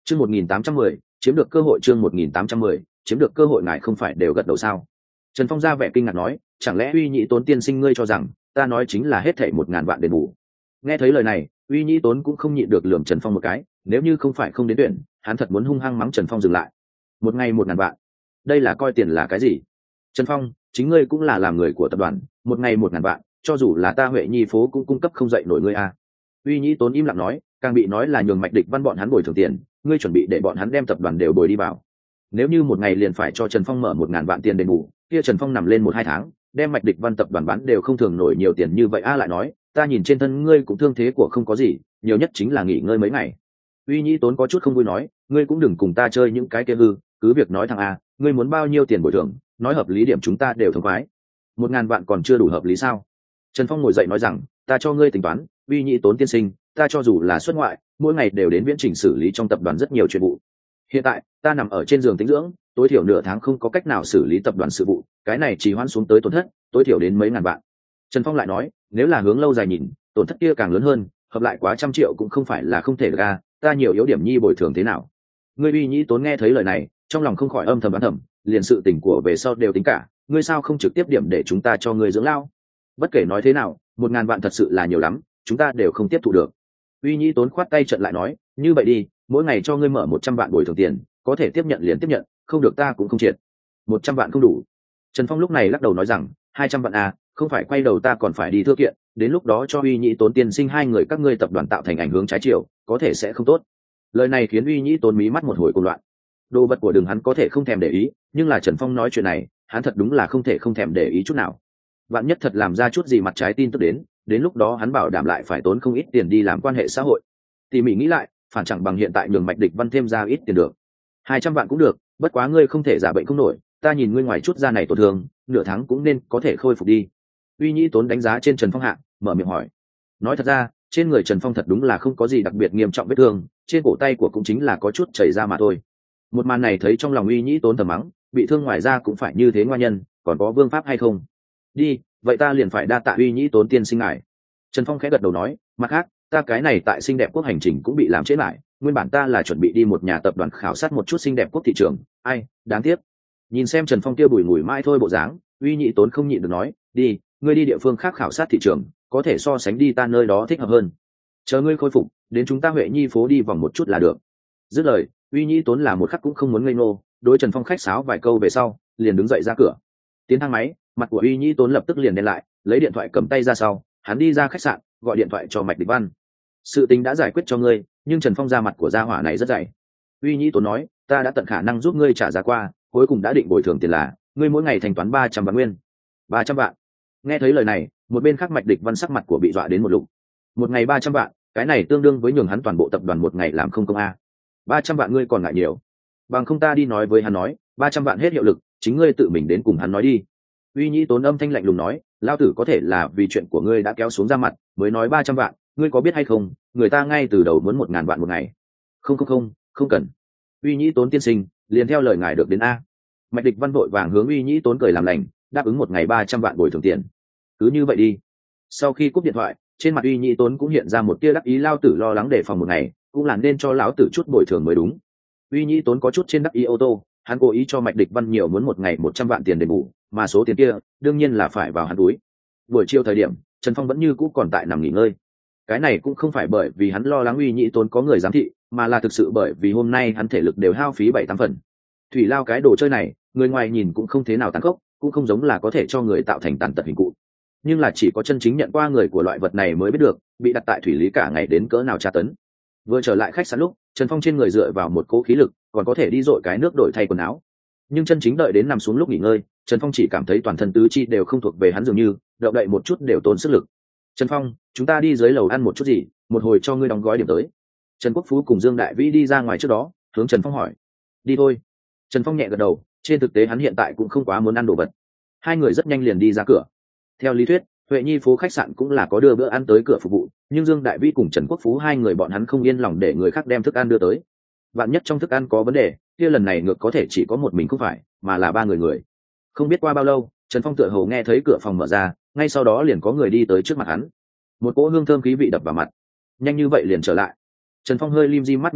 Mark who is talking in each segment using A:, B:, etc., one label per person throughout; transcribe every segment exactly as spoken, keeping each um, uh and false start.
A: chương một nghìn tám trăm mười chiếm được cơ hội, chương một nghìn tám trăm mười chiếm được cơ hội, ngài không phải đều gật đầu sao? Trần Phong ra vẻ kinh ngạc nói, chẳng lẽ Uy Nhĩ Tốn tiên sinh ngươi cho rằng ta nói chính là hết thảy một ngàn vạn đền bù? Nghe thấy lời này, Uy Nhĩ Tốn cũng không nhịn được lườm Trần Phong một cái, nếu như không phải không đến tuyển, hắn thật muốn hung hăng mắng Trần Phong dừng lại. Một ngày một ngàn vạn, đây là coi tiền là cái gì? Trần Phong, chính ngươi cũng là làm người của tập đoàn, một ngày một ngàn vạn, cho dù là ta Huệ Nhi phố cũng cung cấp không dậy nổi ngươi a. Uy Nhĩ Tốn im lặng nói, càng bị nói là nhường Mạch Địch Văn bọn hắn bồi thường tiền, ngươi chuẩn bị để bọn hắn đem tập đoàn đều bồi đi vào. Nếu như một ngày liền phải cho Trần Phong mở một ngàn vạn tiền đền bù, kia Trần Phong nằm lên một hai tháng, đem Mạch Địch Văn tập đoàn bán đều không thường nổi nhiều tiền như vậy a. Lại nói, ta nhìn trên thân ngươi cũng thương thế của không có gì, nhiều nhất chính là nghỉ ngơi mấy ngày. Uy Nhĩ Tốn có chút không vui nói, ngươi cũng đừng cùng ta chơi những cái kia hư, cứ việc nói thằng a, ngươi muốn bao nhiêu tiền bồi thường, nói hợp lý điểm chúng ta đều thống khoái. Một ngàn vạn còn chưa đủ hợp lý sao? Trần Phong ngồi dậy nói rằng, ta cho ngươi tính toán, Uy Nhĩ Tốn tiên sinh, ta cho dù là xuất ngoại, mỗi ngày đều đến viễn trình xử lý trong tập đoàn rất nhiều chuyện vụ. Hiện tại, ta nằm ở trên giường tĩnh dưỡng, tối thiểu nửa tháng không có cách nào xử lý tập đoàn sự vụ, cái này chỉ hoãn xuống tới tổn thất, tối thiểu đến mấy ngàn vạn. Trần Phong lại nói, nếu là hướng lâu dài nhìn, tổn thất kia càng lớn hơn, hợp lại quá trăm triệu cũng không phải là không thể ra, ta nhiều yếu điểm nhi bồi thường thế nào? Ngươi Uy Nhĩ Tốn nghe thấy lời này, trong lòng không khỏi âm thầm đoán thầm, liền sự tình của về sau đều tính cả, ngươi sao không trực tiếp điểm để chúng ta cho ngươi dưỡng lao? Bất kể nói thế nào, một ngàn vạn thật sự là nhiều lắm, chúng ta đều không tiếp thụ được. Uy Nhĩ Tốn khoát tay trận lại nói, như vậy đi, mỗi ngày cho ngươi mở một trăm vạn bồi thường tiền, có thể tiếp nhận liền tiếp nhận, không được ta cũng không triệt. Một trăm vạn không đủ. Trần Phong lúc này lắc đầu nói rằng, hai trăm vạn à, không phải quay đầu ta còn phải đi thư kiện, đến lúc đó cho Uy Nhĩ Tốn tiên sinh hai người các ngươi tập đoàn tạo thành ảnh hưởng trái chiều, có thể sẽ không tốt. Lời này khiến Uy Nhĩ Tốn mí mắt một hồi cuồng loạn. Đồ vật của Đường hắn có thể không thèm để ý, nhưng là Trần Phong nói chuyện này, hắn thật đúng là không thể không thèm để ý chút nào. Vạn nhất thật làm ra chút gì mặt trái tin tức đến, đến lúc đó hắn bảo đảm lại phải tốn không ít tiền đi làm quan hệ xã hội. Tỉ mỉ nghĩ lại, phản chẳng bằng hiện tại nhường Mạch Địch Văn thêm ra ít tiền được. Hai trăm vạn cũng được, bất quá ngươi không thể giả bệnh không nổi, ta nhìn ngươi ngoài chút da này tổn thương, nửa tháng cũng nên có thể khôi phục đi. Uy Nhĩ Tốn đánh giá trên Trần Phong hạ, mở miệng hỏi. Nói thật ra, trên người Trần Phong thật đúng là không có gì đặc biệt nghiêm trọng vết thương, trên cổ tay của cũng chính là có chút chảy ra mà thôi. Một màn này thấy trong lòng Uy Nhĩ Tốn thầm mắng, bị thương ngoài ra cũng phải như thế ngoan nhân, còn có vương pháp hay không? Đi, vậy ta liền phải đa tạ Uy Nhĩ Tốn tiên sinh ngài. Trần Phong khẽ gật đầu nói, mặt khác, ta cái này tại xinh đẹp quốc hành trình cũng bị làm trễ lại, nguyên bản ta là chuẩn bị đi một nhà tập đoàn khảo sát một chút xinh đẹp quốc thị trường, ai, đáng tiếc. Nhìn xem Trần Phong kia bùi ngùi mãi thôi bộ dáng, Uy Nhĩ Tốn không nhịn được nói, đi, ngươi đi địa phương khác khảo sát thị trường, có thể so sánh đi ta nơi đó thích hợp hơn. Chờ ngươi khôi phục, đến chúng ta Huệ Nhi phố đi vòng một chút là được. Dứt lời, Uy Nhĩ Tốn là một khắc cũng không muốn ngây ngô, đối Trần Phong khách sáo vài câu về sau, liền đứng dậy ra cửa. Tiến thang máy, mặt của Uy Nhĩ Tốn lập tức liền đen lại, lấy điện thoại cầm tay ra sau, hắn đi ra khách sạn, gọi điện thoại cho Mạch Địch Văn. Sự tình đã giải quyết cho ngươi, nhưng Trần Phong ra mặt của gia hỏa này rất dày. Uy Nhĩ Tốn nói, ta đã tận khả năng giúp ngươi trả giá qua, cuối cùng đã định bồi thường tiền là, ngươi mỗi ngày thanh toán ba trăm vạn nguyên. Ba trăm vạn. Nghe thấy lời này, một bên khác Mạch Địch Văn sắc mặt của bị dọa đến một lục. Một ngày ba trăm vạn, cái này tương đương với nhường hắn toàn bộ tập đoàn một ngày làm không công a. Ba trăm vạn ngươi còn ngại nhiều. Bằng không ta đi nói với hắn nói, ba trăm vạn hết hiệu lực, chính ngươi tự mình đến cùng hắn nói đi. Uy Nhĩ Tốn âm thanh lạnh lùng nói, lao tử có thể là vì chuyện của ngươi đã kéo xuống ra mặt, mới nói ba trăm vạn, ngươi có biết hay không, người ta ngay từ đầu muốn một ngàn vạn một ngày. Không không không, không cần. Uy Nhĩ Tốn tiên sinh, liền theo lời ngài được đến a. Mạch Địch Văn vội vàng hướng Uy Nhĩ Tốn cười làm lành, đáp ứng một ngày ba trăm vạn bồi thường tiền. Cứ như vậy đi. Sau khi cúp điện thoại, trên mặt Uy Nhĩ Tốn cũng hiện ra một tia đắc ý, lao tử lo lắng đề phòng một ngày, cũng là nên cho lão tử chút bồi thường mới đúng. Uy Nhĩ Tốn có chút trên đắc ý ô tô, hắn cố ý cho Mạch Địch Văn nhiều muốn một ngày một trăm vạn tiền đền bù, mà số tiền kia đương nhiên là phải vào hắn túi. Buổi chiều thời điểm, Trần Phong vẫn như cũ còn tại nằm nghỉ ngơi. Cái này cũng không phải bởi vì hắn lo lắng Uy Nhĩ Tốn có người giám thị, mà là thực sự bởi vì hôm nay hắn thể lực đều hao phí bảy tám phần. Thủy lao cái đồ chơi này, người ngoài nhìn cũng không thế nào tàn khốc, cũng không giống là có thể cho người tạo thành tàn tật hình cụ. Nhưng là chỉ có chân chính nhận qua người của loại vật này mới biết được, bị đặt tại thủy lý cả ngày đến cỡ nào tra tấn. Vừa trở lại khách sạn lúc, Trần Phong trên người dựa vào một cỗ khí lực, còn có thể đi dội cái nước đổi thay quần áo. Nhưng chân chính đợi đến nằm xuống lúc nghỉ ngơi, Trần Phong chỉ cảm thấy toàn thân tứ chi đều không thuộc về hắn, dường như động đậy một chút đều tốn sức lực. Trần Phong, chúng ta đi dưới lầu ăn một chút gì, một hồi cho ngươi đóng gói điểm tới. Trần Quốc Phú cùng Dương Đại Vĩ đi ra ngoài trước đó, hướng Trần Phong hỏi. Đi thôi. Trần Phong nhẹ gật đầu, trên thực tế hắn hiện tại cũng không quá muốn ăn đồ vật. Hai người rất nhanh liền đi ra cửa. Theo lý thuyết, Huệ Nhi phố khách sạn cũng là có đưa bữa ăn tới cửa phục vụ, nhưng Dương Đại Vĩ cùng Trần Quốc Phú hai người bọn hắn không yên lòng để người khác đem thức ăn đưa tới. Vạn nhất trong thức ăn có vấn đề, kia lần này ngược có thể chỉ có một mình không phải, mà là ba người người. Không biết qua bao lâu, Trần Phong tựa hồ nghe thấy cửa phòng mở ra, ngay sau đó liền có người đi tới trước mặt hắn. Một cỗ hương thơm khí vị đập vào mặt. Nhanh như vậy liền trở lại. Trần Phong hơi lim dim mắt nghỉ ngơi,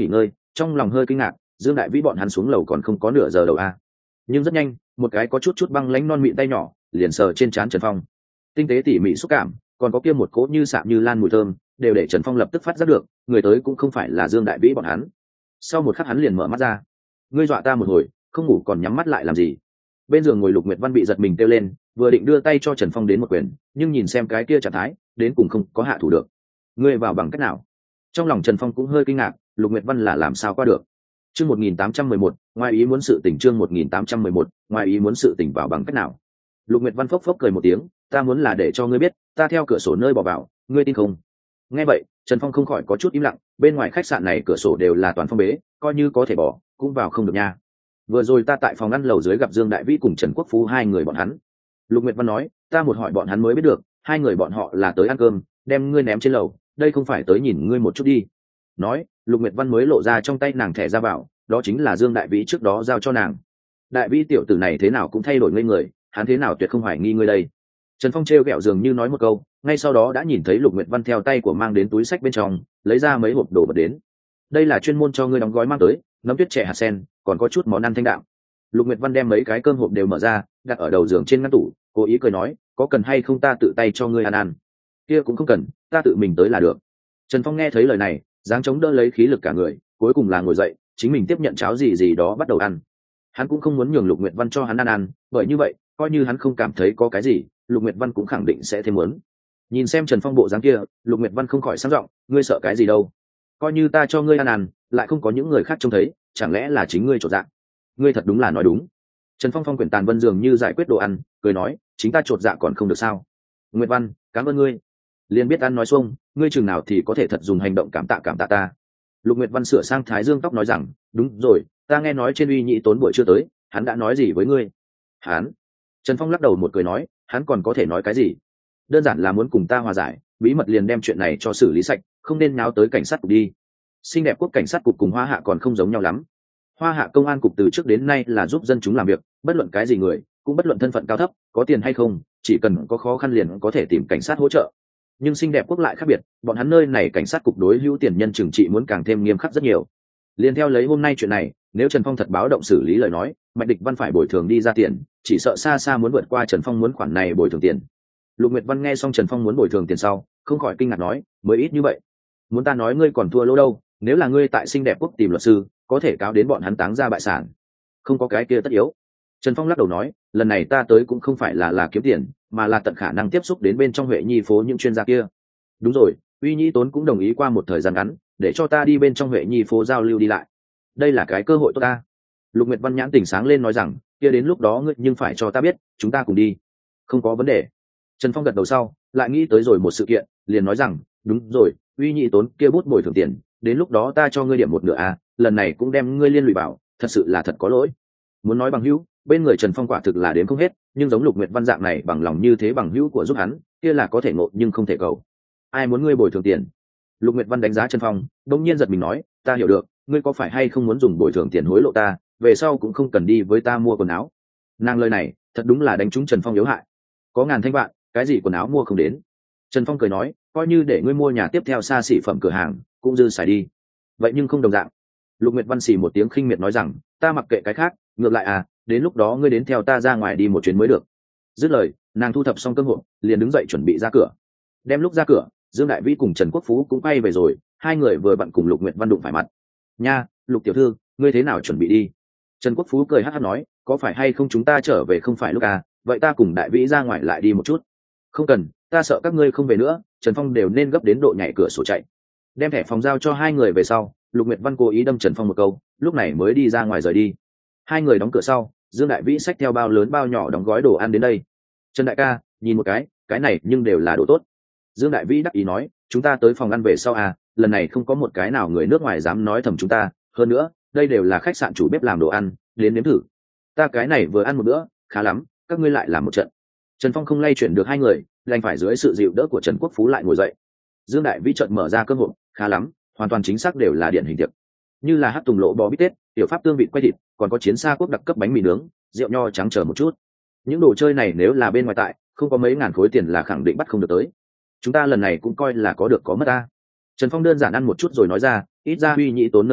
A: trong lòng hơi kinh ngạc, Dương Đại Vĩ bọn hắn xuống lầu còn không có nửa giờ đầu a. Nhưng rất nhanh, một cái có chút chút băng lãnh non mịn tay nhỏ liền sờ trên trán Trần Phong. Tinh tế tỉ mỉ xúc cảm, còn có kia một cỗ như sạm như lan mùi thơm, đều để Trần Phong lập tức phát giác được, người tới cũng không phải là Dương Đại Vĩ bọn hắn. Sau một khắc hắn liền mở mắt ra. Ngươi dọa ta một hồi, không ngủ còn nhắm mắt lại làm gì? Bên giường ngồi Lục Nguyệt Văn bị giật mình kêu lên, vừa định đưa tay cho Trần Phong đến một quyền, nhưng nhìn xem cái kia trạng thái, đến cùng không có hạ thủ được. Ngươi vào bằng cách nào? Trong lòng Trần Phong cũng hơi kinh ngạc, Lục Nguyệt Văn là làm sao qua được? Chương một nghìn tám trăm mười một, ngoài ý muốn sự tình chương một nghìn tám trăm mười một, ngoài ý muốn sự tình vào bằng cách nào? Lục Nguyệt Văn phốc phốc cười một tiếng, ta muốn là để cho ngươi biết, ta theo cửa sổ nơi bỏ vào, ngươi tin không? Nghe vậy, Trần Phong không khỏi có chút im lặng, bên ngoài khách sạn này cửa sổ đều là toàn phong bế, coi như có thể bỏ, cũng vào không được nha. Vừa rồi ta tại phòng ăn lầu dưới gặp Dương Đại Vĩ cùng Trần Quốc Phú hai người bọn hắn. Lục Nguyệt Văn nói, ta một hỏi bọn hắn mới biết được, hai người bọn họ là tới ăn cơm, đem ngươi ném trên lầu, đây không phải tới nhìn ngươi một chút đi. Nói, Lục Nguyệt Văn mới lộ ra trong tay nàng thẻ ra vào, đó chính là Dương Đại Vĩ trước đó giao cho nàng. Đại Vĩ tiểu tử này thế nào cũng thay đổi ngây người, hắn thế nào tuyệt không hoài nghi ngươi đây. Trần Phong trêu ghẹo dường như nói một câu, ngay sau đó đã nhìn thấy Lục Nguyệt Văn theo tay của mang đến túi sách bên trong, lấy ra mấy hộp đồ vật đến. Đây là chuyên môn cho ngươi đóng gói mang tới, nấm tuyết trẻ hạt sen, còn có chút món ăn thanh đạm. Lục Nguyệt Văn đem mấy cái cơm hộp đều mở ra, đặt ở đầu giường trên ngăn tủ, cố ý cười nói, có cần hay không ta tự tay cho ngươi ăn ăn? Kia cũng không cần, ta tự mình tới là được. Trần Phong nghe thấy lời này, dáng chống đỡ lấy khí lực cả người, cuối cùng là ngồi dậy, chính mình tiếp nhận cháo gì gì đó bắt đầu ăn. Hắn cũng không muốn nhường Lục Nguyệt Văn cho hắn ăn ăn, bởi như vậy, coi như hắn không cảm thấy có cái gì, Lục Nguyệt Văn cũng khẳng định sẽ thêm muốn. Nhìn xem Trần Phong bộ dáng kia, Lục Nguyệt Văn không khỏi sáng giọng, ngươi sợ cái gì đâu? Coi như ta cho ngươi ăn ăn, lại không có những người khác trông thấy, chẳng lẽ là chính ngươi trột dạ? Ngươi thật đúng là nói đúng. Trần Phong phong quyển tàn vân dường như giải quyết đồ ăn, cười nói, chính ta trột dạ còn không được sao? Nguyệt Văn, cảm ơn ngươi. Liền biết ăn nói xuông, ngươi chừng nào thì có thể thật dùng hành động cảm tạ cảm tạ ta. Lục Nguyệt Văn sửa sang thái dương tóc nói rằng, đúng rồi, ta nghe nói trên uy nhị tốn buổi chưa tới, hắn đã nói gì với ngươi? Hắn? Trần Phong lắc đầu một cười nói, hắn còn có thể nói cái gì? Đơn giản là muốn cùng ta hòa giải, bí mật liền đem chuyện này cho xử lý sạch, không nên náo tới cảnh sát cục đi. Xinh đẹp quốc cảnh sát cục cùng Hoa Hạ còn không giống nhau lắm. Hoa Hạ công an cục từ trước đến nay là giúp dân chúng làm việc, bất luận cái gì người, cũng bất luận thân phận cao thấp, có tiền hay không, chỉ cần có khó khăn liền có thể tìm cảnh sát hỗ trợ. Nhưng xinh đẹp quốc lại khác biệt, bọn hắn nơi này cảnh sát cục đối hữu tiền nhân trừng trị muốn càng thêm nghiêm khắc rất nhiều. Liên theo lấy hôm nay chuyện này, nếu Trần Phong thật báo động xử lý lời nói, Mạnh Địch Văn phải bồi thường đi ra tiền, chỉ sợ xa xa muốn vượt qua Trần Phong muốn khoản này bồi thường tiền. Lục Nguyệt Văn nghe xong Trần Phong muốn bồi thường tiền sau, không khỏi kinh ngạc nói, mới ít như vậy, muốn ta nói ngươi còn thua lỗ đâu? Nếu là ngươi tại xinh đẹp quốc tìm luật sư, có thể cáo đến bọn hắn táng ra bại sản. Không có cái kia tất yếu. Trần Phong lắc đầu nói, lần này ta tới cũng không phải là là kiếm tiền, mà là tận khả năng tiếp xúc đến bên trong Huệ Nhi phố những chuyên gia kia. Đúng rồi, Uy Nhĩ Tốn cũng đồng ý qua một thời gian ngắn, để cho ta đi bên trong Huệ Nhi phố giao lưu đi lại. Đây là cái cơ hội tốt ta. Lục Nguyệt Văn nhãn tỉnh sáng lên nói rằng, kia đến lúc đó ngươi nhưng phải cho ta biết, chúng ta cùng đi. Không có vấn đề. Trần Phong gật đầu sau, lại nghĩ tới rồi một sự kiện, liền nói rằng, đúng rồi, Uy Nhĩ Tốn kia bút bồi thường tiền, đến lúc đó ta cho ngươi điểm một nửa à, lần này cũng đem ngươi liên lụy bảo, thật sự là thật có lỗi. Muốn nói bằng hữu, bên người Trần Phong quả thực là đến không hết, nhưng giống Lục Nguyệt Văn dạng này bằng lòng như thế bằng hữu của giúp hắn, kia là có thể ngộ nhưng không thể cầu. Ai muốn ngươi bồi thường tiền? Lục Nguyệt Văn đánh giá Trần Phong, đống nhiên giật mình nói, ta hiểu được, ngươi có phải hay không muốn dùng bồi thường tiền hối lộ ta, về sau cũng không cần đi với ta mua quần áo. Nàng lời này, thật đúng là đánh trúng Trần Phong yếu hại. Có ngàn thanh vạn, cái gì quần áo mua không đến. Trần Phong cười nói, coi như để ngươi mua nhà tiếp theo xa xỉ phẩm cửa hàng, cũng dư xài đi. Vậy nhưng không đồng dạng. Lục Nguyệt Văn xì một tiếng khinh miệt nói rằng, ta mặc kệ cái khác, ngược lại à, đến lúc đó ngươi đến theo ta ra ngoài đi một chuyến mới được. Dứt lời, nàng thu thập xong cơm hộp, liền đứng dậy chuẩn bị ra cửa. Đem lúc ra cửa, Dương Đại Vĩ cùng Trần Quốc Phú cũng quay về rồi, hai người vừa bận cùng Lục Nguyệt Văn đụng phải mặt. Nha, Lục tiểu thư, ngươi thế nào chuẩn bị đi? Trần Quốc Phú cười hắc hắc nói, có phải hay không chúng ta trở về không phải lúc à, vậy ta cùng Đại Vĩ ra ngoài lại đi một chút. Không cần, ta sợ các ngươi không về nữa, Trần Phong đều nên gấp đến độ nhảy cửa sổ chạy. Đem thẻ phòng giao cho hai người về sau, Lục Nguyệt Văn cố ý đâm Trần Phong một câu, lúc này mới đi ra ngoài rời đi. Hai người đóng cửa sau, Dương Đại Vĩ xách theo bao lớn bao nhỏ đóng gói đồ ăn đến đây. Trần đại ca, nhìn một cái, cái này nhưng đều là đồ tốt. Dương Đại Vĩ đắc ý nói, chúng ta tới phòng ăn về sau à, lần này không có một cái nào người nước ngoài dám nói thầm chúng ta, hơn nữa, đây đều là khách sạn chủ bếp làm đồ ăn, đến nếm thử. Ta cái này vừa ăn một bữa, khá lắm, các ngươi lại làm một trận. Trần Phong không lay chuyển được hai người, đành phải dưới sự dịu đỡ của Trần Quốc Phú lại ngồi dậy. Dương Đại Vĩ chợt mở ra cơm hộp, khá lắm, hoàn toàn chính xác đều là điển hình tiệc. Như là hát tùng lộ bò bít tết, tiểu pháp tương vịt quay thịt, còn có chiến xa quốc đặc cấp bánh mì nướng, rượu nho trắng chờ một chút. Những đồ chơi này nếu là bên ngoài tại, không có mấy ngàn khối tiền là khẳng định bắt không được tới. Chúng ta lần này cũng coi là có được có mất ta. Trần Phong đơn giản ăn một chút rồi nói ra, ít ra Uy Nhĩ Tốn nơi đó,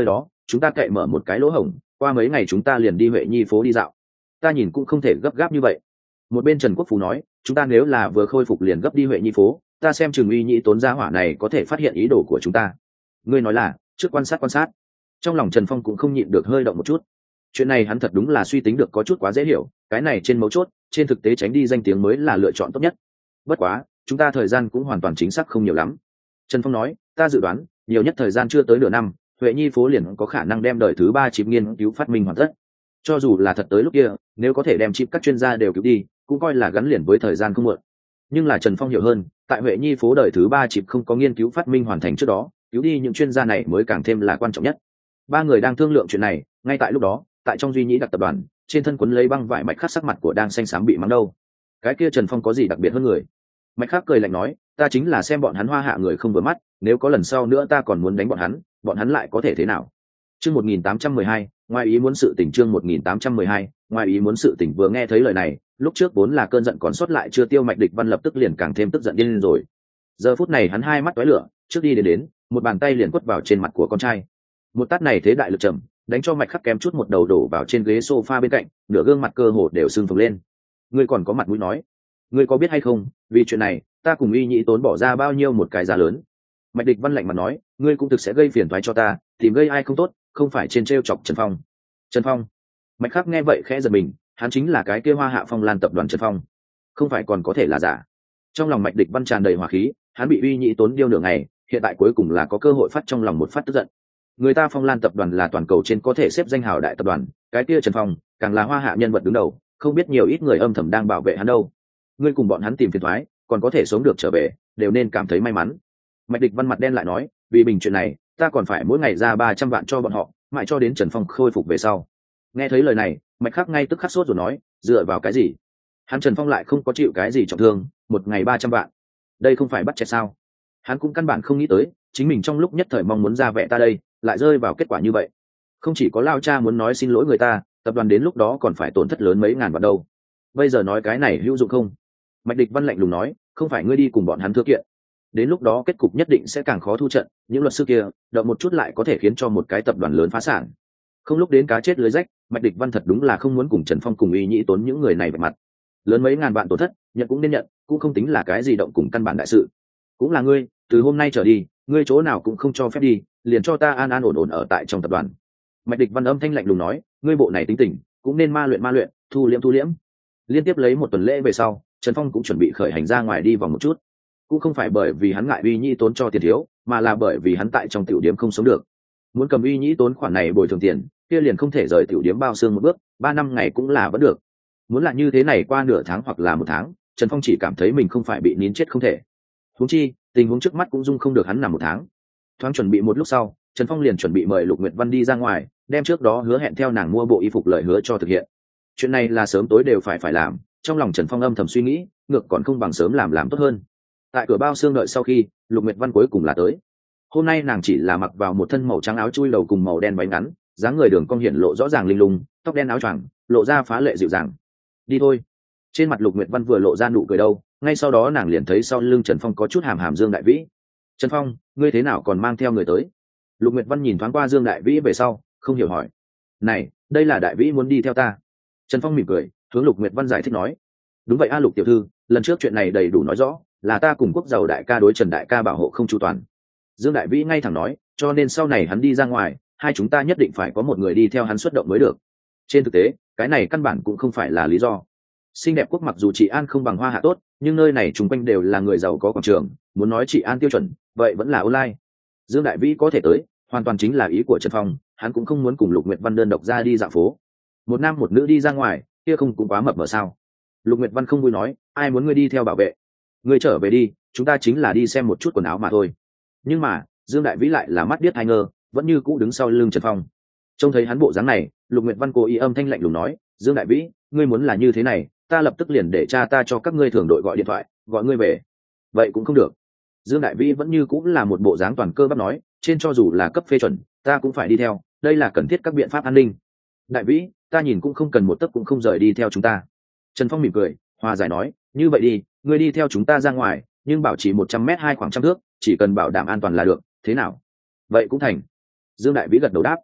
A: chúng ta cậy mở một cái lỗ hổng, qua mấy ngày chúng ta liền đi Huệ Nhi phố đi dạo. Ta nhìn cũng không thể gấp gáp như vậy. Một bên Trần Quốc Phú nói, chúng ta nếu là vừa khôi phục liền gấp đi Huệ Nhi phố, ta xem Trường Uy Nhĩ Tốn gia hỏa này có thể phát hiện ý đồ của chúng ta. Ngươi nói là trước quan sát quan sát. Trong lòng Trần Phong cũng không nhịn được hơi động một chút. Chuyện này hắn thật đúng là suy tính được có chút quá dễ hiểu, cái này trên mấu chốt, trên thực tế tránh đi danh tiếng mới là lựa chọn tốt nhất. Bất quá, chúng ta thời gian cũng hoàn toàn chính xác không nhiều lắm. Trần Phong nói, ta dự đoán, nhiều nhất thời gian chưa tới nửa năm, Huệ Nhi phố liền có khả năng đem đời thứ ba chip nghiên cứu phát minh hoàn tất. Cho dù là thật tới lúc kia, nếu có thể đem chip các chuyên gia đều cứu đi, cũng coi là gắn liền với thời gian không muộn. Nhưng là Trần Phong hiểu hơn, tại Huệ Nhi phố đời thứ ba chip không có nghiên cứu phát minh hoàn thành trước đó, cứu đi những chuyên gia này mới càng thêm là quan trọng nhất. Ba người đang thương lượng chuyện này, ngay tại lúc đó, tại trong Duy Nhĩ đặc tập đoàn, trên thân quấn lấy băng vải Mạch Khắc sắc mặt của đang xanh xám bị mắng đâu. Cái kia Trần Phong có gì đặc biệt hơn người? Mạch Khắc cười lạnh nói, ta chính là xem bọn hắn Hoa Hạ người không vừa mắt, nếu có lần sau nữa ta còn muốn đánh bọn hắn, bọn hắn lại có thể thế nào? Chương một nghìn tám trăm mười hai, ngoài ý muốn sự tình chương một nghìn tám trăm mười hai, ngoài ý muốn sự tình vừa nghe thấy lời này, lúc trước vốn là cơn giận còn sót lại chưa tiêu Mạch Địch Văn lập tức liền càng thêm tức giận điên lên rồi. Giờ phút này hắn hai mắt tóe lửa, trước đi đến đến, một bàn tay liền quất vào trên mặt của con trai. Một tát này thế đại lực trầm, đánh cho Mạch Khắc kém chút một đầu đổ vào trên ghế sofa bên cạnh, nửa gương mặt cơ hồ đều sưng phồng lên. Ngươi còn có mặt mũi nói? Ngươi có biết hay không, vì chuyện này, ta cùng Uy Nhĩ Tốn bỏ ra bao nhiêu một cái giá lớn? Mạch Địch Văn lạnh mặt nói, ngươi cũng thực sẽ gây phiền toái cho ta, tìm gây ai không tốt, không phải trên trêu chọc Trần Phong. Trần Phong? Mạch Khắc nghe vậy khẽ giật mình, hắn chính là cái kia Hoa Hạ Phong Lan tập đoàn Trần Phong, không phải còn có thể là giả? Trong lòng Mạch Địch Văn tràn đầy hỏa khí, hắn bị Uy Nhĩ Tốn điêu nửa ngày, hiện tại cuối cùng là có cơ hội phát trong lòng một phát tức giận. Người ta Phong Lan tập đoàn là toàn cầu trên có thể xếp danh hào đại tập đoàn, cái kia Trần Phong càng là Hoa Hạ nhân vật đứng đầu, không biết nhiều ít người âm thầm đang bảo vệ hắn đâu. Ngươi cùng bọn hắn tìm phiền toái, còn có thể sống được trở về, đều nên cảm thấy may mắn. Mạch Địch Văn mặt đen lại nói, vì bình chuyện này, ta còn phải mỗi ngày ra ba trăm vạn cho bọn họ, mãi cho đến Trần Phong khôi phục về sau. Nghe thấy lời này, Mạch Khắc ngay tức khắc sốt rồi nói, dựa vào cái gì? Hắn Trần Phong lại không có chịu cái gì trọng thương, một ngày ba trăm vạn, đây không phải bắt chẹt sao? Hắn cũng căn bản không nghĩ tới, chính mình trong lúc nhất thời mong muốn ra vẻ ta đây, lại rơi vào kết quả như vậy. Không chỉ có lao cha muốn nói xin lỗi người ta, tập đoàn đến lúc đó còn phải tổn thất lớn mấy ngàn vạn đâu. Bây giờ nói cái này hữu dụng không? Mạch Địch Văn lạnh lùng nói, không phải ngươi đi cùng bọn hắn thưa kiện, đến lúc đó kết cục nhất định sẽ càng khó thu trận, những luật sư kia động một chút lại có thể khiến cho một cái tập đoàn lớn phá sản. Không lúc đến cá chết lưới rách, Mạch Địch Văn thật đúng là không muốn cùng Trần Phong cùng Uy Nhĩ Tốn những người này vạch mặt. Lớn mấy ngàn vạn tổn thất, nhận cũng nên nhận, cũng không tính là cái gì động cùng căn bản đại sự. Cũng là ngươi, từ hôm nay trở đi, ngươi chỗ nào cũng không cho phép đi, liền cho ta an an ổn ổn ở tại trong tập đoàn. Mạch Địch Văn âm thanh lạnh lùng nói, ngươi bộ này tính tình, cũng nên ma luyện ma luyện, thu liễm thu liễm. Liên tiếp lấy một tuần lễ về sau, Trần Phong cũng chuẩn bị khởi hành ra ngoài đi vòng một chút. Cũng không phải bởi vì hắn ngại Uy Nhĩ Tốn cho tiền thiếu, mà là bởi vì hắn tại trong tiểu điếm không sống được. Muốn cầm Uy Nhĩ Tốn khoản này bồi thường tiền, kia liền không thể rời tiểu điếm bao xương một bước, ba năm ngày cũng là vẫn được. Muốn là như thế này qua nửa tháng hoặc là một tháng, Trần Phong chỉ cảm thấy mình không phải bị nín chết không thể. Huống chi, tình huống trước mắt cũng dung không được hắn nằm một tháng. Thoáng chuẩn bị một lúc sau, Trần Phong liền chuẩn bị mời Lục Nguyệt Văn đi ra ngoài, đem trước đó hứa hẹn theo nàng mua bộ y phục lời hứa cho thực hiện. Chuyện này là sớm tối đều phải phải làm, trong lòng Trần Phong âm thầm suy nghĩ, ngược còn không bằng sớm làm làm tốt hơn. Tại cửa bao xương đợi sau khi, Lục Nguyệt Văn cuối cùng là tới. Hôm nay nàng chỉ là mặc vào một thân màu trắng áo chui đầu cùng màu đen váy ngắn, dáng người đường cong hiển lộ rõ ràng linh lung, tóc đen áo choàng, lộ ra phá lệ dịu dàng. Đi thôi. Trên mặt Lục Nguyệt Văn vừa lộ ra nụ cười đâu, ngay sau đó nàng liền thấy sau lưng Trần Phong có chút hàm hàm Dương Đại Vĩ. Trần Phong, ngươi thế nào còn mang theo người tới? Lục Nguyệt Văn nhìn thoáng qua Dương Đại Vĩ về sau, không hiểu hỏi. Này, đây là Đại Vĩ muốn đi theo ta. Trần Phong mỉm cười, hướng Lục Nguyệt Văn giải thích nói. Đúng vậy a Lục tiểu thư, lần trước chuyện này đầy đủ nói rõ, là ta cùng Quốc Giàu đại ca đối Trần đại ca bảo hộ không chu toàn. Dương Đại Vĩ ngay thẳng nói, cho nên sau này hắn đi ra ngoài, hai chúng ta nhất định phải có một người đi theo hắn xuất động mới được. Trên thực tế, cái này căn bản cũng không phải là lý do. Xinh đẹp quốc mặc dù trị an không bằng Hoa Hạ tốt, nhưng nơi này chung quanh đều là người giàu có quảng trường, muốn nói trị an tiêu chuẩn, vậy vẫn là online. Dương Đại Vĩ có thể tới, hoàn toàn chính là ý của Trần Phong, hắn cũng không muốn cùng Lục Nguyệt Văn đơn độc ra đi dạo phố. Một nam một nữ đi ra ngoài, kia không cũng quá mập mờ sao? Lục Nguyệt Văn không vui nói, ai muốn ngươi đi theo bảo vệ? Ngươi trở về đi, chúng ta chính là đi xem một chút quần áo mà thôi. Nhưng mà, Dương Đại Vĩ lại là mắt điếc hai ngơ, vẫn như cũ đứng sau lưng Trần Phong. Trông thấy hắn bộ dáng này, Lục Nguyệt Văn cố ý âm thanh lạnh lùng nói, Dương Đại Vĩ, ngươi muốn là như thế này, ta lập tức liền để cha ta cho các ngươi thường đội gọi điện thoại, gọi ngươi về. Vậy cũng không được. Dương Đại Vĩ vẫn như cũng là một bộ dáng toàn cơ bắp nói, trên cho dù là cấp phê chuẩn, ta cũng phải đi theo, đây là cần thiết các biện pháp an ninh. Đại Vĩ, ta nhìn cũng không cần một tấc cũng không rời đi theo chúng ta. Trần Phong mỉm cười, hòa giải nói, như vậy đi, ngươi đi theo chúng ta ra ngoài, nhưng bảo trì một trăm mét hai khoảng trăm thước, chỉ cần bảo đảm an toàn là được, thế nào? Vậy cũng thành. Dương Đại Vĩ gật đầu đáp.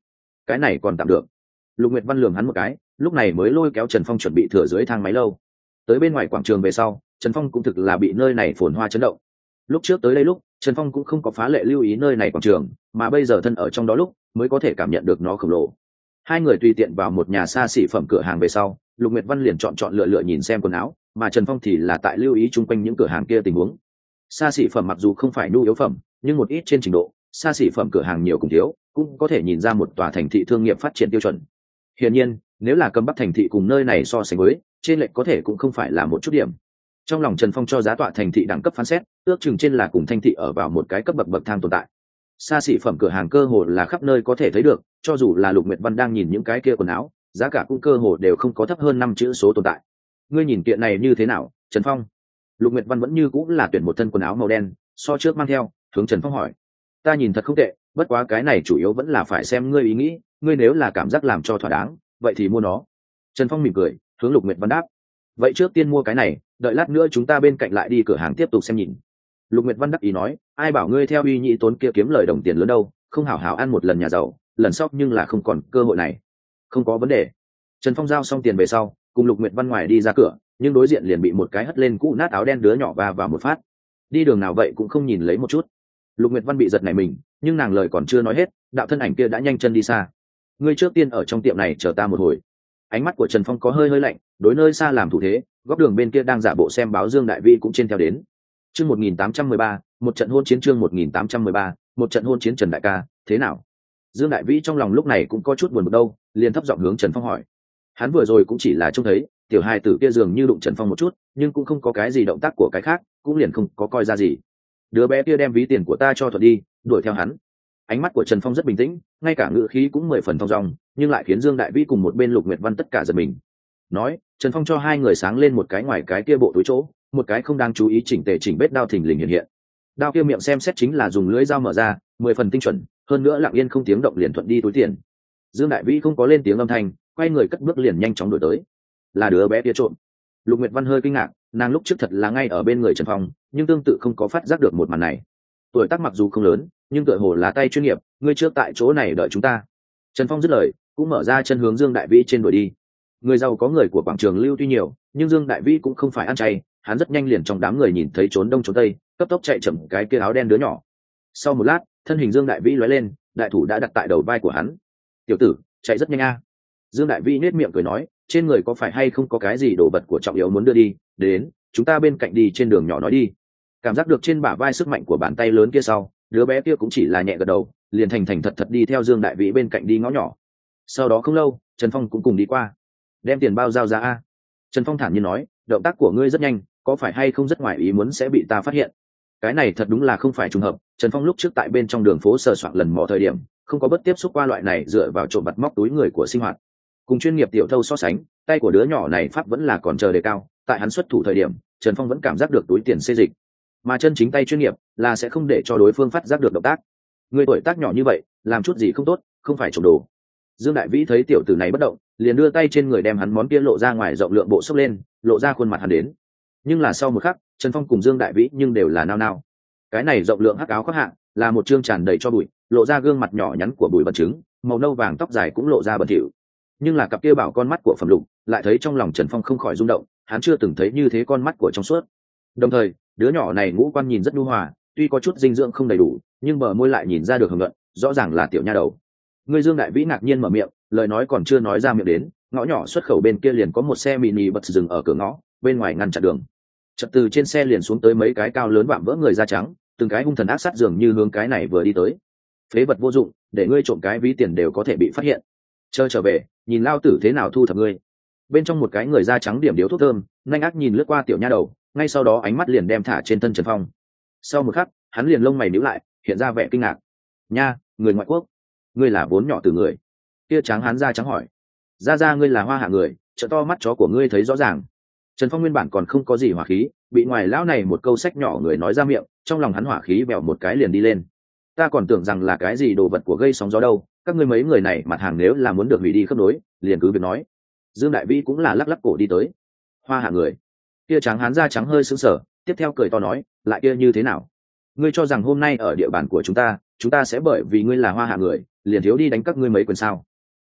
A: cái này còn tạm được. Lục Nguyệt Văn lườm hắn một cái, lúc này mới lôi kéo Trần Phong chuẩn bị thừa dưới thang máy lâu. Tới bên ngoài quảng trường về sau, Trần Phong cũng thực là bị nơi này phồn hoa chấn động. Lúc trước tới đây lúc, Trần Phong cũng không có phá lệ lưu ý nơi này quảng trường, mà bây giờ thân ở trong đó lúc, mới có thể cảm nhận được nó khổng lồ. Hai người tùy tiện vào một nhà xa xỉ phẩm cửa hàng về sau, Lục Nguyệt Văn liền chọn chọn lựa lựa nhìn xem quần áo, mà Trần Phong thì là tại lưu ý chung quanh những cửa hàng kia tình huống. Xa xỉ phẩm mặc dù không phải nhu yếu phẩm, nhưng một ít trên trình độ, xa xỉ phẩm cửa hàng nhiều cùng thiếu, cũng có thể nhìn ra một tòa thành thị thương nghiệp phát triển tiêu chuẩn. Hiển nhiên, nếu là Cầm Bắc thành thị cùng nơi này so sánh với, trên lệch có thể cũng không phải là một chút điểm. Trong lòng Trần Phong cho giá tọa thành thị đẳng cấp phán xét, ước chừng trên là cùng thành thị ở vào một cái cấp bậc bậc thang tồn tại. Xa xỉ phẩm cửa hàng cơ hồ là khắp nơi có thể thấy được, cho dù là Lục Nguyệt Văn đang nhìn những cái kia quần áo, giá cả cũng cơ hồ đều không có thấp hơn năm chữ số tồn tại. Ngươi nhìn kiện này như thế nào, Trần Phong? Lục Nguyệt Văn vẫn như cũng là tuyển một thân quần áo màu đen, so trước mang theo, hướng Trần Phong hỏi. Ta nhìn thật không tệ, bất quá cái này chủ yếu vẫn là phải xem ngươi ý nghĩ, ngươi nếu là cảm giác làm cho thỏa đáng, vậy thì mua nó. Trần Phong mỉm cười, hướng Lục Nguyệt Văn đáp. Vậy trước tiên mua cái này, đợi lát nữa chúng ta bên cạnh lại đi cửa hàng tiếp tục xem nhìn. Lục Nguyệt Văn đắc ý nói, ai bảo ngươi theo uy nhị tốn kia kiếm lời đồng tiền lớn đâu, không hảo hảo ăn một lần nhà giàu, lần sau nhưng là không còn cơ hội này. Không có vấn đề. Trần Phong giao xong tiền về sau, cùng Lục Nguyệt Văn ngoài đi ra cửa, nhưng đối diện liền bị một cái hất lên cũ nát áo đen đứa nhỏ va vào một phát. Đi đường nào vậy cũng không nhìn lấy một chút. Lục Nguyệt Văn bị giật nảy mình, nhưng nàng lời còn chưa nói hết, đạo thân ảnh kia đã nhanh chân đi xa. Ngươi trước tiên ở trong tiệm này chờ ta một hồi. Ánh mắt của Trần Phong có hơi hơi lạnh, đối nơi xa làm thủ thế, góc đường bên kia đang giả bộ xem báo Dương Đại Vĩ cũng trên theo đến. Chương một nghìn tám trăm mười ba, một trận hôn chiến chương một nghìn tám trăm mười ba, một trận hôn chiến Trần đại ca, thế nào? Dương Đại Vĩ trong lòng lúc này cũng có chút buồn bực đâu, liền thấp giọng hướng Trần Phong hỏi. Hắn vừa rồi cũng chỉ là trông thấy, tiểu hài tử kia dường như đụng Trần Phong một chút, nhưng cũng không có cái gì động tác của cái khác, cũng liền không có coi ra gì. Đứa bé kia đem ví tiền của ta cho Thuận đi, đuổi theo hắn. Ánh mắt của Trần Phong rất bình tĩnh, ngay cả ngữ khí cũng mười phần thong dong, nhưng lại khiến Dương Đại Vĩ cùng một bên Lục Nguyệt Văn tất cả giật mình. Nói, Trần Phong cho hai người sáng lên một cái ngoài cái kia bộ túi chỗ, một cái không đáng chú ý chỉnh tề chỉnh bết đao thình lình hiện hiện. Đao kia miệng xem xét chính là dùng lưỡi dao mở ra, mười phần tinh chuẩn, hơn nữa lặng yên không tiếng động liền thuận đi túi tiền. Dương Đại Vĩ không có lên tiếng âm thanh, quay người cất bước liền nhanh chóng đuổi tới. Là đứa bé kia trộm. Lục Nguyệt Văn hơi kinh ngạc, nàng lúc trước thật là ngay ở bên người Trần Phong, nhưng tương tự không có phát giác được một màn này. Tuổi tác mặc dù không lớn, nhưng tựa hồ là tay chuyên nghiệp, ngươi trước tại chỗ này đợi chúng ta. Trần Phong dứt lời, cũng mở ra chân hướng Dương Đại Vĩ trên đuổi đi. Người giàu có người của quảng trường lưu tuy nhiều, nhưng Dương Đại Vĩ cũng không phải ăn chay, hắn rất nhanh liền trong đám người nhìn thấy trốn đông trốn tây, cấp tốc chạy chậm cái kia áo đen đứa nhỏ. Sau một lát, thân hình Dương Đại Vĩ lóe lên, đại thủ đã đặt tại đầu vai của hắn. Tiểu tử, chạy rất nhanh a. Dương Đại Vĩ nết miệng cười nói, trên người có phải hay không có cái gì đồ vật của trọng yếu muốn đưa đi, đến, chúng ta bên cạnh đi trên đường nhỏ nói đi. Cảm giác được trên bả vai sức mạnh của bàn tay lớn kia sau, đứa bé kia cũng chỉ là nhẹ gật đầu, liền thành thành thật thật đi theo Dương Đại Vĩ bên cạnh đi ngõ nhỏ. Sau đó không lâu, Trần Phong cũng cùng đi qua. Đem tiền bao giao ra a. Trần Phong thản nhiên nói, động tác của ngươi rất nhanh, có phải hay không rất ngoài ý muốn sẽ bị ta phát hiện. Cái này thật đúng là không phải trùng hợp, Trần Phong lúc trước tại bên trong đường phố sờ soạn lần mò thời điểm, không có bất tiếp xúc qua loại này dựa vào trộm vặt móc túi người của sinh hoạt. Cùng chuyên nghiệp tiểu thâu so sánh, tay của đứa nhỏ này pháp vẫn là còn chờ đề cao, tại hắn xuất thủ thời điểm, Trần Phong vẫn cảm giác được túi tiền xê dịch. Mà chân chính tay chuyên nghiệp là sẽ không để cho đối phương phát giác được động tác. Người tuổi tác nhỏ như vậy, làm chút gì không tốt, không phải trộm đồ. Dương Đại Vĩ thấy tiểu tử này bất động, liền đưa tay trên người đem hắn món kia lộ ra ngoài rộng lượng bộ xốc lên, lộ ra khuôn mặt hắn đến. Nhưng là sau một khắc, Trần Phong cùng Dương Đại Vĩ nhưng đều là nao nao. Cái này rộng lượng hắc áo khoác hạng, là một trương tràn đầy cho bụi, lộ ra gương mặt nhỏ nhắn của Bùi Bẩn Trứng, màu nâu vàng tóc dài cũng lộ ra bẩn thỉu. Nhưng là cặp kia bảo con mắt của Phẩm Lục, lại thấy trong lòng Trần Phong không khỏi rung động, hắn chưa từng thấy như thế con mắt của trong suốt. Đồng thời, đứa nhỏ này ngũ quan nhìn rất nhu hòa, tuy có chút dinh dưỡng không đầy đủ, nhưng bờ môi lại nhìn ra được hưởng luận, rõ ràng là tiểu nha đầu. Người Dương Đại Vĩ ngạc nhiên mở miệng, lời nói còn chưa nói ra miệng đến, ngõ nhỏ xuất khẩu bên kia liền có một xe mini bật dừng ở cửa ngõ, bên ngoài ngăn chặn đường. Chợt từ trên xe liền xuống tới mấy cái cao lớn vạm vỡ người da trắng, từng cái hung thần ác sát dường như hướng cái này vừa đi tới. Phế vật vô dụng, để ngươi trộm cái ví tiền đều có thể bị phát hiện. Chờ trở về, nhìn lao tử thế nào thu thập ngươi. Bên trong một cái người da trắng điểm điếu thuốc thơm, nhanh ác nhìn lướt qua tiểu nha đầu, ngay sau đó ánh mắt liền đem thả trên thân Trần Phong. Sau một khắc, hắn liền lông mày nhíu lại, hiện ra vẻ kinh ngạc. Nha, người ngoại quốc, ngươi là vốn nhỏ từ người. Kia trắng hắn da trắng hỏi, ra ra ngươi là Hoa Hạ người, trợ to mắt chó của ngươi thấy rõ ràng. Trần Phong nguyên bản còn không có gì hỏa khí, bị ngoài lão này một câu sách nhỏ người nói ra miệng, trong lòng hắn hỏa khí bèo một cái liền đi lên. Ta còn tưởng rằng là cái gì đồ vật của gây sóng gió đâu, các ngươi mấy người này mặt hàng nếu là muốn được hủy đi khớp nối, liền cứ việc nói. Dương Đại Vĩ cũng là lắc lắc cổ đi tới. Hoa Hạ người. Kia trắng hán da trắng hơi sững sờ, tiếp theo cười to nói, lại kia như thế nào? Ngươi cho rằng hôm nay ở địa bàn của chúng ta, chúng ta sẽ bởi vì ngươi là Hoa Hạ người, liền thiếu đi đánh các ngươi mấy quyền sao?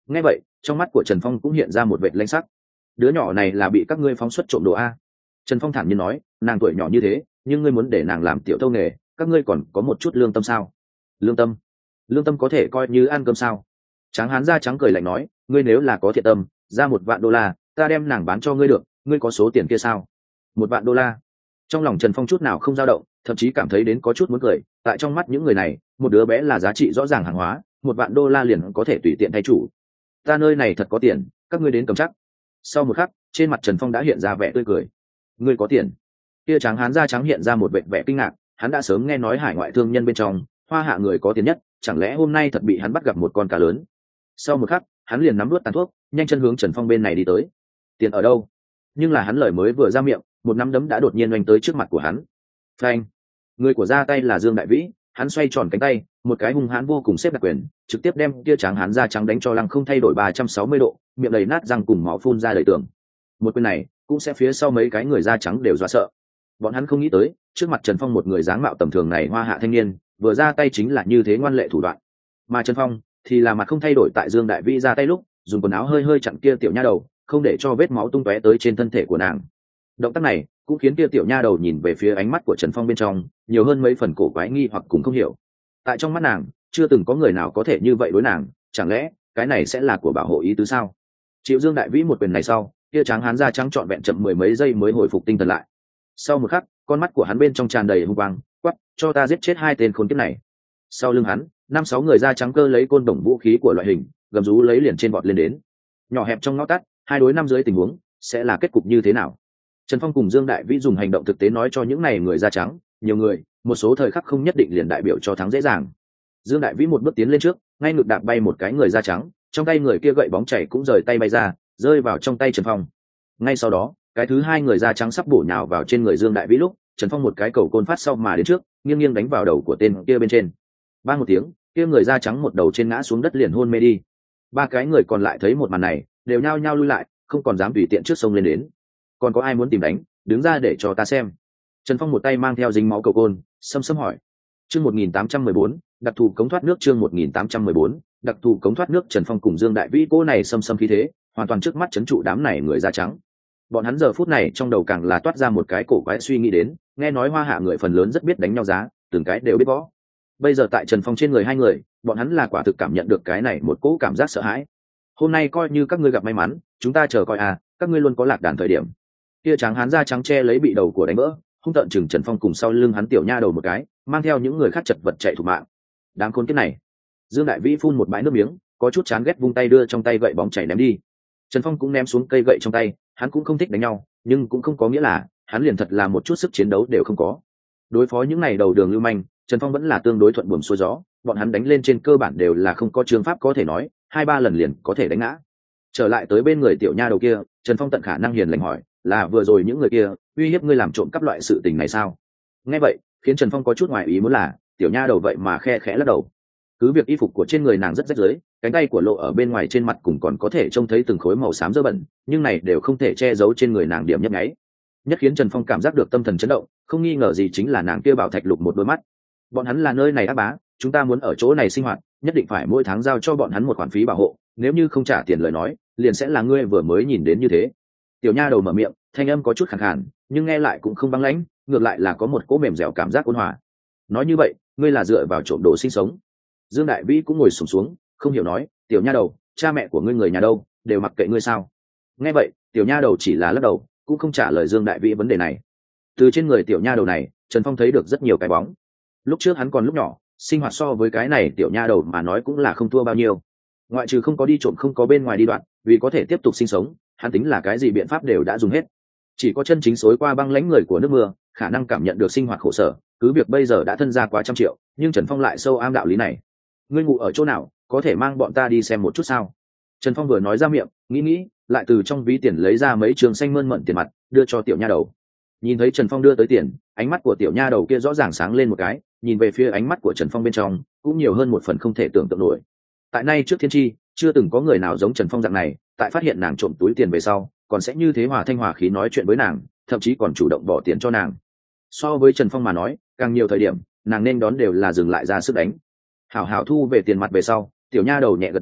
A: Nghe vậy trong mắt của Trần Phong cũng hiện ra một vệt lãnh sắc. Đứa nhỏ này là bị các ngươi phóng xuất trộm đồ a? Trần Phong thản nhiên nói, nàng tuổi nhỏ như thế nhưng ngươi muốn để nàng làm tiểu tâu nghề, các ngươi còn có một chút lương tâm sao? Lương tâm? Lương tâm có thể coi như ăn cơm sao? Tráng hán da trắng cười lạnh nói, ngươi nếu là có thiện tâm, ra một vạn đô la, ta đem nàng bán cho ngươi được, ngươi có số tiền kia sao? Một vạn đô la? Trong lòng Trần Phong chút nào không dao động, thậm chí cảm thấy đến có chút muốn cười. Tại trong mắt những người này, một đứa bé là giá trị rõ ràng hàng hóa, một vạn đô la liền có thể tùy tiện thay chủ. Ta nơi này thật có tiền, các ngươi đến cầm chắc. Sau một khắc, trên mặt Trần Phong đã hiện ra vẻ tươi cười. Ngươi có tiền? Kia tráng hán da trắng hiện ra một vẻ vẻ kinh ngạc, hắn đã sớm nghe nói hải ngoại thương nhân bên trong, Hoa Hạ người có tiền nhất, chẳng lẽ hôm nay thật bị hắn bắt gặp một con cá lớn? Sau một khắc, hắn liền nắm nuốt tàn thuốc, nhanh chân hướng Trần Phong bên này đi tới. Tiền ở đâu? Nhưng là hắn lời mới vừa ra miệng, một nắm đấm đã đột nhiên oanh tới trước mặt của hắn. Phanh! Người của ra tay là Dương Đại Vĩ, hắn xoay tròn cánh tay, một cái hung hãn vô cùng xếp đặc quyền, trực tiếp đem kia tráng hán da trắng đánh cho lăng không thay đổi ba trăm sáu mươi độ, miệng đầy nát răng cùng máu phun ra đầy tường. Một quyền này, cũng sẽ phía sau mấy cái người da trắng đều dọa sợ. Bọn hắn không nghĩ tới, trước mặt Trần Phong một người dáng mạo tầm thường này Hoa Hạ thanh niên, vừa ra tay chính là như thế ngoan lệ thủ đoạn. Mà Trần Phong thì là mặt không thay đổi tại Dương Đại Vĩ ra tay lúc, dùng quần áo hơi hơi chặn kia tiểu nha đầu, không để cho vết máu tung tóe tới trên thân thể của nàng. Động tác này cũng khiến kia tiểu nha đầu nhìn về phía ánh mắt của Trần Phong bên trong, nhiều hơn mấy phần cổ quái nghi hoặc cũng không hiểu. Tại trong mắt nàng, chưa từng có người nào có thể như vậy đối nàng, chẳng lẽ cái này sẽ là của bảo hộ ý tứ sao? Chịu Dương Đại Vĩ một quyền này sau, kia tráng hán da trắng trọn vẹn chậm mười mấy giây mới hồi phục tinh thần lại. Sau một khắc, con mắt của hắn bên trong tràn đầy hung quang, quắc, cho ta giết chết hai tên khốn kiếp này. Sau lưng hắn, năm sáu người da trắng cơ lấy côn đồng vũ khí của loại hình, gầm rú lấy liền trên vọt lên đến. Nhỏ hẹp trong ngõ tắt, hai đối năm dưới tình huống, sẽ là kết cục như thế nào? Trần Phong cùng Dương Đại Vĩ dùng hành động thực tế nói cho những này người da trắng, nhiều người, một số thời khắc không nhất định liền đại biểu cho thắng dễ dàng. Dương Đại Vĩ một bước tiến lên trước, ngay ngực đạp bay một cái người da trắng, trong tay người kia gậy bóng chảy cũng rời tay bay ra, rơi vào trong tay Trần Phong. Ngay sau đó, cái thứ hai người da trắng sắp bổ nhào vào trên người Dương Đại Vĩ lúc, Trần Phong một cái cầu côn phát sau mà đến trước, nghiêng nghiêng đánh vào đầu của tên kia bên trên. Ba một tiếng, kia người da trắng một đầu trên ngã xuống đất liền hôn mê đi. Ba cái người còn lại thấy một màn này, đều nhao nhao lui lại, không còn dám tùy tiện trước sông lên đến. Còn có ai muốn tìm đánh, đứng ra để cho ta xem. Trần Phong một tay mang theo dính máu cầu côn, xâm xâm hỏi. Chương một nghìn tám trăm mười bốn, đặc thù cống thoát nước. Chương một nghìn tám trăm mười bốn, đặc thù cống thoát nước. Trần Phong cùng Dương Đại Vĩ cô này xâm xâm khí thế, hoàn toàn trước mắt chấn trụ đám này người da trắng. Bọn hắn giờ phút này trong đầu càng là toát ra một cái cổ quái suy nghĩ đến, nghe nói Hoa Hạ người phần lớn rất biết đánh nhau giá, từng cái đều biết võ. Bây giờ tại Trần Phong trên người hai người, bọn hắn là quả thực cảm nhận được cái này một cỗ cảm giác sợ hãi. Hôm nay coi như các ngươi gặp may mắn, chúng ta chờ coi à, các ngươi luôn có lạc đàn thời điểm. Kia tráng hán da trắng che lấy bị đầu của đánh vỡ, hung tợn chừng Trần Phong cùng sau lưng hắn tiểu nha đầu một cái, mang theo những người khác chật vật chạy thủ mạng. Đáng khốn kiếp này. Dương Đại Vĩ phun một bãi nước miếng, có chút chán ghét vung tay đưa trong tay gậy bóng chảy ném đi. Trần Phong cũng ném xuống cây gậy trong tay, hắn cũng không thích đánh nhau, nhưng cũng không có nghĩa là hắn liền thật là một chút sức chiến đấu đều không có. Đối phó những này đầu đường lưu manh, Trần Phong vẫn là tương đối thuận buồm xuôi gió, bọn hắn đánh lên trên cơ bản đều là không có chương pháp có thể nói, hai ba lần liền có thể đánh ngã. Trở lại tới bên người tiểu nha đầu kia, Trần Phong tận khả năng hiền lành hỏi, là vừa rồi những người kia uy hiếp ngươi làm trộm cắp loại sự tình này sao? Nghe vậy, khiến Trần Phong có chút ngoài ý muốn là, tiểu nha đầu vậy mà khe khẽ lắc đầu. Cứ việc y phục của trên người nàng rất rách rưới, cánh tay của lộ ở bên ngoài trên mặt cũng còn có thể trông thấy từng khối màu xám dơ bẩn, nhưng này đều không thể che giấu trên người nàng điểm nhấp nháy. Nhất khiến Trần Phong cảm giác được tâm thần chấn động, không nghi ngờ gì chính là nàng kia bảo thạch lục một đôi mắt. Bọn hắn là nơi này ác bá, chúng ta muốn ở chỗ này sinh hoạt, nhất định phải mỗi tháng giao cho bọn hắn một khoản phí bảo hộ, nếu như không trả tiền lời nói, liền sẽ là ngươi vừa mới nhìn đến như thế. Tiểu nha đầu mở miệng, thanh âm có chút khàn khàn, nhưng nghe lại cũng không băng lãnh, ngược lại là có một cỗ mềm dẻo cảm giác ôn hòa. Nói như vậy, ngươi là dựa vào trộm đồ sinh sống? Dương Đại Vĩ cũng ngồi xổm xuống, không hiểu nói, tiểu nha đầu, cha mẹ của ngươi người nhà đâu, đều mặc kệ ngươi sao? Nghe vậy, tiểu nha đầu chỉ là lắc đầu, cũng không trả lời Dương Đại Vĩ vấn đề này. Từ trên người tiểu nha đầu này, Trần Phong thấy được rất nhiều cái bóng. Lúc trước hắn còn lúc nhỏ, sinh hoạt so với cái này tiểu nha đầu mà nói cũng là không thua bao nhiêu. Ngoại trừ không có đi trộm không có bên ngoài đi đoạn, vì có thể tiếp tục sinh sống, hắn tính là cái gì biện pháp đều đã dùng hết. Chỉ có chân chính xối qua băng lãnh người của nước mưa, khả năng cảm nhận được sinh hoạt khổ sở, cứ việc bây giờ đã thân ra quá trăm triệu, nhưng Trần Phong lại sâu am đạo lý này. Ngươi ngủ ở chỗ nào, có thể mang bọn ta đi xem một chút sao? Trần Phong vừa nói ra miệng, nghĩ nghĩ, lại từ trong ví tiền lấy ra mấy trường xanh mơn mận tiền mặt, đưa cho tiểu nha đầu. Nhìn thấy Trần Phong đưa tới tiền, ánh mắt của tiểu nha đầu kia rõ ràng sáng lên một cái, nhìn về phía ánh mắt của Trần Phong bên trong, cũng nhiều hơn một phần không thể tưởng tượng nổi. Tại nay trước thiên tri, chưa từng có người nào giống Trần Phong dạng này, tại phát hiện nàng trộm túi tiền về sau, còn sẽ như thế hòa thanh hòa khí nói chuyện với nàng, thậm chí còn chủ động bỏ tiền cho nàng. So với Trần Phong mà nói, càng nhiều thời điểm, nàng nên đón đều là dừng lại ra sức đánh. Hảo hảo thu về tiền mặt về sau, tiểu nha đầu nhẹ gật đầu,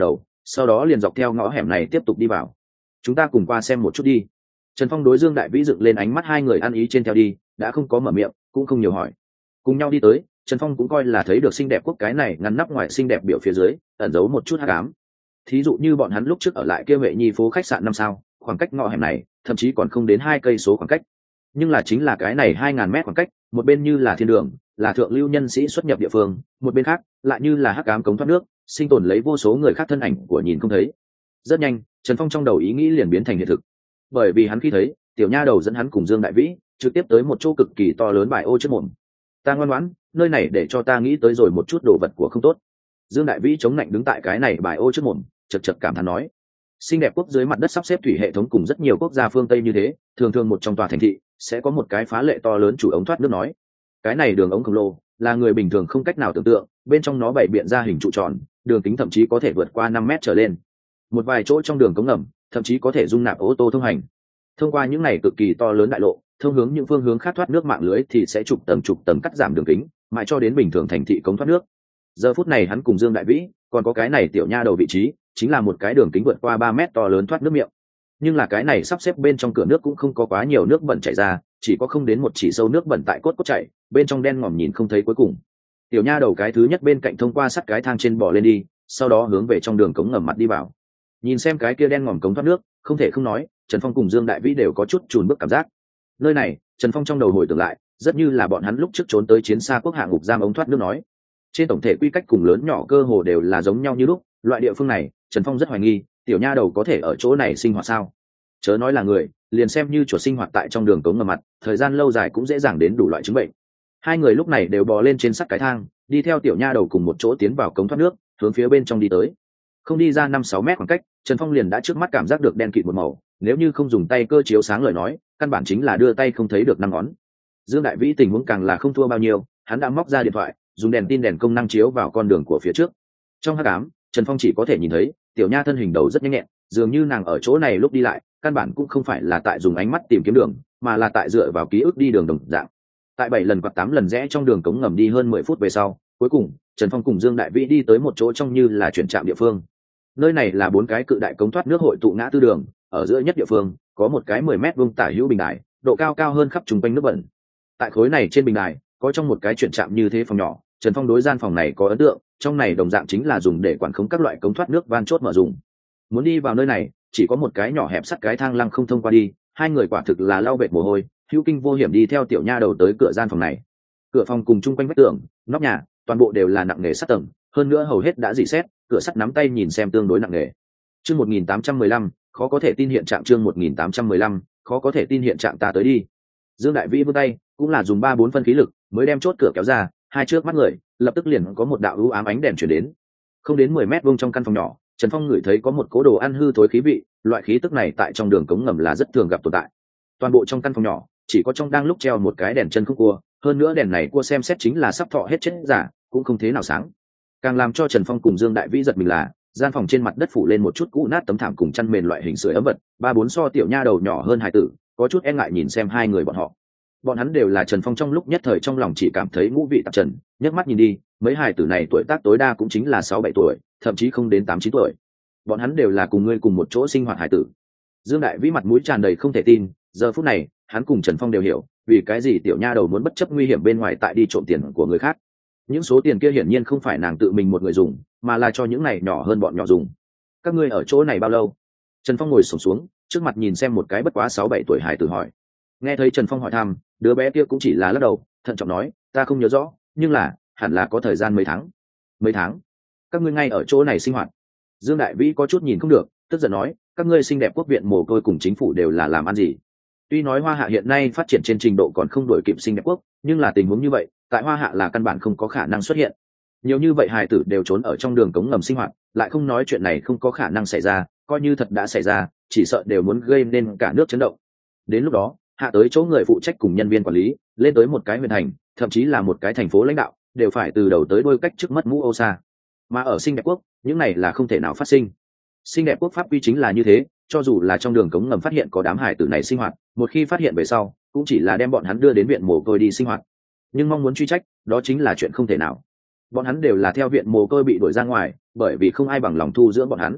A: sau đó liền dọc theo ngõ hẻm này tiếp tục đi vào. Chúng ta cùng qua xem một chút đi. Trần Phong đối Dương Đại Vĩ dựng lên ánh mắt, hai người ăn ý trên theo đi, đã không có mở miệng cũng không nhiều hỏi, cùng nhau đi tới. Trần Phong cũng coi là thấy được xinh đẹp quốc cái này ngăn nắp ngoài xinh đẹp biểu phía dưới ẩn giấu một chút hắc ám. Thí dụ như bọn hắn lúc trước ở lại kia Huệ Nhi phố khách sạn năm sao, khoảng cách ngõ hẻm này thậm chí còn không đến hai cây số khoảng cách, nhưng là chính là cái này hai ngàn mét khoảng cách, một bên như là thiên đường, là thượng lưu nhân sĩ xuất nhập địa phương, một bên khác lại như là hắc ám cống thoát nước, sinh tồn lấy vô số người khác thân ảnh của nhìn không thấy. Rất nhanh, Trần Phong trong đầu ý nghĩ liền biến thành hiện thực, bởi vì hắn khi thấy tiểu nha đầu dẫn hắn cùng Dương Đại Vĩ trực tiếp tới một chỗ cực kỳ to lớn bài ô trước mồm. Ta ngoan ngoãn, nơi này để cho ta nghĩ tới rồi một chút đồ vật của không tốt. Dương Đại Vĩ chống lạnh đứng tại cái này bài ô trước mồm, chật chật cảm thán nói. Xinh đẹp quốc dưới mặt đất sắp xếp thủy hệ thống cùng rất nhiều quốc gia phương Tây như thế, thường thường một trong tòa thành thị sẽ có một cái phá lệ to lớn chủ ống thoát nước nói. Cái này đường ống khổng lồ là người bình thường không cách nào tưởng tượng, bên trong nó bày biện ra hình trụ tròn, đường kính thậm chí có thể vượt qua năm mét trở lên. Một vài chỗ trong đường cống ngầm thậm chí có thể dung nạp ô tô thông hành. Thông qua những này cực kỳ to lớn đại lộ, thông hướng những phương hướng khác thoát nước mạng lưới thì sẽ chục tầng chục tầng cắt giảm đường kính, mãi cho đến bình thường thành thị cống thoát nước. Giờ phút này hắn cùng Dương Đại Vĩ, còn có cái này tiểu nha đầu vị trí, chính là một cái đường kính vượt qua ba mét to lớn thoát nước miệng. Nhưng là cái này sắp xếp bên trong cửa nước cũng không có quá nhiều nước bẩn chảy ra, chỉ có không đến một chỉ sâu nước bẩn tại cốt cốt chảy, bên trong đen ngòm nhìn không thấy cuối cùng. Tiểu nha đầu cái thứ nhất bên cạnh thông qua sắt cái thang trên bò lên đi, sau đó hướng về trong đường cống ngầm mặt đi vào. Nhìn xem cái kia đen ngòm cống thoát nước, không thể không nói, Trần Phong cùng Dương Đại Vĩ đều có chút chùn bước cảm giác. Nơi này, Trần Phong trong đầu hồi tưởng lại, rất như là bọn hắn lúc trước trốn tới chiến xa quốc hạ ngục giam ống thoát nước nói. Trên tổng thể quy cách cùng lớn nhỏ cơ hồ đều là giống nhau như lúc, loại địa phương này, Trần Phong rất hoài nghi, tiểu nha đầu có thể ở chỗ này sinh hoạt sao? Chớ nói là người, liền xem như chuột sinh hoạt tại trong đường cống ngầm mặt, thời gian lâu dài cũng dễ dàng đến đủ loại chứng bệnh. Hai người lúc này đều bò lên trên sắt cái thang, đi theo tiểu nha đầu cùng một chỗ tiến vào cống thoát nước, hướng phía bên trong đi tới. Không đi ra năm sáu mét khoảng cách, Trần Phong liền đã trước mắt cảm giác được đen kịt một màu, nếu như không dùng tay cơ chiếu sáng lời nói, căn bản chính là đưa tay không thấy được năm ngón. Dương Đại Vĩ tình huống càng là không thua bao nhiêu, hắn đã móc ra điện thoại, dùng đèn tin đèn công năng chiếu vào con đường của phía trước. Trong hắc ám, Trần Phong chỉ có thể nhìn thấy tiểu nha thân hình đầu rất nhanh nhẹn, dường như nàng ở chỗ này lúc đi lại, căn bản cũng không phải là tại dùng ánh mắt tìm kiếm đường, mà là tại dựa vào ký ức đi đường đồng dạng. Tại bảy lần hoặc tám lần rẽ trong đường cống ngầm đi hơn mười phút về sau, cuối cùng Trần Phong cùng Dương Đại Vĩ đi tới một chỗ trông như là chuyển trạm địa phương. Nơi này là bốn cái cự đại cống thoát nước hội tụ ngã tư đường, ở giữa nhất địa phương có một cái mười mét vuông tả hữu bình đài, độ cao cao hơn khắp trung quanh nước bẩn. Tại khối này trên bình đài có trong một cái chuyển trạm như thế phòng nhỏ, Trần Phong đối gian phòng này có ấn tượng, trong này đồng dạng chính là dùng để quản khống các loại cống thoát nước van chốt mở dùng. Muốn đi vào nơi này, chỉ có một cái nhỏ hẹp sắt cái thang lăng không thông qua đi, hai người quả thực là lau bệt mồ hôi, hữu kinh vô hiểm đi theo tiểu nha đầu tới cửa gian phòng này. Cửa phòng cùng chung quanh vách tường, nóc nhà, toàn bộ đều là nặng nề sắt tầng, hơn nữa hầu hết đã rỉ sét, cửa sắt nắm tay nhìn xem tương đối nặng nề. Chương một nghìn tám trăm mười lăm, khó có thể tin hiện trạng chương một nghìn tám trăm mười lăm, khó có thể tin hiện trạng ta tới đi. Dương Đại Vĩ vươn tay, cũng là dùng ba bốn phân khí lực, mới đem chốt cửa kéo ra, hai trước mắt người, lập tức liền có một đạo u ám ánh đèn truyền đến. Không đến mười mét vuông trong căn phòng nhỏ, Trần Phong ngửi thấy có một cố đồ ăn hư thối khí vị, loại khí tức này tại trong đường cống ngầm là rất thường gặp tồn tại. Toàn bộ trong căn phòng nhỏ, chỉ có trong đang lúc treo một cái đèn chân khúc cua, hơn nữa đèn này cua xem xét chính là sắp thọ hết chết giả, cũng không thế nào sáng. Càng làm cho Trần Phong cùng Dương Đại Vĩ giật mình là, gian phòng trên mặt đất phủ lên một chút cũ nát tấm thảm cùng chăn mền loại hình sưởi ấm vật, ba bốn so tiểu nha đầu nhỏ hơn hải tử, có chút e ngại nhìn xem hai người bọn họ. Bọn hắn đều là Trần Phong trong lúc nhất thời trong lòng chỉ cảm thấy ngũ vị tạp trần, nhấc mắt nhìn đi, mấy hài tử này tuổi tác tối đa cũng chính là sáu bảy tuổi, thậm chí không đến tám chín tuổi. Bọn hắn đều là cùng ngươi cùng một chỗ sinh hoạt hài tử. Dương Đại Vĩ mặt mũi tràn đầy không thể tin, giờ phút này, hắn cùng Trần Phong đều hiểu, vì cái gì tiểu nha đầu muốn bất chấp nguy hiểm bên ngoài tại đi trộm tiền của người khác. Những số tiền kia hiển nhiên không phải nàng tự mình một người dùng, mà là cho những này nhỏ hơn bọn nhỏ dùng. Các ngươi ở chỗ này bao lâu? Trần Phong ngồi xổm xuống, trước mặt nhìn xem một cái bất quá sáu bảy tuổi hài tử hỏi. Nghe thấy Trần Phong hỏi thăm, đứa bé kia cũng chỉ là lắc đầu, thận trọng nói, ta không nhớ rõ, nhưng là hẳn là có thời gian mấy tháng. Mấy tháng? Các ngươi ngay ở chỗ này sinh hoạt? Dương Đại Vĩ có chút nhìn không được, tức giận nói, các ngươi xinh đẹp quốc viện mồ côi cùng chính phủ đều là làm ăn gì? Tuy nói Hoa Hạ hiện nay phát triển trên trình độ còn không đuổi kịp xinh đẹp quốc, nhưng là tình huống như vậy, tại Hoa Hạ là căn bản không có khả năng xuất hiện. Nhiều như vậy hài tử đều trốn ở trong đường cống ngầm sinh hoạt, lại không nói chuyện này không có khả năng xảy ra, coi như thật đã xảy ra, chỉ sợ đều muốn gây nên cả nước chấn động. Đến lúc đó, hạ tới chỗ người phụ trách cùng nhân viên quản lý, lên tới một cái huyện thành, thậm chí là một cái thành phố lãnh đạo, đều phải từ đầu tới đuôi cách trước mất mũ ô sa. Mà ở xinh đẹp quốc, những này là không thể nào phát sinh. Xinh đẹp quốc pháp quy chính là như thế, cho dù là trong đường cống ngầm phát hiện có đám hải tử này sinh hoạt, một khi phát hiện về sau, cũng chỉ là đem bọn hắn đưa đến viện mồ côi đi sinh hoạt. Nhưng mong muốn truy trách, đó chính là chuyện không thể nào. Bọn hắn đều là theo viện mồ côi bị đuổi ra ngoài, bởi vì không ai bằng lòng thu dưỡng bọn hắn.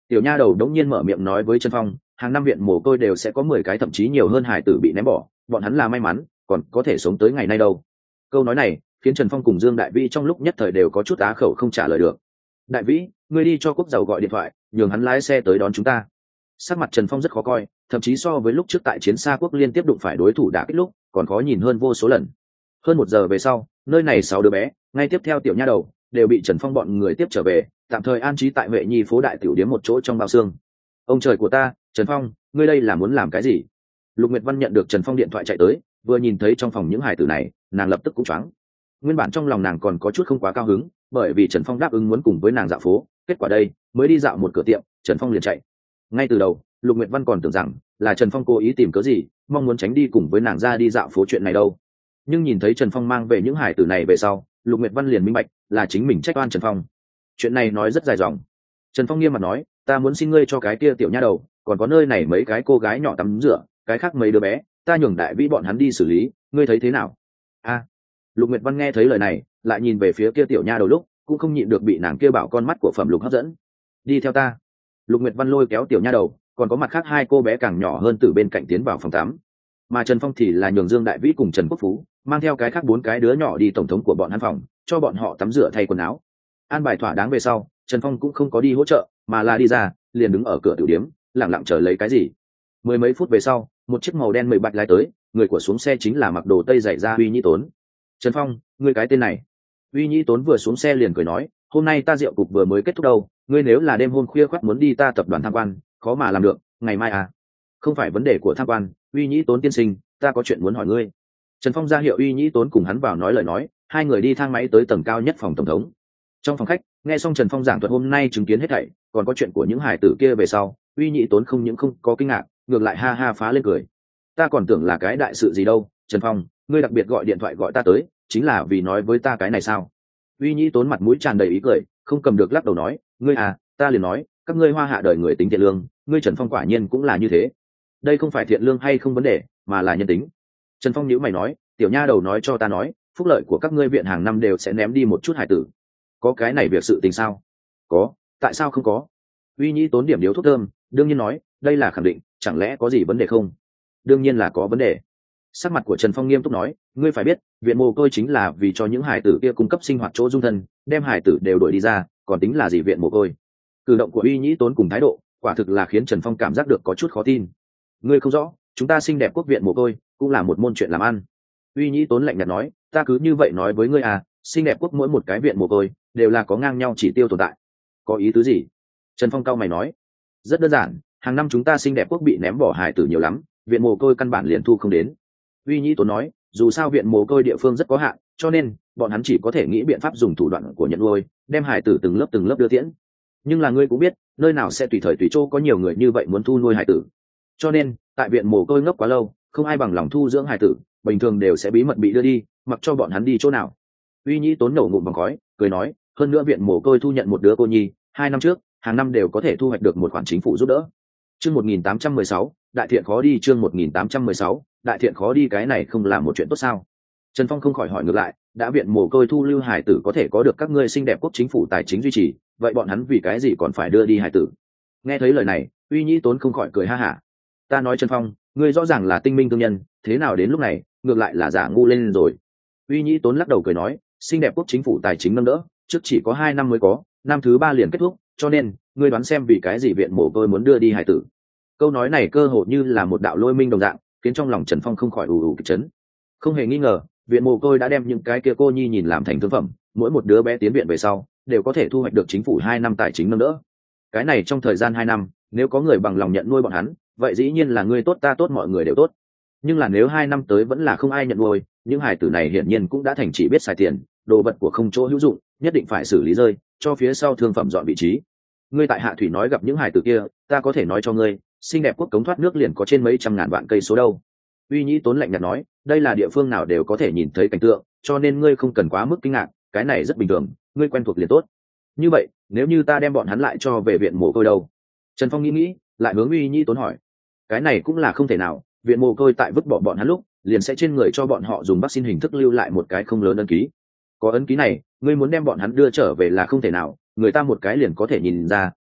A: Tiểu nha đầu đống nhiên mở miệng nói với Trần Phong, hàng năm viện mồ côi đều sẽ có mười cái thậm chí nhiều hơn hải tử bị ném bỏ, bọn hắn là may mắn còn có thể sống tới ngày nay đâu. Câu nói này khiến Trần Phong cùng Dương Đại Vĩ trong lúc nhất thời đều có chút á khẩu không trả lời được. Đại Vĩ, ngươi đi cho Quốc Giàu gọi điện thoại, nhường hắn lái xe tới đón chúng ta. Sắc mặt Trần Phong rất khó coi, thậm chí so với lúc trước tại chiến xa quốc liên tiếp đụng phải đối thủ đã kích lúc còn khó nhìn hơn vô số lần. Hơn một giờ về sau, nơi này sáu đứa bé, ngay tiếp theo tiểu nha đầu, đều bị Trần Phong bọn người tiếp trở về, tạm thời an trí tại Huệ Nhi phố đại tiểu điếm một chỗ trong bao xương. Ông trời của ta, Trần Phong, ngươi đây là muốn làm cái gì? Lục Nguyệt Văn nhận được Trần Phong điện thoại chạy tới, vừa nhìn thấy trong phòng những hài tử này, nàng lập tức cũng choáng. Nguyên bản trong lòng nàng còn có chút không quá cao hứng, bởi vì Trần Phong đáp ứng muốn cùng với nàng dạo phố, kết quả đây, mới đi dạo một cửa tiệm, Trần Phong liền chạy. Ngay từ đầu, Lục Nguyệt Văn còn tưởng rằng là Trần Phong cố ý tìm cớ gì, mong muốn tránh đi cùng với nàng ra đi dạo phố chuyện này đâu. Nhưng nhìn thấy Trần Phong mang về những hài tử này về sau, Lục Nguyệt Văn liền minh bạch, là chính mình trách oan Trần Phong. Chuyện này nói rất dài dòng. Trần Phong nghiêm mặt nói, ta muốn xin ngươi cho cái kia tiểu nha đầu, còn có nơi này mấy cái cô gái nhỏ tắm rửa, cái khác mấy đứa bé, ta nhường Đại Vĩ bọn hắn đi xử lý, ngươi thấy thế nào? A. Lục Nguyệt Văn nghe thấy lời này, lại nhìn về phía kia tiểu nha đầu lúc, cũng không nhịn được bị nàng kia bảo con mắt của Phẩm Lục hấp dẫn. Đi theo ta. Lục Nguyệt Văn lôi kéo tiểu nha đầu, còn có mặt khác hai cô bé càng nhỏ hơn từ bên cạnh tiến vào phòng tắm. Mà Trần Phong thì là nhường Dương Đại Vĩ cùng Trần Quốc Phú mang theo cái khác bốn cái đứa nhỏ đi tổng thống của bọn hắn phòng, cho bọn họ tắm rửa thay quần áo. An bài thỏa đáng về sau, Trần Phong cũng không có đi hỗ trợ, mà là đi ra, liền đứng ở cửa tiểu điếm, lặng lặng chờ lấy cái gì. Mười mấy phút về sau, một chiếc màu đen mười bạch lái tới, người của xuống xe chính là mặc đồ tây dày da Uy Nhĩ Tốn. Trần Phong, ngươi cái tên này. Uy Nhĩ Tốn vừa xuống xe liền cười nói, hôm nay ta rượu cục vừa mới kết thúc đâu, ngươi nếu là đêm hôm khuya khoắt muốn đi ta tập đoàn tham quan, khó mà làm được, ngày mai à? Không phải vấn đề của tham quan, Uy Nhĩ Tốn tiên sinh, ta có chuyện muốn hỏi ngươi. Trần Phong ra hiệu Uy Nhĩ Tốn cùng hắn vào nói lời nói, hai người đi thang máy tới tầng cao nhất phòng tổng thống. Trong phòng khách, nghe xong Trần Phong giảng thuật hôm nay chứng kiến hết thảy, còn có chuyện của những hải tử kia về sau, Uy Nhĩ Tốn không những không có kinh ngạc, ngược lại ha ha phá lên cười. Ta còn tưởng là cái đại sự gì đâu, Trần Phong, ngươi đặc biệt gọi điện thoại gọi ta tới, chính là vì nói với ta cái này sao? Uy Nhĩ Tốn mặt mũi tràn đầy ý cười, không cầm được lắc đầu nói, ngươi à, ta liền nói, các ngươi Hoa Hạ đời người tính thiện lương, ngươi Trần Phong quả nhiên cũng là như thế. Đây không phải thiện lương hay không vấn đề, mà là nhân tính. Trần Phong nhíu mày nói, tiểu nha đầu nói cho ta nói, phúc lợi của các ngươi viện hàng năm đều sẽ ném đi một chút hải tử. Có cái này việc sự tình sao? Có, tại sao không có? Uy Nhĩ Tốn điểm điếu thuốc thơm, đương nhiên nói, đây là khẳng định, chẳng lẽ có gì vấn đề không? Đương nhiên là có vấn đề. Sắc mặt của Trần Phong nghiêm túc nói, ngươi phải biết, viện mồ côi chính là vì cho những hải tử kia cung cấp sinh hoạt chỗ dung thân, đem hải tử đều đuổi đi ra, còn tính là gì viện mồ côi? Cử động của Uy Nhĩ Tốn cùng thái độ, quả thực là khiến Trần Phong cảm giác được có chút khó tin. Ngươi không rõ, chúng ta xinh đẹp quốc viện mồ côi cũng là một môn chuyện làm ăn. Uy Nhĩ Tốn lạnh nhạt nói, ta cứ như vậy nói với ngươi à, xinh đẹp quốc mỗi một cái viện mồ côi đều là có ngang nhau chỉ tiêu tồn tại. Có ý tứ gì? Trần Phong cau mày nói, rất đơn giản, hàng năm chúng ta xinh đẹp quốc bị ném bỏ hài tử nhiều lắm, viện mồ côi căn bản liền thu không đến. Uy Nhĩ Tốn nói, dù sao viện mồ côi địa phương rất có hạn, cho nên bọn hắn chỉ có thể nghĩ biện pháp dùng thủ đoạn của nhận nuôi, đem hài tử từng lớp từng lớp đưa tiễn. Nhưng là ngươi cũng biết, nơi nào sẽ tùy thời tùy chỗ có nhiều người như vậy muốn thu nuôi hài tử. Cho nên, tại viện mồ côi ngốc quá lâu, không ai bằng lòng thu dưỡng hài tử, bình thường đều sẽ bí mật bị đưa đi, mặc cho bọn hắn đi chỗ nào. Uy Nhĩ Tốn nổ ngụm bằng khói, cười nói, hơn nữa viện mồ côi thu nhận một đứa cô nhi, hai năm trước, hàng năm đều có thể thu hoạch được một khoản chính phủ giúp đỡ. Chương một nghìn tám trăm mười sáu, đại thiện khó đi, chương một nghìn tám trăm mười sáu, đại thiện khó đi, cái này không là một chuyện tốt sao? Trần Phong không khỏi hỏi ngược lại, đã viện mồ côi thu lưu hải tử có thể có được các ngươi xinh đẹp quốc chính phủ tài chính duy trì, vậy bọn hắn vì cái gì còn phải đưa đi hải tử? Nghe thấy lời này, Uy Nhĩ Tốn không khỏi cười ha hả. Ta nói Trần Phong, ngươi rõ ràng là tinh minh thương nhân, thế nào đến lúc này ngược lại là giả ngu lên rồi? Uy Nhĩ Tốn lắc đầu cười nói, xinh đẹp quốc chính phủ tài chính nâng đỡ, trước chỉ có hai năm mới có, năm thứ ba liền kết thúc, cho nên ngươi đoán xem vì cái gì viện mồ côi muốn đưa đi hải tử? Câu nói này cơ hồ như là một đạo lôi minh đồng dạng, khiến trong lòng Trần Phong không khỏi ù ù kịch chấn. Không hề nghi ngờ, viện mồ côi đã đem những cái kia cô nhi nhìn làm thành thương phẩm, mỗi một đứa bé tiến viện về sau đều có thể thu hoạch được chính phủ hai năm tài chính nâng đỡ. Cái này trong thời gian hai năm, nếu có người bằng lòng nhận nuôi bọn hắn, vậy dĩ nhiên là ngươi tốt ta tốt mọi người đều tốt. Nhưng là nếu hai năm tới vẫn là không ai nhận nuôi, những hài tử này hiển nhiên cũng đã thành chỉ biết xài tiền, đồ vật của không chỗ hữu dụng, nhất định phải xử lý rơi, cho phía sau thương phẩm dọn vị trí. Ngươi tại Hạ Thủy nói gặp những hài tử kia, ta có thể nói cho ngươi, xinh đẹp quốc cống thoát nước liền có trên mấy trăm ngàn vạn cây số đâu. Uy Nhĩ Tốn lạnh nhạt nói, đây là địa phương nào đều có thể nhìn thấy cảnh tượng, cho nên ngươi không cần quá mức kinh ngạc, cái này rất bình thường, ngươi quen thuộc liền tốt. Như vậy, nếu như ta đem bọn hắn lại cho về viện mồ côi đâu? Trần Phong nghĩ nghĩ, lại hướng Uy Nhĩ Tốn hỏi. Cái này cũng là không thể nào, viện mồ côi tại vứt bỏ bọn hắn lúc, liền sẽ trên người cho bọn họ dùng vaccine hình thức lưu lại một cái không lớn ấn ký. Có ấn ký này, ngươi muốn đem bọn hắn đưa trở về là không thể nào, người ta một cái liền có thể nhìn ra,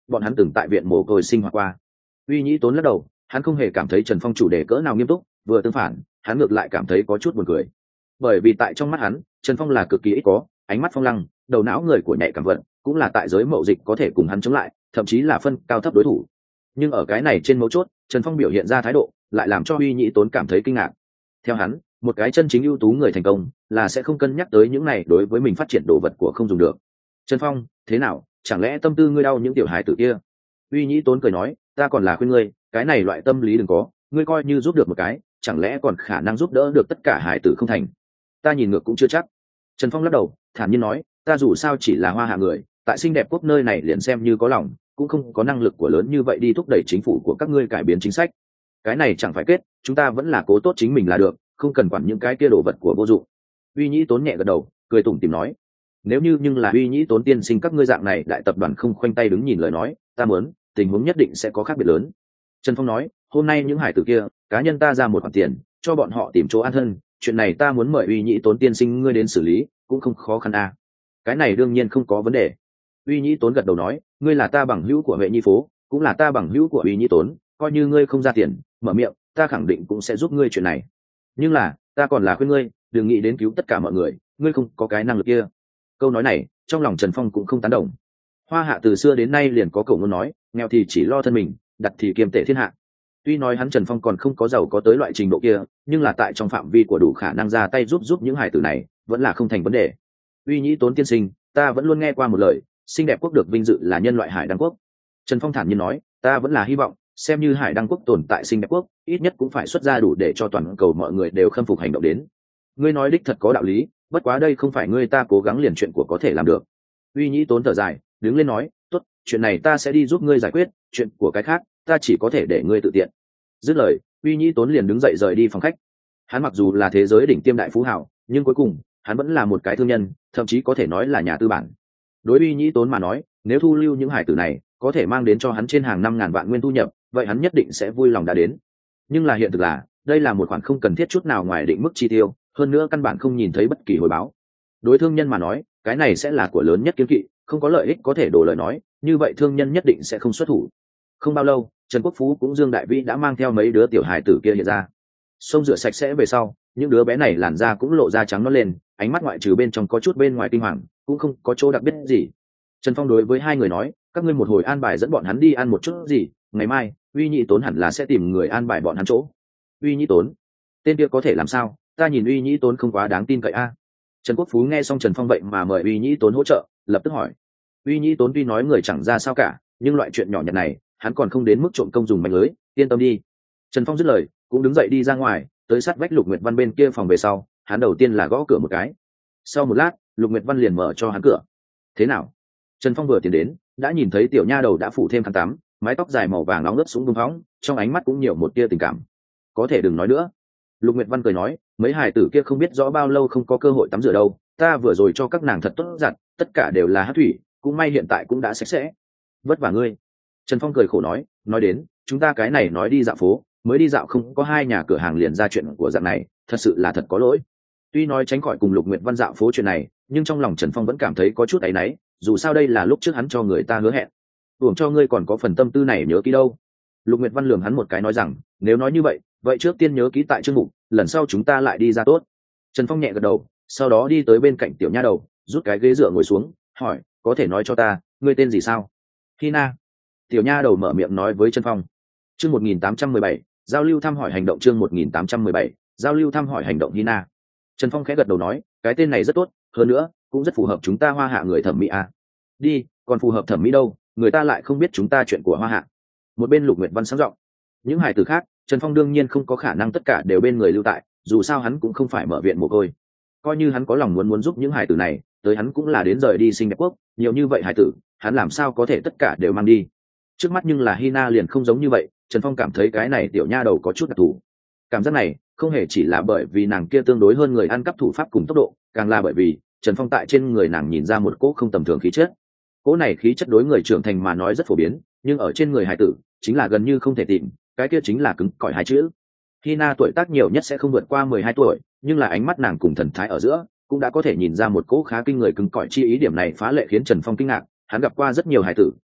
A: bọn hắn từng tại viện mồ côi sinh hoạt qua. Uy Nhĩ Tốn lắc đầu, hắn không hề cảm thấy Trần Phong chủ đề cỡ nào nghiêm túc, vừa tương phản, hắn ngược lại cảm thấy có chút buồn cười. Bởi vì tại trong mắt hắn, Trần Phong là cực kỳ ít có, ánh mắt phong lăng, đầu não người của nhạy cảm vận, cũng là tại giới mậu dịch có thể cùng hắn chống lại, thậm chí là phân cao thấp đối thủ. Nhưng ở cái này trên mấu chốt, Trần Phong biểu hiện ra thái độ, lại làm cho Uy Nhĩ Tốn cảm thấy kinh ngạc. Theo hắn, một cái chân chính ưu tú người thành công, là sẽ không cân nhắc tới những này đối với mình phát triển đồ vật của không dùng được. Trần Phong, thế nào, chẳng lẽ tâm tư ngươi đau những tiểu hài tử kia? Uy Nhĩ Tốn cười nói, ta còn là khuyên ngươi, cái này loại tâm lý đừng có, ngươi coi như giúp được một cái, chẳng lẽ còn khả năng giúp đỡ được tất cả hài tử không thành? Ta nhìn ngược cũng chưa chắc. Trần Phong lắc đầu, thản nhiên nói, ta dù sao chỉ là hoa hạ người, tại xinh đẹp quốc nơi này liền xem như có lòng, cũng không có năng lực của lớn như vậy đi thúc đẩy chính phủ của các ngươi cải biến chính sách. Cái này chẳng phải kết, chúng ta vẫn là cố tốt chính mình là được, không cần quản những cái kia đồ vật của vô dụng. Uy Nhĩ Tốn nhẹ gật đầu, cười tủm tỉm nói, nếu như nhưng là Uy Nhĩ Tốn tiên sinh các ngươi dạng này đại tập đoàn không khoanh tay đứng nhìn lời nói, ta muốn tình huống nhất định sẽ có khác biệt lớn. Trần Phong nói, hôm nay những hải tử kia, cá nhân ta ra một khoản tiền, cho bọn họ tìm chỗ an thân, chuyện này ta muốn mời Uy Nhĩ Tốn tiên sinh ngươi đến xử lý, cũng không khó khăn à. Cái này đương nhiên không có vấn đề. Uy Nhĩ Tốn gật đầu nói, ngươi là ta bằng hữu của Huệ Nhi phố, cũng là ta bằng hữu của Uy Nhĩ Tốn, coi như ngươi không ra tiền, mở miệng, ta khẳng định cũng sẽ giúp ngươi chuyện này. Nhưng là, ta còn là khuyên ngươi, đừng nghĩ đến cứu tất cả mọi người, ngươi không có cái năng lực kia. Câu nói này, trong lòng Trần Phong cũng không tán đồng. Hoa hạ từ xưa đến nay liền có câu ngôn nói, nghèo thì chỉ lo thân mình, đặt thì kiềm tệ thiên hạ. Tuy nói hắn Trần Phong còn không có giàu có tới loại trình độ kia, nhưng là tại trong phạm vi của đủ khả năng ra tay giúp giúp những hài tử này, vẫn là không thành vấn đề. Uy Nhĩ Tốn tiên sinh, ta vẫn luôn nghe qua một lời, xinh đẹp quốc được vinh dự là nhân loại hải đăng quốc. Trần Phong thản nhiên nói, ta vẫn là hy vọng, xem như hải đăng quốc tồn tại xinh đẹp quốc, ít nhất cũng phải xuất ra đủ để cho toàn cầu mọi người đều khâm phục hành động đến. Ngươi nói đích thật có đạo lý, bất quá đây không phải ngươi ta cố gắng liền chuyện của có thể làm được. Uy Nhĩ Tốn thở dài, đứng lên nói, tốt, chuyện này ta sẽ đi giúp ngươi giải quyết, chuyện của cái khác, ta chỉ có thể để ngươi tự tiện. Dứt lời, Uy Nhĩ Tốn liền đứng dậy rời đi phòng khách. Hắn mặc dù là thế giới đỉnh tiêm đại phú hào, nhưng cuối cùng, hắn vẫn là một cái thương nhân, thậm chí có thể nói là nhà tư bản. Đối Uy Nhĩ Tốn mà nói, nếu thu lưu những hải tử này, có thể mang đến cho hắn trên hàng năm ngàn vạn nguyên thu nhập, vậy hắn nhất định sẽ vui lòng đã đến. Nhưng là hiện thực là, đây là một khoản không cần thiết chút nào ngoài định mức chi tiêu, hơn nữa căn bản không nhìn thấy bất kỳ hồi báo. Đối thương nhân mà nói, cái này sẽ là của lớn nhất kiếm kỵ, không có lợi ích có thể đổ lời nói, như vậy thương nhân nhất định sẽ không xuất thủ. Không bao lâu, Trần Quốc Phú cũng Dương Đại Vĩ đã mang theo mấy đứa tiểu hài tử kia hiện ra. Xông rửa sạch sẽ về sau, những đứa bé này làn da cũng lộ ra trắng nõn lên, ánh mắt ngoại trừ bên trong có chút bên ngoài kinh hoàng, cũng không có chỗ đặc biệt gì. Trần Phong đối với hai người nói, các ngươi một hồi an bài dẫn bọn hắn đi ăn một chút gì, ngày mai Uy Nhĩ Tốn hẳn là sẽ tìm người an bài bọn hắn chỗ. Uy Nhĩ Tốn, tên kia có thể làm sao? Ta nhìn Uy Nhĩ Tốn không quá đáng tin cậy a. Trần Quốc Phú nghe xong Trần Phong vậy mà mời Uy Nhĩ Tốn hỗ trợ, lập tức hỏi. Uy Nhĩ Tốn tuy nói người chẳng ra sao cả, nhưng loại chuyện nhỏ nhặt này, hắn còn không đến mức trộm công dùng mánh lưới, yên tâm đi. Trần Phong dứt lời, cũng đứng dậy đi ra ngoài, tới sát vách Lục Nguyệt Văn bên kia phòng về sau, hắn đầu tiên là gõ cửa một cái. Sau một lát, Lục Nguyệt Văn liền mở cho hắn cửa. Thế nào? Trần Phong vừa tiến đến, đã nhìn thấy tiểu nha đầu đã phủ thêm khăn tắm, mái tóc dài màu vàng nóng ướt sũng bung phóng, trong ánh mắt cũng nhiều một tia tình cảm. Có thể đừng nói nữa. Lục Nguyệt Văn cười nói, mấy hài tử kia không biết rõ bao lâu không có cơ hội tắm rửa đâu, ta vừa rồi cho các nàng thật tốt giặt, tất cả đều là hát thủy, cũng may hiện tại cũng đã sạch sẽ. Vất vả ngươi. Trần Phong cười khổ nói, nói đến, chúng ta cái này nói đi dạo phố, mới đi dạo không có hai nhà cửa hàng liền ra chuyện của dạng này, thật sự là thật có lỗi. Tuy nói tránh khỏi cùng Lục Nguyệt Văn dạo phố chuyện này, nhưng trong lòng Trần Phong vẫn cảm thấy có chút áy náy, dù sao đây là lúc trước hắn cho người ta hứa hẹn. Uổng cho ngươi còn có phần tâm tư này nhớ kỹ đâu. Lục Nguyệt Văn lườm hắn một cái nói rằng, nếu nói như vậy, vậy trước tiên nhớ kỹ tại chương mục, lần sau chúng ta lại đi ra tốt. Trần Phong nhẹ gật đầu, sau đó đi tới bên cạnh tiểu nha đầu, rút cái ghế dựa ngồi xuống, hỏi, có thể nói cho ta, ngươi tên gì sao? Hina. Tiểu nha đầu mở miệng nói với Trần Phong. Chương một nghìn tám trăm mười bảy, giao lưu thăm hỏi hành động chương một nghìn tám trăm mười bảy, giao lưu thăm hỏi hành động Hina. Trần Phong khẽ gật đầu nói, cái tên này rất tốt, hơn nữa, cũng rất phù hợp chúng ta Hoa Hạ người thẩm mỹ à. Đi, còn phù hợp thẩm mỹ đâu, người ta lại không biết chúng ta chuyện của Hoa Hạ. Một bên Lục Nguyệt Văn sáng giọng. Những hài tử khác, Trần Phong đương nhiên không có khả năng tất cả đều bên người lưu tại, dù sao hắn cũng không phải mở viện mồ côi. Coi như hắn có lòng muốn muốn giúp những hài tử này, tới hắn cũng là đến rời đi sinh đẹp quốc, nhiều như vậy hài tử, hắn làm sao có thể tất cả đều mang đi. Trước mắt nhưng là Hina liền không giống như vậy, Trần Phong cảm thấy cái này tiểu nha đầu có chút đặc thù. Cảm giác này không hề chỉ là bởi vì nàng kia tương đối hơn người ăn cắp thủ pháp cùng tốc độ, càng là bởi vì Trần Phong tại trên người nàng nhìn ra một cỗ không tầm thường khí chất. Cỗ này khí chất đối người trưởng thành mà nói rất phổ biến, nhưng ở trên người hài tử chính là gần như không thể tìm, cái kia chính là cứng cỏi hai chữ. Hina tuổi tác nhiều nhất sẽ không vượt qua mười hai tuổi, nhưng là ánh mắt nàng cùng thần thái ở giữa cũng đã có thể nhìn ra một cỗ khá kinh người cứng cỏi chi ý, điểm này phá lệ khiến Trần Phong kinh ngạc. Hắn gặp qua rất nhiều hài tử,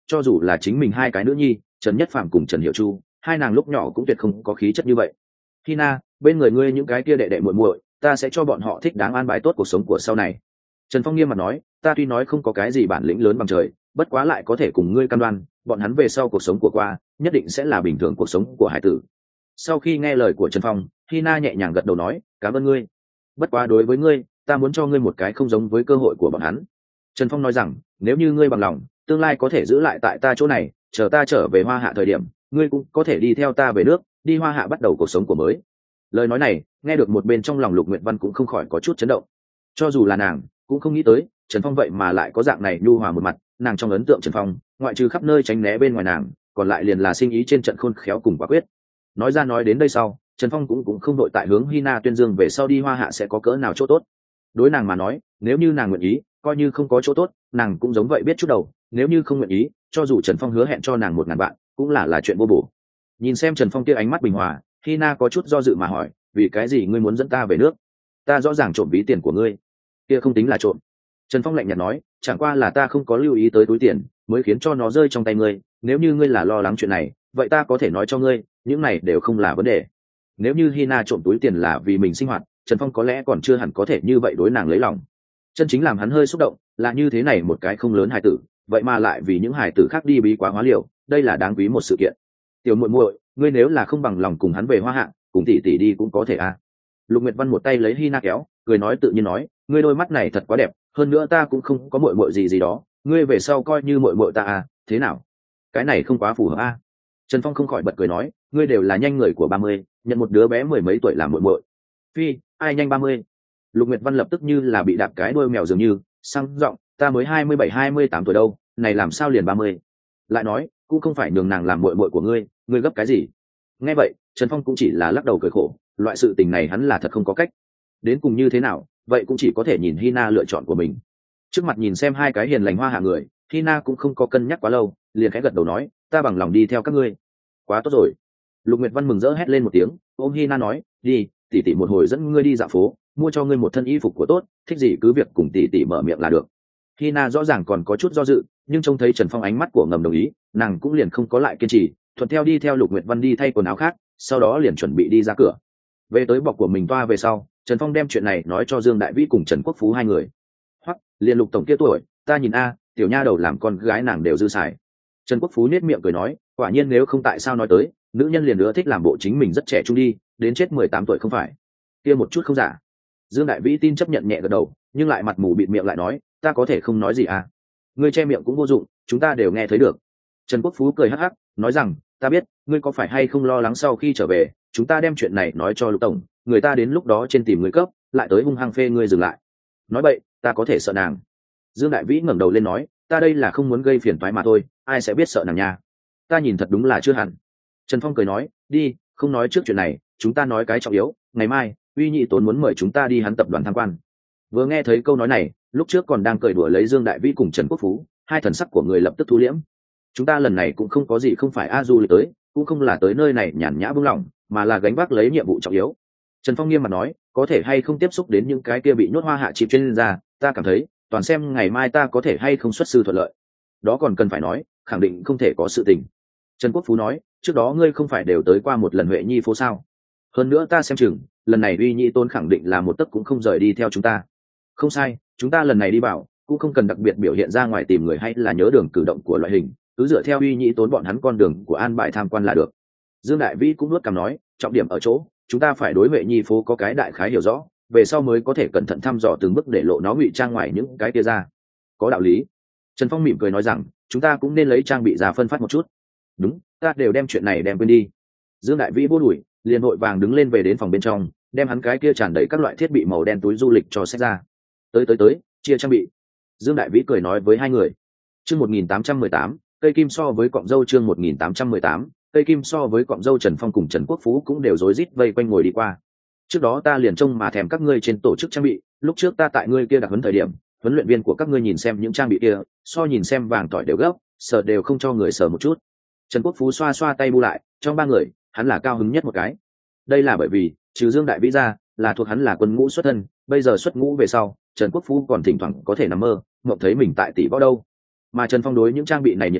A: cho dù là chính mình hai cái nữ nhi Trần Nhất Phàm cùng Trần Hiểu Chu, hai nàng lúc nhỏ cũng tuyệt không có khí chất như vậy. Hina, bên người ngươi những cái kia đệ đệ muội muội, ta sẽ cho bọn họ thích đáng an bài tốt cuộc sống của sau này. Trần Phong nghiêm mặt nói, ta tuy nói không có cái gì bản lĩnh lớn bằng trời, bất quá lại có thể cùng ngươi cam đoan, bọn hắn về sau cuộc sống của qua, nhất định sẽ là bình thường cuộc sống của hải tử. Sau khi nghe lời của Trần Phong, Hina nhẹ nhàng gật đầu nói, cảm ơn ngươi. Bất quá đối với ngươi, ta muốn cho ngươi một cái không giống với cơ hội của bọn hắn. Trần Phong nói rằng, nếu như ngươi bằng lòng, tương lai có thể giữ lại tại ta chỗ này, chờ ta trở về Hoa Hạ thời điểm, ngươi cũng có thể đi theo ta về nước, đi Hoa Hạ bắt đầu cuộc sống của mới. Lời nói này, nghe được một bên trong lòng Lục Nguyệt Văn cũng không khỏi có chút chấn động. Cho dù là nàng, cũng không nghĩ tới, Trần Phong vậy mà lại có dạng này nhu hòa một mặt, nàng trong ấn tượng Trần Phong, ngoại trừ khắp nơi tránh né bên ngoài nàng, còn lại liền là sinh ý trên trận khôn khéo cùng quả quyết. Nói ra nói đến đây sau, Trần Phong cũng cũng không đội tại hướng Hina tuyên dương về sau đi Hoa Hạ sẽ có cỡ nào chỗ tốt. Đối nàng mà nói, nếu như nàng nguyện ý, coi như không có chỗ tốt, nàng cũng giống vậy biết chút đầu, nếu như không nguyện ý, cho dù Trần Phong hứa hẹn cho nàng một ngàn vạn, cũng là là chuyện vô bổ. Nhìn xem Trần Phong kia ánh mắt bình hòa, Hina có chút do dự mà hỏi, vì cái gì ngươi muốn dẫn ta về nước? Ta rõ ràng trộm ví tiền của ngươi. Kia không tính là trộm. Trần Phong lạnh nhạt nói, chẳng qua là ta không có lưu ý tới túi tiền, mới khiến cho nó rơi trong tay ngươi, nếu như ngươi là lo lắng chuyện này, vậy ta có thể nói cho ngươi, những này đều không là vấn đề. Nếu như Hina trộm túi tiền là vì mình sinh hoạt, Trần Phong có lẽ còn chưa hẳn có thể như vậy đối nàng lấy lòng. Chân chính làm hắn hơi xúc động, là như thế này một cái không lớn hài tử, vậy mà lại vì những hài tử khác đi bí quá hóa liều, đây là đáng quý một sự kiện. Tiểu muội muội, ngươi nếu là không bằng lòng cùng hắn về Hoa Hạ, cùng tỷ tỷ đi cũng có thể à? Lục Nguyệt Văn một tay lấy Hina kéo, cười nói tự nhiên nói, ngươi đôi mắt này thật quá đẹp, hơn nữa ta cũng không có muội muội gì gì đó, ngươi về sau coi như muội muội ta à, thế nào? Cái này không quá phù hợp à? Trần Phong không khỏi bật cười nói, ngươi đều là nhanh người của ba mươi, nhận một đứa bé mười mấy tuổi làm muội muội. Phi, ai nhanh ba mươi? Lục Nguyệt Văn lập tức như là bị đạp cái đuôi mèo dường như, sang giọng, ta mới hai mươi bảy hai mươi tám tuổi đâu, này làm sao liền ba mươi? Lại nói, cũng không phải nhường nàng làm muội muội của ngươi, ngươi gấp cái gì? Nghe vậy, Trần Phong cũng chỉ là lắc đầu cười khổ, loại sự tình này hắn là thật không có cách. Đến cùng như thế nào, vậy cũng chỉ có thể nhìn Hina lựa chọn của mình. Trước mặt nhìn xem hai cái hiền lành hoa hạ người, Hina cũng không có cân nhắc quá lâu, liền khẽ gật đầu nói, ta bằng lòng đi theo các ngươi. Quá tốt rồi. Lục Nguyệt Văn mừng rỡ hét lên một tiếng, ôm Hina nói, đi, tỷ tỷ một hồi dẫn ngươi đi dạo phố, mua cho ngươi một thân y phục của tốt, thích gì cứ việc cùng tỷ tỷ mở miệng là được. Hina rõ ràng còn có chút do dự, nhưng trông thấy Trần Phong ánh mắt của ngầm đồng ý, nàng cũng liền không có lại kiên trì, thuận theo đi theo Lục Nguyệt Văn đi thay quần áo khác, sau đó liền chuẩn bị đi ra cửa. Về tới bọc của mình toa về sau, Trần Phong đem chuyện này nói cho Dương Đại Vĩ cùng Trần Quốc Phú hai người. Hoặc, liền Lục tổng kia tuổi, ta nhìn a, tiểu nha đầu làm con gái nàng đều dư xài. Trần Quốc Phú nết miệng cười nói, quả nhiên nếu không tại sao nói tới, nữ nhân liền nữa thích làm bộ chính mình rất trẻ trung đi, đến chết mười tám tuổi không phải. Kia một chút không giả. Dương Đại Vĩ tin chấp nhận nhẹ gật đầu, nhưng lại mặt mù bịt miệng lại nói, ta có thể không nói gì à? Ngươi che miệng cũng vô dụng, chúng ta đều nghe thấy được. Trần Quốc Phú cười hắc hắc, nói rằng, ta biết, ngươi có phải hay không lo lắng sau khi trở về, chúng ta đem chuyện này nói cho Lục tổng, người ta đến lúc đó trên tìm người cấp, lại tới hung hăng phê ngươi dừng lại. Nói vậy, ta có thể sợ nàng. Dương Đại Vĩ ngẩng đầu lên nói, ta đây là không muốn gây phiền toái mà thôi, ai sẽ biết sợ nàng nha. Ta nhìn thật đúng là chưa hẳn. Trần Phong cười nói, đi, không nói trước chuyện này, chúng ta nói cái trọng yếu, ngày mai, Uy Nhị Tốn muốn mời chúng ta đi hắn tập đoàn tham quan. Vừa nghe thấy câu nói này, lúc trước còn đang cười đùa lấy Dương Đại Vĩ cùng Trần Quốc Phú, hai thần sắc của người lập tức thu liễm. Chúng ta lần này cũng không có gì không phải a du lịch tới, cũng không là tới nơi này nhàn nhã buông lỏng, mà là gánh vác lấy nhiệm vụ trọng yếu. Trần Phong nghiêm mặt nói, có thể hay không tiếp xúc đến những cái kia bị nhốt hoa hạ chìm trên ra, ta cảm thấy, toàn xem ngày mai ta có thể hay không xuất sư thuận lợi. Đó còn cần phải nói, khẳng định không thể có sự tình. Trần Quốc Phú nói, trước đó ngươi không phải đều tới qua một lần Huệ Nhi phố sao? Hơn nữa ta xem chừng, lần này Uy Nhị Tôn khẳng định là một tấc cũng không rời đi theo chúng ta. Không sai, chúng ta lần này đi bảo, cũng không cần đặc biệt biểu hiện ra ngoài tìm người hay là nhớ đường cử động của loại hình, cứ dựa theo Uy Nhị Tốn bọn hắn con đường của an bài tham quan là được. Dương Đại Vĩ cũng nuốt cằm nói, trọng điểm ở chỗ, chúng ta phải đối Huệ Nhi phố có cái đại khái hiểu rõ, về sau mới có thể cẩn thận thăm dò từng bước để lộ nó ngụy trang ngoài những cái kia ra. Có đạo lý. Trần Phong mỉm cười nói rằng, chúng ta cũng nên lấy trang bị ra phân phát một chút. Đúng, ta đều đem chuyện này đem quên đi. Dương Đại Vĩ vô đuổi, liền vội vàng đứng lên về đến phòng bên trong, đem hắn cái kia tràn đầy các loại thiết bị màu đen túi du lịch cho xách ra. Tới tới tới, chia trang bị. Dương Đại Vĩ cười nói với hai người. Chương một nghìn tám trăm mười tám, cây kim so với cọng dâu chương một nghìn tám trăm mười tám, cây kim so với cọng dâu. Trần Phong cùng Trần Quốc Phú cũng đều rối rít vây quanh ngồi đi qua. Trước đó ta liền trông mà thèm các ngươi trên tổ chức trang bị, lúc trước ta tại ngươi kia đặc huấn thời điểm, huấn luyện viên của các ngươi nhìn xem những trang bị kia, so nhìn xem vàng tỏi đều gấp, sợ đều không cho người sờ một chút. Trần Quốc Phú xoa xoa tay bu lại, trong ba người, hắn là cao hứng nhất một cái. Đây là bởi vì, trừ Dương Đại Vĩ ra, là thuộc hắn là quân ngũ xuất thân, bây giờ xuất ngũ về sau, Trần Quốc Phú còn thỉnh thoảng có thể nằm mơ, mộng thấy mình tại tỷ võ đâu. Mà Trần Phong đối những trang bị này nhiệt tình,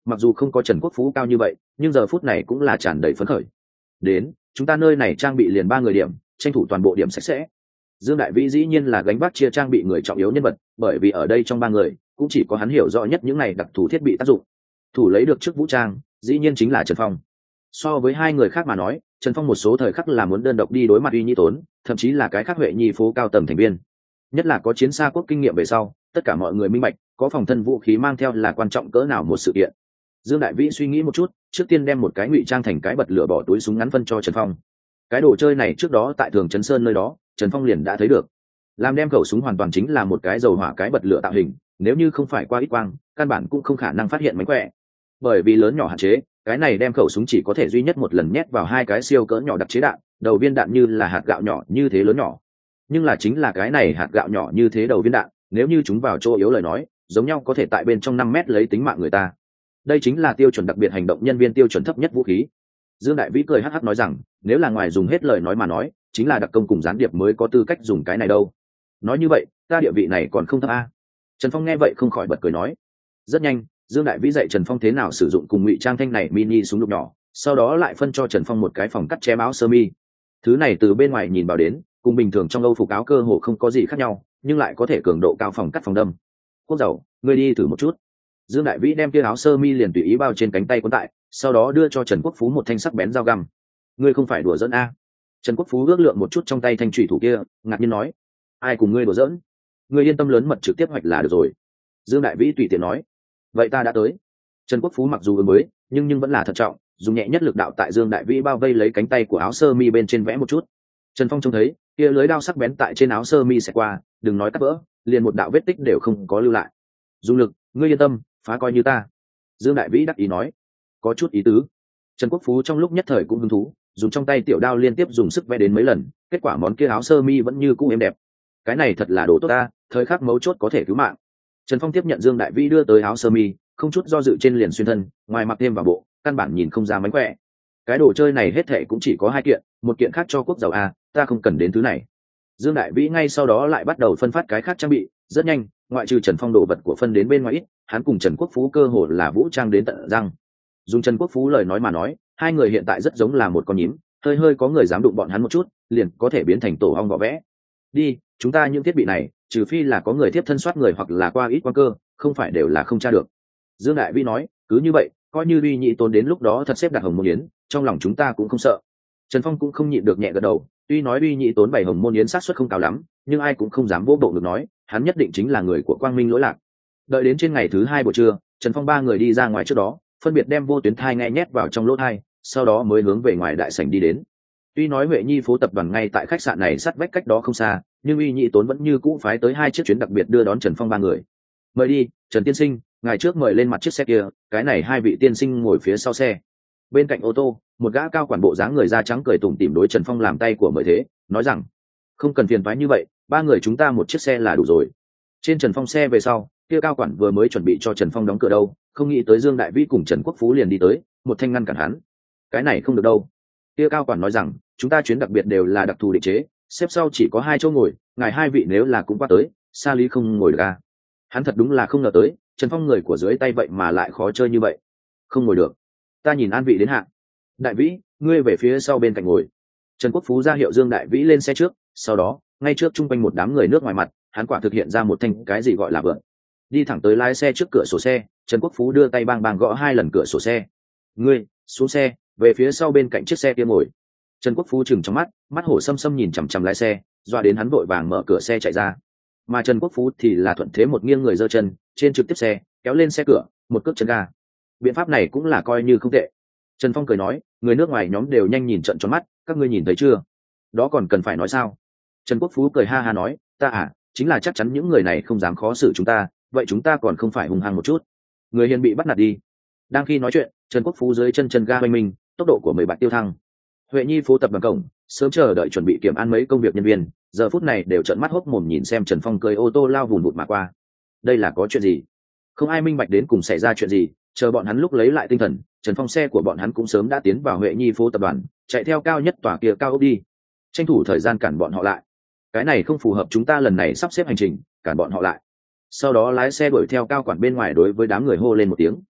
A: mặc dù không có Trần Quốc Phú cao như vậy nhưng giờ phút này cũng là tràn đầy phấn khởi. Đến, chúng ta nơi này trang bị liền ba người điểm, tranh thủ toàn bộ điểm sạch sẽ. Dương Đại Vĩ dĩ nhiên là gánh vác chia trang bị người trọng yếu nhân vật, bởi vì ở đây trong ba người cũng chỉ có hắn hiểu rõ nhất những này đặc thù thiết bị tác dụng. Thủ lấy được trước vũ trang dĩ nhiên chính là Trần Phong. So với hai người khác mà nói, Trần Phong một số thời khắc là muốn đơn độc đi đối mặt Uy Nhi Tốn, thậm chí là cái khác Huệ Nhi phố cao tầng thành viên. Nhất là có chiến xa quốc kinh nghiệm về sau, tất cả mọi người minh bạch, có phòng thân vũ khí mang theo là quan trọng cỡ nào một sự kiện. Dương Đại Vĩ suy nghĩ một chút, trước tiên đem một cái ngụy trang thành cái bật lửa bỏ túi súng ngắn phân cho Trần Phong. Cái đồ chơi này trước đó tại Thường Trấn Sơn nơi đó, Trần Phong liền đã thấy được. Làm đem khẩu súng hoàn toàn chính là một cái dầu hỏa cái bật lửa tạo hình, nếu như không phải qua ít quang, căn bản cũng không khả năng phát hiện mánh khỏe. Bởi vì lớn nhỏ hạn chế, cái này đem khẩu súng chỉ có thể duy nhất một lần nhét vào hai cái siêu cỡ nhỏ đặc chế đạn, đầu viên đạn như là hạt gạo nhỏ như thế lớn nhỏ. Nhưng là chính là cái này hạt gạo nhỏ như thế đầu viên đạn, nếu như chúng vào chỗ yếu lời nói, giống nhau có thể tại bên trong năm mét lấy tính mạng người ta. Đây chính là tiêu chuẩn đặc biệt hành động nhân viên tiêu chuẩn thấp nhất vũ khí. Dương Đại Vĩ cười hắc hắc nói rằng, nếu là ngoài dùng hết lời nói mà nói, chính là đặc công cùng gián điệp mới có tư cách dùng cái này đâu. Nói như vậy, ta địa vị này còn không thấp a. Trần Phong nghe vậy không khỏi bật cười nói. Rất nhanh, Dương Đại Vĩ dạy Trần Phong thế nào sử dụng cùng ngụy trang thanh này mini súng lục nhỏ, sau đó lại phân cho Trần Phong một cái phòng cắt chém áo sơ mi. Thứ này từ bên ngoài nhìn vào đến, cùng bình thường trong Âu phục áo cơ hồ không có gì khác nhau, nhưng lại có thể cường độ cao phòng cắt phòng đâm. Quốc giàu, ngươi đi thử một chút. Dương Đại Vĩ đem kia áo sơ mi liền tùy ý bao trên cánh tay cuốn tại, sau đó đưa cho Trần Quốc Phú một thanh sắc bén dao găm. Ngươi không phải đùa giỡn a? Trần Quốc Phú ước lượng một chút trong tay thanh chủy thủ kia, ngạc nhiên nói, ai cùng ngươi đùa giỡn? Ngươi yên tâm lớn mật trực tiếp hoạch là được rồi. Dương Đại Vĩ tùy tiện nói, vậy ta đã tới. Trần Quốc Phú mặc dù ứng mới, nhưng nhưng vẫn là thận trọng, dùng nhẹ nhất lực đạo tại Dương Đại Vĩ bao vây lấy cánh tay của áo sơ mi bên trên vẽ một chút. Trần Phong trông thấy, kia lưới đao sắc bén tại trên áo sơ mi sẽ qua, đừng nói cắt vỡ, liền một đạo vết tích đều không có lưu lại. Dùng lực, ngươi yên tâm, phá coi như ta. Dương Đại Vĩ đắc ý nói, có chút ý tứ. Trần Quốc Phú trong lúc nhất thời cũng hứng thú, dùng trong tay tiểu đao liên tiếp dùng sức vẽ đến mấy lần, kết quả món kia áo sơ mi vẫn như cũ êm đẹp. Cái này thật là đồ tốt ta, thời khắc mấu chốt có thể cứu mạng. Trần Phong tiếp nhận Dương Đại Vĩ đưa tới áo sơ mi, không chút do dự trên liền xuyên thân, ngoài mặc thêm vào bộ, căn bản nhìn không ra mánh khỏe. Cái đồ chơi này hết thệ cũng chỉ có hai kiện, một kiện khác cho quốc giàu a, ta không cần đến thứ này. Dương Đại Vĩ ngay sau đó lại bắt đầu phân phát cái khác trang bị, rất nhanh, ngoại trừ Trần Phong đồ vật của phân đến bên ngoài ít, hắn cùng Trần Quốc Phú cơ hồ là vũ trang đến tận răng. Dùng Trần Quốc Phú lời nói mà nói, hai người hiện tại rất giống là một con nhím, hơi hơi có người dám đụng bọn hắn một chút, liền có thể biến thành tổ ong vỏ vẽ. Đi, chúng ta những thiết bị này, trừ phi là có người tiếp thân soát người hoặc là qua ít quan cơ, không phải đều là không tra được. Dương Đại Vĩ nói, cứ như vậy, coi như Uy Nhị Tốn đến lúc đó thật xếp đặt Hồng Môn Yến, trong lòng chúng ta cũng không sợ. Trần Phong cũng không nhịn được nhẹ gật đầu, tuy nói Uy Nhị Tốn bày Hồng Môn Yến sát suất không cao lắm, nhưng ai cũng không dám vỗ bộ ngực nói, hắn nhất định chính là người của Quang Minh lỗi lạc. Đợi đến trên ngày thứ hai buổi trưa, Trần Phong ba người đi ra ngoài trước đó, phân biệt đem vô tuyến thai nghe nhét vào trong lỗ thai, sau đó mới hướng về ngoài đại sảnh đi đến. Tuy nói Huệ Nhi phố tập đoàn ngay tại khách sạn này sát vách cách đó không xa, nhưng Uy Nhị Tốn vẫn như cũ phái tới hai chiếc chuyến đặc biệt đưa đón Trần Phong ba người. Mời đi, Trần tiên sinh, ngày trước mời lên mặt chiếc xe kia, cái này hai vị tiên sinh ngồi phía sau xe. Bên cạnh ô tô, một gã cao quản bộ dáng người da trắng cười tủm tỉm đối Trần Phong làm tay của mời thế, nói rằng, không cần phiền toái như vậy, ba người chúng ta một chiếc xe là đủ rồi. Trên Trần Phong xe về sau, kia cao quản vừa mới chuẩn bị cho Trần Phong đóng cửa đâu, không nghĩ tới Dương Đại Vĩ cùng Trần Quốc Phú liền đi tới, một thanh ngăn cản hắn. Cái này không được đâu. Kia cao quản nói rằng, chúng ta chuyến đặc biệt đều là đặc thù định chế, xếp sau chỉ có hai chỗ ngồi, ngài hai vị nếu là cũng qua tới, xa lý không ngồi được à. Hắn thật đúng là không ngờ tới, Trần Phong người của dưới tay vậy mà lại khó chơi như vậy. Không ngồi được. Ta nhìn an vị đến hạ. Đại Vĩ, ngươi về phía sau bên cạnh ngồi. Trần Quốc Phú ra hiệu Dương Đại Vĩ lên xe trước, sau đó, ngay trước chung quanh một đám người nước ngoài mặt, hắn quả thực hiện ra một thanh cái gì gọi là vượn. Đi thẳng tới lái xe trước cửa sổ xe, Trần Quốc Phú đưa tay bang bang gõ hai lần cửa sổ xe. Ngươi, xuống xe, về phía sau bên cạnh chiếc xe kia ngồi. Trần Quốc Phú chừng trong mắt, mắt hổ xâm xâm nhìn chằm chằm lái xe, doa đến hắn vội vàng mở cửa xe chạy ra. Mà Trần Quốc Phú thì là thuận thế một nghiêng người giơ chân, trên trực tiếp xe, kéo lên xe cửa, một cước chân ga. Biện pháp này cũng là coi như không tệ. Trần Phong cười nói, người nước ngoài nhóm đều nhanh nhìn trận tròn mắt, các ngươi nhìn thấy chưa? Đó còn cần phải nói sao? Trần Quốc Phú cười ha ha nói, ta à, chính là chắc chắn những người này không dám khó xử chúng ta, vậy chúng ta còn không phải hung hăng một chút. Người hiền bị bắt nạt đi. Đang khi nói chuyện, Trần Quốc Phú dưới chân chân ga hoành mình, tốc độ của mười bạt tiêu thăng. Huệ Nhi phố tập đoàn cổng, sớm chờ đợi chuẩn bị kiểm an mấy công việc nhân viên, giờ phút này đều trợn mắt hốc mồm nhìn xem Trần Phong cưỡi ô tô lao vùn vụt mà qua. Đây là có chuyện gì? Không ai minh bạch đến cùng xảy ra chuyện gì, chờ bọn hắn lúc lấy lại tinh thần, Trần Phong xe của bọn hắn cũng sớm đã tiến vào Huệ Nhi phố tập đoàn, chạy theo cao nhất tòa kia cao ốc đi. Tranh thủ thời gian cản bọn họ lại. Cái này không phù hợp chúng ta lần này sắp xếp hành trình, cản bọn họ lại. Sau đó lái xe đuổi theo cao quản bên ngoài đối với đám người hô lên một tiếng.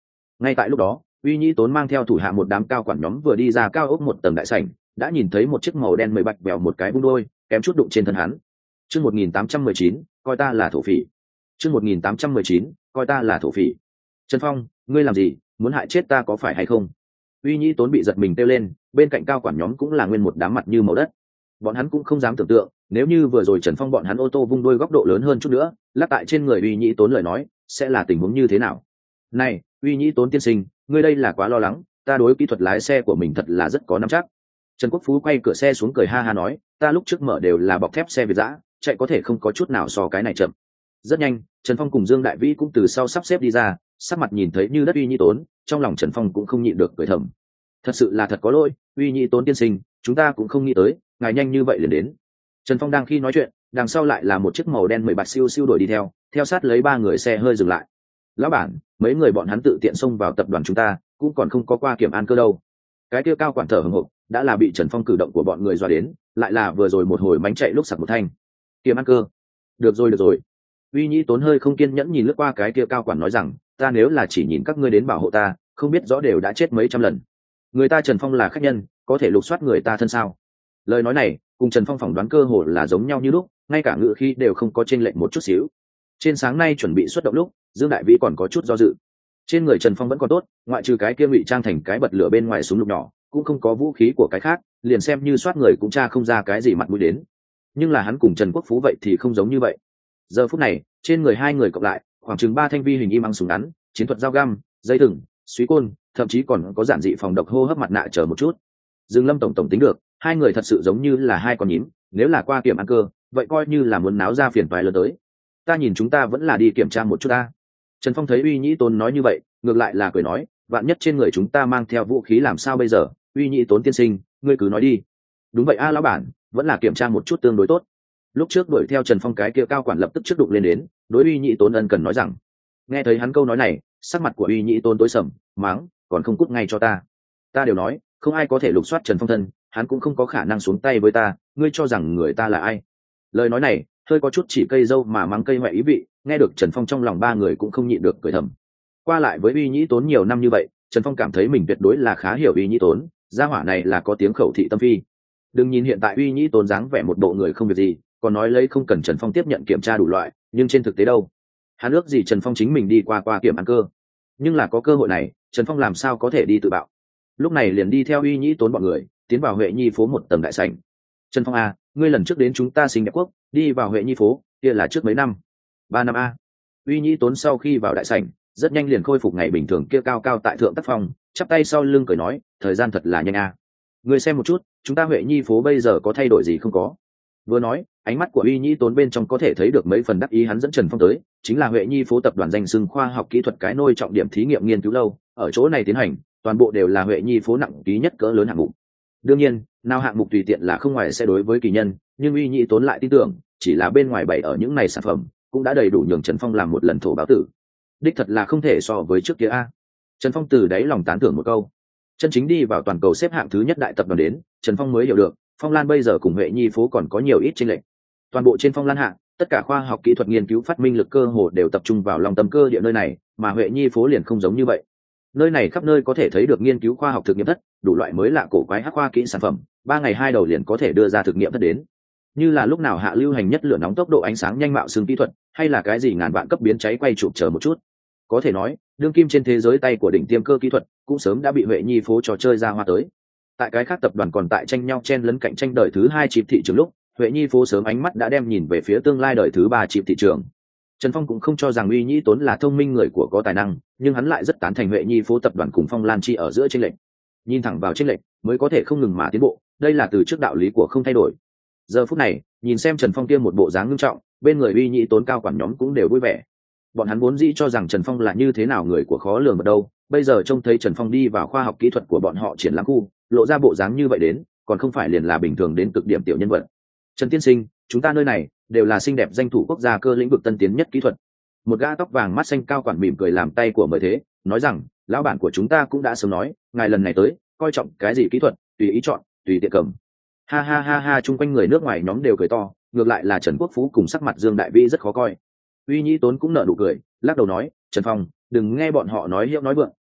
A: Ngay tại lúc đó, uy nhĩ tốn mang theo thủ hạ một đám cao quản nhóm vừa đi ra cao ốc một tầng đại sảnh, đã nhìn thấy một chiếc màu đen mười bạch bèo một cái bung đôi kém chút đụng trên thân hắn. Chương một nghìn tám trăm mười chín, coi ta là thổ phỉ. Chương một nghìn tám trăm mười chín, coi ta là thổ phỉ. Trần Phong, ngươi làm gì, muốn hại chết ta có phải hay không? Uy nhĩ tốn bị giật mình kêu lên, bên cạnh cao quản nhóm cũng là nguyên một đám mặt như màu đất. Bọn hắn cũng không dám tưởng tượng, nếu như vừa rồi Trần Phong bọn hắn ô tô vung đôi góc độ lớn hơn chút nữa, lắc tại trên người uy nhĩ tốn lời nói, sẽ là tình huống như thế nào? Này, uy nhĩ tốn tiên sinh, ngươi đây là quá lo lắng, ta đối kỹ thuật lái xe của mình thật là rất có nắm chắc. Trần Quốc Phú quay cửa xe xuống cười ha ha nói, ta lúc trước mở đều là bọc thép xe Việt dã, chạy có thể không có chút nào so cái này chậm. Rất nhanh, Trần Phong cùng Dương Đại Vĩ cũng từ sau sắp xếp đi ra, sắc mặt nhìn thấy như đất uy nhĩ tốn, trong lòng Trần Phong cũng không nhịn được cười thầm. Thật sự là thật có lỗi, uy nhĩ tốn tiên sinh, chúng ta cũng không nghĩ tới, ngài nhanh như vậy liền đến. Trần Phong đang khi nói chuyện, đằng sau lại là một chiếc màu đen mười bạch siêu siêu đuổi đi theo, theo sát lấy ba người xe hơi dừng lại. Lão bản, mấy người bọn hắn tự tiện xông vào tập đoàn chúng ta, cũng còn không có qua kiểm an cơ đâu. Cái kia cao quản thở hổn hộc, đã là bị Trần Phong cử động của bọn người dọa đến, lại là vừa rồi một hồi mánh chạy lúc sặc một thanh. Kiểm an cơ? Được rồi được rồi. Uy nhĩ tốn hơi không kiên nhẫn nhìn lướt qua cái kia cao quản nói rằng, ta nếu là chỉ nhìn các ngươi đến bảo hộ ta, không biết rõ đều đã chết mấy trăm lần. Người ta Trần Phong là khách nhân, có thể lục soát người ta thân sao? Lời nói này cùng Trần Phong phỏng đoán cơ hồ là giống nhau như lúc, ngay cả ngữ khí đều không có chênh lệch một chút xíu. Trên sáng nay chuẩn bị xuất động lúc, Dương Đại Vĩ còn có chút do dự. Trên người Trần Phong vẫn còn tốt, ngoại trừ cái kia ngụy trang thành cái bật lửa bên ngoài súng lục nhỏ, cũng không có vũ khí của cái khác, liền xem như soát người cũng tra không ra cái gì mặt mũi đến. Nhưng là hắn cùng Trần Quốc Phú vậy thì không giống như vậy. Giờ phút này, trên người hai người cộng lại, khoảng chừng ba thanh vi hình im ăng súng ngắn, chiến thuật dao găm, dây thừng, suý côn, thậm chí còn có giản dị phòng độc hô hấp mặt nạ chờ một chút. Dương Lâm tổng tổng tính được, hai người thật sự giống như là hai con nhím, nếu là qua kiểm ăn cơ, vậy coi như là muốn náo ra phiền toái lớn tới. Ta nhìn chúng ta vẫn là đi kiểm tra một chút ta. Trần Phong thấy uy nhĩ tốn nói như vậy, ngược lại là cười nói, vạn nhất trên người chúng ta mang theo vũ khí làm sao bây giờ, uy nhĩ tốn tiên sinh, ngươi cứ nói đi. Đúng vậy a lão bản, vẫn là kiểm tra một chút tương đối tốt. Lúc trước đuổi theo Trần Phong cái kia cao quản lập tức trước đụng lên đến, đối uy nhĩ tốn ân cần nói rằng. Nghe thấy hắn câu nói này, sắc mặt của uy nhĩ tốn tối sầm, mắng, còn không cút ngay cho ta. Ta đều nói, không ai có thể lục soát Trần Phong thân, hắn cũng không có khả năng xuống tay với ta, ngươi cho rằng người ta là ai? Lời nói này hơi có chút chỉ cây dâu mà mắng cây hoẹ ý vị, nghe được Trần Phong trong lòng ba người cũng không nhịn được cười thầm. Qua lại với uy nhĩ tốn nhiều năm như vậy, Trần Phong cảm thấy mình tuyệt đối là khá hiểu uy nhĩ tốn, gia hỏa này là có tiếng khẩu thị tâm phi. Đừng nhìn hiện tại uy nhĩ tốn dáng vẻ một bộ người không việc gì, còn nói lấy không cần Trần Phong tiếp nhận kiểm tra đủ loại, nhưng trên thực tế đâu? Hắn ước gì Trần Phong chính mình đi qua qua kiểm ăn cơ. Nhưng là có cơ hội này, Trần Phong làm sao có thể đi tự bạo? Lúc này liền đi theo uy nhĩ tốn bọn người, tiến vào Huệ Nhi phố một tầng đại sảnh. Trần Phong a, ngươi lần trước đến chúng ta Sinh Đẹp Quốc, đi vào Huệ Nhi phố, kia là trước mấy năm? Ba năm a. Uy nhĩ tốn sau khi vào đại sảnh, rất nhanh liền khôi phục ngày bình thường kia cao cao tại thượng tác phong, chắp tay sau lưng cười nói, thời gian thật là nhanh a. Ngươi xem một chút, chúng ta Huệ Nhi phố bây giờ có thay đổi gì không có? Vừa nói, ánh mắt của uy nhĩ tốn bên trong có thể thấy được mấy phần đắc ý hắn dẫn Trần Phong tới, chính là Huệ Nhi phố tập đoàn danh xưng khoa học kỹ thuật cái nôi trọng điểm thí nghiệm nghiên cứu lâu, ở chỗ này tiến hành, toàn bộ đều là Huệ Nhi phố nặng ký nhất cỡ lớn hạng mục. Đương nhiên, nào hạng mục tùy tiện là không ngoài sẽ đối với kỳ nhân, nhưng uy nhĩ tốn lại tin tưởng, chỉ là bên ngoài bày ở những này sản phẩm, cũng đã đầy đủ nhường Trần Phong làm một lần thổ báo tử. Đích thật là không thể so với trước kia a. Trần Phong từ đáy lòng tán thưởng một câu. Chân chính đi vào toàn cầu xếp hạng thứ nhất đại tập đoàn đến, Trần Phong mới hiểu được, Phong Lan bây giờ cùng Huệ Nhi phố còn có nhiều ít chênh lệch. Toàn bộ trên Phong Lan hạng, tất cả khoa học kỹ thuật nghiên cứu phát minh lực cơ hồ đều tập trung vào lòng tâm cơ địa nơi này, mà Huệ Nhi phố liền không giống như vậy. Nơi này khắp nơi có thể thấy được nghiên cứu khoa học thực nghiệm thất, đủ loại mới lạ cổ quái hắc khoa kỹ sản phẩm, ba ngày hai đầu liền có thể đưa ra thực nghiệm thất đến. Như là lúc nào hạ lưu hành nhất lửa nóng tốc độ ánh sáng nhanh mạo xương kỹ thuật, hay là cái gì ngàn vạn cấp biến cháy quay chụp chờ một chút. Có thể nói, đương kim trên thế giới tay của đỉnh tiêm cơ kỹ thuật cũng sớm đã bị Huệ Nhi phố trò chơi ra hoa tới. Tại cái khác tập đoàn còn tại tranh nhau chen lấn cạnh tranh đời thứ hai chip thị trường lúc, Huệ Nhi phố sớm ánh mắt đã đem nhìn về phía tương lai đời thứ ba chip thị trường. Trần Phong cũng không cho rằng uy nhĩ tốn là thông minh người của có tài năng, nhưng hắn lại rất tán thành Huệ Nhi phố tập đoàn cùng Phong Lan Chi ở giữa chênh lệch. Nhìn thẳng vào chênh lệch, mới có thể không ngừng mà tiến bộ, đây là từ trước đạo lý của không thay đổi. Giờ phút này, nhìn xem Trần Phong kia một bộ dáng nghiêm trọng, bên người uy nhĩ tốn cao quản nhóm cũng đều vui vẻ. Bọn hắn vốn dĩ cho rằng Trần Phong là như thế nào người của khó lường ở đâu, bây giờ trông thấy Trần Phong đi vào khoa học kỹ thuật của bọn họ triển lãm khu, lộ ra bộ dáng như vậy đến, còn không phải liền là bình thường đến cực điểm tiểu nhân vật. Trần tiên sinh, chúng ta nơi này đều là xinh đẹp danh thủ quốc gia cơ lĩnh vực tân tiến nhất kỹ thuật. Một gã tóc vàng mắt xanh cao quản mỉm cười làm tay của mời thế, nói rằng, lão bản của chúng ta cũng đã sớm nói, ngài lần này tới, coi trọng cái gì kỹ thuật, tùy ý chọn, tùy tiện cầm. Ha ha ha ha, chung quanh người nước ngoài nhóm đều cười to, ngược lại là Trần Quốc Phú cùng sắc mặt Dương Đại Vĩ rất khó coi. Uy nhĩ tốn cũng nở nụ cười, lắc đầu nói, Trần Phong, đừng nghe bọn họ nói hiệu nói vượng,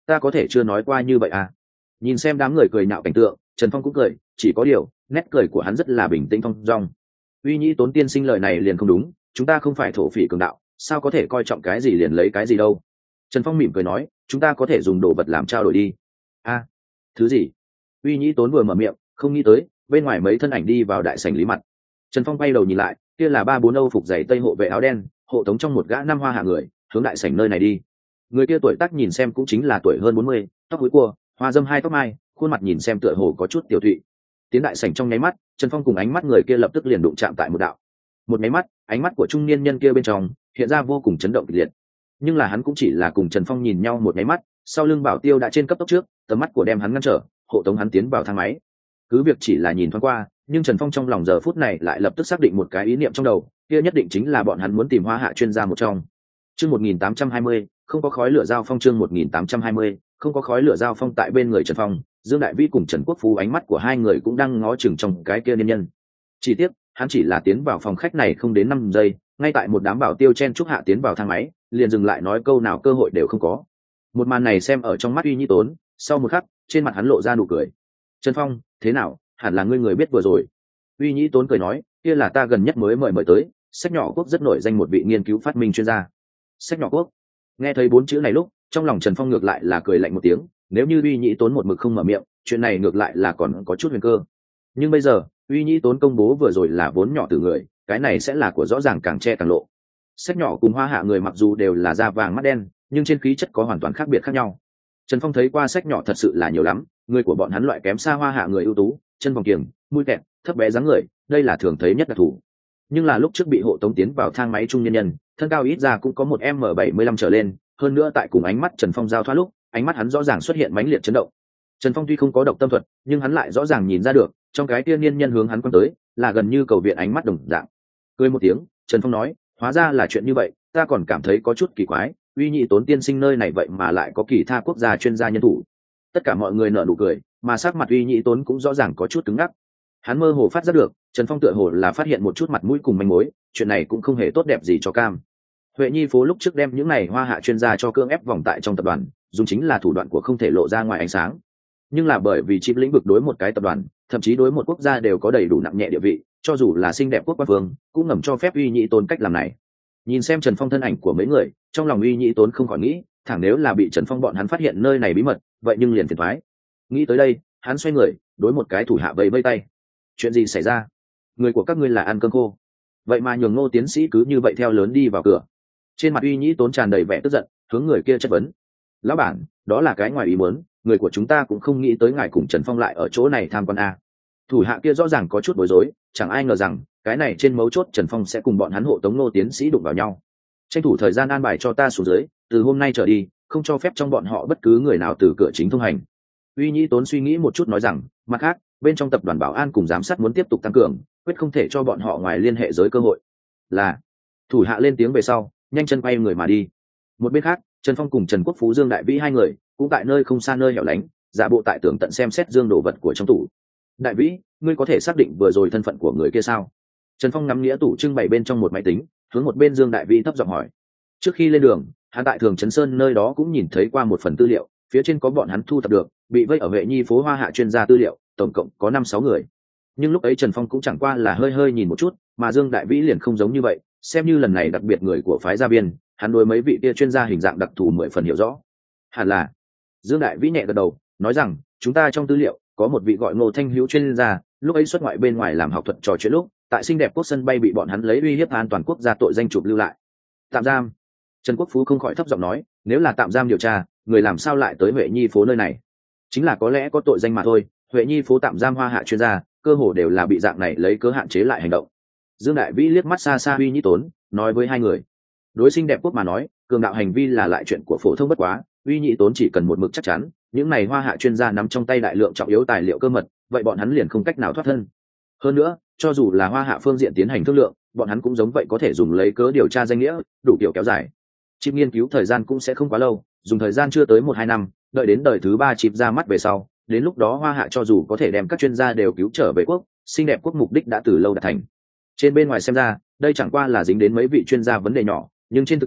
A: ta có thể chưa nói qua như vậy à? Nhìn xem đám người cười nhạo cảnh tượng, Trần Phong cũng cười, chỉ có điều nét cười của hắn rất là bình tĩnh thong dong. Uy Nhĩ Tốn tiên sinh lời này liền không đúng, chúng ta không phải thổ phỉ cường đạo, sao có thể coi trọng cái gì liền lấy cái gì đâu. Trần Phong mỉm cười nói, chúng ta có thể dùng đồ vật làm trao đổi đi. A, à, thứ gì? Uy Nhĩ Tốn vừa mở miệng, không nghĩ tới bên ngoài mấy thân ảnh đi vào đại sảnh lý mặt. Trần Phong bay đầu nhìn lại, kia là ba bốn âu phục giày tây hộ vệ áo đen, hộ tống trong một gã năm hoa hạ người, hướng đại sảnh nơi này đi. Người kia tuổi tác nhìn xem cũng chính là tuổi hơn bốn mươi, tóc húi cua, hoa dâm hai tóc mai, khuôn mặt nhìn xem tựa hồ có chút tiểu thụy. Tiến đại sảnh trong nháy mắt, Trần Phong cùng ánh mắt người kia lập tức liền đụng chạm tại một đạo. Một nháy mắt, ánh mắt của trung niên nhân kia bên trong hiện ra vô cùng chấn động kịch liệt. Nhưng là hắn cũng chỉ là cùng Trần Phong nhìn nhau một nháy mắt, sau lưng Bảo Tiêu đã trên cấp tốc trước, tầm mắt của đem hắn ngăn trở, hộ tống hắn tiến vào thang máy. Cứ việc chỉ là nhìn thoáng qua, nhưng Trần Phong trong lòng giờ phút này lại lập tức xác định một cái ý niệm trong đầu, kia nhất định chính là bọn hắn muốn tìm hoa hạ chuyên gia một trong. Chương một nghìn tám trăm hai mươi, không có khói lửa giao phong. Chương một nghìn tám trăm hai mươi, không có khói lửa giao phong. Tại bên người Trần Phong, Dương Đại Vĩ cùng Trần Quốc Phú ánh mắt của hai người cũng đang ngó chừng trong cái kia niên nhân. Chỉ tiếc, hắn chỉ là tiến vào phòng khách này không đến năm giây, ngay tại một đám Bảo Tiêu chen chúc hạ tiến vào thang máy, liền dừng lại nói câu nào cơ hội đều không có. Một màn này xem ở trong mắt Uy Nhĩ Tốn, sau một khắc, trên mặt hắn lộ ra nụ cười. Trần Phong, thế nào, hẳn là ngươi người biết vừa rồi. Uy Nhĩ Tốn cười nói, kia là ta gần nhất mới mời mời tới, sách nhỏ quốc rất nổi danh một vị nghiên cứu phát minh chuyên gia. Sách nhỏ quốc. Nghe thấy bốn chữ này lúc, trong lòng Trần Phong ngược lại là cười lạnh một tiếng, nếu như Uy Nhĩ Tốn một mực không mở miệng, chuyện này ngược lại là còn có chút huyền cơ. Nhưng bây giờ, Uy Nhĩ Tốn công bố vừa rồi là vốn nhỏ từ người, cái này sẽ là của rõ ràng càng che càng lộ. Sách nhỏ cùng hoa hạ người mặc dù đều là da vàng mắt đen, nhưng trên khí chất có hoàn toàn khác biệt khác nhau. Trần Phong thấy qua sách nhỏ thật sự là nhiều lắm, người của bọn hắn loại kém xa hoa hạ người ưu tú, chân vòng kiềng, mũi kẹt, thấp bé dáng người, đây là thường thấy nhất đặc thù. Nhưng là lúc trước bị hộ tống tiến vào thang máy trung nhân nhân, thân cao ít ra cũng có một m bảy mươi lăm trở lên, hơn nữa tại cùng ánh mắt Trần Phong giao thoa lúc, ánh mắt hắn rõ ràng xuất hiện mãnh liệt chấn động. Trần Phong tuy không có độc tâm thuật, nhưng hắn lại rõ ràng nhìn ra được, trong cái tiên niên nhân hướng hắn quan tới, là gần như cầu viện ánh mắt đồng dạng. Cười một tiếng, Trần Phong nói, hóa ra là chuyện như vậy, ta còn cảm thấy có chút kỳ quái, Uy Nhĩ Tốn tiên sinh nơi này vậy mà lại có kỳ tha quốc gia chuyên gia nhân thủ. Tất cả mọi người nở nụ cười, mà sắc mặt Uy Nhĩ Tốn cũng rõ ràng có chút cứng ngắc. Hắn mơ hồ phát giác được, Trần Phong tựa hồ là phát hiện một chút mặt mũi cùng manh mối, chuyện này cũng không hề tốt đẹp gì cho Cam. Huệ Nhi phố lúc trước đem những này hoa hạ chuyên gia cho cưỡng ép vòng tại trong tập đoàn, dùng chính là thủ đoạn của không thể lộ ra ngoài ánh sáng. Nhưng là bởi vì chip lĩnh vực đối một cái tập đoàn, thậm chí đối một quốc gia đều có đầy đủ nặng nhẹ địa vị, cho dù là xinh đẹp quốc quan vương, cũng ngầm cho phép Uy Nhĩ Tốn cách làm này. Nhìn xem Trần Phong thân ảnh của mấy người, trong lòng Uy Nhĩ Tốn không khỏi nghĩ, thẳng nếu là bị Trần Phong bọn hắn phát hiện nơi này bí mật, vậy nhưng liền phiền toái. Nghĩ tới đây, hắn xoay người, đối một cái thủ hạ vẫy vẫy tay. Chuyện gì xảy ra? Người của các ngươi là ăn cơm khô, vậy mà nhường Ngô tiến sĩ cứ như vậy theo lớn đi vào cửa. Trên mặt Uy Nhĩ Tốn tràn đầy vẻ tức giận, hướng người kia chất vấn. Lão bản, đó là cái ngoài ý muốn, người của chúng ta cũng không nghĩ tới ngài cùng Trần Phong lại ở chỗ này tham quan a. Thủ hạ kia rõ ràng có chút bối rối, chẳng ai ngờ rằng cái này trên mấu chốt Trần Phong sẽ cùng bọn hắn hộ tống Ngô tiến sĩ đụng vào nhau. Tranh thủ thời gian an bài cho ta xuống dưới, từ hôm nay trở đi, không cho phép trong bọn họ bất cứ người nào từ cửa chính thông hành. Uy Nhĩ Tốn suy nghĩ một chút nói rằng, mặt khác, bên trong tập đoàn bảo an cùng giám sát muốn tiếp tục tăng cường, quyết không thể cho bọn họ ngoài liên hệ giới cơ hội. Là. Thủ hạ lên tiếng về sau, nhanh chân quay người mà đi. Một bên khác, Trần Phong cùng Trần Quốc Phú, Dương Đại Vĩ hai người cũng tại nơi không xa nơi hẻo lánh, giả bộ tại tường tận xem xét Dương đồ vật của trong tủ. Đại Vĩ, ngươi có thể xác định vừa rồi thân phận của người kia sao? Trần Phong ngắm nghĩa tủ trưng bày bên trong một máy tính, hướng một bên Dương Đại Vĩ thấp giọng hỏi. Trước khi lên đường, hắn tại Thường Trấn Sơn nơi đó cũng nhìn thấy qua một phần tư liệu, phía trên có bọn hắn thu thập được, bị vây ở Huệ Nhi phố hoa hạ chuyên gia tư liệu, tổng cộng có năm sáu người. Nhưng lúc ấy Trần Phong cũng chẳng qua là hơi hơi nhìn một chút, mà Dương Đại Vĩ liền không giống như vậy, xem như lần này đặc biệt người của phái gia biên, hắn đối mấy vị kia chuyên gia hình dạng đặc thù mười phần hiểu rõ. Hẳn là. Dương Đại Vĩ nhẹ gật đầu, nói rằng, chúng ta trong tư liệu có một vị gọi Ngô Thanh Hữu chuyên gia, lúc ấy xuất ngoại bên ngoài làm học thuật trò chuyện lúc, tại xinh đẹp quốc sân bay bị bọn hắn lấy uy hiếp an toàn quốc gia tội danh chụp lưu lại. Tạm giam. Trần Quốc Phú không khỏi thấp giọng nói, nếu là tạm giam điều tra, người làm sao lại tới Huệ Nhi phố nơi này? Chính là có lẽ có tội danh mà thôi, Huệ Nhi phố tạm giam hoa hạ chuyên gia, cơ hồ đều là bị dạng này lấy cớ hạn chế lại hành động. Dương Đại Vĩ liếc mắt xa xa Uy Nhĩ Tốn, nói với hai người, đối xinh đẹp quốc mà nói, cường đạo hành vi là lại chuyện của phổ thông bất quá, Uy Nhĩ Tốn chỉ cần một mực chắc chắn, những này hoa hạ chuyên gia nắm trong tay đại lượng trọng yếu tài liệu cơ mật, vậy bọn hắn liền không cách nào thoát thân. Hơn nữa, cho dù là hoa hạ phương diện tiến hành thương lượng, bọn hắn cũng giống vậy có thể dùng lấy cớ điều tra danh nghĩa, đủ kiểu kéo dài. Chip nghiên cứu thời gian cũng sẽ không quá lâu, dùng thời gian chưa tới một hai năm, đợi đến đời thứ ba chip ra mắt về sau, đến lúc đó hoa hạ cho dù có thể đem các chuyên gia đều cứu trở về quốc, xinh đẹp quốc mục đích đã từ lâu đạt thành. Trên bên ngoài xem ra, đây chẳng qua là dính đến mấy vị chuyên gia vấn đề nhỏ, nhưng trên thực tế,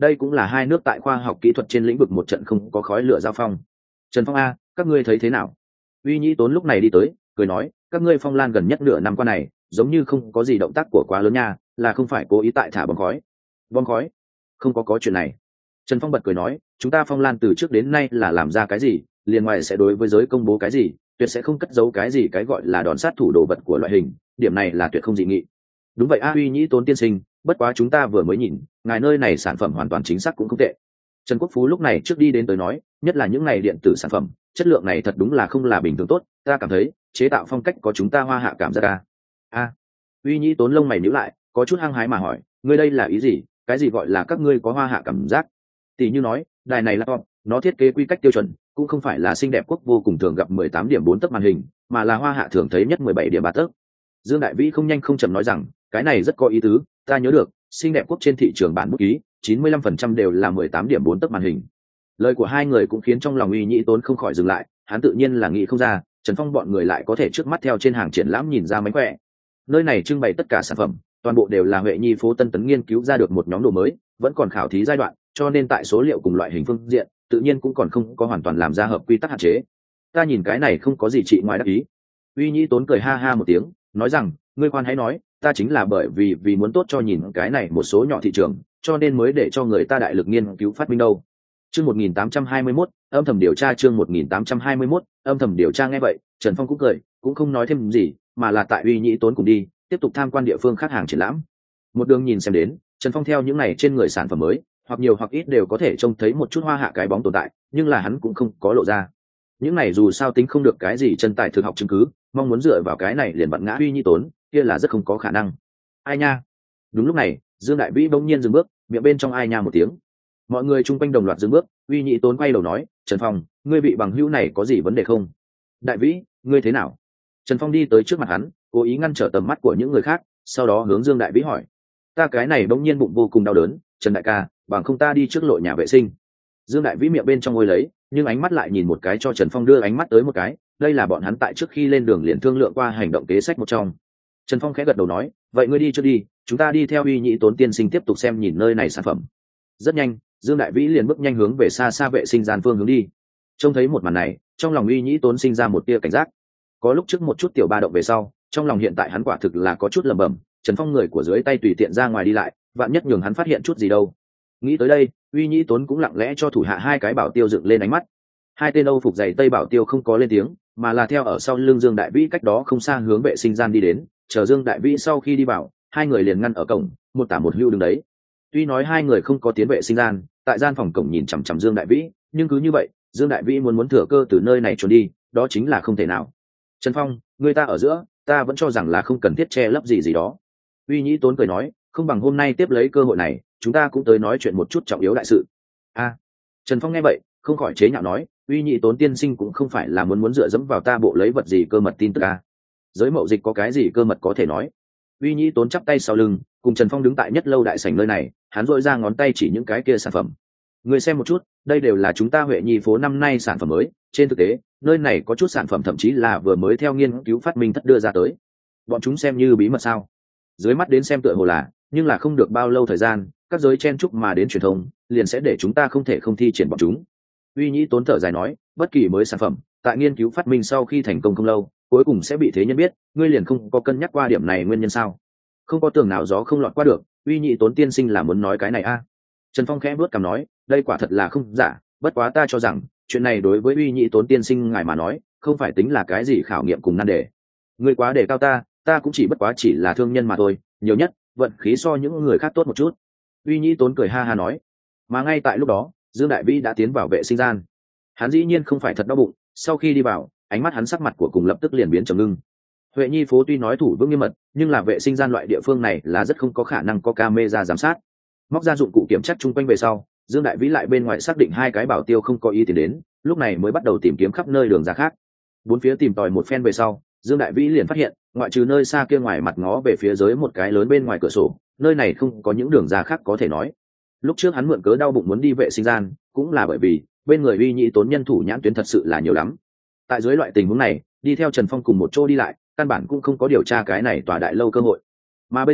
A: đây cũng là hai nước tại khoa học kỹ thuật trên lĩnh vực một trận không có khói lửa giao phong. Trần Phong a, các ngươi thấy thế nào? Uy Nhĩ Tốn lúc này đi tới, cười nói, các ngươi Phong Lan gần nhất nửa năm qua này giống như không có gì động tác của quá lớn nha, là không phải cố ý tại thả bom khói? Bom khói? Không có có chuyện này. Trần Phong bật cười nói, chúng ta Phong Lan từ trước đến nay là làm ra cái gì liền ngoài sẽ đối với giới công bố cái gì, tuyệt sẽ không cất giấu cái gì cái gọi là đòn sát thủ đồ vật của loại hình, điểm này là tuyệt không dị nghị. Đúng vậy a, Uy Nhĩ Tốn tiên sinh, bất quá chúng ta vừa mới nhìn ngài nơi này sản phẩm hoàn toàn chính xác cũng không tệ. Trần Quốc Phú lúc này trước đi đến tới nói, nhất là những này điện tử sản phẩm chất lượng này thật đúng là không là bình thường tốt, ta cảm thấy chế tạo phong cách có chúng ta Hoa Hạ cảm giác a. A. Uy Nhĩ Tốn lông mày nhíu lại, có chút hăng hái mà hỏi, ngươi đây là ý gì? Cái gì gọi là các ngươi có Hoa Hạ cảm giác? Tỷ như nói, đài này laptop, nó thiết kế quy cách tiêu chuẩn, cũng không phải là xinh đẹp quốc vô cùng thường gặp mười tám điểm bốn tấc màn hình, mà là Hoa Hạ thường thấy nhất mười bảy điểm ba tấc. Dương Đại Vĩ không nhanh không chậm nói rằng, cái này rất có ý tứ, ta nhớ được, xinh đẹp quốc trên thị trường bản bút ký, chín mươi lăm phần trăm đều là mười tám điểm bốn tấc màn hình. Lời của hai người cũng khiến trong lòng Uy Nhĩ Tốn không khỏi dừng lại, hắn tự nhiên là nghĩ không ra, Trần Phong bọn người lại có thể trước mắt theo trên hàng triển lãm nhìn ra mánh khỏe. Nơi này trưng bày tất cả sản phẩm, toàn bộ đều là Huệ Nhi phố Tân Tấn nghiên cứu ra được một nhóm đồ mới, vẫn còn khảo thí giai đoạn, cho nên tại số liệu cùng loại hình phương diện, tự nhiên cũng còn không có hoàn toàn làm ra hợp quy tắc hạn chế. Ta nhìn cái này không có gì trị ngoài đắc ý. Uy Nhĩ Tốn cười ha ha một tiếng, nói rằng, ngươi khoan hãy nói, ta chính là bởi vì vì muốn tốt cho nhìn cái này một số nhỏ thị trường, cho nên mới để cho người ta đại lực nghiên cứu phát minh đâu. Chương một nghìn tám trăm hai mươi mốt, âm thầm điều tra chương một nghìn tám trăm hai mươi mốt, âm thầm điều tra nghe vậy, Trần Phong cũng cười, cũng không nói thêm gì, mà là tại Uy Nhĩ Tốn cùng đi, tiếp tục tham quan địa phương khác hàng triển lãm. Một đường nhìn xem đến, Trần Phong theo những này trên người sản phẩm mới, hoặc nhiều hoặc ít đều có thể trông thấy một chút Hoa Hạ cái bóng tồn tại, nhưng là hắn cũng không có lộ ra. Những này dù sao tính không được cái gì chân tài thực học chứng cứ, mong muốn dựa vào cái này liền vặn ngã Uy Nhĩ Tốn, kia là rất không có khả năng. Ai nha? Đúng lúc này, Dương Đại Vĩ bỗng nhiên dừng bước, miệng bên trong ai nha một tiếng. Mọi người chung quanh đồng loạt dừng bước, Uy Nhĩ Tốn quay đầu nói, Trần Phong, ngươi vị bằng hữu này có gì vấn đề không? Đại Vĩ, ngươi thế nào? Trần Phong đi tới trước mặt hắn, cố ý ngăn trở tầm mắt của những người khác, sau đó hướng Dương Đại Vĩ hỏi, ta cái này bỗng nhiên bụng vô cùng đau đớn, Trần đại ca, bằng không ta đi trước lội nhà vệ sinh. Dương Đại Vĩ miệng bên trong ngồi lấy, nhưng ánh mắt lại nhìn một cái cho Trần Phong đưa ánh mắt tới một cái, đây là bọn hắn tại trước khi lên đường liền thương lượng qua hành động kế sách một trong. Trần Phong khẽ gật đầu nói, vậy ngươi đi trước đi, chúng ta đi theo Uy Nhĩ Tốn tiên sinh tiếp tục xem nhìn nơi này sản phẩm. Rất nhanh, Dương Đại Vĩ liền bước nhanh hướng về xa xa vệ sinh gian phương hướng đi. Trông thấy một màn này, trong lòng Uy Nhĩ Tốn sinh ra một tia cảnh giác. Có lúc trước một chút tiểu ba động về sau, trong lòng hiện tại hắn quả thực là có chút lẩm bẩm, Trần Phong người của dưới tay tùy tiện ra ngoài đi lại, vạn nhất nhường hắn phát hiện chút gì đâu. Nghĩ tới đây, Uy Nhĩ Tốn cũng lặng lẽ cho thủ hạ hai cái bảo tiêu dựng lên ánh mắt. Hai tên Âu phục dày tây bảo tiêu không có lên tiếng, mà là theo ở sau lưng Dương Đại Vĩ cách đó không xa hướng vệ sinh gian đi đến, chờ Dương Đại Vĩ sau khi đi vào, hai người liền ngăn ở cổng, một tả một hữu đứng đấy. Tuy nói hai người không có tiến vệ sinh gian, tại gian phòng cổng nhìn chằm chằm Dương Đại Vĩ, nhưng cứ như vậy, Dương Đại Vĩ muốn muốn thừa cơ từ nơi này trốn đi, đó chính là không thể nào. Trần Phong, người ta ở giữa, ta vẫn cho rằng là không cần thiết che lấp gì gì đó. Uy Nhĩ Tốn cười nói, không bằng hôm nay tiếp lấy cơ hội này, chúng ta cũng tới nói chuyện một chút trọng yếu đại sự. A. Trần Phong nghe vậy, không khỏi chế nhạo nói, Uy Nhĩ Tốn tiên sinh cũng không phải là muốn muốn dựa dẫm vào ta bộ lấy vật gì cơ mật tin tức a. Giới mậu dịch có cái gì cơ mật có thể nói? Uy Nhĩ Tốn chắp tay sau lưng, cùng Trần Phong đứng tại nhất lâu đại sảnh nơi này, hắn dội ra ngón tay chỉ những cái kia sản phẩm. Người xem một chút, đây đều là chúng ta Huệ Nhi phố năm nay sản phẩm mới, trên thực tế, nơi này có chút sản phẩm thậm chí là vừa mới theo nghiên cứu phát minh thất đưa ra tới. Bọn chúng xem như bí mật sao? Dưới mắt đến xem tựa hồ là, nhưng là không được bao lâu thời gian, các giới chen chúc mà đến truyền thông, liền sẽ để chúng ta không thể không thi triển bọn chúng. Uy Nhĩ Tốn thở dài nói, bất kỳ mới sản phẩm, tại nghiên cứu phát minh sau khi thành công không lâu, cuối cùng sẽ bị thế nhân biết, ngươi liền không có cân nhắc qua điểm này nguyên nhân sao? Không có tường nào gió không lọt qua được, Uy Nhĩ Tốn tiên sinh là muốn nói cái này a? À? Trần Phong khẽ bước cằm nói, đây quả thật là không giả, bất quá ta cho rằng, chuyện này đối với Uy Nhĩ Tốn tiên sinh ngài mà nói, không phải tính là cái gì khảo nghiệm cùng nan đề. Ngươi quá đề cao ta, ta cũng chỉ bất quá chỉ là thương nhân mà thôi, nhiều nhất, vận khí so những người khác tốt một chút. Uy Nhĩ Tốn cười ha ha nói, mà ngay tại lúc đó, Dương Đại Vĩ đã tiến vào vệ sinh gian. Hắn dĩ nhiên không phải thật đau bụng, sau khi đi vào, ánh mắt hắn sắc mặt của cùng lập tức liền biến trầm ngưng. Huệ Nhi phố tuy nói thủ vững nghiêm mật, nhưng là vệ sinh gian loại địa phương này là rất không có khả năng có camera giám sát. Móc ra dụng cụ kiểm tra chung quanh về sau, Dương Đại Vĩ lại bên ngoài xác định hai cái bảo tiêu không có ý tìm đến, lúc này mới bắt đầu tìm kiếm khắp nơi đường ra khác. Bốn phía tìm tòi một phen về sau, Dương Đại Vĩ liền phát hiện, ngoại trừ nơi xa kia ngoài mặt ngó về phía dưới một cái lớn bên ngoài cửa sổ, nơi này không có những đường ra khác có thể nói. Lúc trước hắn mượn cớ đau bụng muốn đi vệ sinh gian, cũng là bởi vì bên người Uy Nhĩ Tốn nhân thủ nhãn tuyến thật sự là nhiều lắm. Tại dưới loại tình huống này, đi theo Trần Phong cùng một chỗ đi lại, căn bản cũng không có điều tra cái này tòa đại lâu cơ hội. Mà bây giờ,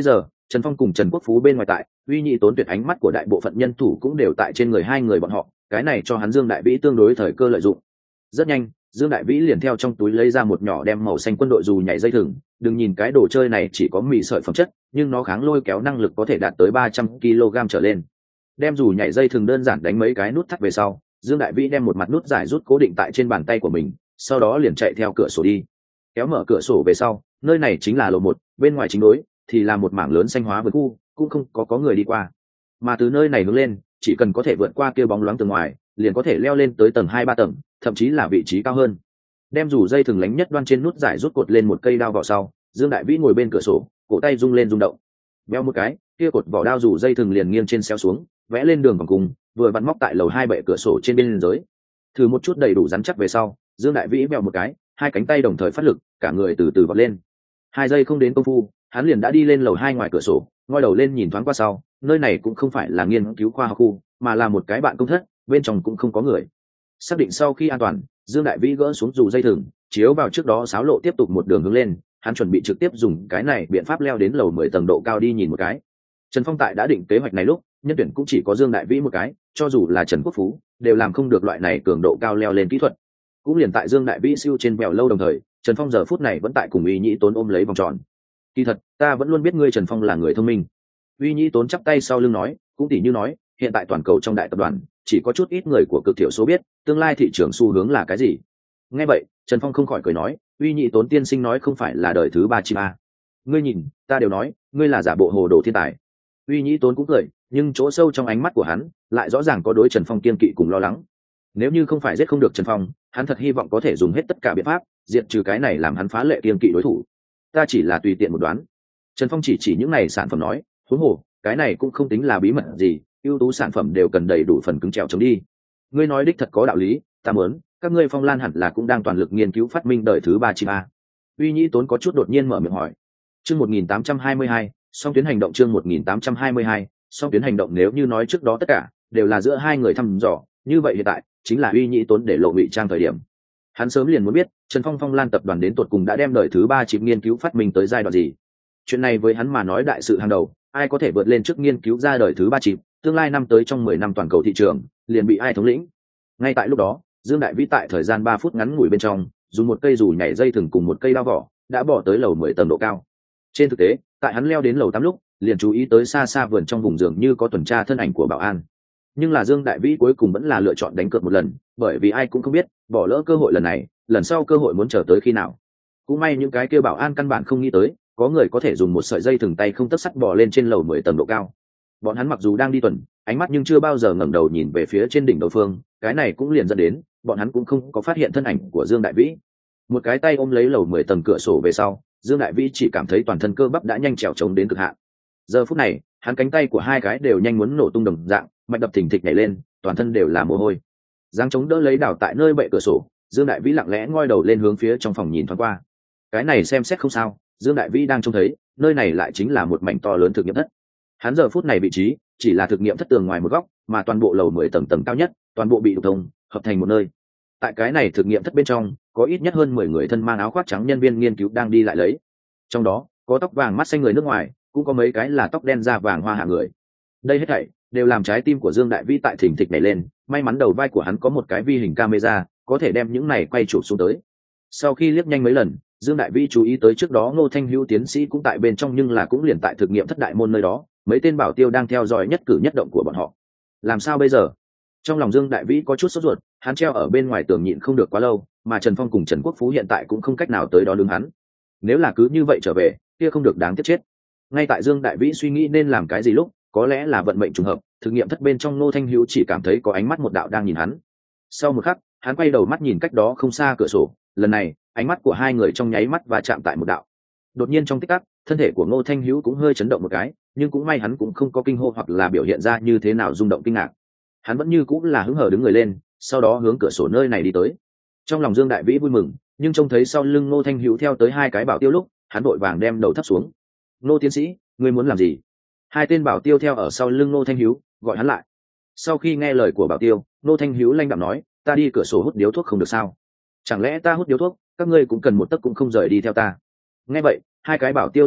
A: Trần Phong cùng Trần Quốc Phú bên ngoài tại, uy nhị tốn tuyệt ánh mắt của đại bộ phận nhân thủ cũng đều tại trên người hai người bọn họ, cái này cho hắn Dương Đại Vĩ tương đối thời cơ lợi dụng. Rất nhanh, Dương Đại Vĩ liền theo trong túi lấy ra một nhỏ đem màu xanh quân đội dù nhảy dây thừng, đừng nhìn cái đồ chơi này chỉ có mì sợi phẩm chất, nhưng nó kháng lôi kéo năng lực có thể đạt tới ba trăm ki lô gam trở lên. Đem dù nhảy dây thừng đơn giản đánh mấy cái nút thắt về sau, Dương Đại Vĩ đem một mặt nút giải rút cố định tại trên bàn tay của mình, sau đó liền chạy theo cửa sổ đi. Kéo mở cửa sổ về sau, nơi này chính là lầu một, bên ngoài chính đối thì là một mảng lớn xanh hóa vườn khu, cũng không có có người đi qua. Mà từ nơi này hướng lên, chỉ cần có thể vượt qua kia bóng loáng từ ngoài, liền có thể leo lên tới tầng hai ba tầng, thậm chí là vị trí cao hơn. Đem dù dây thừng lánh nhất đoan trên nút giải rút cột lên một cây đao vào sau, Dương Đại Vĩ ngồi bên cửa sổ, cổ tay rung lên rung động. Béo một cái, kia cột vỏ đao dù dây thừng liền nghiêng trên xéo xuống, vẽ lên đường vòng cung, vừa vặn móc tại lầu hai bệ cửa sổ trên bên dưới. Thử một chút đầy đủ rắn chắc về sau, Dương Đại Vĩ bèo một cái, hai cánh tay đồng thời phát lực, cả người từ từ vọt lên. Hai giây không đến công phu, hắn liền đã đi lên lầu hai ngoài cửa sổ, ngoi đầu lên nhìn thoáng qua sau, nơi này cũng không phải là nghiên cứu khoa học khu, mà là một cái bạn công thất, bên trong cũng không có người. Xác định sau khi an toàn, Dương Đại Vĩ gỡ xuống dù dây thừng, chiếu vào trước đó sáo lộ tiếp tục một đường hướng lên, hắn chuẩn bị trực tiếp dùng cái này biện pháp leo đến lầu mười tầng độ cao đi nhìn một cái. Trần Phong tại đã định kế hoạch này lúc, nhân tuyển cũng chỉ có Dương Đại Vĩ một cái, cho dù là Trần Quốc Phú, đều làm không được loại này cường độ cao leo lên kỹ thuật. Cũng liền tại Dương Đại Vĩ siêu trên bèo lâu đồng thời, Trần Phong giờ phút này vẫn tại cùng Uy Nhĩ Tốn ôm lấy vòng tròn. Kỳ thật, ta vẫn luôn biết ngươi Trần Phong là người thông minh. Uy Nhĩ Tốn chắp tay sau lưng nói, cũng tỉ như nói, hiện tại toàn cầu trong đại tập đoàn, chỉ có chút ít người của cực thiểu số biết, tương lai thị trường xu hướng là cái gì. Nghe vậy, Trần Phong không khỏi cười nói, Uy Nhĩ Tốn tiên sinh nói không phải là đời thứ ba chim a. Ngươi nhìn, ta đều nói, ngươi là giả bộ hồ đồ thiên tài. Uy Nhĩ Tốn cũng cười, nhưng chỗ sâu trong ánh mắt của hắn, lại rõ ràng có đối Trần Phong kiên kỵ cùng lo lắng. Nếu như không phải giết không được Trần Phong, hắn thật hy vọng có thể dùng hết tất cả biện pháp, diệt trừ cái này làm hắn phá lệ kiên kỵ đối thủ. Ta chỉ là tùy tiện một đoán. Trần Phong chỉ chỉ những này sản phẩm nói, huống hồ, cái này cũng không tính là bí mật gì, ưu tú sản phẩm đều cần đầy đủ phần cứng trèo chống đi. Ngươi nói đích thật có đạo lý, ta muốn, các ngươi Phong Lan hẳn là cũng đang toàn lực nghiên cứu phát minh đời thứ ba chim a. Uy Nhĩ Tốn có chút đột nhiên mở miệng hỏi. Chương một nghìn tám trăm hai mươi hai, song tuyến hành động chương một nghìn tám trăm hai mươi hai, song tuyến hành động nếu như nói trước đó tất cả đều là giữa hai người thăm dò, như vậy hiện tại chính là Uy Nhĩ Tốn để lộ ngụy trang thời điểm. Hắn sớm liền muốn biết Trần Phong Phong Lan tập đoàn đến tột cùng đã đem đời thứ ba chip nghiên cứu phát minh tới giai đoạn gì. Chuyện này với hắn mà nói đại sự hàng đầu, ai có thể vượt lên trước nghiên cứu ra đời thứ ba chip, tương lai năm tới trong mười năm toàn cầu thị trường liền bị ai thống lĩnh. Ngay tại lúc đó, Dương Đại Vĩ tại thời gian ba phút ngắn ngủi bên trong, dùng một cây dù nhảy dây thừng cùng một cây đao vỏ, đã bỏ tới lầu mười tầng độ cao. Trên thực tế, tại hắn leo đến lầu tám lúc, liền chú ý tới xa xa vườn trong vùng dường như có tuần tra thân ảnh của bảo an. Nhưng là Dương Đại Vĩ cuối cùng vẫn là lựa chọn đánh cược một lần, bởi vì ai cũng không biết, bỏ lỡ cơ hội lần này, lần sau cơ hội muốn chờ tới khi nào. Cũng may những cái kia bảo an căn bản không nghĩ tới, có người có thể dùng một sợi dây thừng tay không tấc sắt bò lên trên lầu mười tầng độ cao. Bọn hắn mặc dù đang đi tuần, ánh mắt nhưng chưa bao giờ ngẩng đầu nhìn về phía trên đỉnh đầu phương, cái này cũng liền dẫn đến, bọn hắn cũng không có phát hiện thân ảnh của Dương Đại Vĩ. Một cái tay ôm lấy lầu mười tầng cửa sổ về sau, Dương Đại Vĩ chỉ cảm thấy toàn thân cơ bắp đã nhanh trèo trống đến cực hạn. Giờ phút này, hắn cánh tay của hai cái đều nhanh muốn nổ tung đồng dạng, mạch đập thình thịch nhảy lên, toàn thân đều là mồ hôi. Giáng chống đỡ lấy đảo tại nơi bệ cửa sổ, Dương Đại Vĩ lặng lẽ ngoi đầu lên hướng phía trong phòng nhìn thoáng qua. Cái này xem xét không sao, Dương Đại Vĩ đang trông thấy, nơi này lại chính là một mảnh to lớn thực nghiệm thất. Hắn giờ phút này vị trí chỉ là thực nghiệm thất tường ngoài một góc, mà toàn bộ lầu mười tầng tầng cao nhất, toàn bộ bị đục thông, hợp thành một nơi. Tại cái này thực nghiệm thất bên trong, có ít nhất hơn mười người thân mang áo khoác trắng nhân viên nghiên cứu đang đi lại lấy. Trong đó, có tóc vàng mắt xanh người nước ngoài, cũng có mấy cái là tóc đen da vàng hoa hạ người. Đây hết thảy đều làm trái tim của Dương Đại Vĩ tại thình thịch này lên, may mắn đầu vai của hắn có một cái vi hình camera, có thể đem những này quay chụp xuống tới. Sau khi liếc nhanh mấy lần, Dương Đại Vĩ chú ý tới trước đó Ngô Thanh Hữu tiến sĩ cũng tại bên trong, nhưng là cũng liền tại thực nghiệm thất đại môn nơi đó, mấy tên bảo tiêu đang theo dõi nhất cử nhất động của bọn họ. Làm sao bây giờ? Trong lòng Dương Đại Vĩ có chút sốt ruột, hắn treo ở bên ngoài tường nhịn không được quá lâu, mà Trần Phong cùng Trần Quốc Phú hiện tại cũng không cách nào tới đó đứng hắn. Nếu là cứ như vậy trở về, kia không được đáng tiếc chết. Ngay tại Dương Đại Vĩ suy nghĩ nên làm cái gì lúc, có lẽ là vận mệnh trùng hợp, thực nghiệm thất bên trong Ngô Thanh Hữu chỉ cảm thấy có ánh mắt một đạo đang nhìn hắn. Sau một khắc, hắn quay đầu mắt nhìn cách đó không xa cửa sổ, lần này, ánh mắt của hai người trong nháy mắt và chạm tại một đạo. Đột nhiên trong tích tắc, thân thể của Ngô Thanh Hữu cũng hơi chấn động một cái, nhưng cũng may hắn cũng không có kinh hô hoặc là biểu hiện ra như thế nào rung động kinh ngạc. Hắn vẫn như cũng là hứng hở đứng người lên, sau đó hướng cửa sổ nơi này đi tới. Trong lòng Dương Đại Vĩ vui mừng, nhưng trông thấy sau lưng Ngô Thanh Hữu theo tới hai cái bảo tiêu lúc, hắn vội vàng đem đầu thấp xuống. Ngô tiến sĩ, ngươi muốn làm gì? Hai tên bảo tiêu theo ở sau lưng Ngô Thanh Hữu, gọi hắn lại. Sau khi nghe lời của bảo tiêu, Ngô Thanh Hữu lanh đạm nói, ta đi cửa sổ hút điếu thuốc không được sao? Chẳng lẽ ta hút điếu thuốc, các ngươi cũng cần một tấc cũng không rời đi theo ta? Nghe vậy, hai cái bảo tiêu liếc nhau,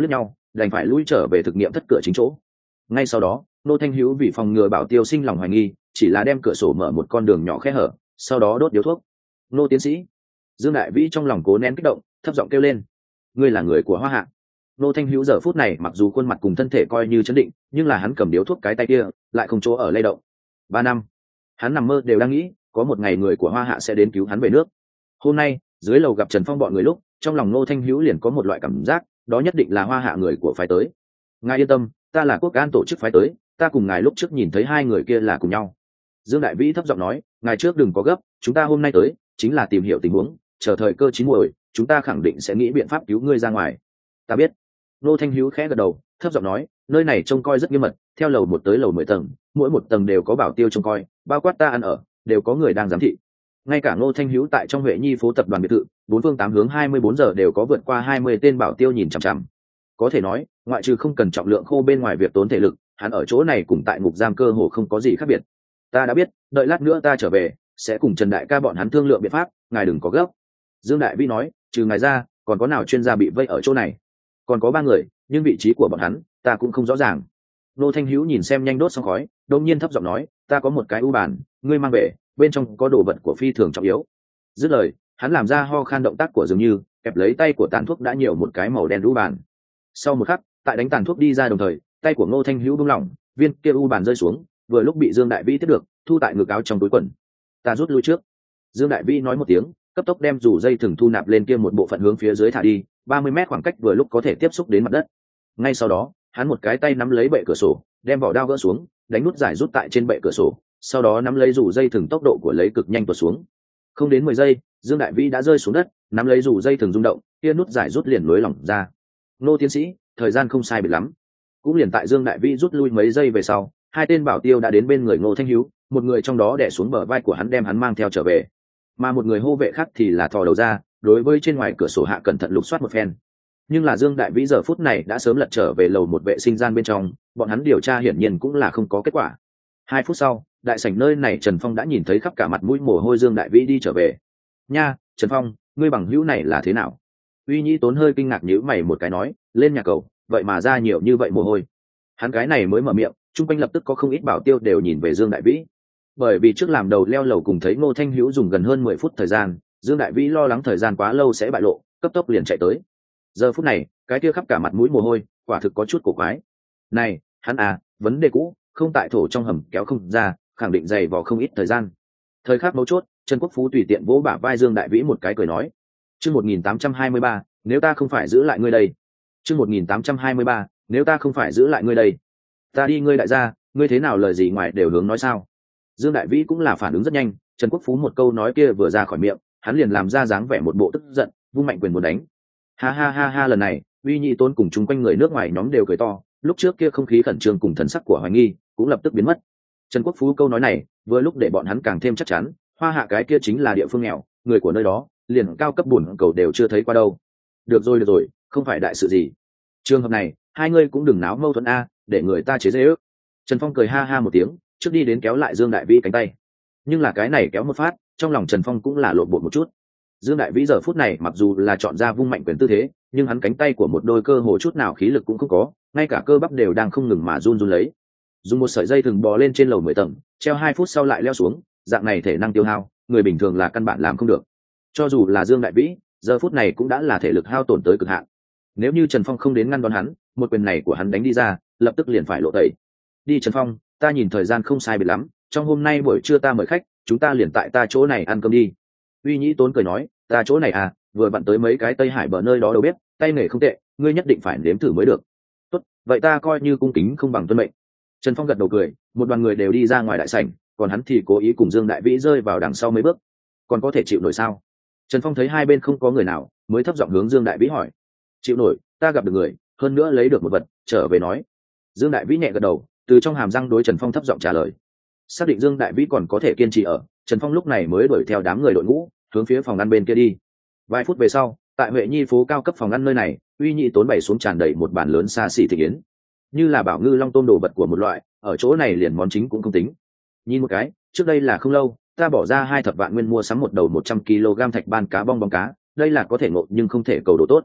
A: đành phải lui trở về thực nghiệm thất cửa chính chỗ. Ngay sau đó Ngô Thanh Hữu vì phòng ngừa Bảo Tiêu sinh lòng hoài nghi, chỉ là đem cửa sổ mở một con đường nhỏ khe hở, sau đó đốt điếu thuốc. Ngô tiến sĩ. Dương Đại Vĩ trong lòng cố nén kích động, thấp giọng kêu lên, ngươi là người của Hoa Hạ. Ngô Thanh Hữu giờ phút này mặc dù khuôn mặt cùng thân thể coi như chấn định, nhưng là hắn cầm điếu thuốc cái tay kia lại không chỗ ở lay động. Ba năm hắn nằm mơ đều đang nghĩ có một ngày người của Hoa Hạ sẽ đến cứu hắn về nước. Hôm nay dưới lầu gặp Trần Phong bọn người lúc, trong lòng Ngô Thanh Hữu liền có một loại cảm giác, đó nhất định là Hoa Hạ người của phái tới. Ngài yên tâm, ta là quốc an tổ chức phái tới, ta cùng ngài lúc trước nhìn thấy hai người kia là cùng nhau. Dương Đại Vĩ thấp giọng nói, ngài trước đừng có gấp, chúng ta hôm nay tới chính là tìm hiểu tình huống, chờ thời cơ chín muồi chúng ta khẳng định sẽ nghĩ biện pháp cứu ngươi ra ngoài. Ta biết. Ngô Thanh Hữu khẽ gật đầu, thấp giọng nói, nơi này trông coi rất nghiêm mật, theo lầu một tới lầu mười tầng, mỗi một tầng đều có bảo tiêu trông coi, bao quát ta ăn ở đều có người đang giám thị. Ngay cả Ngô Thanh Hữu tại trong Huệ Nhi phố tập đoàn biệt thự, bốn phương tám hướng hai mươi bốn giờ đều có vượt qua hai mươi tên bảo tiêu nhìn chằm chằm. Có thể nói, ngoại trừ không cần trọng lượng khô bên ngoài việc tốn thể lực, hắn ở chỗ này cùng tại ngục giam cơ hồ không có gì khác biệt. Ta đã biết, đợi lát nữa ta trở về sẽ cùng Trần đại ca bọn hắn thương lượng biện pháp, ngài đừng có gấp. Dương Đại Vĩ nói, trừ ngài ra còn có nào chuyên gia bị vây ở chỗ này? Còn có ba người, nhưng vị trí của bọn hắn ta cũng không rõ ràng. Ngô Thanh Hữu nhìn xem nhanh đốt xong khói, đột nhiên thấp giọng nói, ta có một cái u bàn, ngươi mang về, bên trong có đồ vật của phi thường trọng yếu. Dứt lời hắn làm ra ho khan động tác của dường như kẹp lấy tay của tàn thuốc đã nhiều một cái màu đen u bàn. Sau một khắc, tại đánh tàn thuốc đi ra đồng thời, tay của Ngô Thanh Hữu buông lỏng, viên kia u bàn rơi xuống, vừa lúc bị Dương Đại Vĩ tiếp được, thu tại ngực áo trong túi quần. Ta rút lui trước. Dương Đại Vĩ nói một tiếng, cấp tốc đem rủ dây thừng thu nạp lên kia một bộ phận hướng phía dưới thả đi, ba mươi mét khoảng cách vừa lúc có thể tiếp xúc đến mặt đất. Ngay sau đó hắn một cái tay nắm lấy bệ cửa sổ, đem vỏ đao gỡ xuống, đánh nút giải rút tại trên bệ cửa sổ, sau đó nắm lấy rủ dây thừng, tốc độ của lấy cực nhanh tuột xuống. Không đến mười giây, Dương Đại Vĩ đã rơi xuống đất, nắm lấy rủ dây thừng rung động, kia nút giải rút liền nối lỏng ra. Ngô tiến sĩ, thời gian không sai biệt lắm. Cũng liền tại Dương Đại Vĩ rút lui mấy giây về sau, hai tên bảo tiêu đã đến bên người Ngô Thanh Hữu, một người trong đó đè xuống bờ vai của hắn đem hắn mang theo trở về, mà một người hô vệ khác thì là thò đầu ra, đối với trên ngoài cửa sổ hạ cẩn thận lục soát một phen. Nhưng là Dương Đại Vĩ giờ phút này đã sớm lật trở về lầu một vệ sinh gian bên trong, bọn hắn điều tra hiển nhiên cũng là không có kết quả. Hai phút sau, đại sảnh nơi này Trần Phong đã nhìn thấy khắp cả mặt mũi mồ hôi Dương Đại Vĩ đi trở về. Nha, Trần Phong, ngươi bằng hữu này là thế nào? Uy Nhĩ Tốn hơi kinh ngạc nhíu mày một cái nói, lên nhà cầu, vậy mà ra nhiều như vậy mồ hôi. Hắn cái này mới mở miệng, chung quanh lập tức có không ít bảo tiêu đều nhìn về Dương Đại Vĩ. Bởi vì trước làm đầu leo lầu cùng thấy Ngô Thanh Hữu dùng gần hơn mười phút thời gian, Dương Đại Vĩ lo lắng thời gian quá lâu sẽ bại lộ, cấp tốc liền chạy tới. Giờ phút này, cái kia khắp cả mặt mũi mồ hôi, quả thực có chút cổ quái. Này, hắn à, vấn đề cũ, không tại thổ trong hầm kéo không ra, khẳng định dày vò không ít thời gian. Thời khắc mấu chốt, Trần Quốc Phú tùy tiện vỗ bả vai Dương Đại Vĩ một cái cười nói, chương một nghìn tám trăm hai mươi ba, nếu ta không phải giữ lại ngươi đây. chương một nghìn tám trăm hai mươi ba, nếu ta không phải giữ lại ngươi đây. Ta đi ngươi đại gia, ngươi thế nào lời gì ngoài đều hướng nói sao? Dương Đại Vĩ cũng là phản ứng rất nhanh, Trần Quốc Phú một câu nói kia vừa ra khỏi miệng, hắn liền làm ra dáng vẻ một bộ tức giận, vung mạnh quyền muốn đánh. Ha ha ha ha, lần này Uy Nhĩ Tốn cùng chung quanh người nước ngoài nhóm đều cười to, lúc trước kia không khí khẩn trương cùng thần sắc của hoài nghi cũng lập tức biến mất. Trần Quốc Phú câu nói này vừa lúc để bọn hắn càng thêm chắc chắn, Hoa Hạ cái kia chính là địa phương nghèo, người của nơi đó liền cao cấp buồn cầu đều chưa thấy qua đâu. Được rồi được rồi, không phải đại sự gì. Trường hợp này hai ngươi cũng đừng náo mâu thuẫn a, để người ta chế giễu. Trần Phong cười ha ha một tiếng, trước đi đến kéo lại Dương Đại Vĩ cánh tay. Nhưng là cái này kéo một phát, trong lòng Trần Phong cũng là lộn bột một chút. Dương Đại Vĩ giờ phút này mặc dù là chọn ra vung mạnh quyền tư thế, nhưng hắn cánh tay của một đôi cơ hồ chút nào khí lực cũng không có, ngay cả cơ bắp đều đang không ngừng mà run run lấy. Dùng một sợi dây thừng bò lên trên lầu mười tầng, treo hai phút sau lại leo xuống, dạng này thể năng tiêu hao, người bình thường là căn bản làm không được. Cho dù là Dương Đại Vĩ, giờ phút này cũng đã là thể lực hao tổn tới cực hạn. Nếu như Trần Phong không đến ngăn đón hắn, một quyền này của hắn đánh đi ra, lập tức liền phải lộ tẩy. Đi Trần Phong, ta nhìn thời gian không sai biệt lắm, trong hôm nay buổi trưa ta mời khách, chúng ta liền tại ta chỗ này ăn cơm đi. Uy Nhĩ Tốn cười nói, ta chỗ này à, vừa vặn tới mấy cái Tây Hải bờ nơi đó đâu biết, tay nghề không tệ, ngươi nhất định phải nếm thử mới được. Tốt, vậy ta coi như cung kính không bằng tuân mệnh. Trần Phong gật đầu cười, một đoàn người đều đi ra ngoài đại sảnh, còn hắn thì cố ý cùng Dương Đại Vĩ rơi vào đằng sau mấy bước. Còn có thể chịu nổi sao? Trần Phong thấy hai bên không có người nào, mới thấp giọng hướng Dương Đại Vĩ hỏi. Chịu nổi, ta gặp được người, hơn nữa lấy được một vật, trở về nói. Dương Đại Vĩ nhẹ gật đầu, từ trong hàm răng đối Trần Phong thấp giọng trả lời. Xác định Dương Đại Vĩ còn có thể kiên trì ở, Trần Phong lúc này mới đuổi theo đám người đội ngũ, hướng phía phòng ăn bên kia đi. Vài phút về sau, tại Huệ Nhi phố cao cấp phòng ăn nơi này, Uy Nhĩ Tốn bày xuống tràn đầy một bàn lớn xa xỉ thịt yến, như là bảo ngư long tôm đồ vật của một loại, ở chỗ này liền món chính cũng không tính. Nhìn một cái, trước đây là không lâu, ta bỏ ra hai thập vạn nguyên mua sắm một đầu một trăm ki lô gam thạch ban cá bong bóng cá, đây là có thể ngộ nhưng không thể cầu đồ tốt.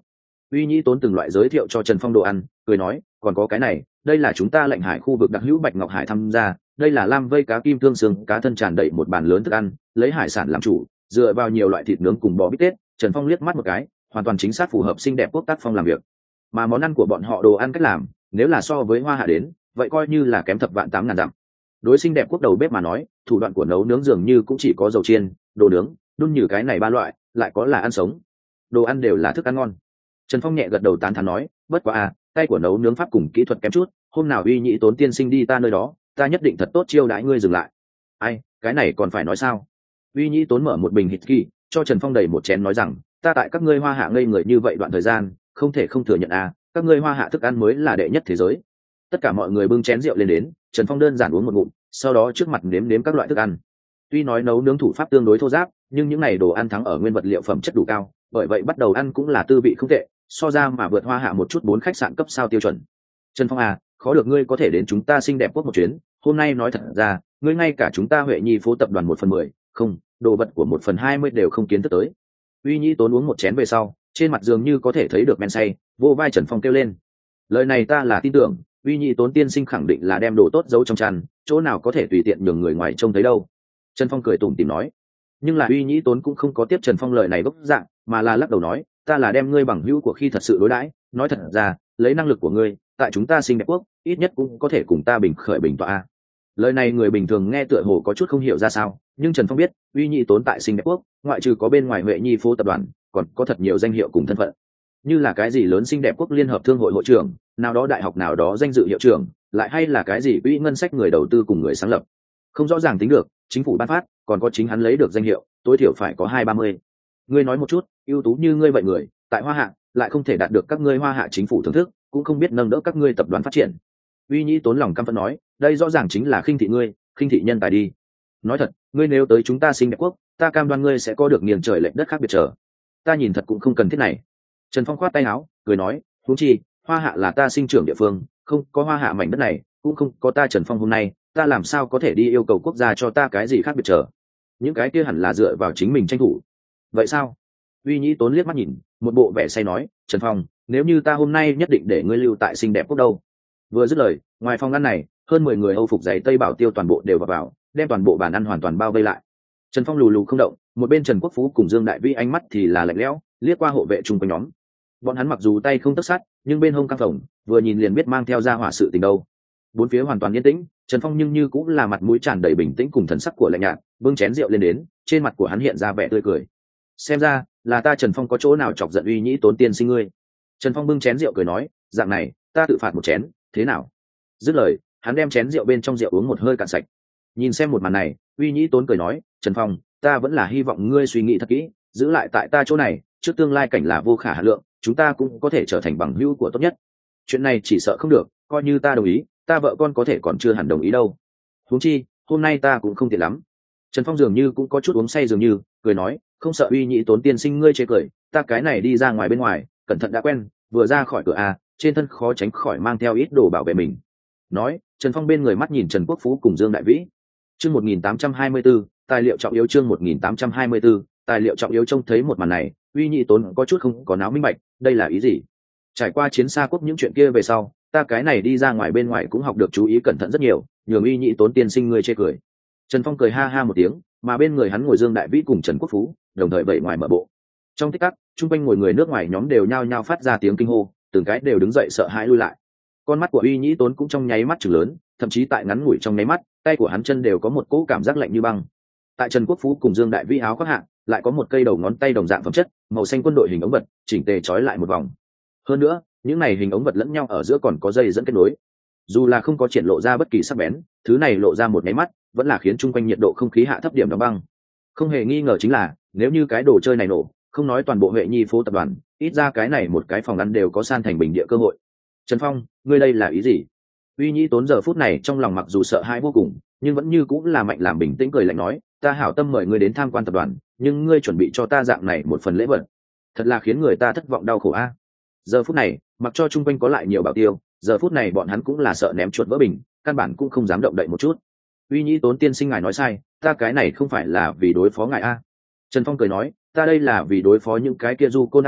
A: Uy Nhĩ Tốn từng loại giới thiệu cho Trần Phong đồ ăn, cười nói, còn có cái này, đây là chúng ta lệnh hải khu vực đặc hữu bạch ngọc hải tham gia, đây là lam vây cá kim thương xương cá thân tràn đầy một bàn lớn thức ăn, lấy hải sản làm chủ, dựa vào nhiều loại thịt nướng cùng bò bít tết. Trần Phong liếc mắt một cái, hoàn toàn chính xác phù hợp xinh đẹp quốc tác phong làm việc. Mà món ăn của bọn họ đồ ăn cách làm, nếu là so với Hoa Hạ đến, vậy coi như là kém thập vạn tám ngàn dặm. Đối xinh đẹp quốc đầu bếp mà nói, thủ đoạn của nấu nướng dường như cũng chỉ có dầu chiên, đồ nướng, đun như cái này ba loại, lại có là ăn sống. Đồ ăn đều là thức ăn ngon. Trần Phong nhẹ gật đầu tán thán nói, bất quá à, tay của nấu nướng pháp cùng kỹ thuật kém chút, hôm nào Uy Nhĩ Tốn tiên sinh đi ta nơi đó, ta nhất định thật tốt chiêu đãi ngươi dừng lại. Ai, cái này còn phải nói sao? Uy Nhĩ Tốn mở một bình hít kỳ, cho Trần Phong đầy một chén nói rằng, ta tại các ngươi Hoa Hạ ngây người như vậy đoạn thời gian, không thể không thừa nhận à, các ngươi Hoa Hạ thức ăn mới là đệ nhất thế giới. Tất cả mọi người bưng chén rượu lên đến, Trần Phong đơn giản uống một ngụm, sau đó trước mặt nếm nếm các loại thức ăn. Tuy nói nấu nướng thủ pháp tương đối thô ráp, nhưng những này đồ ăn thắng ở nguyên vật liệu phẩm chất đủ cao, bởi vậy bắt đầu ăn cũng là tư vị không tệ, so ra mà vượt Hoa Hạ một chút bốn khách sạn cấp sao tiêu chuẩn. Trần Phong à, khó được ngươi có thể đến chúng ta xinh đẹp quốc một chuyến, hôm nay nói thật ra, ngươi ngay cả chúng ta Huệ Nhi phố tập đoàn một phần mười, không, đồ vật của một phần hai mươi đều không kiến thức tới. Uy Nhĩ Tốn uống một chén về sau, trên mặt dường như có thể thấy được men say, vô vai Trần Phong kêu lên. Lời này ta là tin tưởng, Uy Nhĩ Tốn tiên sinh khẳng định là đem đồ tốt giấu trong chăn, chỗ nào có thể tùy tiện nhường người ngoài trông thấy đâu. Trần Phong cười tủm tỉm nói. Nhưng là Uy Nhĩ Tốn cũng không có tiếp Trần Phong lời này gốc dạng, mà là lắc đầu nói, ta là đem ngươi bằng hữu của khi thật sự đối đãi, nói thật ra, lấy năng lực của ngươi, tại chúng ta xinh đẹp quốc, ít nhất cũng có thể cùng ta bình khởi bình tọa. Lời này người bình thường nghe tựa hồ có chút không hiểu ra sao, nhưng Trần Phong biết, Uy Nhĩ Tốn tại xinh đẹp quốc, ngoại trừ có bên ngoài Huệ Nhi phố tập đoàn, còn có thật nhiều danh hiệu cùng thân phận. Như là cái gì lớn xinh đẹp quốc liên hợp thương hội hội trưởng, nào đó đại học nào đó danh dự hiệu trưởng, lại hay là cái gì quỹ ngân sách người đầu tư cùng người sáng lập. Không rõ ràng tính được, chính phủ ban phát, còn có chính hắn lấy được danh hiệu, tối thiểu phải có hai ba mươi. Ngươi nói một chút, ưu tú như ngươi vậy người, tại Hoa Hạ, lại không thể đạt được các ngươi Hoa Hạ chính phủ thưởng thức, cũng không biết nâng đỡ các ngươi tập đoàn phát triển. Uy Nhĩ Tốn lòng căm phẫn nói, đây rõ ràng chính là khinh thị ngươi, khinh thị nhân tài đi. Nói thật, ngươi nếu tới chúng ta xinh đẹp quốc, ta cam đoan ngươi sẽ có được nghiền trời lệch đất khác biệt trở. Ta nhìn thật cũng không cần thiết này. Trần Phong khoát tay áo, cười nói, huống chi, Hoa Hạ là ta sinh trưởng địa phương, không có Hoa Hạ mảnh đất này, cũng không có ta Trần Phong hôm nay, ta làm sao có thể đi yêu cầu quốc gia cho ta cái gì khác biệt trở. Những cái kia hẳn là dựa vào chính mình tranh thủ. Vậy sao? Uy Nhĩ Tốn liếc mắt nhìn, một bộ vẻ say nói, Trần Phong, nếu như ta hôm nay nhất định để ngươi lưu tại xinh đẹp quốc đâu. Vừa dứt lời, ngoài phòng ăn này, hơn mười người Âu phục giày Tây Bảo Tiêu toàn bộ đều vào vào, đem toàn bộ bàn ăn hoàn toàn bao vây lại. Trần Phong lù lù không động, một bên Trần Quốc Phú cùng Dương Đại Vĩ ánh mắt thì là lạnh lẽo, liếc qua hộ vệ chung quanh nhóm. Bọn hắn mặc dù tay không tấc sắt, nhưng bên hông căng phồng, vừa nhìn liền biết mang theo ra hỏa sự tình đâu. Bốn phía hoàn toàn yên tĩnh, Trần Phong nhưng như cũng là mặt mũi tràn đầy bình tĩnh cùng thần sắc của lạnh nhạt, bưng chén rượu lên đến, trên mặt của hắn hiện ra vẻ tươi cười. Xem ra, là ta Trần Phong có chỗ nào chọc giận Uy Nhĩ Tốn tiên sinh ngươi. Trần Phong bưng chén rượu cười nói, dạng này, ta tự phạt một chén, thế nào? Dứt lời, hắn đem chén rượu bên trong rượu uống một hơi cạn sạch. Nhìn xem một màn này, Uy Nhĩ Tốn cười nói, Trần Phong, ta vẫn là hy vọng ngươi suy nghĩ thật kỹ, giữ lại tại ta chỗ này, trước tương lai cảnh là vô khả hạn lượng, chúng ta cũng có thể trở thành bằng hữu của tốt nhất. Chuyện này chỉ sợ không được, coi như ta đồng ý, ta vợ con có thể còn chưa hẳn đồng ý đâu. Huống chi, hôm nay ta cũng không tiện lắm. Trần Phong dường như cũng có chút uống say dường như, cười nói, không sợ Uy Nhĩ Tốn tiên sinh ngươi chê cười, ta cái này đi ra ngoài bên ngoài, cẩn thận đã quen, vừa ra khỏi cửa a, trên thân khó tránh khỏi mang theo ít đồ bảo vệ mình. Nói, Trần Phong bên người mắt nhìn Trần Quốc Phú cùng Dương Đại Vĩ. Chương một nghìn tám trăm hai mươi tư, tài liệu trọng yếu chương một nghìn tám trăm hai mươi tư, tài liệu trọng yếu trông thấy một màn này, Uy Nhĩ Tốn có chút không có náo minh bạch, đây là ý gì? Trải qua chiến xa quốc những chuyện kia về sau, ta cái này đi ra ngoài bên ngoài cũng học được chú ý cẩn thận rất nhiều, nhường Uy Nhĩ Tốn tiên sinh ngươi chê cười. Trần Phong cười ha ha một tiếng, mà bên người hắn ngồi Dương Đại Vĩ cùng Trần Quốc Phú, đồng thời vẫy ngoài mở bộ. Trong tích tắc, chung quanh ngồi người nước ngoài nhóm đều nhao nhao phát ra tiếng kinh hô, từng cái đều đứng dậy sợ hãi lui lại. Con mắt của Uy Nhĩ Tốn cũng trong nháy mắt trừng lớn, thậm chí tại ngắn ngủi trong nháy mắt, tay của hắn chân đều có một cỗ cảm giác lạnh như băng. Tại Trần Quốc Phú cùng Dương Đại Vĩ áo khoác hạ, lại có một cây đầu ngón tay đồng dạng phẩm chất, màu xanh quân đội hình ống vật, chỉnh tề trói lại một vòng. Hơn nữa, những này hình ống vật lẫn nhau ở giữa còn có dây dẫn kết nối. Dù là không có triển lộ ra bất kỳ sắc bén, thứ này lộ ra một nháy mắt, vẫn là khiến chung quanh nhiệt độ không khí hạ thấp điểm đóng băng. Không hề nghi ngờ chính là, nếu như cái đồ chơi này nổ, không nói toàn bộ Huệ Nhi phố tập đoàn, ít ra cái này một cái phòng ăn đều có san thành bình địa cơ hội. Trần Phong, ngươi đây là ý gì? Uy Nhĩ Tốn giờ phút này trong lòng mặc dù sợ hãi vô cùng, nhưng vẫn như cũng là mạnh làm bình tĩnh cười lạnh nói, ta hảo tâm mời ngươi đến tham quan tập đoàn, nhưng ngươi chuẩn bị cho ta dạng này một phần lễ vật, thật là khiến người ta thất vọng đau khổ a. Giờ phút này, mặc cho chung quanh có lại nhiều bảo tiêu, giờ phút này bọn hắn cũng là sợ ném chuột vỡ bình, căn bản cũng không dám động đậy một chút. Uy Nhĩ Tốn tiên sinh ngài nói sai, ta cái này không phải là vì đối phó ngài a. Trần Phong cười nói, ta đây là vì đối phó những cái kia du cô nát bá,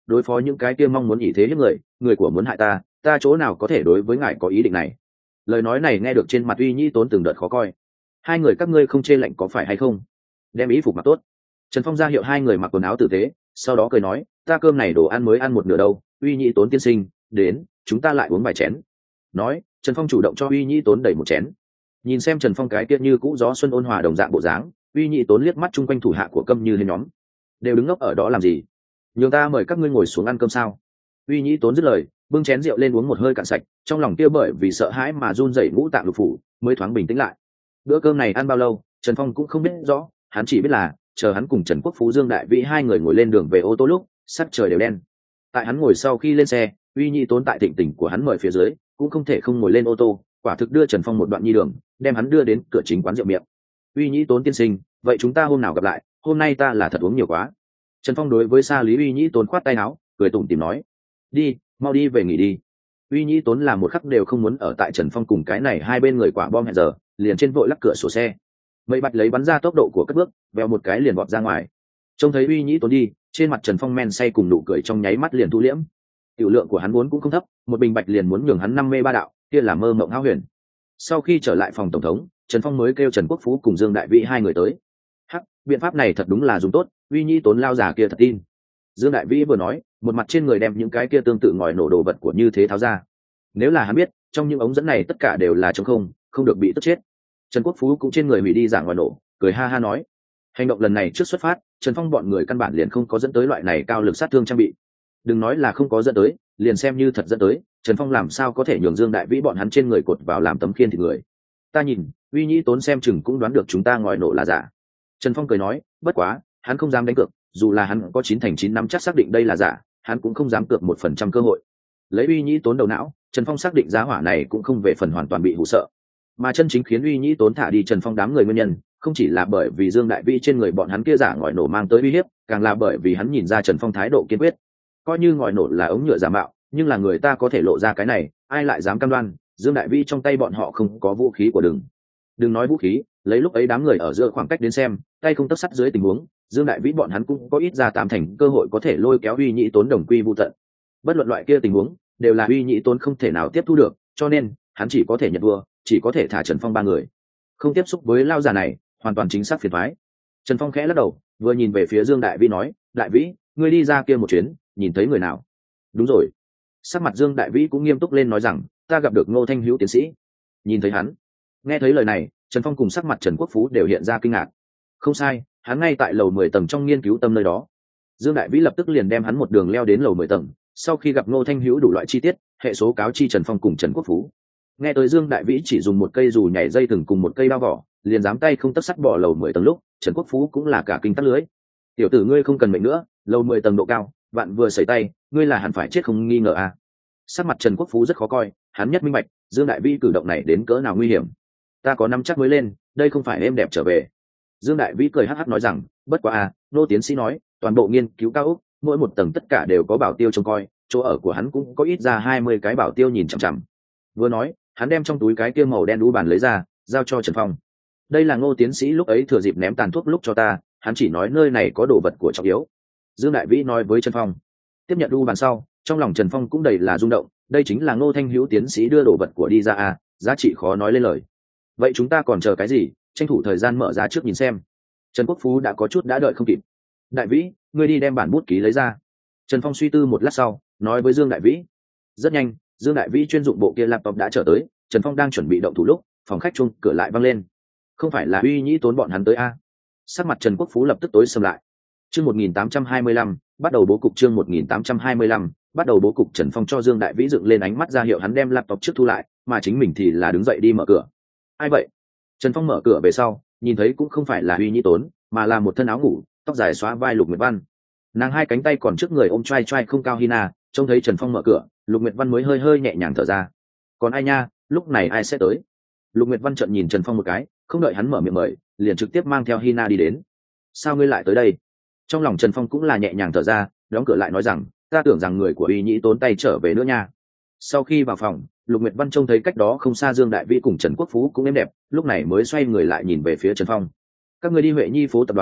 A: đối phó những cái kia mong muốn ỷ thế hiếp người, người của muốn hại ta, ta chỗ nào có thể đối với ngài có ý định này. Lời nói này nghe được trên mặt Uy Nhĩ Tốn từng đợt khó coi. Hai người các ngươi không chê lạnh có phải hay không? Đem ý phục mặc tốt. Trần Phong ra hiệu hai người mặc quần áo tử tế, sau đó cười nói, ta cơm này đồ ăn mới ăn một nửa đâu, Uy Nhĩ Tốn tiên sinh, đến, chúng ta lại uống vài chén. Nói, Trần Phong chủ động cho Uy Nhĩ Tốn đẩy một chén. Nhìn xem Trần Phong cái kia như cũ gió xuân ôn hòa đồng dạng bộ dáng, Uy Nhĩ Tốn liếc mắt chung quanh thủ hạ của Câm Như Hiên nhóm, đều đứng ngốc ở đó làm gì? Nhường ta mời các ngươi ngồi xuống ăn cơm sao? Uy Nhĩ Tốn dứt lời, bưng chén rượu lên uống một hơi cạn sạch, trong lòng kia bởi vì sợ hãi mà run rẩy ngũ tạng lục phủ mới thoáng bình tĩnh lại. Bữa cơm này ăn bao lâu, Trần Phong cũng không biết rõ, hắn chỉ biết là chờ hắn cùng Trần Quốc Phú, Dương Đại Vĩ hai người ngồi lên đường về ô tô lúc sắc trời đều đen. Tại hắn ngồi sau khi lên xe, Uy Nhĩ Tốn tại thịnh tình của hắn mời phía dưới, cũng không thể không ngồi lên ô tô, quả thực đưa Trần Phong một đoạn nhi đường, đem hắn đưa đến cửa chính quán rượu miệng. Uy Nhĩ Tốn tiên sinh, vậy chúng ta hôm nào gặp lại, hôm nay ta là thật uống nhiều quá. Trần Phong đối với Sa Lý Uy Nhĩ Tốn khoát tay áo, cười tủm tỉm nói, đi, mau đi về nghỉ đi. Uy Nhĩ Tốn là một khắc đều không muốn ở tại Trần Phong cùng cái này hai bên người quả bom hẹn giờ, liền trên vội lắc cửa sổ xe. Mây bạch lấy bắn ra tốc độ của cất bước, vèo một cái liền vọt ra ngoài. Trông thấy Uy Nhĩ Tốn đi, trên mặt Trần Phong men say cùng nụ cười trong nháy mắt liền thu liễm. Tiểu lượng của hắn vốn cũng không thấp, một bình bạch liền muốn nhường hắn năm mê ba đạo, kia là mơ mộng hão huyền. Sau khi trở lại phòng tổng thống, Trần Phong mới kêu Trần Quốc Phú cùng Dương Đại Vĩ hai người tới. Hắc, biện pháp này thật đúng là dùng tốt, Uy Nhĩ Tốn lao già kia thật tin. Dương Đại Vĩ vừa nói, một mặt trên người đem những cái kia tương tự ngòi nổ đồ vật của như thế tháo ra. Nếu là hắn biết, trong những ống dẫn này tất cả đều là trống không, không được bị tức chết. Trần Quốc Phú cũng trên người hủy đi giả ngòi nổ, cười ha ha nói, hành động lần này trước xuất phát, Trần Phong bọn người căn bản liền không có dẫn tới loại này cao lực sát thương trang bị. Đừng nói là không có dẫn tới, liền xem như thật dẫn tới, Trần Phong làm sao có thể nhường Dương Đại Vĩ bọn hắn trên người cột vào làm tấm khiên thịt người. Ta nhìn, Uy Nhĩ Tốn xem chừng cũng đoán được chúng ta ngòi nổ là giả. Trần Phong cười nói, bất quá, hắn không dám đánh cược, dù là hắn có chín thành chín nắm chắc xác định đây là giả, hắn cũng không dám cược một phần trăm cơ hội. Lấy Uy Nhĩ Tốn đầu não, Trần Phong xác định giá hỏa này cũng không về phần hoàn toàn bị hụ sợ. Mà chân chính khiến Uy Nhĩ Tốn thả đi Trần Phong đám người nguyên nhân, không chỉ là bởi vì Dương Đại Vĩ trên người bọn hắn kia giả ngòi nổ mang tới uy hiếp, càng là bởi vì hắn nhìn ra Trần Phong thái độ kiên quyết. Coi như ngòi nổ là ống nhựa giả mạo, nhưng là người ta có thể lộ ra cái này, ai lại dám cam đoan Dương Đại Vĩ trong tay bọn họ không có vũ khí của đừng. Đừng nói vũ khí, lấy lúc ấy đám người ở giữa khoảng cách đến xem, tay không tấc sắt dưới tình huống, Dương Đại Vĩ bọn hắn cũng có ít ra tám thành cơ hội có thể lôi kéo Uy Nhĩ Tốn đồng quy vu tận. Bất luận loại kia tình huống, đều là Uy Nhĩ Tốn không thể nào tiếp thu được, cho nên hắn chỉ có thể nhận vua, chỉ có thể thả Trần Phong ba người. Không tiếp xúc với lao già này, hoàn toàn chính xác phiền toái. Trần Phong khẽ lắc đầu, vừa nhìn về phía Dương Đại Vĩ nói, Đại Vĩ, ngươi đi ra kia một chuyến, nhìn thấy người nào? Đúng rồi. Sắc mặt Dương Đại Vĩ cũng nghiêm túc lên nói rằng, ta gặp được Ngô Thanh Hữu tiến sĩ. Nhìn thấy hắn. Nghe thấy lời này, Trần Phong cùng sắc mặt Trần Quốc Phú đều hiện ra kinh ngạc. Không sai, hắn ngay tại lầu mười tầng trong nghiên cứu tâm nơi đó. Dương Đại Vĩ lập tức liền đem hắn một đường leo đến lầu mười tầng, sau khi gặp Ngô Thanh Hữu đủ loại chi tiết, hệ số cáo chi Trần Phong cùng Trần Quốc Phú. Nghe tới Dương Đại Vĩ chỉ dùng một cây dù nhảy dây thừng cùng một cây bao vỏ, liền dám tay không tấc sắt bỏ lầu mười tầng lúc, Trần Quốc Phú cũng là cả kinh tắc lưới. Tiểu tử ngươi không cần mệnh nữa, lầu mười tầng độ cao, bạn vừa sẩy tay, ngươi là hẳn phải chết không nghi ngờ à? Sắc mặt Trần Quốc Phú rất khó coi, hắn nhất minh bạch, Dương Đại Vĩ cử động này đến cỡ nào nguy hiểm. Ta có nắm chắc mới lên, đây không phải êm đẹp trở về. Dương Đại Vĩ cười hắc hắc nói rằng, bất quá à, Nô tiến sĩ nói, toàn bộ nghiên cứu cao ốc, mỗi một tầng tất cả đều có bảo tiêu trông coi, chỗ ở của hắn cũng có ít ra hai mươi cái bảo tiêu nhìn chằm chằm. Vừa nói, hắn đem trong túi cái kia màu đen đu bàn lấy ra, giao cho Trần Phong. Đây là Ngô tiến sĩ lúc ấy thừa dịp ném tàn thuốc lúc cho ta, hắn chỉ nói nơi này có đồ vật của trọng yếu. Dương Đại Vĩ nói với Trần Phong. Tiếp nhận đu bàn sau, trong lòng Trần Phong cũng đầy là rung động, đây chính là Ngô Thanh Hữu tiến sĩ đưa đồ vật của đi ra à, giá trị khó nói lên lời. Vậy chúng ta còn chờ cái gì, tranh thủ thời gian mở ra trước nhìn xem. Trần Quốc Phú đã có chút đã đợi không kịp. Đại Vĩ, ngươi đi đem bản bút ký lấy ra. Trần Phong suy tư một lát sau, nói với Dương Đại Vĩ. Rất nhanh, Dương Đại Vĩ chuyên dụng bộ kia laptop đã trở tới, Trần Phong đang chuẩn bị động thủ lúc, phòng khách chuông cửa lại văng lên. Không phải là Uy Nhĩ Tốn bọn hắn tới a? Sắc mặt Trần Quốc Phú lập tức tối sầm lại. Chương một nghìn tám trăm hai mươi lăm, bắt đầu bố cục chương một nghìn tám trăm hai mươi lăm, bắt đầu bố cục. Trần Phong cho Dương Đại Vĩ dựng lên ánh mắt ra hiệu hắn đem laptop trước thu lại, mà chính mình thì là đứng dậy đi mở cửa. Ai vậy? Trần Phong mở cửa về sau, nhìn thấy cũng không phải là Uy Nhĩ Tốn, mà là một thân áo ngủ, tóc dài xóa vai Lục Nguyệt Văn. Nàng hai cánh tay còn trước người ôm trai trai không cao Hina, trông thấy Trần Phong mở cửa, Lục Nguyệt Văn mới hơi hơi nhẹ nhàng thở ra. Còn ai nha, lúc này ai sẽ tới? Lục Nguyệt Văn trợn nhìn Trần Phong một cái, không đợi hắn mở miệng mời, liền trực tiếp mang theo Hina đi đến. Sao ngươi lại tới đây? Trong lòng Trần Phong cũng là nhẹ nhàng thở ra, đóng cửa lại nói rằng, ta tưởng rằng người của Uy Nhĩ Tốn tay trở về nữa nha. Sau khi vào phòng, Lục Nguyệt Văn trông thấy cách đó không xa Dương Đại Vĩ cùng Trần Quốc Phú cũng êm đẹp, lúc này mới xoay người lại nhìn về phía Trần Phong. Các ngươi đi Huệ Nhi phố tập đoàn,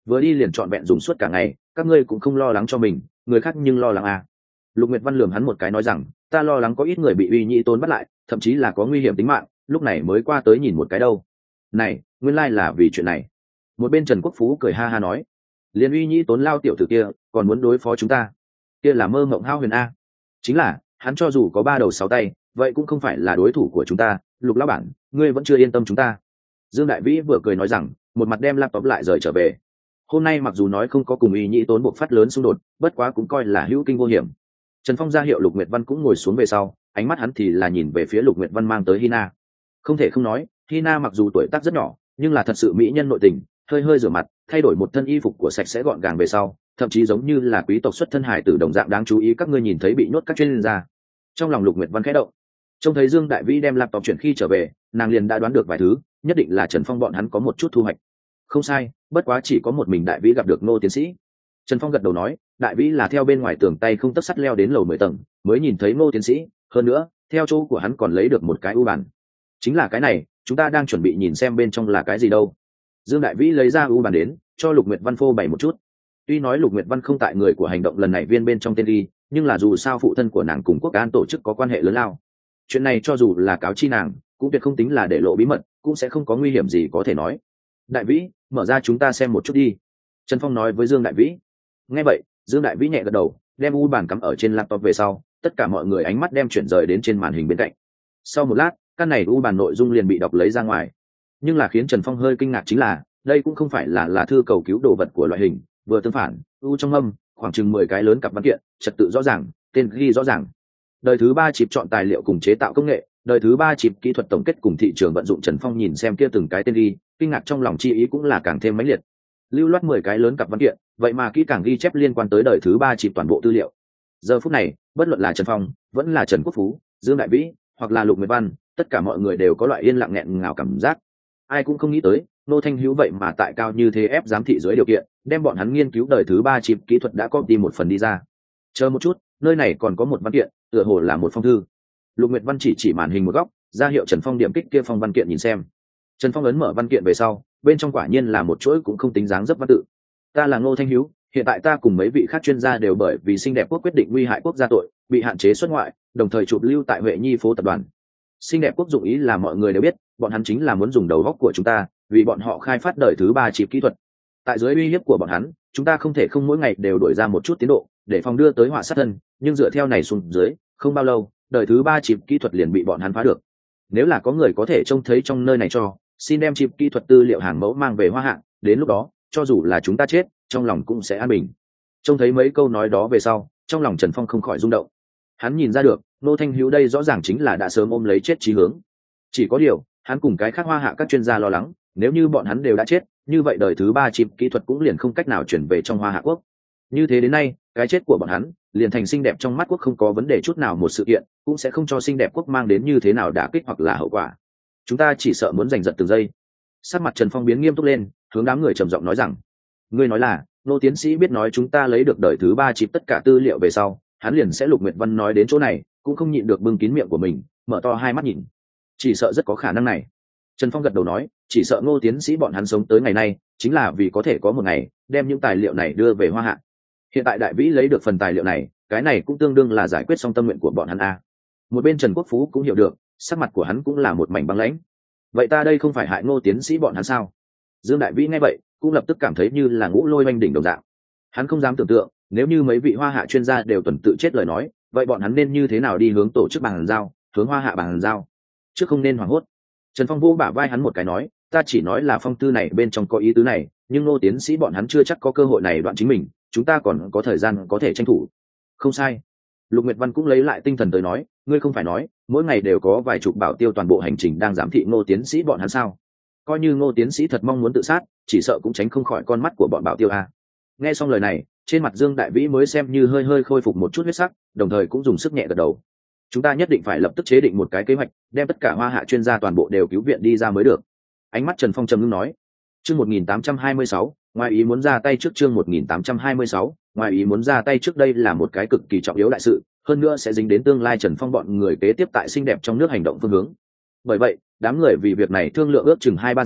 A: vừa đi liền trọn vẹn dùng suốt cả ngày, các ngươi cũng không lo lắng cho mình, người khác nhưng lo lắng à. Lục Nguyệt Văn lườm hắn một cái nói rằng, ta lo lắng có ít người bị uy nhĩ tốn bắt lại, thậm chí là có nguy hiểm tính mạng, lúc này mới qua tới nhìn một cái đâu. Này, nguyên lai là vì chuyện này. Một bên Trần Quốc Phú cười ha ha nói, liền uy nhĩ tốn lao tiểu tử kia còn muốn đối phó chúng ta, kia là mơ mộng hao huyền a. Chính là, hắn cho dù có ba đầu sáu tay, vậy cũng không phải là đối thủ của chúng ta. Lục lão bản, ngươi vẫn chưa yên tâm chúng ta. Dương Đại Vĩ vừa cười nói rằng, một mặt đem laptop lại rời trở về. Hôm nay mặc dù nói không có cùng uy nhĩ tốn buộc phát lớn xung đột, bất quá cũng coi là hữu kinh vô hiểm. Trần Phong ra hiệu Lục Nguyệt Văn cũng ngồi xuống về sau, ánh mắt hắn thì là nhìn về phía Lục Nguyệt Văn mang tới Hina. Không thể không nói, Hina mặc dù tuổi tác rất nhỏ, nhưng là thật sự mỹ nhân nội tình, hơi hơi rửa mặt, thay đổi một thân y phục của sạch sẽ gọn gàng về sau, thậm chí giống như là quý tộc xuất thân hải tử đồng dạng đáng chú ý. Các ngươi nhìn thấy bị nhốt các chuyên gia. Trong lòng Lục Nguyệt Văn khẽ động. Trông thấy Dương Đại Vĩ đem laptop chuyển khi trở về, nàng liền đã đoán được vài thứ, nhất định là Trần Phong bọn hắn có một chút thu hoạch. Không sai, bất quá chỉ có một mình Đại Vĩ gặp được Ngô tiến sĩ. Trần Phong gật đầu nói, Đại Vĩ là theo bên ngoài tường tay không tấc sắt leo đến lầu mười tầng, mới nhìn thấy Ngô tiến sĩ, hơn nữa, theo chỗ của hắn còn lấy được một cái u bản. Chính là cái này, chúng ta đang chuẩn bị nhìn xem bên trong là cái gì đâu. Dương Đại Vĩ lấy ra u bản đến, cho Lục Nguyệt Văn phô bày một chút. Tuy nói Lục Nguyệt Văn không tại người của hành động lần này viên bên trong tên đi, nhưng là dù sao phụ thân của nàng cùng quốc an tổ chức có quan hệ lớn lao. Chuyện này cho dù là cáo chi nàng, cũng tuyệt không tính là để lộ bí mật, cũng sẽ không có nguy hiểm gì có thể nói. Đại Vĩ, mở ra chúng ta xem một chút đi. Trần Phong nói với Dương Đại Vĩ. Nghe vậy, Dương Đại Vĩ nhẹ gật đầu, đem u bản cắm ở trên laptop về sau, tất cả mọi người ánh mắt đem chuyển rời đến trên màn hình bên cạnh. Sau một lát, căn này u bản nội dung liền bị đọc lấy ra ngoài. Nhưng là khiến Trần Phong hơi kinh ngạc chính là, đây cũng không phải là là thư cầu cứu đồ vật của loại hình, vừa tương phản, u trong âm, khoảng chừng mười cái lớn cặp văn kiện, trật tự rõ ràng, tên ghi rõ ràng. Đời thứ ba chịp chọn tài liệu cùng chế tạo công nghệ, đời thứ ba chịp kỹ thuật tổng kết cùng thị trường vận dụng. Trần Phong nhìn xem kia từng cái tên ghi, kinh ngạc trong lòng chi ý cũng là càng thêm mãnh liệt. Lưu loát mười cái lớn cặp văn kiện, vậy mà kỹ càng ghi chép liên quan tới đời thứ ba chịp toàn bộ tư liệu. Giờ phút này, bất luận là Trần Phong, vẫn là Trần Quốc Phú, Dương Đại Vĩ, hoặc là Lục Nguyệt Văn, tất cả mọi người đều có loại yên lặng nghẹn ngào cảm giác. Ai cũng không nghĩ tới, Nô Thanh Hữu vậy mà tại cao như thế ép giám thị dưới điều kiện, đem bọn hắn nghiên cứu đời thứ ba chịp kỹ thuật đã copy một phần đi ra. Chờ một chút, nơi này còn có một văn kiện, tựa hồ là một phong thư. Lục Nguyệt Văn chỉ chỉ màn hình một góc, ra hiệu Trần Phong điểm kích kia phong văn kiện nhìn xem. Trần Phong ấn mở văn kiện về sau, bên trong quả nhiên là một chuỗi cũng không tính dáng dấp văn tự. Ta là Ngô Thanh Hữu, hiện tại ta cùng mấy vị khác chuyên gia đều bởi vì xinh đẹp quốc quyết định nguy hại quốc gia tội, bị hạn chế xuất ngoại, đồng thời chụp lưu tại Huệ Nhi phố tập đoàn. Xinh đẹp quốc dụng ý là mọi người đều biết, bọn hắn chính là muốn dùng đầu góc của chúng ta, vì bọn họ khai phát đời thứ ba chip kỹ thuật. Tại dưới uy hiếp của bọn hắn, chúng ta không thể không mỗi ngày đều đổi ra một chút tiến độ, để phòng đưa tới họa sát thân, nhưng dựa theo này xuống dưới, không bao lâu, đời thứ ba chip kỹ thuật liền bị bọn hắn phá được. Nếu là có người có thể trông thấy trong nơi này cho, xin đem chip kỹ thuật tư liệu hàng mẫu mang về Hoa Hạ, đến lúc đó, cho dù là chúng ta chết, trong lòng cũng sẽ an bình. Trông thấy mấy câu nói đó về sau, trong lòng Trần Phong không khỏi rung động. Hắn nhìn ra được, Nô Thanh Hữu đây rõ ràng chính là đã sớm ôm lấy chết chí hướng. Chỉ có điều, hắn cùng cái khác Hoa Hạ các chuyên gia lo lắng, nếu như bọn hắn đều đã chết, như vậy đời thứ ba chip kỹ thuật cũng liền không cách nào chuyển về trong Hoa Hạ quốc. Như thế đến nay, cái chết của bọn hắn liền thành xinh đẹp trong mắt quốc không có vấn đề chút nào một sự kiện, cũng sẽ không cho xinh đẹp quốc mang đến như thế nào đả kích hoặc là hậu quả. Chúng ta chỉ sợ muốn giành giật từng giây. Sắc mặt Trần Phong biến nghiêm túc lên, hướng đám người trầm giọng nói rằng: ngươi nói là, Nô tiến sĩ biết nói chúng ta lấy được đời thứ ba chip tất cả tư liệu về sau, hắn liền sẽ Lục Nguyệt Văn nói đến chỗ này, cũng không nhịn được bưng kín miệng của mình, mở to hai mắt nhìn. Chỉ sợ rất có khả năng này. Trần Phong gật đầu nói, chỉ sợ Ngô tiến sĩ bọn hắn sống tới ngày nay, chính là vì có thể có một ngày đem những tài liệu này đưa về Hoa Hạ. Hiện tại Đại Vĩ lấy được phần tài liệu này, cái này cũng tương đương là giải quyết xong tâm nguyện của bọn hắn a. Một bên Trần Quốc Phú cũng hiểu được, sắc mặt của hắn cũng là một mảnh băng lãnh. Vậy ta đây không phải hại Ngô tiến sĩ bọn hắn sao? Dương Đại Vĩ nghe vậy, cũng lập tức cảm thấy như là ngũ lôi oanh đỉnh đồng dạng. Hắn không dám tưởng tượng, nếu như mấy vị Hoa Hạ chuyên gia đều tuần tự chết lời nói, vậy bọn hắn nên như thế nào đi hướng tổ chức bàn giao, hướng Hoa Hạ bàn giao, chứ không nên hoảng hốt. Trần Phong vô bả vai hắn một cái nói, ta chỉ nói là phong thư này bên trong có ý tứ này, nhưng Ngô tiến sĩ bọn hắn chưa chắc có cơ hội này đoạn chính mình, chúng ta còn có thời gian có thể tranh thủ. Không sai. Lục Nguyệt Văn cũng lấy lại tinh thần tới nói, ngươi không phải nói mỗi ngày đều có vài chục bảo tiêu toàn bộ hành trình đang giám thị Ngô tiến sĩ bọn hắn sao? Coi như Ngô tiến sĩ thật mong muốn tự sát, chỉ sợ cũng tránh không khỏi con mắt của bọn bảo tiêu a. Nghe xong lời này, trên mặt Dương Đại Vĩ mới xem như hơi hơi khôi phục một chút huyết sắc, đồng thời cũng dùng sức nhẹ gật đầu. Chúng ta nhất định phải lập tức chế định một cái kế hoạch, đem tất cả Hoa Hạ chuyên gia toàn bộ đều cứu viện đi ra mới được. Ánh mắt Trần Phong trầm ngưng nói. Chương một nghìn tám trăm hai mươi sáu, ngoài ý muốn ra tay trước. Chương một nghìn tám trăm hai mươi sáu, ngoài ý muốn ra tay trước. Đây là một cái cực kỳ trọng yếu đại sự, hơn nữa sẽ dính đến tương lai Trần Phong bọn người kế tiếp tại xinh đẹp trong nước hành động phương hướng. Bởi vậy, đám người vì việc này thương lượng ước chừng hai ba giờ,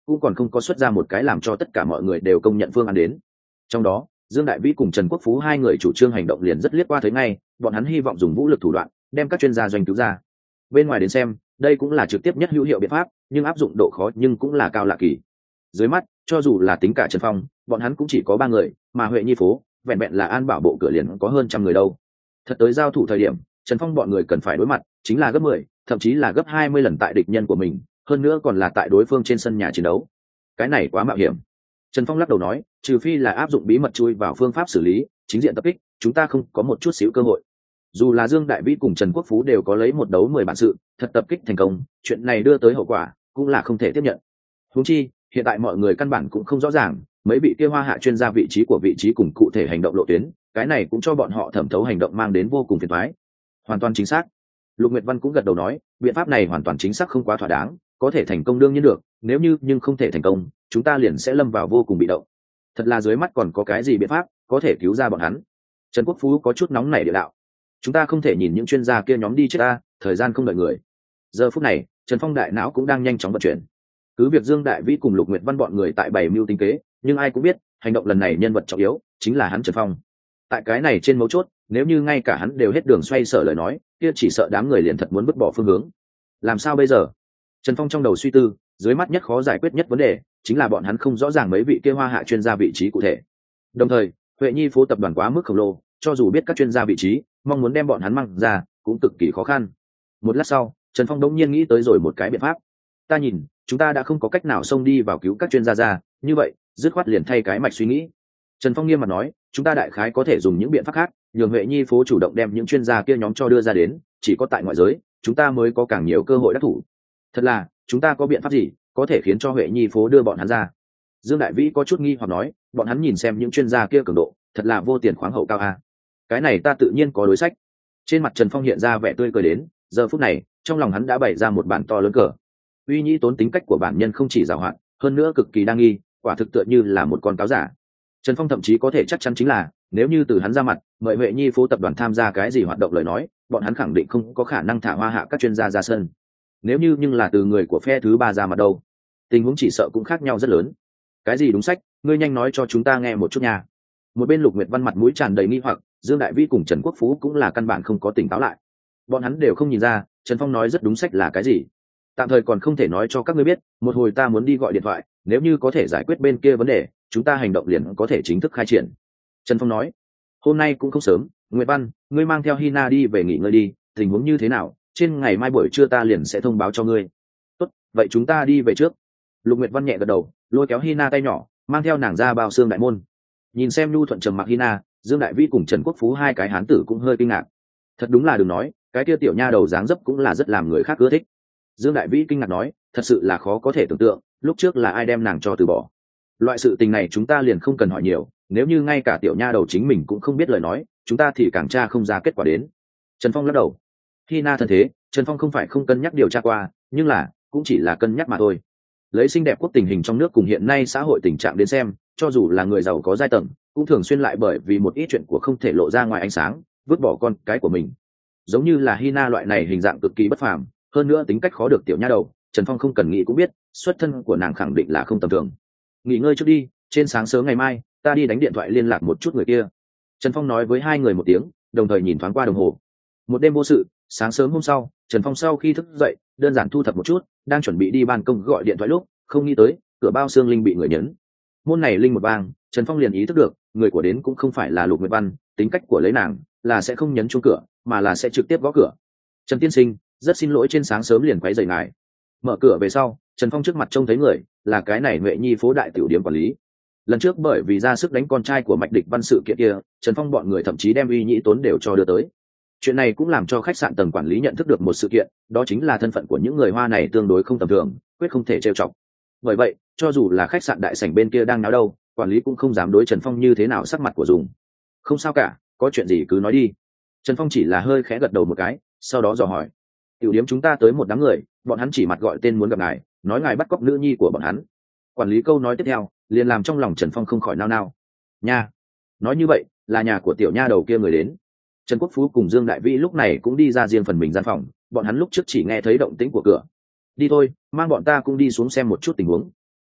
A: cũng còn không có xuất ra một cái làm cho tất cả mọi người đều công nhận phương án đến. Trong đó Dương Đại Vĩ cùng Trần Quốc Phú hai người chủ trương hành động liền rất liếc qua thấy ngay, bọn hắn hy vọng dùng vũ lực thủ đoạn đem các chuyên gia doanh cứu ra. Bên ngoài đến xem đây cũng là trực tiếp nhất hữu hiệu biện pháp, nhưng áp dụng độ khó nhưng cũng là cao lạ kỳ. Dưới mắt cho dù là tính cả Trần Phong, bọn hắn cũng chỉ có ba người, mà Huệ Nhi phố vẹn vẹn là an bảo bộ cửa liền có hơn trăm người đâu. Thật tới giao thủ thời điểm, Trần Phong bọn người cần phải đối mặt chính là gấp mười, thậm chí là gấp hai mươi lần tại địch nhân của mình, hơn nữa còn là tại đối phương trên sân nhà chiến đấu. Cái này quá mạo hiểm. Trần Phong lắc đầu nói, trừ phi là áp dụng bí mật chui vào phương pháp xử lý chính diện tập kích, chúng ta không có một chút xíu cơ hội. Dù là Dương Đại Vĩ cùng Trần Quốc Phú đều có lấy một đấu mười bản sự, thật tập kích thành công, chuyện này đưa tới hậu quả cũng là không thể tiếp nhận. Huống chi, hiện tại mọi người căn bản cũng không rõ ràng mấy vị kia hoa hạ chuyên gia vị trí của vị trí cùng cụ thể hành động lộ tuyến, cái này cũng cho bọn họ thẩm thấu hành động mang đến vô cùng phiền toái. Hoàn toàn chính xác. Lục Nguyệt Văn cũng gật đầu nói, biện pháp này hoàn toàn chính xác không quá thỏa đáng, có thể thành công đương nhiên được, nếu như nhưng không thể thành công, chúng ta liền sẽ lâm vào vô cùng bị động. Thật là dưới mắt còn có cái gì biện pháp có thể cứu ra bọn hắn? Trần Quốc Phú có chút nóng nảy địa đạo. Chúng ta không thể nhìn những chuyên gia kia nhóm đi chết ta, thời gian không đợi người. Giờ phút này, Trần Phong đại não cũng đang nhanh chóng vận chuyển. Cứ việc Dương Đại Vĩ cùng Lục Nguyệt Văn bọn người tại bảy mưu tính kế, nhưng ai cũng biết, hành động lần này nhân vật trọng yếu chính là hắn Trần Phong. Tại cái này trên mấu chốt, nếu như ngay cả hắn đều hết đường xoay sở lời nói, kia chỉ sợ đám người liền thật muốn vứt bỏ phương hướng. Làm sao bây giờ? Trần Phong trong đầu suy tư, dưới mắt nhất khó giải quyết nhất vấn đề chính là bọn hắn không rõ ràng mấy vị kia hoa hạ chuyên gia vị trí cụ thể. Đồng thời, Huệ Nhi phố tập đoàn quá mức khổng lồ, cho dù biết các chuyên gia vị trí, mong muốn đem bọn hắn mang ra cũng cực kỳ khó khăn. Một lát sau, Trần Phong đống nhiên nghĩ tới rồi một cái biện pháp. Ta nhìn, chúng ta đã không có cách nào xông đi vào cứu các chuyên gia ra, như vậy, dứt khoát liền thay cái mạch suy nghĩ. Trần Phong nghiêm mặt nói, chúng ta đại khái có thể dùng những biện pháp khác, nhường Huệ Nhi phố chủ động đem những chuyên gia kia nhóm cho đưa ra đến, chỉ có tại ngoại giới, chúng ta mới có càng nhiều cơ hội đắc thủ. Thật là, chúng ta có biện pháp gì có thể khiến cho Huệ Nhi phố đưa bọn hắn ra? Dương Đại Vĩ có chút nghi hoặc nói, bọn hắn nhìn xem những chuyên gia kia cường độ, thật là vô tiền khoáng hậu cao a. Cái này ta tự nhiên có đối sách. Trên mặt Trần Phong hiện ra vẻ tươi cười đến, giờ phút này, trong lòng hắn đã bày ra một bản to lớn cờ. Uy Nhĩ Tốn tính cách của bản nhân không chỉ giàu hạn, hơn nữa cực kỳ đa nghi, quả thực tựa như là một con cáo giả. Trần Phong thậm chí có thể chắc chắn chính là, nếu như từ hắn ra mặt, mời Huệ Nhi phố tập đoàn tham gia cái gì hoạt động lời nói, bọn hắn khẳng định không có khả năng thả hoa hạ các chuyên gia ra sân. Nếu như nhưng là từ người của phe thứ ba ra mặt đâu, tình huống chỉ sợ cũng khác nhau rất lớn. Cái gì đúng sách, ngươi nhanh nói cho chúng ta nghe một chút nha. Một bên Lục Nguyệt Văn mặt mũi tràn đầy nghi hoặc, Dương Đại Vĩ cùng Trần Quốc Phú cũng là căn bản không có tỉnh táo lại. Bọn hắn đều không nhìn ra Trần Phong nói rất đúng sách là cái gì. Tạm thời còn không thể nói cho các ngươi biết, một hồi ta muốn đi gọi điện thoại, nếu như có thể giải quyết bên kia vấn đề, chúng ta hành động liền có thể chính thức khai triển. Trần Phong nói, hôm nay cũng không sớm, Nguyệt Văn, ngươi mang theo Hina đi về nghỉ ngơi đi, tình huống như thế nào, trên ngày mai buổi trưa ta liền sẽ thông báo cho ngươi. Tốt, vậy chúng ta đi về trước. Lục Nguyệt Văn nhẹ gật đầu, lôi kéo Hina tay nhỏ, mang theo nàng ra bao xương đại môn. Nhìn xem nhu thuận trầm mặc Hina, Dương Đại Vĩ cùng Trần Quốc Phú hai cái hán tử cũng hơi kinh ngạc. Thật đúng là đừng nói, cái kia tiểu nha đầu dáng dấp cũng là rất làm người khác ưa thích. Dương Đại Vĩ kinh ngạc nói, thật sự là khó có thể tưởng tượng, lúc trước là ai đem nàng cho từ bỏ. Loại sự tình này chúng ta liền không cần hỏi nhiều, nếu như ngay cả tiểu nha đầu chính mình cũng không biết lời nói, chúng ta thì càng tra không ra kết quả đến. Trần Phong lắc đầu. Hina thân thế, Trần Phong không phải không cân nhắc điều tra qua, nhưng là cũng chỉ là cân nhắc mà thôi. Lấy xinh đẹp quốc tình hình trong nước cùng hiện nay xã hội tình trạng đến xem, cho dù là người giàu có giai tầng, cũng thường xuyên lại bởi vì một ít chuyện của không thể lộ ra ngoài ánh sáng, vứt bỏ con cái của mình. Giống như là Hina loại này hình dạng cực kỳ bất phàm, hơn nữa tính cách khó được tiểu nha đầu, Trần Phong không cần nghĩ cũng biết, xuất thân của nàng khẳng định là không tầm thường. Nghỉ ngơi trước đi, trên sáng sớm ngày mai, ta đi đánh điện thoại liên lạc một chút người kia. Trần Phong nói với hai người một tiếng, đồng thời nhìn thoáng qua đồng hồ. Một đêm vô sự, sáng sớm hôm sau, Trần Phong sau khi thức dậy, đơn giản thu thập một chút, đang chuẩn bị đi ban công gọi điện thoại lúc, không nghĩ tới, cửa bao xương linh bị người nhấn. Môn này linh một vang, Trần Phong liền ý thức được, người của đến cũng không phải là Lục Nguyệt Văn, tính cách của lấy nàng là sẽ không nhấn chuông cửa, mà là sẽ trực tiếp gõ cửa. Trần tiên sinh, rất xin lỗi trên sáng sớm liền quấy rầy ngài. Mở cửa về sau, Trần Phong trước mặt trông thấy người, là cái này Huệ Nhi phố đại tiểu điểm quản lý. Lần trước bởi vì ra sức đánh con trai của Mạch Địch Văn sự kiện kia, Trần Phong bọn người thậm chí đem Uy Nhĩ Tốn đều cho đưa tới. Chuyện này cũng làm cho khách sạn tầng quản lý nhận thức được một sự kiện, đó chính là thân phận của những người Hoa này tương đối không tầm thường, quyết không thể trêu chọc. Bởi vậy, cho dù là khách sạn đại sảnh bên kia đang náo đâu, quản lý cũng không dám đối Trần Phong như thế nào sắc mặt của dùng. Không sao cả, có chuyện gì cứ nói đi. Trần Phong chỉ là hơi khẽ gật đầu một cái, sau đó dò hỏi. Tiểu điểm chúng ta tới một đám người, bọn hắn chỉ mặt gọi tên muốn gặp ngài, nói ngài bắt cóc nữ nhi của bọn hắn. Quản lý câu nói tiếp theo, liền làm trong lòng Trần Phong không khỏi nao nao. Nha, nói như vậy, là nhà của tiểu nha đầu kia người đến. Trần Quốc Phú cùng Dương Đại Vĩ lúc này cũng đi ra riêng phần mình gian phòng, bọn hắn lúc trước chỉ nghe thấy động tĩnh của cửa. Đi thôi, mang bọn ta cũng đi xuống xem một chút tình huống.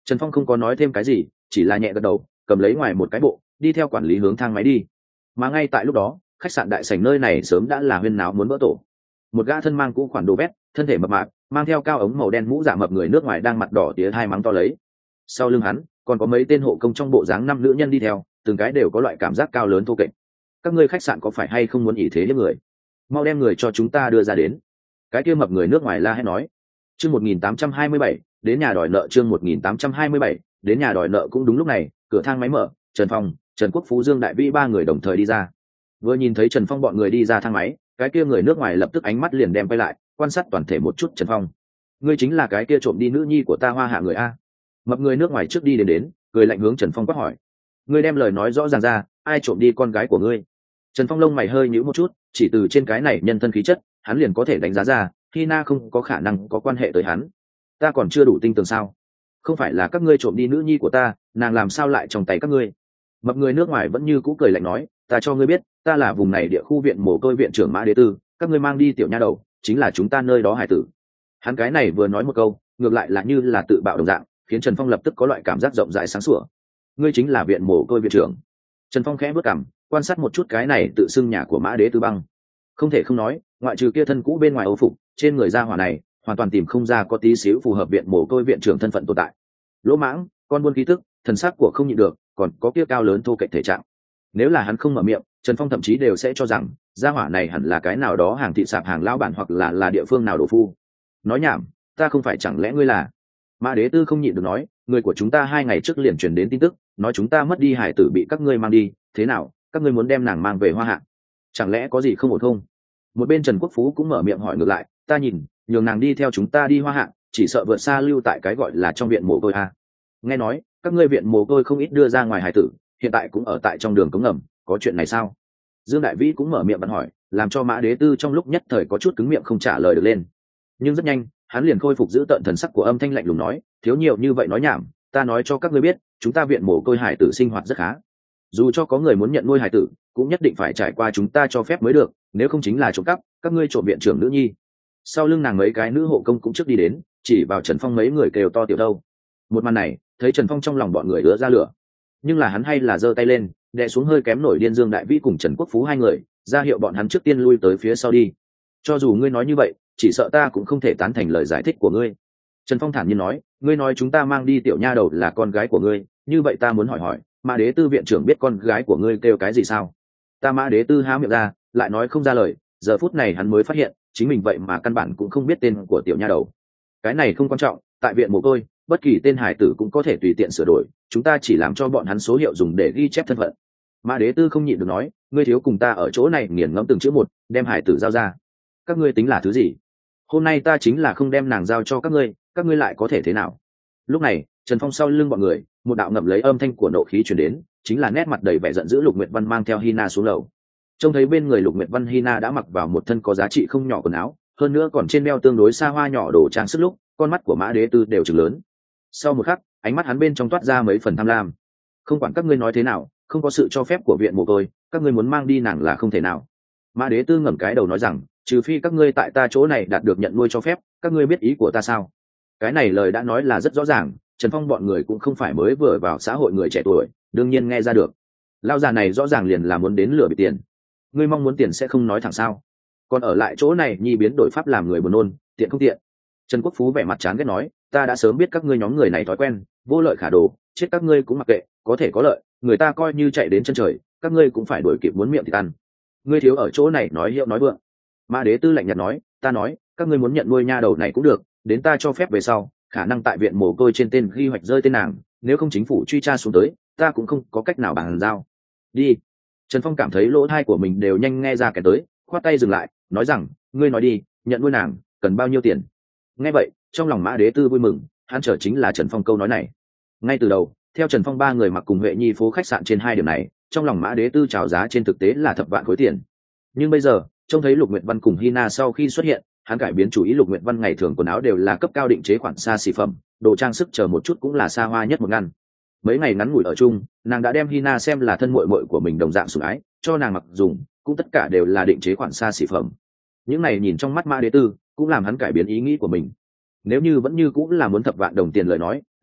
A: Trần Phong không có nói thêm cái gì, chỉ là nhẹ gật đầu, cầm lấy ngoài một cái bộ, đi theo quản lý hướng thang máy đi. Mà ngay tại lúc đó, khách sạn đại sảnh nơi này sớm đã là huyên náo muốn vỡ tổ. Một gã thân mang cũ khoản đồ vét, thân thể mập mạp, mang theo cao ống màu đen mũ giả mập người nước ngoài đang mặt đỏ tía hai mắng to lấy. Sau lưng hắn, còn có mấy tên hộ công trong bộ dáng năm nữ nhân đi theo, từng cái đều có loại cảm giác cao lớn thô kệch. Các ngươi khách sạn có phải hay không muốn ỷ thế hiếp người? Mau đem người cho chúng ta đưa ra đến. Cái kia mập người nước ngoài la hét nói. Chương một nghìn tám trăm hai mươi bảy, đến nhà đòi nợ. Chương một nghìn tám trăm hai mươi bảy, đến nhà đòi nợ. Cũng đúng lúc này, cửa thang máy mở, Trần Phong, Trần Quốc Phú, Dương Đại Vĩ ba người đồng thời đi ra. Vừa nhìn thấy Trần Phong bọn người đi ra thang máy, cái kia người nước ngoài lập tức ánh mắt liền đem quay lại, quan sát toàn thể một chút Trần Phong. Ngươi chính là cái kia trộm đi nữ nhi của ta Hoa Hạ người a? Mập người nước ngoài trước đi đến đến, cười lạnh hướng Trần Phong quát hỏi. Ngươi đem lời nói rõ ràng ra, ai trộm đi con gái của ngươi? Trần Phong lông mày hơi nhíu một chút, chỉ từ trên cái này nhân thân khí chất, hắn liền có thể đánh giá ra, Hina không có khả năng có quan hệ tới hắn. Ta còn chưa đủ tinh tường sao? Không phải là các ngươi trộm đi nữ nhi của ta, nàng làm sao lại trong tay các ngươi? Mập người nước ngoài vẫn như cũ cười lạnh nói, ta cho ngươi biết, ta là vùng này địa khu viện mồ côi viện trưởng Mã Đế Tư, các ngươi mang đi tiểu nha đầu, chính là chúng ta nơi đó hải tử. Hắn cái này vừa nói một câu, ngược lại là như là tự bạo đồng dạng, khiến Trần Phong lập tức có loại cảm giác rộng rãi sáng sủa. Ngươi chính là viện mồ côi viện trưởng. Trần Phong khẽ bước cằm, quan sát một chút cái này tự xưng nhà của Mã Đế Tư băng. Không thể không nói, ngoại trừ kia thân cũ bên ngoài âu phục, trên người gia hỏa này hoàn toàn tìm không ra có tí xíu phù hợp viện mồ côi viện trưởng thân phận tồn tại. Lỗ mãng, con buôn khí tức, thần sắc của không nhịn được, còn có kia cao lớn thô kệch thể trạng. Nếu là hắn không mở miệng, Trần Phong thậm chí đều sẽ cho rằng gia hỏa này hẳn là cái nào đó hàng thị sạp hàng lão bản hoặc là là địa phương nào đổ phu. Nói nhảm, ta không phải chẳng lẽ ngươi là? Mã Đế Tư không nhịn được nói, người của chúng ta hai ngày trước liền truyền đến tin tức, nói chúng ta mất đi hải tử bị các ngươi mang đi, thế nào, các ngươi muốn đem nàng mang về Hoa Hạ? Chẳng lẽ có gì không ổn không? Một bên Trần Quốc Phú cũng mở miệng hỏi ngược lại, ta nhìn, nhường nàng đi theo chúng ta đi Hoa Hạ, chỉ sợ vượt xa lưu tại cái gọi là trong viện mồ côi a. Nghe nói, các ngươi viện mồ côi không ít đưa ra ngoài hải tử, hiện tại cũng ở tại trong đường cống ngầm, có chuyện này sao? Dương Đại Vĩ cũng mở miệng bật hỏi, làm cho Mã Đế Tư trong lúc nhất thời có chút cứng miệng không trả lời được lên. Nhưng rất nhanh, hắn liền khôi phục giữ tợn thần sắc của âm thanh lạnh lùng nói, thiếu nhiều như vậy nói nhảm, ta nói cho các ngươi biết, chúng ta viện mồ côi hải tử sinh hoạt rất khá. Dù cho có người muốn nhận nuôi hải tử, cũng nhất định phải trải qua chúng ta cho phép mới được, nếu không chính là trộm cắp, các ngươi trộm viện trưởng nữ nhi. Sau lưng nàng mấy cái nữ hộ công cũng trước đi đến, chỉ vào Trần Phong mấy người kêu to tiểu đâu. Một màn này, thấy Trần Phong trong lòng bọn người ứa ra lửa, nhưng là hắn hay là giơ tay lên, đè xuống hơi kém nổi điên Dương Đại Vĩ cùng Trần Quốc Phú hai người, ra hiệu bọn hắn trước tiên lui tới phía sau đi. Cho dù ngươi nói như vậy, chỉ sợ ta cũng không thể tán thành lời giải thích của ngươi. Trần Phong thản nhiên nói, ngươi nói chúng ta mang đi tiểu nha đầu là con gái của ngươi, như vậy ta muốn hỏi hỏi, Mã Đế Tư viện trưởng biết con gái của ngươi kêu cái gì sao? Ta Mã Đế Tư há miệng ra, lại nói không ra lời, giờ phút này hắn mới phát hiện, chính mình vậy mà căn bản cũng không biết tên của tiểu nha đầu. Cái này không quan trọng, tại viện mồ côi, bất kỳ tên hải tử cũng có thể tùy tiện sửa đổi, chúng ta chỉ làm cho bọn hắn số hiệu dùng để ghi chép thân phận. Mã Đế Tư không nhịn được nói, ngươi thiếu cùng ta ở chỗ này nghiền ngẫm từng chữ một, đem hải tử giao ra. Các ngươi tính là thứ gì? Hôm nay ta chính là không đem nàng giao cho các ngươi, các ngươi lại có thể thế nào? Lúc này, Trần Phong sau lưng bọn người, một đạo ngậm lấy âm thanh của nộ khí truyền đến, chính là nét mặt đầy vẻ giận dữ Lục Nguyệt Văn mang theo Hina xuống lầu. Trông thấy bên người Lục Nguyệt Văn Hina đã mặc vào một thân có giá trị không nhỏ quần áo, hơn nữa còn trên đeo tương đối xa hoa nhỏ đồ trang sức lúc, con mắt của Mã Đế Tư đều trừng lớn. Sau một khắc, ánh mắt hắn bên trong toát ra mấy phần tham lam. Không quản các ngươi nói thế nào, không có sự cho phép của viện mồ côi, các ngươi muốn mang đi nàng là không thể nào. Mã Đế Tư ngẩng cái đầu nói rằng, trừ phi các ngươi tại ta chỗ này đạt được nhận nuôi cho phép, các ngươi biết ý của ta sao? Cái này lời đã nói là rất rõ ràng, Trần Phong bọn người cũng không phải mới vừa vào xã hội người trẻ tuổi, đương nhiên nghe ra được. Lão già này rõ ràng liền là muốn đến lừa bị tiền. Ngươi mong muốn tiền sẽ không nói thẳng sao? Còn ở lại chỗ này nhi biến đổi pháp làm người buồn nôn, tiện không tiện? Trần Quốc Phú vẻ mặt chán ghét nói, ta đã sớm biết các ngươi nhóm người này thói quen, vô lợi khả đồ, chết các ngươi cũng mặc kệ, có thể có lợi, người ta coi như chạy đến chân trời, các ngươi cũng phải đuổi kịp muốn miệng thì ăn. Ngươi thiếu ở chỗ này nói hiệu nói vượng. Mã Đế Tư lạnh nhạt nói, ta nói, các ngươi muốn nhận nuôi nha đầu này cũng được, đến ta cho phép về sau, khả năng tại viện mồ côi trên tên ghi hoạch rơi tên nàng, nếu không chính phủ truy tra xuống tới, ta cũng không có cách nào bàn giao. Đi. Trần Phong cảm thấy lỗ tai của mình đều nhanh nghe ra cái tới, khoát tay dừng lại, nói rằng, ngươi nói đi, nhận nuôi nàng, cần bao nhiêu tiền? Nghe vậy, trong lòng Mã Đế Tư vui mừng, hắn chờ chính là Trần Phong câu nói này. Ngay từ đầu, theo Trần Phong ba người mặc cùng Huệ Nhi phố khách sạn trên hai điểm này, trong lòng Mã Đế Tư chào giá trên thực tế là thập vạn khối tiền. Nhưng bây giờ, trông thấy Lục Nguyệt Văn cùng Hina sau khi xuất hiện, hắn cải biến chủ ý. Lục Nguyệt Văn ngày thường quần áo đều là cấp cao định chế khoản xa xỉ phẩm, đồ trang sức chờ một chút cũng là xa hoa nhất một ngăn. Mấy ngày ngắn ngủi ở chung, nàng đã đem Hina xem là thân muội muội của mình đồng dạng sủng ái, cho nàng mặc dùng, cũng tất cả đều là định chế khoản xa xỉ phẩm. Những này nhìn trong mắt Mã Đế Tư, cũng làm hắn cải biến ý nghĩ của mình. Nếu như vẫn như cũng là muốn thập vạn đồng tiền lời nói,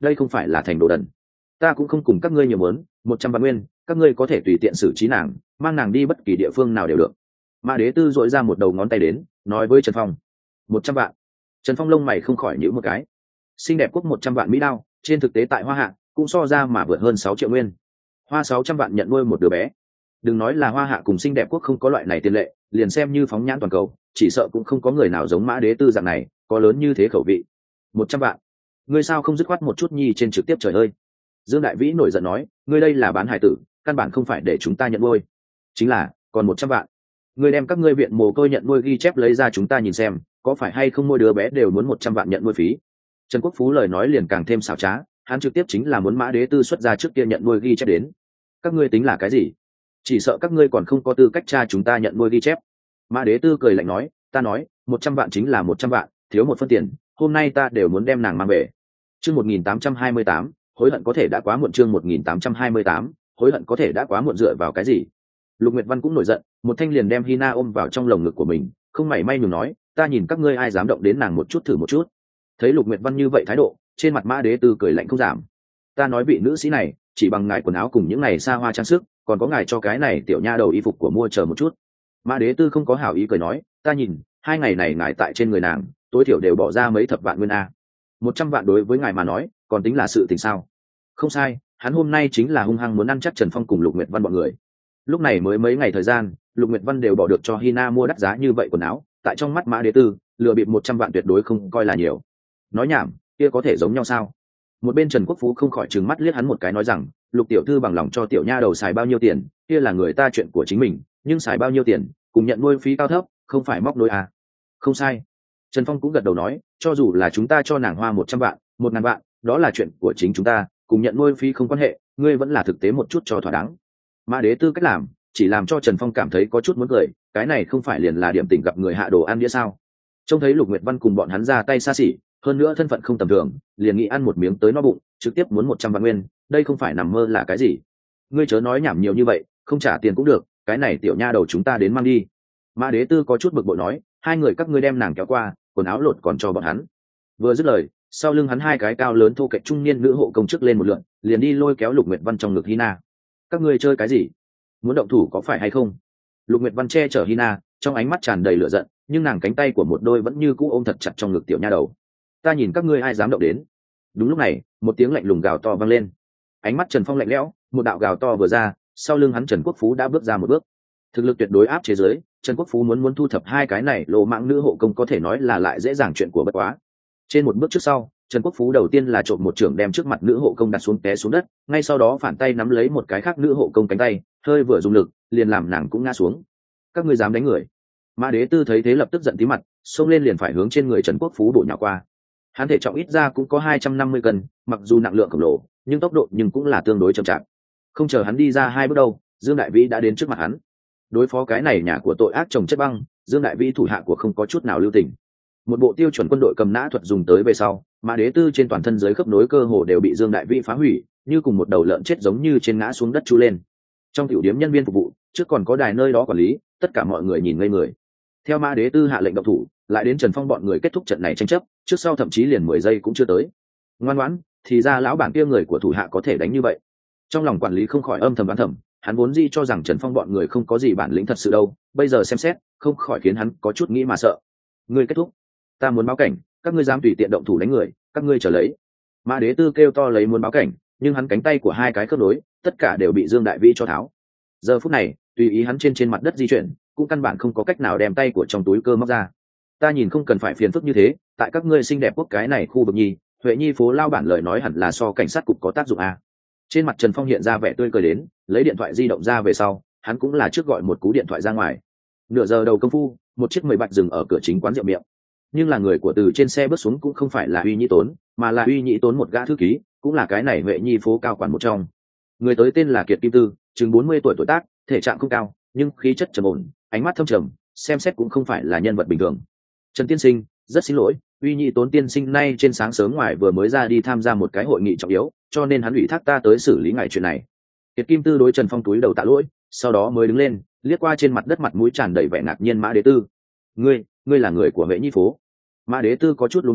A: đây không phải là thành đồ đần. Ta cũng không cùng các ngươi nhiều muốn một trăm vạn nguyên, các ngươi có thể tùy tiện xử trí nàng, mang nàng đi bất kỳ địa phương nào đều được. Mã Đế Tư dội ra một đầu ngón tay đến, nói với Trần Phong. Một trăm vạn. Trần Phong lông mày không khỏi nhíu một cái. Xinh đẹp quốc một trăm vạn mỹ đao, trên thực tế tại Hoa Hạ cũng so ra mà vượt hơn sáu triệu nguyên. Hoa sáu trăm vạn nhận nuôi một đứa bé. Đừng nói là Hoa Hạ cùng xinh đẹp quốc không có loại này tiền lệ, liền xem như phóng nhãn toàn cầu, chỉ sợ cũng không có người nào giống Mã Đế Tư dạng này, có lớn như thế khẩu vị. Một trăm vạn. Ngươi sao không dứt khoát một chút nhi trên trực tiếp trời ơi. Dương Đại Vĩ nổi giận nói, ngươi đây là bán hải tử, căn bản không phải để chúng ta nhận nuôi. Chính là, còn một trăm vạn. Ngươi đem các ngươi viện mồ côi nhận nuôi ghi chép lấy ra chúng ta nhìn xem, có phải hay không mỗi đứa bé đều muốn một trăm vạn nhận nuôi phí. Trần Quốc Phú lời nói liền càng thêm xảo trá, hắn trực tiếp chính là muốn Mã Đế Tư xuất ra trước kia nhận nuôi ghi chép đến. Các ngươi tính là cái gì? Chỉ sợ các ngươi còn không có tư cách tra chúng ta nhận nuôi ghi chép. Mã Đế Tư cười lạnh nói, ta nói, một trăm vạn chính là một trăm vạn, thiếu một phân tiền, hôm nay ta đều muốn đem nàng mang về. Chương một nghìn tám trăm hai mươi tám, hối hận có thể đã quá muộn. Chương một nghìn tám trăm hai mươi tám, hối hận có thể đã quá muộn. Dựa vào cái gì? Lục Nguyệt Văn cũng nổi giận, một thanh liền đem Hina ôm vào trong lồng ngực của mình, không mảy may nhường nói, ta nhìn các ngươi ai dám động đến nàng một chút thử một chút. Thấy Lục Nguyệt Văn như vậy thái độ, trên mặt Mã Đế Tư cười lạnh không giảm. Ta nói vị nữ sĩ này, chỉ bằng ngài quần áo cùng những này xa hoa trang sức, còn có ngài cho cái này tiểu nha đầu y phục của mua chờ một chút. Mã Đế Tư không có hảo ý cười nói, ta nhìn hai ngày này ngài tại trên người nàng tối thiểu đều bỏ ra mấy thập vạn nguyên a. Một trăm vạn đối với ngài mà nói còn tính là sự tình sao? Không sai, hắn hôm nay chính là hung hăng muốn ăn chắc Trần Phong cùng Lục Nguyệt Văn bọn người. Lúc này mới mấy ngày thời gian, Lục Nguyệt Văn đều bỏ được cho Hina mua đắt giá như vậy quần áo, tại trong mắt Mã Đế Tư lừa bịp một trăm vạn tuyệt đối không coi là nhiều. Nói nhảm, kia có thể giống nhau sao? Một bên Trần Quốc Phú không khỏi trừng mắt liếc hắn một cái nói rằng, Lục tiểu thư bằng lòng cho tiểu nha đầu xài bao nhiêu tiền, kia là người ta chuyện của chính mình, nhưng xài bao nhiêu tiền cùng nhận nuôi phí cao thấp không phải móc nối à. Không sai. Trần Phong cũng gật đầu nói, cho dù là chúng ta cho nàng hoa một trăm vạn, một ngàn vạn, đó là chuyện của chính chúng ta, cùng nhận nuôi phí không quan hệ, ngươi vẫn là thực tế một chút cho thỏa đáng. Mã Đế Tư cách làm chỉ làm cho Trần Phong cảm thấy có chút muốn cười, cái này không phải liền là điểm tình gặp người hạ đồ ăn đĩa sao? Trông thấy Lục Nguyệt Văn cùng bọn hắn ra tay xa xỉ, hơn nữa thân phận không tầm thường, liền nghĩ ăn một miếng tới no bụng, trực tiếp muốn một trăm vạn nguyên, đây không phải nằm mơ là cái gì? Ngươi chớ nói nhảm nhiều như vậy, không trả tiền cũng được, cái này tiểu nha đầu chúng ta đến mang đi. Mã Đế Tư có chút bực bội nói, hai người các ngươi đem nàng kéo qua, quần áo lột còn cho bọn hắn. Vừa dứt lời, sau lưng hắn hai cái cao lớn thô kệch trung niên nữ hộ công chức lên một lượn, liền đi lôi kéo Lục Nguyệt Văn trong ngực Hina. Các ngươi chơi cái gì? Muốn động thủ có phải hay không? Lục Nguyệt Văn che chở Hina, trong ánh mắt tràn đầy lửa giận, nhưng nàng cánh tay của một đôi vẫn như cũ ôm thật chặt trong ngực tiểu nha đầu. Ta nhìn các ngươi ai dám động đến? Đúng lúc này, một tiếng lạnh lùng gào to vang lên. Ánh mắt Trần Phong lạnh lẽo, một đạo gào to vừa ra, sau lưng hắn Trần Quốc Phú đã bước ra một bước. Thực lực tuyệt đối áp chế giới, Trần Quốc Phú muốn muốn thu thập hai cái này lô mạng nữ hộ công có thể nói là lại dễ dàng chuyện của bất quá. Trên một bước trước sau, Trần Quốc Phú đầu tiên là trộm một trưởng đem trước mặt nữ hộ công đặt xuống té xuống đất, ngay sau đó phản tay nắm lấy một cái khác nữ hộ công cánh tay, hơi vừa dùng lực, liền làm nàng cũng ngã xuống. Các ngươi dám đánh người? Mã Đế Tư thấy thế lập tức giận tí mặt, xông lên liền phải hướng trên người Trần Quốc Phú bổ nhào qua. Hắn thể trọng ít ra cũng có hai trăm năm mươi cân, mặc dù nặng lượng khổng lồ, nhưng tốc độ nhưng cũng là tương đối chậm chạp. Không chờ hắn đi ra hai bước đâu, Dương Đại Vĩ đã đến trước mặt hắn. Đối phó cái này nhà của tội ác chồng chất băng, Dương Đại Vĩ thủ hạ của không có chút nào lưu tình. Một bộ tiêu chuẩn quân đội cầm nã thuật dùng tới về sau, Mã Đế Tư trên toàn thân dưới khớp nối cơ hồ đều bị Dương Đại Vĩ phá hủy, như cùng một đầu lợn chết giống như trên ngã xuống đất chu lên. Trong tiểu điểm nhân viên phục vụ, trước còn có đài nơi đó quản lý, tất cả mọi người nhìn ngây người. Theo Mã Đế Tư hạ lệnh động thủ, lại đến Trần Phong bọn người kết thúc trận này tranh chấp, trước sau thậm chí liền mười giây cũng chưa tới. Ngoan ngoãn, thì ra lão bản kia người của thủ hạ có thể đánh như vậy. Trong lòng quản lý không khỏi âm thầm đoán thầm, hắn vốn dĩ cho rằng Trần Phong bọn người không có gì bản lĩnh thật sự đâu, bây giờ xem xét, không khỏi khiến hắn có chút nghĩ mà sợ. Ngươi kết thúc, ta muốn báo cảnh, các ngươi dám tùy tiện động thủ đánh người, các ngươi trở lấy. Mã Đế Tư kêu to lấy muốn báo cảnh, nhưng hắn cánh tay của hai cái khớp nối, tất cả đều bị Dương Đại Vĩ cho tháo. Giờ phút này, tùy ý hắn trên trên mặt đất di chuyển, cũng căn bản không có cách nào đem tay của trong túi cơ móc ra. Ta nhìn không cần phải phiền phức như thế, tại các ngươi xinh đẹp quốc cái này khu vực nhi, Huệ Nhi phố lao bản lời nói hẳn là so cảnh sát cục có tác dụng à. Trên mặt Trần Phong hiện ra vẻ tươi cười đến, lấy điện thoại di động ra về sau, hắn cũng là trước gọi một cú điện thoại ra ngoài. Nửa giờ đầu công phu, một chiếc mười bạch dừng ở cửa chính quán rượu miệng. Nhưng là người của từ trên xe bước xuống cũng không phải là Uy Nhĩ Tốn, mà là Uy Nhĩ Tốn một gã thư ký, cũng là cái này Huệ Nhi phố cao quản một trong. Người tới tên là Kiệt Kim Tư, chừng bốn mươi tuổi tuổi tác, thể trạng không cao, nhưng khí chất trầm ổn, ánh mắt thâm trầm, xem xét cũng không phải là nhân vật bình thường. Trần tiên sinh, rất xin lỗi, Uy Nhĩ Tốn tiên sinh nay trên sáng sớm ngoài vừa mới ra đi tham gia một cái hội nghị trọng yếu, cho nên hắn ủy thác ta tới xử lý ngài chuyện này. Kiệt Kim Tư đối Trần Phong túi đầu tạ lỗi, sau đó mới đứng lên, liếc qua trên mặt đất mặt mũi tràn đầy vẻ ngạc nhiên Mã Đế Tư. Ngươi, ngươi là người của Huệ Nhi phố? Mã Đế Tư có chút luống cuống,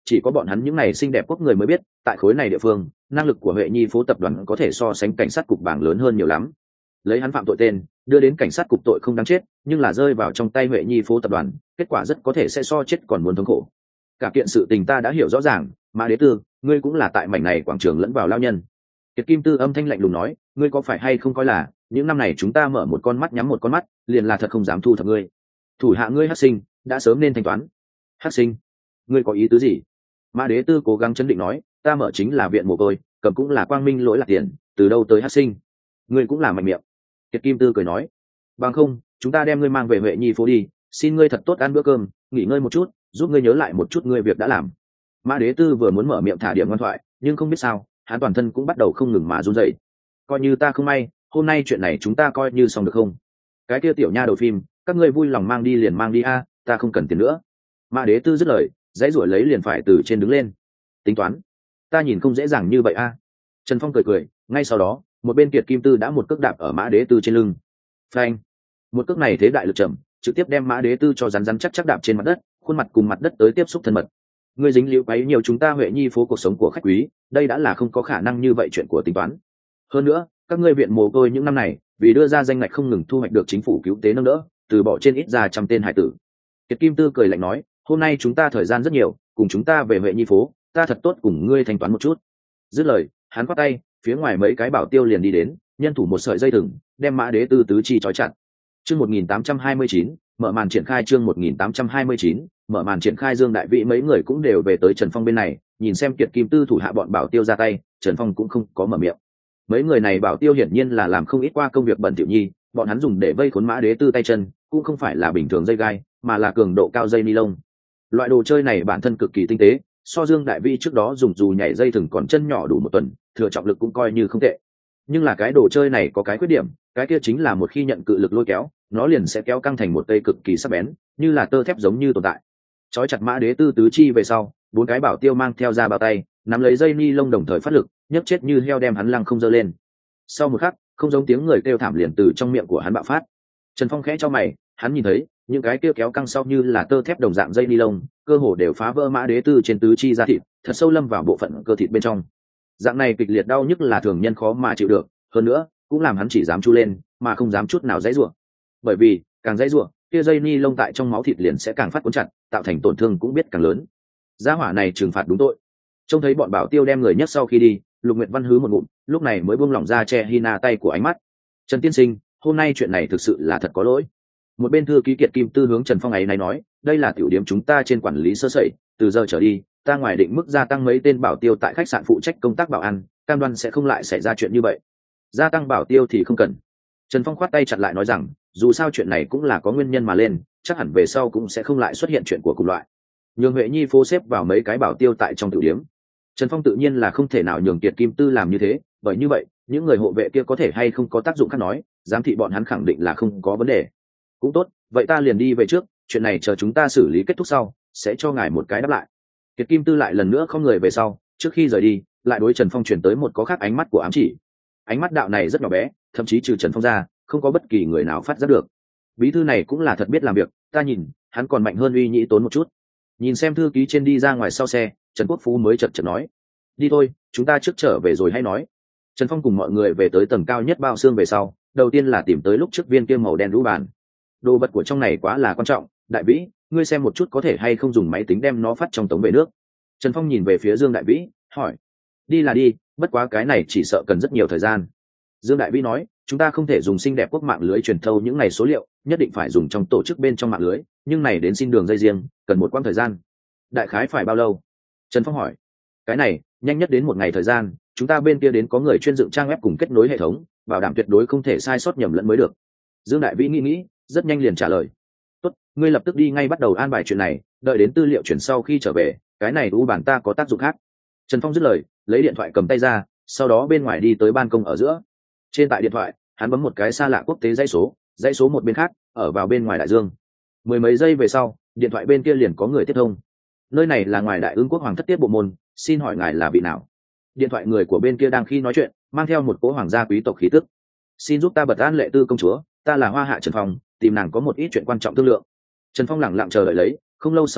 A: chỉ có bọn hắn những này xinh đẹp quốc người mới biết tại khối này địa phương năng lực của Huệ Nhi phố tập đoàn có thể so sánh cảnh sát cục bảng lớn hơn nhiều lắm. Lấy hắn phạm tội tên đưa đến cảnh sát cục tội không đáng chết, nhưng là rơi vào trong tay Huệ Nhi phố tập đoàn kết quả rất có thể sẽ so chết còn muốn thống khổ. Cả kiện sự tình ta đã hiểu rõ ràng, Mã Đế Tư, ngươi cũng là tại mảnh này quảng trường lẫn vào lao nhân. Kiệt Kim Tư âm thanh lạnh lùng nói, ngươi có phải hay không coi là những năm này chúng ta mở một con mắt nhắm một con mắt liền là thật không dám thu thập ngươi. Thủ hạ ngươi Hắc Sinh đã sớm nên thanh toán. Hắc Sinh, ngươi có ý tứ gì? Mã Đế Tư cố gắng chấn định nói, ta mở chính là viện mồ côi, cầm cũng là quang minh lỗi lạc tiền, từ đâu tới Hắc Sinh? Ngươi cũng là mạnh miệng. Kiệt Kim Tư cười nói, bằng không chúng ta đem ngươi mang về Huệ Nhi phố đi, xin ngươi thật tốt ăn bữa cơm, nghỉ ngơi một chút, giúp ngươi nhớ lại một chút ngươi việc đã làm. Mã Đế Tư vừa muốn mở miệng thả điểm ngoan thoại, nhưng không biết sao hắn toàn thân cũng bắt đầu không ngừng mà run rẩy. Coi như ta không may, hôm nay chuyện này chúng ta coi như xong được không? Cái kia tiểu nha đầu phim, các ngươi vui lòng mang đi liền mang đi a, ta không cần tiền nữa. Mã Đế Tư dứt lời, dãy ruổi lấy liền phải từ trên đứng lên. Tính toán, ta nhìn không dễ dàng như vậy a. Trần Phong cười cười, ngay sau đó, một bên Kiệt Kim Tư đã một cước đạp ở Mã Đế Tư trên lưng. Phanh! Một cước này thế đại lực trầm, trực tiếp đem Mã Đế Tư cho rắn rắn chắc chắc đạp trên mặt đất, khuôn mặt cùng mặt đất tới tiếp xúc thân mật. Ngươi dính liễu quấy nhiều chúng ta Huệ Nhi phố cuộc sống của khách quý, đây đã là không có khả năng như vậy chuyện của tính toán. Hơn nữa, các ngươi viện mồ côi những năm này, vì đưa ra danh ngạch không ngừng thu hoạch được chính phủ cứu tế nâng đỡ, từ bỏ trên ít ra trăm tên hải tử. Kiệt Kim Tư cười lạnh nói, hôm nay chúng ta thời gian rất nhiều, cùng chúng ta về Huệ Nhi phố, ta thật tốt cùng ngươi thanh toán một chút. Dứt lời, hắn quát tay, phía ngoài mấy cái bảo tiêu liền đi đến, nhân thủ một sợi dây thừng, đem Mã Đế Tư tứ chi trói chặt. Chương một nghìn tám trăm hai mươi chín, mở màn triển khai chương một nghìn tám trăm hai mươi chín, mở màn triển khai. Dương Đại Vĩ mấy người cũng đều về tới Trần Phong bên này, nhìn xem Kiệt Kim Tư thủ hạ bọn bảo tiêu ra tay, Trần Phong cũng không có mở miệng. Mấy người này bảo tiêu hiển nhiên là làm không ít qua công việc bẩn thỉu nhi, bọn hắn dùng để vây khốn Mã Đế Tư tay chân, cũng không phải là bình thường dây gai, mà là cường độ cao dây ni lông. Loại đồ chơi này bản thân cực kỳ tinh tế, so Dương Đại Vĩ trước đó dùng dù nhảy dây thừng còn chân nhỏ đủ một tuần, thừa trọng lực cũng coi như không tệ. Nhưng là cái đồ chơi này có cái khuyết điểm, cái kia chính là một khi nhận cự lực lôi kéo, nó liền sẽ kéo căng thành một cây cực kỳ sắc bén, như là tơ thép giống như tồn tại. Chói chặt Mã Đế Tư tứ chi về sau, bốn cái bảo tiêu mang theo ra bao tay, nắm lấy dây ni lông đồng thời phát lực, nhấc chết như heo đem hắn lăng không giơ lên. Sau một khắc, không giống tiếng người kêu thảm liền từ trong miệng của hắn bạo phát. Trần Phong khẽ cho mày, hắn nhìn thấy những cái kia kéo căng sau như là tơ thép đồng dạng dây ni lông, cơ hồ đều phá vỡ Mã Đế Tư trên tứ chi ra thịt, thật sâu lâm vào bộ phận cơ thịt bên trong. Dạng này kịch liệt đau nhức là thường nhân khó mà chịu được, hơn nữa cũng làm hắn chỉ dám chu lên, mà không dám chút nào dãy rủa. Bởi vì càng dãy rủa, kia dây ni lông tại trong máu thịt liền sẽ càng phát cuốn chặt, tạo thành tổn thương cũng biết càng lớn. Gia hỏa này trừng phạt đúng tội. Trông thấy bọn bảo tiêu đem người nhất sau khi đi, Lục Nguyệt Văn hứ một ngụm, lúc này mới buông lỏng ra che Hina tay của ánh mắt. Trần tiên sinh, hôm nay chuyện này thực sự là thật có lỗi. Một bên thư ký Kiệt Kim Tư hướng Trần Phong ấy này nói, đây là tiểu điểm chúng ta trên quản lý sơ sẩy, từ giờ trở đi, ta ngoài định mức gia tăng mấy tên bảo tiêu tại khách sạn phụ trách công tác bảo an, cam đoan sẽ không lại xảy ra chuyện như vậy. Gia tăng bảo tiêu thì không cần. Trần Phong khoát tay chặn lại nói rằng, dù sao chuyện này cũng là có nguyên nhân mà lên, chắc hẳn về sau cũng sẽ không lại xuất hiện chuyện của cùng loại. Nhường Huệ Nhi phố xếp vào mấy cái bảo tiêu tại trong tiểu điểm. Trần Phong tự nhiên là không thể nào nhường Kiệt Kim Tư làm như thế, bởi như vậy, những người hộ vệ kia có thể hay không có tác dụng khác nói, giám thị bọn hắn khẳng định là không có vấn đề. Cũng tốt, vậy ta liền đi về trước, chuyện này chờ chúng ta xử lý kết thúc sau, sẽ cho ngài một cái đáp lại. Kiệt Kim Tư lại lần nữa không người về sau, trước khi rời đi, lại đối Trần Phong truyền tới một có khác ánh mắt của ám chỉ. Ánh mắt đạo này rất nhỏ bé, thậm chí trừ Trần Phong ra, không có bất kỳ người nào phát giác được. Bí thư này cũng là thật biết làm việc, ta nhìn, hắn còn mạnh hơn Uy Nhĩ Tốn một chút. Nhìn xem thư ký trên đi ra ngoài sau xe, Trần Quốc Phú mới chật chật nói, đi thôi, chúng ta trước trở về rồi hay nói. Trần Phong cùng mọi người về tới tầng cao nhất bao xương về sau, đầu tiên là tìm tới lúc trước viên kia màu đen rũ bàn. Đồ vật của trong này quá là quan trọng, Đại Vĩ, ngươi xem một chút có thể hay không dùng máy tính đem nó phát trong tống về nước. Trần Phong nhìn về phía Dương Đại Vĩ, hỏi, đi là đi, bất quá cái này chỉ sợ cần rất nhiều thời gian. Dương Đại Vĩ nói, chúng ta không thể dùng xinh đẹp quốc mạng lưới truyền thâu những ngày số liệu, nhất định phải dùng trong tổ chức bên trong mạng lưới, nhưng này đến xin đường dây riêng, cần một quãng thời gian. Đại khái phải bao lâu? Trần Phong hỏi. Cái này, nhanh nhất đến một ngày thời gian, chúng ta bên kia đến có người chuyên dựng trang web cùng kết nối hệ thống, bảo đảm tuyệt đối không thể sai sót nhầm lẫn mới được. Dương Đại Vĩ nghĩ nghĩ, rất nhanh liền trả lời. Tốt, ngươi lập tức đi ngay bắt đầu an bài chuyện này, đợi đến tư liệu chuyển sau khi trở về, cái này u bản ta có tác dụng khác. Trần Phong dứt lời, lấy điện thoại cầm tay ra, sau đó bên ngoài đi tới ban công ở giữa. Trên tại điện thoại, hắn bấm một cái xa lạ quốc tế dãy số, dãy số một bên khác, ở vào bên ngoài đại dương. Mười mấy giây về sau, điện thoại bên kia liền có người tiếp thông. Nơi này là ngoài đại ương quốc hoàng thất tiết bộ môn, xin hỏi ngài là vị nào? Điện thoại người của bên kia đang khi nói chuyện, mang theo một cỗ hoàng gia quý tộc khí tức. Xin giúp ta bật an lệ tư công chúa, ta là Hoa Hạ Trần Phong, tìm nàng có một ít chuyện quan trọng thương lượng. Trần Phong lẳng lặng chờ đợi lấy, không lâu sau đó,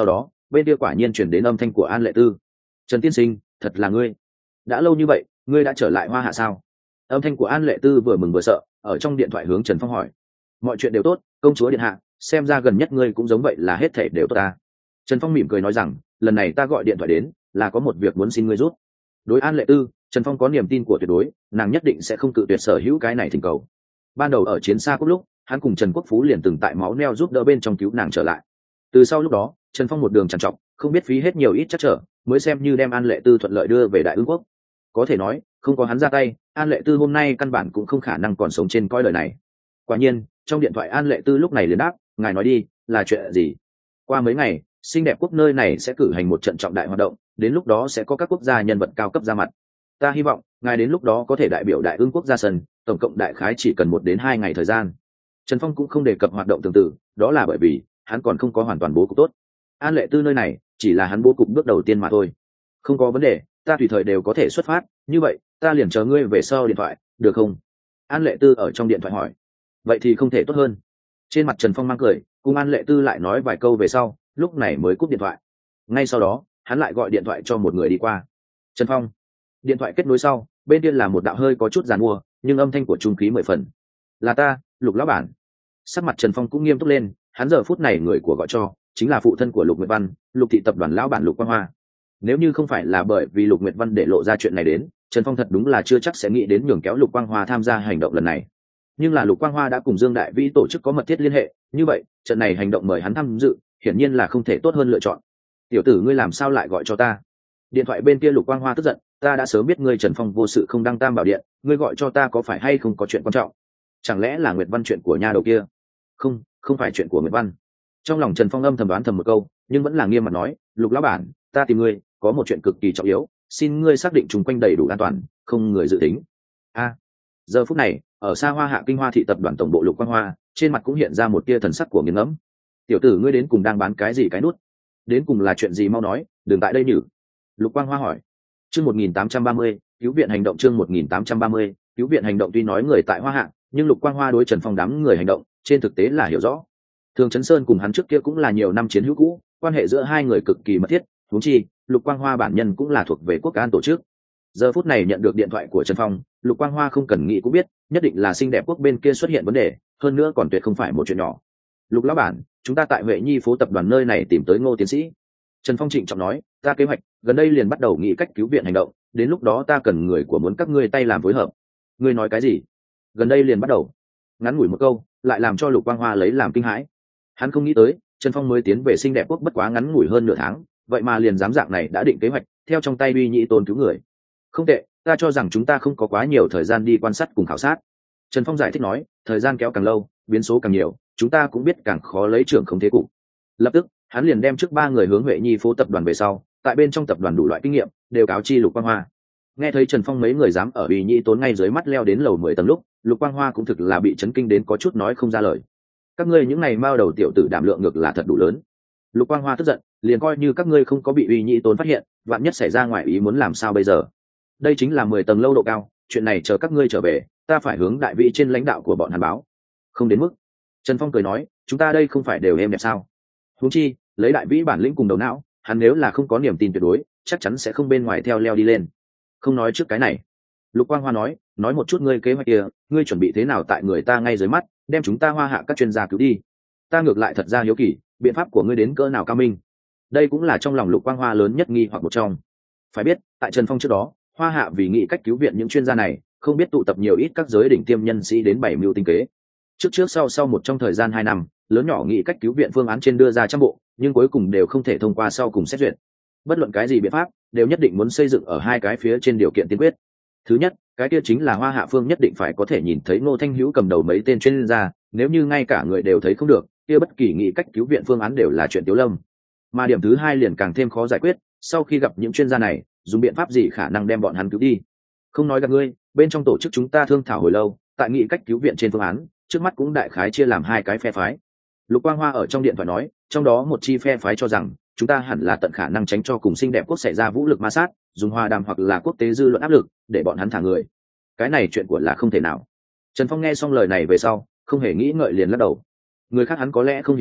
A: bên kia quả nhiên chuyển đến âm thanh của An Lệ Tư. Trần tiên sinh, thật là ngươi, đã lâu như vậy ngươi đã trở lại Hoa Hạ sao? Âm thanh của An Lệ Tư vừa mừng vừa sợ, ở trong điện thoại hướng Trần Phong hỏi. Mọi chuyện đều tốt, công chúa điện hạ, xem ra gần nhất ngươi cũng giống vậy, là hết thể đều tốt ta. Trần Phong mỉm cười nói rằng, lần này ta gọi điện thoại đến là có một việc muốn xin ngươi giúp. Đối An Lệ Tư, Trần Phong có niềm tin của tuyệt đối, nàng nhất định sẽ không cự tuyệt sở hữu cái này thỉnh cầu. Ban đầu ở chiến xa cúc lúc, hắn cùng Trần Quốc Phú liền từng tại máu neo giúp đỡ bên trong cứu nàng trở lại. Từ sau lúc đó, Trần Phong một đường trằn trọc, không biết phí hết nhiều ít chắc trở, mới xem như đem An Lệ Tư thuận lợi đưa về Đại Ưng Quốc. Có thể nói, không có hắn ra tay, An Lệ Tư hôm nay căn bản cũng không khả năng còn sống trên cõi đời này. Quả nhiên, trong điện thoại An Lệ Tư lúc này liền đáp, ngài nói đi, là chuyện gì? Qua mấy ngày, xinh đẹp quốc nơi này sẽ cử hành một trận trọng đại hoạt động, đến lúc đó sẽ có các quốc gia nhân vật cao cấp ra mặt. Ta hy vọng ngài đến lúc đó có thể đại biểu Đại Ưng Quốc ra sân, tổng cộng đại khái chỉ cần một đến hai ngày thời gian. Trần Phong cũng không đề cập hoạt động tương tự, đó là bởi vì hắn còn không có hoàn toàn bố cục tốt. An Lệ Tư nơi này chỉ là hắn bố cục bước đầu tiên mà thôi. Không có vấn đề, ta tùy thời đều có thể xuất phát, như vậy ta liền chờ ngươi về sau điện thoại, được không? An Lệ Tư ở trong điện thoại hỏi. Vậy thì không thể tốt hơn. Trên mặt Trần Phong mang cười, cùng An Lệ Tư lại nói vài câu về sau, lúc này mới cúp điện thoại. Ngay sau đó, hắn lại gọi điện thoại cho một người đi qua. Trần Phong. Điện thoại kết nối sau, bên kia là một đạo hơi có chút giàn mua, nhưng âm thanh của trung khí mười phần. Là ta, Lục lão bản. Sắc mặt Trần Phong cũng nghiêm túc lên, hắn giờ phút này người của gọi cho chính là phụ thân của Lục Nguyệt Văn, Lục thị tập đoàn lão bản Lục Quang Hoa. Nếu như không phải là bởi vì Lục Nguyệt Văn để lộ ra chuyện này đến, Trần Phong thật đúng là chưa chắc sẽ nghĩ đến nhường kéo Lục Quang Hoa tham gia hành động lần này. Nhưng là Lục Quang Hoa đã cùng Dương Đại Vĩ tổ chức có mật thiết liên hệ, như vậy trận này hành động mời hắn tham dự, hiển nhiên là không thể tốt hơn lựa chọn. Tiểu tử, ngươi làm sao lại gọi cho ta? Điện thoại bên kia Lục Quang Hoa tức giận, ta đã sớm biết ngươi Trần Phong vô sự không đăng tam bảo điện, ngươi gọi cho ta có phải hay không có chuyện quan trọng? Chẳng lẽ là Nguyệt Văn chuyện của nhà đầu kia? Không, không phải chuyện của Nguyệt Văn. Trong lòng Trần Phong âm thầm đoán thầm một câu, nhưng vẫn là nghiêm mặt nói, Lục lão bản, ta tìm ngươi có một chuyện cực kỳ trọng yếu, xin ngươi xác định chung quanh đầy đủ an toàn, không người dự tính. A. Giờ phút này, ở xa Hoa Hạ Kinh Hoa thị tập đoàn tổng bộ Lục Quang Hoa, trên mặt cũng hiện ra một tia thần sắc của nghiền ngẫm. Tiểu tử, ngươi đến cùng đang bán cái gì cái nút? Đến cùng là chuyện gì mau nói, đừng tại đây nhử. Lục Quang Hoa hỏi. Chương một nghìn tám trăm ba mươi, cứu viện hành động chương một nghìn tám trăm ba mươi, cứu viện hành động tuy nói người tại Hoa Hạ, nhưng Lục Quang Hoa đối Trần Phong đám người hành động, trên thực tế là hiểu rõ. Thường Chấn Sơn cùng hắn trước kia cũng là nhiều năm chiến hữu cũ, quan hệ giữa hai người cực kỳ mật thiết, huống chi, Lục Quang Hoa bản nhân cũng là thuộc về quốc an tổ chức. Giờ phút này nhận được điện thoại của Trần Phong, Lục Quang Hoa không cần nghĩ cũng biết, nhất định là xinh đẹp quốc bên kia xuất hiện vấn đề, hơn nữa còn tuyệt không phải một chuyện nhỏ. Lục lão bản, chúng ta tại Huệ Nhi phố tập đoàn nơi này tìm tới Ngô tiến sĩ. Trần Phong trịnh trọng nói, ta kế hoạch gần đây liền bắt đầu nghĩ cách cứu viện hành động, đến lúc đó ta cần người của muốn các ngươi tay làm phối hợp. Ngươi nói cái gì? Gần đây liền bắt đầu? Ngắn ngủi một câu, lại làm cho Lục Quang Hoa lấy làm kinh hãi. Hắn không nghĩ tới, Trần Phong mới tiến về xinh đẹp quốc bất quá ngắn ngủi hơn nửa tháng, vậy mà liền dám dạng này đã định kế hoạch, theo trong tay Uy Nhĩ Tôn cứu người. Không tệ, ta cho rằng chúng ta không có quá nhiều thời gian đi quan sát cùng khảo sát. Trần Phong giải thích nói, thời gian kéo càng lâu, biến số càng nhiều, chúng ta cũng biết càng khó lấy trưởng không thế cục. Lập tức, hắn liền đem trước ba người hướng Huệ Nhi phố tập đoàn về sau, tại bên trong tập đoàn đủ loại kinh nghiệm, đều cáo chi Lục Quang Hoa. Nghe thấy Trần Phong mấy người dám ở Uy Nhĩ Tôn ngay dưới mắt leo đến lầu mười tầng lúc, Lục Quang Hoa cũng thực là bị chấn kinh đến có chút nói không ra lời. Các ngươi những này mao đầu tiểu tử đảm lượng ngược là thật đủ lớn. Lục Quang Hoa tức giận, liền coi như các ngươi không có bị Uy Nhĩ Tôn phát hiện, vạn nhất xảy ra ngoài ý muốn làm sao bây giờ? Đây chính là mười tầng lâu độ cao, chuyện này chờ các ngươi trở về, ta phải hướng đại vị trên lãnh đạo của bọn hắn báo. Không đến mức. Trần Phong cười nói, chúng ta đây không phải đều êm đẹp sao? Huống chi, lấy đại vĩ bản lĩnh cùng đầu não, hắn nếu là không có niềm tin tuyệt đối, chắc chắn sẽ không bên ngoài theo leo đi lên. Không nói trước cái này. Lục Quang Hoa nói, nói một chút ngươi kế hoạch kia, ngươi chuẩn bị thế nào tại người ta ngay dưới mắt, đem chúng ta Hoa Hạ các chuyên gia cứu đi. Ta ngược lại thật ra hiếu kỳ, biện pháp của ngươi đến cỡ nào cao minh. Đây cũng là trong lòng Lục Quang Hoa lớn nhất nghi hoặc một trong. Phải biết, tại Trần Phong trước đó, Hoa Hạ vì nghĩ cách cứu viện những chuyên gia này, không biết tụ tập nhiều ít các giới đỉnh tiêm nhân sĩ đến bảy mưu tinh kế. Trước trước sau sau một trong thời gian hai năm, lớn nhỏ nghĩ cách cứu viện phương án trên đưa ra trăm bộ, nhưng cuối cùng đều không thể thông qua sau cùng xét duyệt. Bất luận cái gì biện pháp, đều nhất định muốn xây dựng ở hai cái phía trên điều kiện tiên quyết. Thứ nhất, cái kia chính là Hoa Hạ phương nhất định phải có thể nhìn thấy Ngô Thanh Hữu cầm đầu mấy tên chuyên gia, nếu như ngay cả người đều thấy không được, kia bất kỳ nghĩ cách cứu viện phương án đều là chuyện tiểu lâm. Mà điểm thứ hai liền càng thêm khó giải quyết, sau khi gặp những chuyên gia này, dùng biện pháp gì khả năng đem bọn hắn cứu đi? Không nói gặp ngươi, bên trong tổ chức chúng ta thương thảo hồi lâu, tại nghĩ cách cứu viện trên phương án, trước mắt cũng đại khái chia làm hai cái phe phái. Lục Quang Hoa ở trong điện thoại nói, trong đó một chi phe phái cho rằng chúng ta hẳn là tận khả năng tránh cho cùng xinh đẹp quốc xảy ra vũ lực ma sát, dùng hòa đàm hoặc là quốc tế dư luận áp lực để bọn hắn thả người. Cái này chuyện của là không thể nào. Trần Phong nghe xong lời này về sau, không hề nghĩ ngợi liền lắc đầu. Người khác hắn có lẽ không hiểu rõ,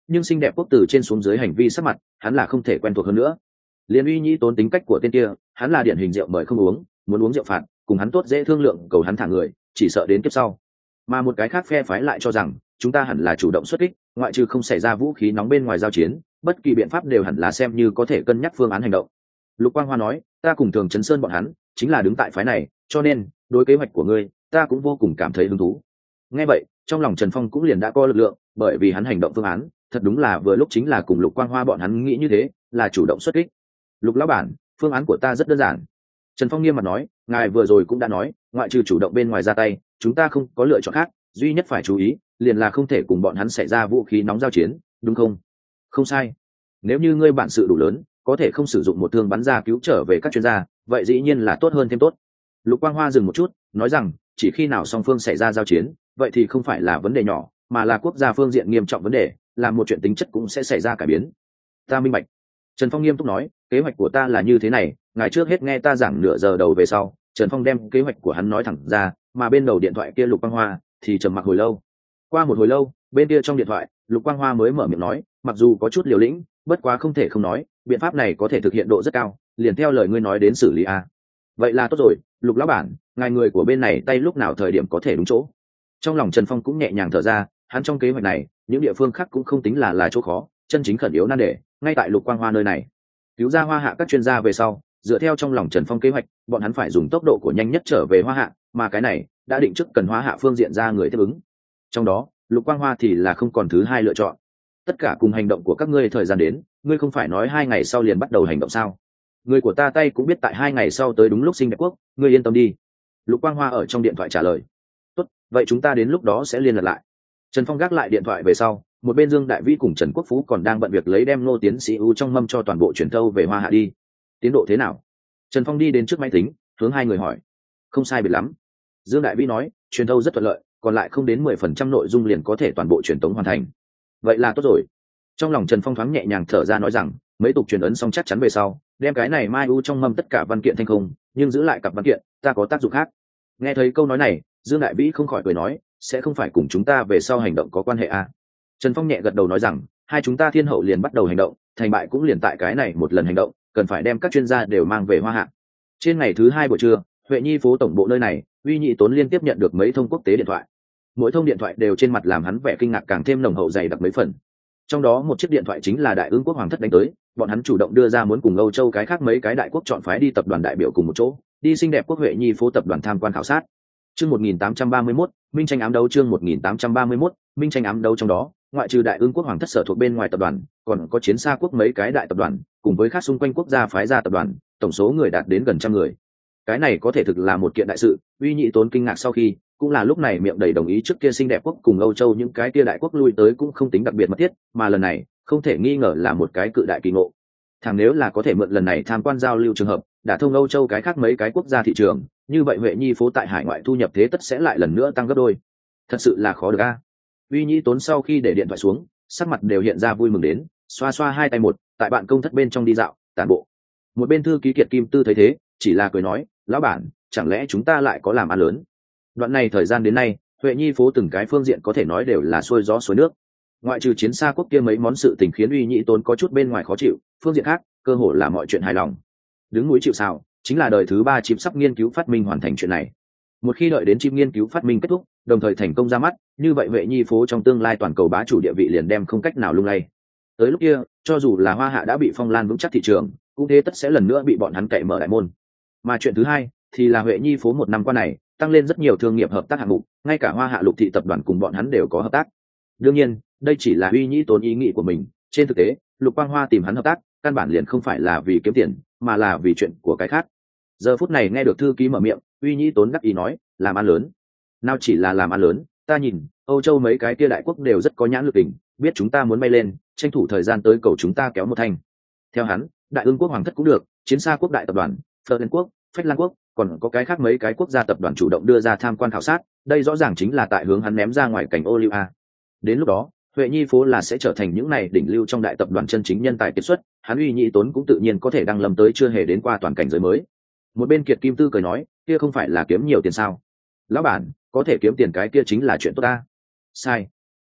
A: nhưng xinh đẹp quốc từ trên xuống dưới hành vi sắc mặt hắn là không thể quen thuộc hơn nữa. Liên uy nhĩ tốn tính cách của tên kia, hắn là điển hình rượu mời không uống, muốn uống rượu phạt, cùng hắn tốt dễ thương lượng cầu hắn thả người, chỉ sợ đến kiếp sau. Mà một cái khác phe phái lại cho rằng chúng ta hẳn là chủ động xuất kích, ngoại trừ không xảy ra vũ khí nóng bên ngoài giao chiến, bất kỳ biện pháp đều hẳn là xem như có thể cân nhắc phương án hành động. Lục Quang Hoa nói, ta cùng Thường Trấn Sơn bọn hắn chính là đứng tại phái này, cho nên đối kế hoạch của ngươi ta cũng vô cùng cảm thấy hứng thú. Nghe vậy, trong lòng Trần Phong cũng liền đã có lực lượng, bởi vì hắn hành động phương án thật đúng là vừa lúc chính là cùng Lục Quang Hoa bọn hắn nghĩ như thế, là chủ động xuất kích. Lục lão bản, phương án của ta rất đơn giản. Trần Phong nghiêm mặt nói, ngài vừa rồi cũng đã nói, ngoại trừ chủ động bên ngoài ra tay, chúng ta không có lựa chọn khác, duy nhất phải chú ý liền là không thể cùng bọn hắn xảy ra vũ khí nóng giao chiến, đúng không? Không sai. Nếu như ngươi bản sự đủ lớn, có thể không sử dụng một thương bắn ra cứu trở về các chuyên gia, vậy dĩ nhiên là tốt hơn thêm tốt. Lục Quang Hoa dừng một chút, nói rằng chỉ khi nào song phương xảy ra giao chiến, vậy thì không phải là vấn đề nhỏ, mà là quốc gia phương diện nghiêm trọng vấn đề, làm một chuyện tính chất cũng sẽ xảy ra cải biến. Ta minh bạch. Trần Phong nghiêm túc nói, kế hoạch của ta là như thế này, ngài trước hết nghe ta giảng nửa giờ đầu về sau. Trần Phong đem kế hoạch của hắn nói thẳng ra, mà bên đầu điện thoại kia Lục Quang Hoa thì trầm mặc hồi lâu. Qua một hồi lâu, bên kia trong điện thoại, Lục Quang Hoa mới mở miệng nói, mặc dù có chút liều lĩnh, bất quá không thể không nói, biện pháp này có thể thực hiện độ rất cao, liền theo lời ngươi nói đến xử lý a. Vậy là tốt rồi, Lục lão bản, ngài người của bên này tay lúc nào thời điểm có thể đúng chỗ. Trong lòng Trần Phong cũng nhẹ nhàng thở ra, hắn trong kế hoạch này, những địa phương khác cũng không tính là là chỗ khó, chân chính khẩn yếu nan đề, ngay tại Lục Quang Hoa nơi này. Cứu ra Hoa Hạ các chuyên gia về sau, dựa theo trong lòng Trần Phong kế hoạch, bọn hắn phải dùng tốc độ của nhanh nhất trở về Hoa Hạ, mà cái này đã định trước cần Hoa Hạ phương diện ra người tiếp ứng. Trong đó, Lục Quang Hoa thì là không còn thứ hai lựa chọn. Tất cả cùng hành động của các ngươi thời gian đến, ngươi không phải nói hai ngày sau liền bắt đầu hành động sao? Người của ta tay cũng biết tại hai ngày sau tới đúng lúc sinh đẹp quốc, ngươi yên tâm đi. Lục Quang Hoa ở trong điện thoại trả lời. Tốt, vậy chúng ta đến lúc đó sẽ liên lạc lại. Trần Phong gác lại điện thoại về sau, một bên Dương Đại Vĩ cùng Trần Quốc Phú còn đang bận việc lấy đem Ngô tiến sĩ u trong mâm cho toàn bộ truyền thâu về Hoa Hạ đi. Tiến độ thế nào? Trần Phong đi đến trước máy tính, hướng hai người hỏi. Không sai biệt lắm. Dương Đại Vĩ nói, truyền thâu rất thuận lợi, còn lại không đến mười phần trăm nội dung liền có thể toàn bộ truyền tống hoàn thành. Vậy là tốt rồi. Trong lòng Trần Phong thoáng nhẹ nhàng thở ra nói rằng, mấy tục truyền ấn xong chắc chắn về sau, đem cái này mai u trong mâm tất cả văn kiện thành không, nhưng giữ lại cặp văn kiện, ta có tác dụng khác. Nghe thấy câu nói này, Dương Đại Vĩ không khỏi cười nói, sẽ không phải cùng chúng ta về sau hành động có quan hệ à? Trần Phong nhẹ gật đầu nói rằng, hai chúng ta thiên hậu liền bắt đầu hành động, thành bại cũng liền tại cái này một lần hành động, cần phải đem các chuyên gia đều mang về Hoa Hạ. Trên ngày thứ hai buổi trưa, Huệ Nhi phố tổng bộ nơi này, Uy Nhị Tốn liên tiếp nhận được mấy thông quốc tế điện thoại. Mỗi thông điện thoại đều trên mặt làm hắn vẻ kinh ngạc càng thêm nồng hậu dày đặc mấy phần. Trong đó một chiếc điện thoại chính là Đại Ưng quốc hoàng thất đánh tới, bọn hắn chủ động đưa ra muốn cùng Âu Châu cái khác mấy cái đại quốc chọn phái đi tập đoàn đại biểu cùng một chỗ, đi xinh đẹp quốc Huệ Nhi phố tập đoàn tham quan khảo sát. Chương một nghìn tám trăm ba mươi mốt, Minh tranh ám đấu chương một nghìn tám trăm ba mươi mốt, Minh tranh ám đấu trong đó, ngoại trừ Đại Ưng quốc hoàng thất sở thuộc bên ngoài tập đoàn, còn có Chiến Sa quốc mấy cái đại tập đoàn, cùng với khác xung quanh quốc gia phái ra tập đoàn, tổng số người đạt đến gần trăm người. Cái này có thể thực là một kiện đại sự, Uy Nhị Tốn kinh ngạc sau khi, cũng là lúc này miệng đầy đồng ý trước kia xinh đẹp quốc cùng Âu Châu những cái kia đại quốc lui tới cũng không tính đặc biệt mật thiết, mà lần này, không thể nghi ngờ là một cái cự đại kỳ ngộ. Thằng nếu là có thể mượn lần này tham quan giao lưu trường hợp, đã thông Âu Châu cái khác mấy cái quốc gia thị trường, như vậy Huệ Nhi phố tại hải ngoại thu nhập thế tất sẽ lại lần nữa tăng gấp đôi. Thật sự là khó được a. Uy Nhị Tốn sau khi để điện thoại xuống, sắc mặt đều hiện ra vui mừng đến, xoa xoa hai tay một, tại bạn công thất bên trong đi dạo, tản bộ. Một bên thư ký Kiệt Kim Tư thấy thế, chỉ là cười nói, lão bản, chẳng lẽ chúng ta lại có làm ăn lớn? Đoạn này thời gian đến nay, Huệ Nhi phố từng cái phương diện có thể nói đều là xuôi gió xuôi nước. Ngoại trừ Chiến Sa quốc kia mấy món sự tình khiến Uy Nhị Tốn có chút bên ngoài khó chịu, phương diện khác, cơ hội là mọi chuyện hài lòng. Đứng núi chịu sào, chính là đời thứ ba chip sắp nghiên cứu phát minh hoàn thành chuyện này. Một khi đợi đến chip nghiên cứu phát minh kết thúc, đồng thời thành công ra mắt, như vậy Huệ Nhi phố trong tương lai toàn cầu bá chủ địa vị liền đem không cách nào lung lay. Tới lúc kia, cho dù là Hoa Hạ đã bị phong lan vững chắc thị trường, cũng thế tất sẽ lần nữa bị bọn hắn cậy mở đại môn. Mà chuyện thứ hai thì là Huệ Nhi phố một năm qua này tăng lên rất nhiều thương nghiệp hợp tác hạng mục, ngay cả Hoa Hạ lục thị tập đoàn cùng bọn hắn đều có hợp tác. Đương nhiên, đây chỉ là Uy Nhị Tốn ý nghĩ của mình, trên thực tế, Lục Quang Hoa tìm hắn hợp tác, căn bản liền không phải là vì kiếm tiền, mà là vì chuyện của cái khác. Giờ phút này nghe được thư ký mở miệng, Uy Nhị Tốn đắc ý nói, làm ăn lớn. Nào chỉ là làm ăn lớn, ta nhìn, Âu Châu mấy cái kia đại quốc đều rất có nhãn lực đỉnh, biết chúng ta muốn bay lên, tranh thủ thời gian tới cầu chúng ta kéo một thanh. Theo hắn, Đại Ưng quốc hoàng thất cũng được, Chiến Sa quốc đại tập đoàn, Phơ Liên quốc, Phách Lan quốc, còn có cái khác mấy cái quốc gia tập đoàn chủ động đưa ra tham quan khảo sát, đây rõ ràng chính là tại hướng hắn ném ra ngoài cảnh ô liu a. Đến lúc đó, Huệ Nhi phố là sẽ trở thành những này đỉnh lưu trong đại tập đoàn chân chính nhân tài kiệt xuất, hắn Uy Nhị Tốn cũng tự nhiên có thể đăng lâm tới chưa hề đến qua toàn cảnh giới mới. Một bên Kiệt Kim Tư cười nói, kia không phải là kiếm nhiều tiền sao? Lão bản, có thể kiếm tiền cái kia chính là chuyện tốt ta. Sai.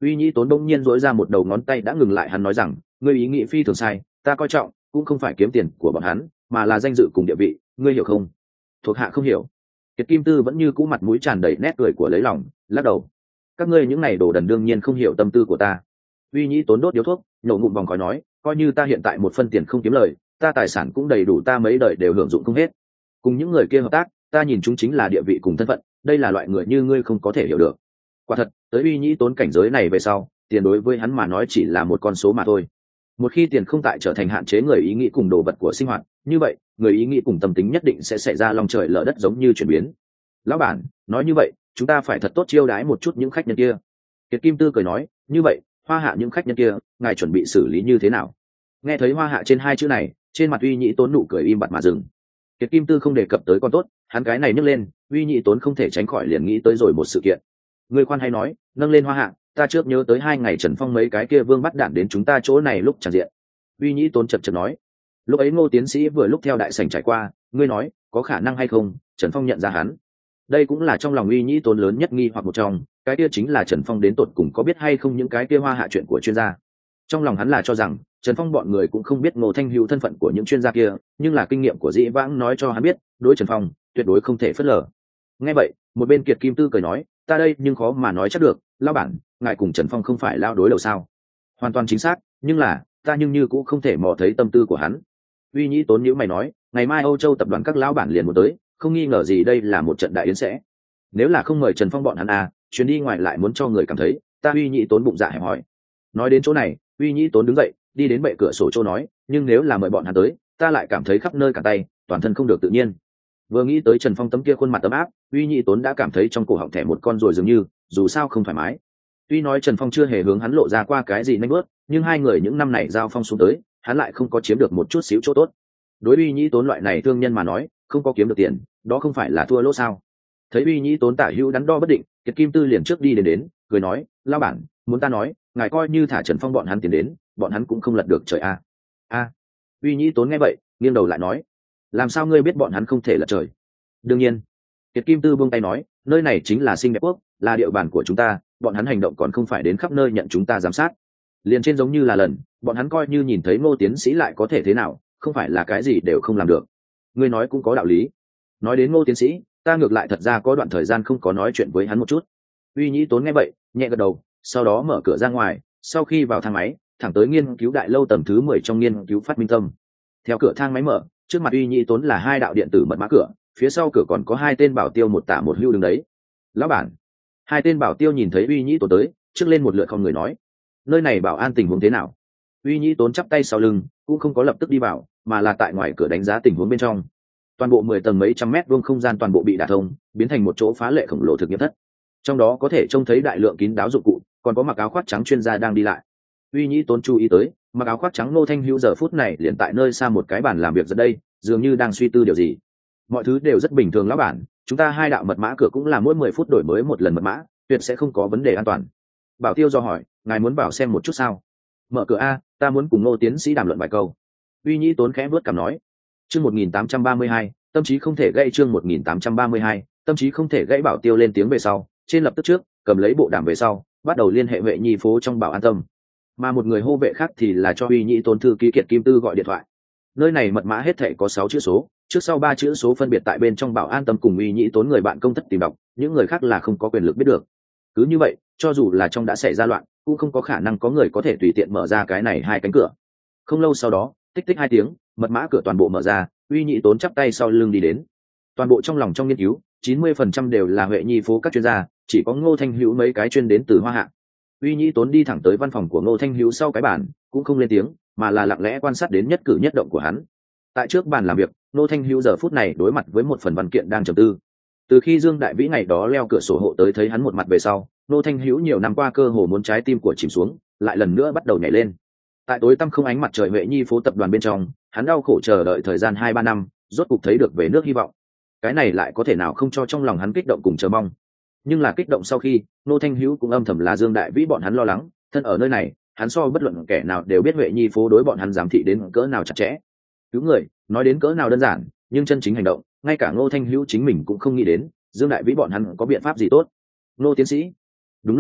A: uy nhĩ tốn đông nhiên dỗi ra một đầu ngón tay đã ngừng lại hắn, nói rằng ngươi ý nghĩ phi thường sai, ta coi trọng cũng không phải kiếm tiền của bọn hắn, mà là danh dự cùng địa vị, ngươi hiểu không? Thuộc hạ không hiểu. Kiệt Kim Tư vẫn như cũ mặt mũi tràn đầy nét cười của lấy lòng, lắc đầu. Các ngươi những này đồ đần đương nhiên không hiểu tâm tư của ta. Uy nhĩ tốn đốt điếu thuốc, nhổ ngụm vòng khói nói, coi như ta hiện tại một phân tiền không kiếm lời, ta tài sản cũng đầy đủ ta mấy đời đều hưởng dụng không hết. Cùng những người kia hợp tác, ta nhìn chúng chính là địa vị cùng thân phận, đây là loại người như ngươi không có thể hiểu được. Quả thật, tới uy nhĩ tốn cảnh giới này về sau, tiền đối với hắn mà nói chỉ là một con số mà thôi. Một khi tiền không tại trở thành hạn chế người ý nghĩ cùng đồ vật của sinh hoạt, như vậy người ý nghĩ cùng tâm tính nhất định sẽ xảy ra lòng trời lở đất, giống như chuyển biến. Lão bản nói như vậy, chúng ta phải thật tốt chiêu đái một chút những khách nhân kia. Kiệt Kim Tư cười nói, như vậy Hoa Hạ những khách nhân kia ngài chuẩn bị xử lý như thế nào? Nghe thấy Hoa Hạ trên hai chữ này, trên mặt uy nhĩ tốn nụ cười im bặt mà dừng. Kiệt Kim Tư không đề cập tới con tốt, hắn cái này nhấc lên, uy nhĩ tốn không thể tránh khỏi liền nghĩ tới rồi một sự kiện. Người khoan hay nói, nâng lên Hoa Hạ, ta trước nhớ tới hai ngày Trần Phong mấy cái kia vương bắt đạn đến chúng ta chỗ này lúc tràn diện. Uy nhĩ tốn chật chật nói, lúc ấy Ngô tiến sĩ vừa lúc theo đại sảnh trải qua, ngươi nói có khả năng hay không Trần Phong nhận ra hắn? Đây cũng là trong lòng uy nhĩ tốn lớn nhất nghi hoặc một trong, cái kia chính là Trần Phong đến tột cùng có biết hay không những cái kia Hoa Hạ chuyện của chuyên gia. Trong lòng hắn là cho rằng Trần Phong bọn người cũng không biết Ngô Thanh Hữu thân phận của những chuyên gia kia, nhưng là kinh nghiệm của dĩ vãng nói cho hắn biết, đối Trần Phong tuyệt đối không thể phớt lờ. Nghe vậy, một bên Kiệt Kim Tư cười nói, ta đây nhưng khó mà nói chắc được, lão bản ngài cùng Trần Phong không phải lao đối đầu sao? Hoàn toàn chính xác, nhưng là ta nhưng như cũng không thể mò thấy tâm tư của hắn. Uy nhĩ tốn nhíu mày nói, ngày mai Âu Châu tập đoàn các lão bản liền muốn tới, không nghi ngờ gì đây là một trận đại yến sẽ. Nếu là không mời Trần Phong bọn hắn à, chuyến đi ngoài lại muốn cho người cảm thấy ta uy nhĩ tốn bụng dạ hẹp hòi. Nói đến chỗ này, uy nhĩ tốn đứng dậy đi đến bệ cửa sổ chỗ nói, nhưng nếu là mời bọn hắn tới, ta lại cảm thấy khắp nơi cả tay toàn thân không được tự nhiên. Vừa nghĩ tới Trần Phong tấm kia khuôn mặt ấm áp, uy nhĩ tốn đã cảm thấy trong cổ họng thẻ một con ruồi dường như, dù sao không thoải mái. Tuy nói Trần Phong chưa hề hướng hắn lộ ra qua cái gì nanh bớt, nhưng hai người những năm này giao phong xuống tới, hắn lại không có chiếm được một chút xíu chỗ tốt. Đối uy nhĩ tốn loại này thương nhân mà nói, không có kiếm được tiền, đó không phải là thua lỗ sao? Thấy uy nhĩ tốn tả hữu đắn đo bất định, Kiệt Kim Tư liền trước đi đến đến, cười nói, lão bản, muốn ta nói, ngài coi như thả Trần Phong bọn hắn tiền đến, bọn hắn cũng không lật được trời a. A. Uy nhĩ tốn nghe vậy, nghiêng đầu lại nói, làm sao ngươi biết bọn hắn không thể lật trời? Đương nhiên. Kiệt Kim Tư buông tay nói, nơi này chính là Sinh Đẹp Quốc, là địa bàn của chúng ta, bọn hắn hành động còn không phải đến khắp nơi nhận chúng ta giám sát. Liền trên giống như là lần, bọn hắn coi như nhìn thấy Ngô tiến sĩ lại có thể thế nào, không phải là cái gì đều không làm được. Ngươi nói cũng có đạo lý. Nói đến Ngô tiến sĩ, ta ngược lại thật ra có đoạn thời gian không có nói chuyện với hắn một chút. Uy nhĩ tốn nghe vậy, nhẹ gật đầu, sau đó mở cửa ra ngoài, sau khi vào thang máy, thẳng tới nghiên cứu đại lâu tầng thứ mười trong nghiên cứu phát minh tâm. Theo cửa thang máy mở, trước mặt uy nhĩ tốn là hai đạo điện tử mật mã cửa, phía sau cửa còn có hai tên bảo tiêu một tả một hưu đứng đấy. Lão bản. Hai tên bảo tiêu nhìn thấy uy nhĩ tốn tới, trước lên một lượt không người nói, nơi này bảo an tình huống thế nào? Uy nhĩ tốn chắp tay sau lưng, cũng không có lập tức đi vào, mà là tại ngoài cửa đánh giá tình huống bên trong. Toàn bộ mười tầng mấy trăm mét vuông không gian toàn bộ bị đả thông, biến thành một chỗ phá lệ khổng lồ thực nghiệm thất. Trong đó có thể trông thấy đại lượng kín đáo dụng cụ, còn có mặc áo khoác trắng chuyên gia đang đi lại. Uy nhĩ tốn chú ý tới, mặc áo khoác trắng Ngô Thanh Hữu giờ phút này liền tại nơi xa một cái bàn làm việc giờ đây, dường như đang suy tư điều gì. Mọi thứ đều rất bình thường lão bản, chúng ta hai đạo mật mã cửa cũng là mỗi mười phút đổi mới một lần mật mã, tuyệt sẽ không có vấn đề an toàn. Bảo tiêu do hỏi, ngài muốn vào xem một chút sao? Mở cửa a, ta muốn cùng Ngô tiến sĩ đàm luận vài câu. Uy nhĩ tốn khẽ vuốt cằm nói. Chương một nghìn tám trăm ba mươi hai, tâm trí không thể gãy. Chương một nghìn tám trăm ba mươi hai, tâm trí không thể gãy. Bảo tiêu lên tiếng về sau, trên lập tức trước, cầm lấy bộ đàm về sau, bắt đầu liên hệ Huệ Nhi phố trong Bảo An Tâm. Mà một người hô vệ khác thì là cho Uy nhĩ tốn thư ký Kiệt Kim Tư gọi điện thoại. Nơi này mật mã hết thảy có sáu chữ số, trước sau ba chữ số phân biệt tại bên trong Bảo An Tâm cùng Uy nhĩ tốn người bạn công thất tìm đọc, những người khác là không có quyền lực biết được. Cứ như vậy, cho dù là trong đã xảy ra loạn, cũng không có khả năng có người có thể tùy tiện mở ra cái này hai cánh cửa. Không lâu sau đó, tích tích hai tiếng, mật mã cửa toàn bộ mở ra, Uy nhĩ tốn chắp tay sau lưng đi đến. Toàn bộ trong lòng trong nghiên cứu, chín mươi phần trăm đều là Huệ Nhi phố các chuyên gia, chỉ có Ngô Thanh Hữu mấy cái chuyên đến từ Hoa Hạ. Uy nhĩ tốn đi thẳng tới văn phòng của Ngô Thanh Hữu sau cái bàn, cũng không lên tiếng, mà là lặng lẽ quan sát đến nhất cử nhất động của hắn. Tại trước bàn làm việc, Ngô Thanh Hữu giờ phút này đối mặt với một phần văn kiện đang trầm tư. Từ khi Dương Đại Vĩ ngày đó leo cửa sổ hộ tới thấy hắn một mặt về sau, Ngô Thanh Hữu nhiều năm qua cơ hồ muốn trái tim của chìm xuống, lại lần nữa bắt đầu nhảy lên. Tại tối tăm không ánh mặt trời Huệ Nhi phố tập đoàn bên trong, hắn đau khổ chờ đợi thời gian hai ba năm, rốt cục thấy được về nước hy vọng. Cái này lại có thể nào không cho trong lòng hắn kích động cùng chờ mong. Nhưng là kích động sau khi, Ngô Thanh Hữu cũng âm thầm là Dương Đại Vĩ bọn hắn lo lắng, thân ở nơi này, hắn so bất luận kẻ nào đều biết Huệ Nhi phố đối bọn hắn giám thị đến cỡ nào chặt chẽ. Cứu người, nói đến cỡ nào đơn giản, nhưng chân chính hành động, ngay cả Ngô Thanh Hữu chính mình cũng không nghĩ đến, Dương Đại Vĩ bọn hắn có biện pháp gì tốt. Ngô tiến sĩ. Đúng lúc này,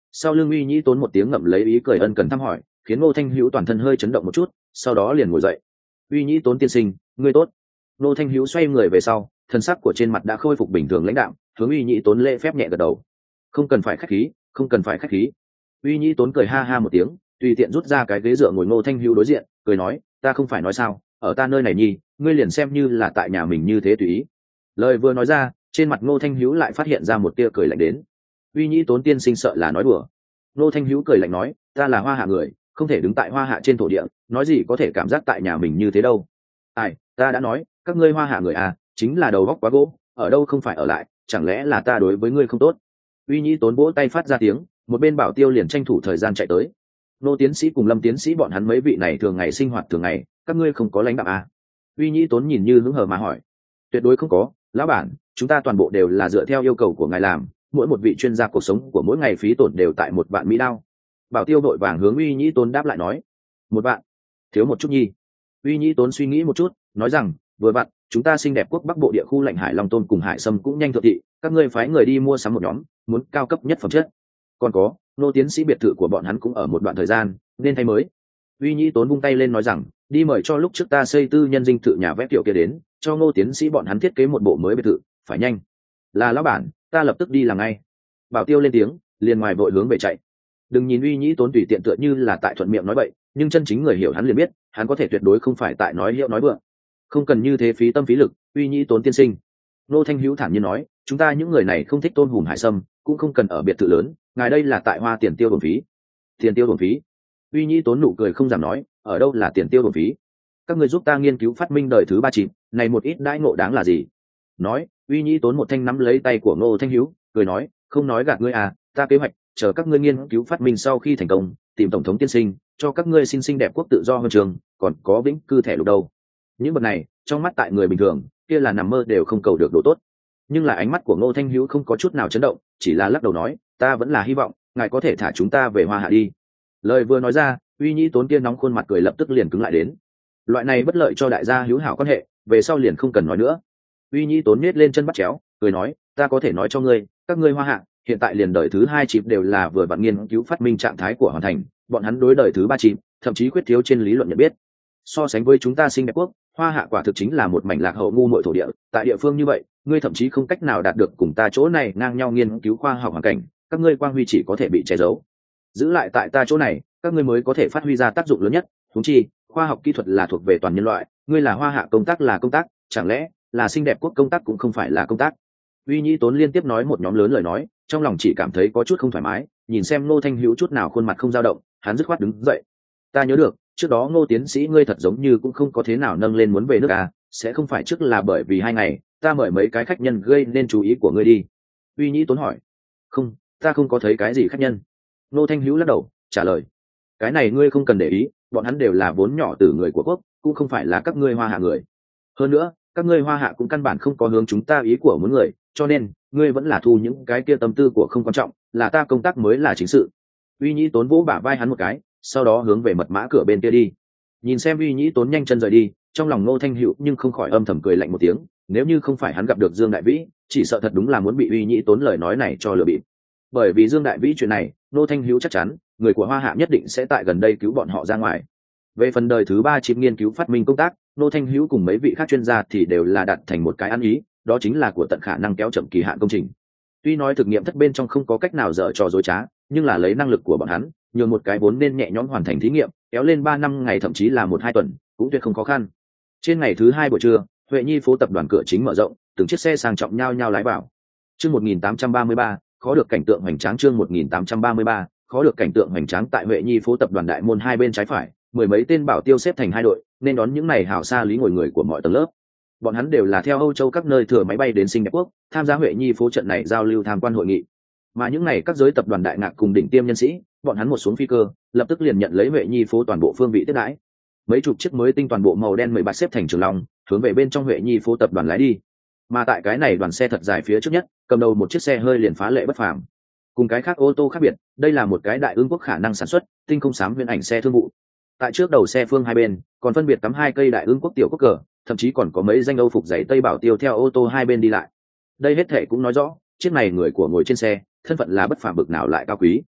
A: Sau lưng uy nhĩ tốn một tiếng ngậm lấy ý cười ân cần thăm hỏi, khiến ngô thanh hữu toàn thân hơi chấn động một chút, sau đó liền ngồi dậy. Uy nhĩ tốn tiên sinh, ngươi tốt. Ngô thanh hữu xoay người về sau, thân sắc của trên mặt đã khôi phục bình thường lãnh đạm, hướng uy nhĩ tốn lễ phép nhẹ gật đầu. Không cần phải khách khí, không cần phải khách khí. Uy nhĩ tốn cười ha ha một tiếng, tùy tiện rút ra cái ghế dựa ngồi ngô thanh hữu đối diện, cười nói, ta không phải nói sao, ở ta nơi này nhi, ngươi liền xem như là tại nhà mình như thế tùy ý. Lời vừa nói ra, trên mặt ngô thanh hữu lại phát hiện ra một tia cười lạnh đến. Uy nhĩ tốn tiên sinh sợ là nói đùa. Ngô thanh hữu cười lạnh nói, ta là hoa hạ người, không thể đứng tại hoa hạ trên thổ địa, nói gì có thể cảm giác tại nhà mình như thế đâu. Ai, ta đã nói, các ngươi hoa hạ người à, chính là đầu góc quá gỗ, ở đâu không phải ở lại, chẳng lẽ là ta đối với ngươi không tốt. Uy nhĩ tốn vỗ tay phát ra tiếng, một bên bảo tiêu liền tranh thủ thời gian chạy tới. Nô tiến sĩ cùng Lâm tiến sĩ bọn hắn mấy vị này thường ngày sinh hoạt thường ngày, các ngươi không có lãnh đạo à? Uy nhĩ tốn nhìn như hứng hờ mà hỏi. Tuyệt đối không có, lão bản, chúng ta toàn bộ đều là dựa theo yêu cầu của ngài làm, mỗi một vị chuyên gia cuộc sống của mỗi ngày phí tổn đều tại một vạn mỹ đao. Bảo tiêu đội vàng hướng uy nhĩ tốn đáp lại nói. Một vạn? Thiếu một chút nhi. Uy nhĩ tốn suy nghĩ một chút, nói rằng, vừa vặn, chúng ta xinh đẹp quốc bắc bộ địa khu lạnh hải long tôn cùng hải sâm cũng nhanh thượng thị, các ngươi phái người đi mua sắm một nhóm, muốn cao cấp nhất phẩm chất. Còn có, nô tiến sĩ biệt thự của bọn hắn cũng ở một đoạn thời gian nên thay mới. Uy nhĩ tốn vung tay lên nói rằng, đi mời cho lúc trước ta xây tư nhân dinh thự nhà vẽ kiểu kia đến, cho ngô tiến sĩ bọn hắn thiết kế một bộ mới biệt thự, phải nhanh. Là lão bản, ta lập tức đi làm ngay. Bảo tiêu lên tiếng, liền ngoài vội hướng về chạy. Đừng nhìn uy nhĩ tốn tùy tiện tựa như là tại thuận miệng nói vậy, nhưng chân chính người hiểu hắn liền biết, hắn có thể tuyệt đối không phải tại nói hiệu nói vượng. Không cần như thế phí tâm phí lực, uy nhĩ tốn tiên sinh. Nô thanh hữu thản nhiên nói, chúng ta những người này không thích tôn hùm hải sâm, cũng không cần ở biệt thự lớn, ngài đây là tại hoa tiền tiêu bổn phí. Tiền tiêu bổn phí? Uy nhĩ tốn nụ cười không giảm nói, ở đâu là tiền tiêu bổn phí? Các người giúp ta nghiên cứu phát minh đời thứ ba chín, này một ít đãi ngộ đáng là gì? Nói, uy nhĩ tốn một thanh nắm lấy tay của ngô thanh hữu, cười nói, không nói gạt ngươi à, ta kế hoạch chờ các ngươi nghiên cứu phát minh sau khi thành công, tìm tổng thống tiên sinh, cho các ngươi xin xinh đẹp quốc tự do huân trường, còn có vĩnh cư thẻ lục đâu. Những vật này, trong mắt tại người bình thường, kia là nằm mơ đều không cầu được độ tốt. Nhưng là ánh mắt của ngô thanh hữu không có chút nào chấn động, chỉ là lắc đầu nói, ta vẫn là hy vọng ngài có thể thả chúng ta về hoa hạ đi. Lời vừa nói ra, uy nhĩ tốn tiên nóng khuôn mặt cười lập tức liền cứng lại đến. Loại này bất lợi cho đại gia hữu hảo quan hệ, về sau liền không cần nói nữa. Uy nhĩ tốn nhếch lên chân bắt chéo, cười nói, ta có thể nói cho ngươi, các ngươi hoa hạ hiện tại liền đời thứ hai chip đều là vừa vặn nghiên cứu phát minh trạng thái của hoàn thành, bọn hắn đối đời thứ ba chip thậm chí khuyết thiếu trên lý luận nhận biết. So sánh với chúng ta xinh đẹp quốc, hoa hạ quả thực chính là một mảnh lạc hậu ngu muội thổ địa. Tại địa phương như vậy, ngươi thậm chí không cách nào đạt được cùng ta chỗ này ngang nhau nghiên cứu khoa học hoàn cảnh, các ngươi quang huy chỉ có thể bị che giấu. Giữ lại tại ta chỗ này, các ngươi mới có thể phát huy ra tác dụng lớn nhất. Huống chi, khoa học kỹ thuật là thuộc về toàn nhân loại, ngươi là hoa hạ công tác là công tác, chẳng lẽ là xinh đẹp quốc công tác cũng không phải là công tác? Uy nhĩ tốn liên tiếp nói một nhóm lớn lời nói, trong lòng chỉ cảm thấy có chút không thoải mái, nhìn xem Ngô Thanh Hữu chút nào khuôn mặt không dao động, hắn dứt khoát đứng dậy. Ta nhớ được, trước đó Ngô tiến sĩ ngươi thật giống như cũng không có thế nào nâng lên muốn về nước à, sẽ không phải trước là bởi vì hai ngày ta mời mấy cái khách nhân gây nên chú ý của ngươi đi. Uy nhĩ tốn hỏi. Không, ta không có thấy cái gì khách nhân. Ngô Thanh Hữu lắc đầu trả lời. Cái này ngươi không cần để ý, bọn hắn đều là vốn nhỏ từ người của quốc, cũng không phải là các ngươi hoa hạ người. Hơn nữa, các ngươi hoa hạ cũng căn bản không có hướng chúng ta ý của muốn người, cho nên ngươi vẫn là thu những cái kia tâm tư của không quan trọng, là ta công tác mới là chính sự. Uy nhĩ tốn vỗ bả vai hắn một cái, sau đó hướng về mật mã cửa bên kia đi. Nhìn xem uy nhĩ tốn nhanh chân rời đi, trong lòng Ngô Thanh Hữu nhưng không khỏi âm thầm cười lạnh một tiếng, nếu như không phải hắn gặp được Dương Đại Vĩ, chỉ sợ thật đúng là muốn bị uy nhĩ tốn lời nói này cho lừa bịp. Bởi vì Dương Đại Vĩ chuyện này, Ngô Thanh Hữu chắc chắn người của hoa hạ nhất định sẽ tại gần đây cứu bọn họ ra ngoài. Về phần đời thứ ba chip nghiên cứu phát minh công tác, Ngô Thanh Hữu cùng mấy vị khác chuyên gia thì đều là đặt thành một cái ăn ý, đó chính là của tận khả năng kéo chậm kỳ hạn công trình. Tuy nói thực nghiệm thất bên trong không có cách nào dở trò dối trá, nhưng là lấy năng lực của bọn hắn, nhường một cái vốn nên nhẹ nhõm hoàn thành thí nghiệm, kéo lên ba năm ngày thậm chí là một hai tuần, cũng tuyệt không khó khăn. Trên ngày thứ hai buổi trưa, Huệ Nhi phố tập đoàn cửa chính mở rộng, từng chiếc xe sang trọng nhau nhau lái vào. Chương một nghìn tám trăm ba mươi ba, khó được cảnh tượng hoành tráng chương một nghìn tám trăm ba mươi ba, khó được cảnh tượng hoành tráng tại Huệ Nhi phố tập đoàn đại môn hai bên trái phải, mười mấy tên bảo tiêu xếp thành hai đội, nên đón những này hào xa lý ngồi người của mọi tầng lớp. Bọn hắn đều là theo Âu Châu các nơi thừa máy bay đến Singapore Quốc, tham gia Huệ Nhi phố trận này giao lưu tham quan hội nghị. Mà những này các giới tập đoàn đại ngạc cùng đỉnh tiêm nhân sĩ, bọn hắn một xuống phi cơ, lập tức liền nhận lấy Huệ Nhi phố toàn bộ phương vị tiếp đãi. Mấy chục chiếc mới tinh toàn bộ màu đen mười bạch xếp thành trường long, hướng về bên trong Huệ Nhi phố tập đoàn lái đi. Mà tại cái này đoàn xe thật dài phía trước nhất, cầm đầu một chiếc xe hơi liền phá lệ bất phàm. Cùng cái khác ô tô khác biệt, đây là một cái đại ương quốc khả năng sản xuất, tinh không xám huyền ảnh xe thương vụ. Tại trước đầu xe phương hai bên, còn phân biệt cắm hai cây đại ương quốc tiểu quốc cờ, thậm chí còn có mấy danh Âu phục giày Tây bảo tiêu theo ô tô hai bên đi lại. Đây hết thể cũng nói rõ, chiếc này người của ngồi trên xe, thân phận là bất phàm bực nào lại cao quý.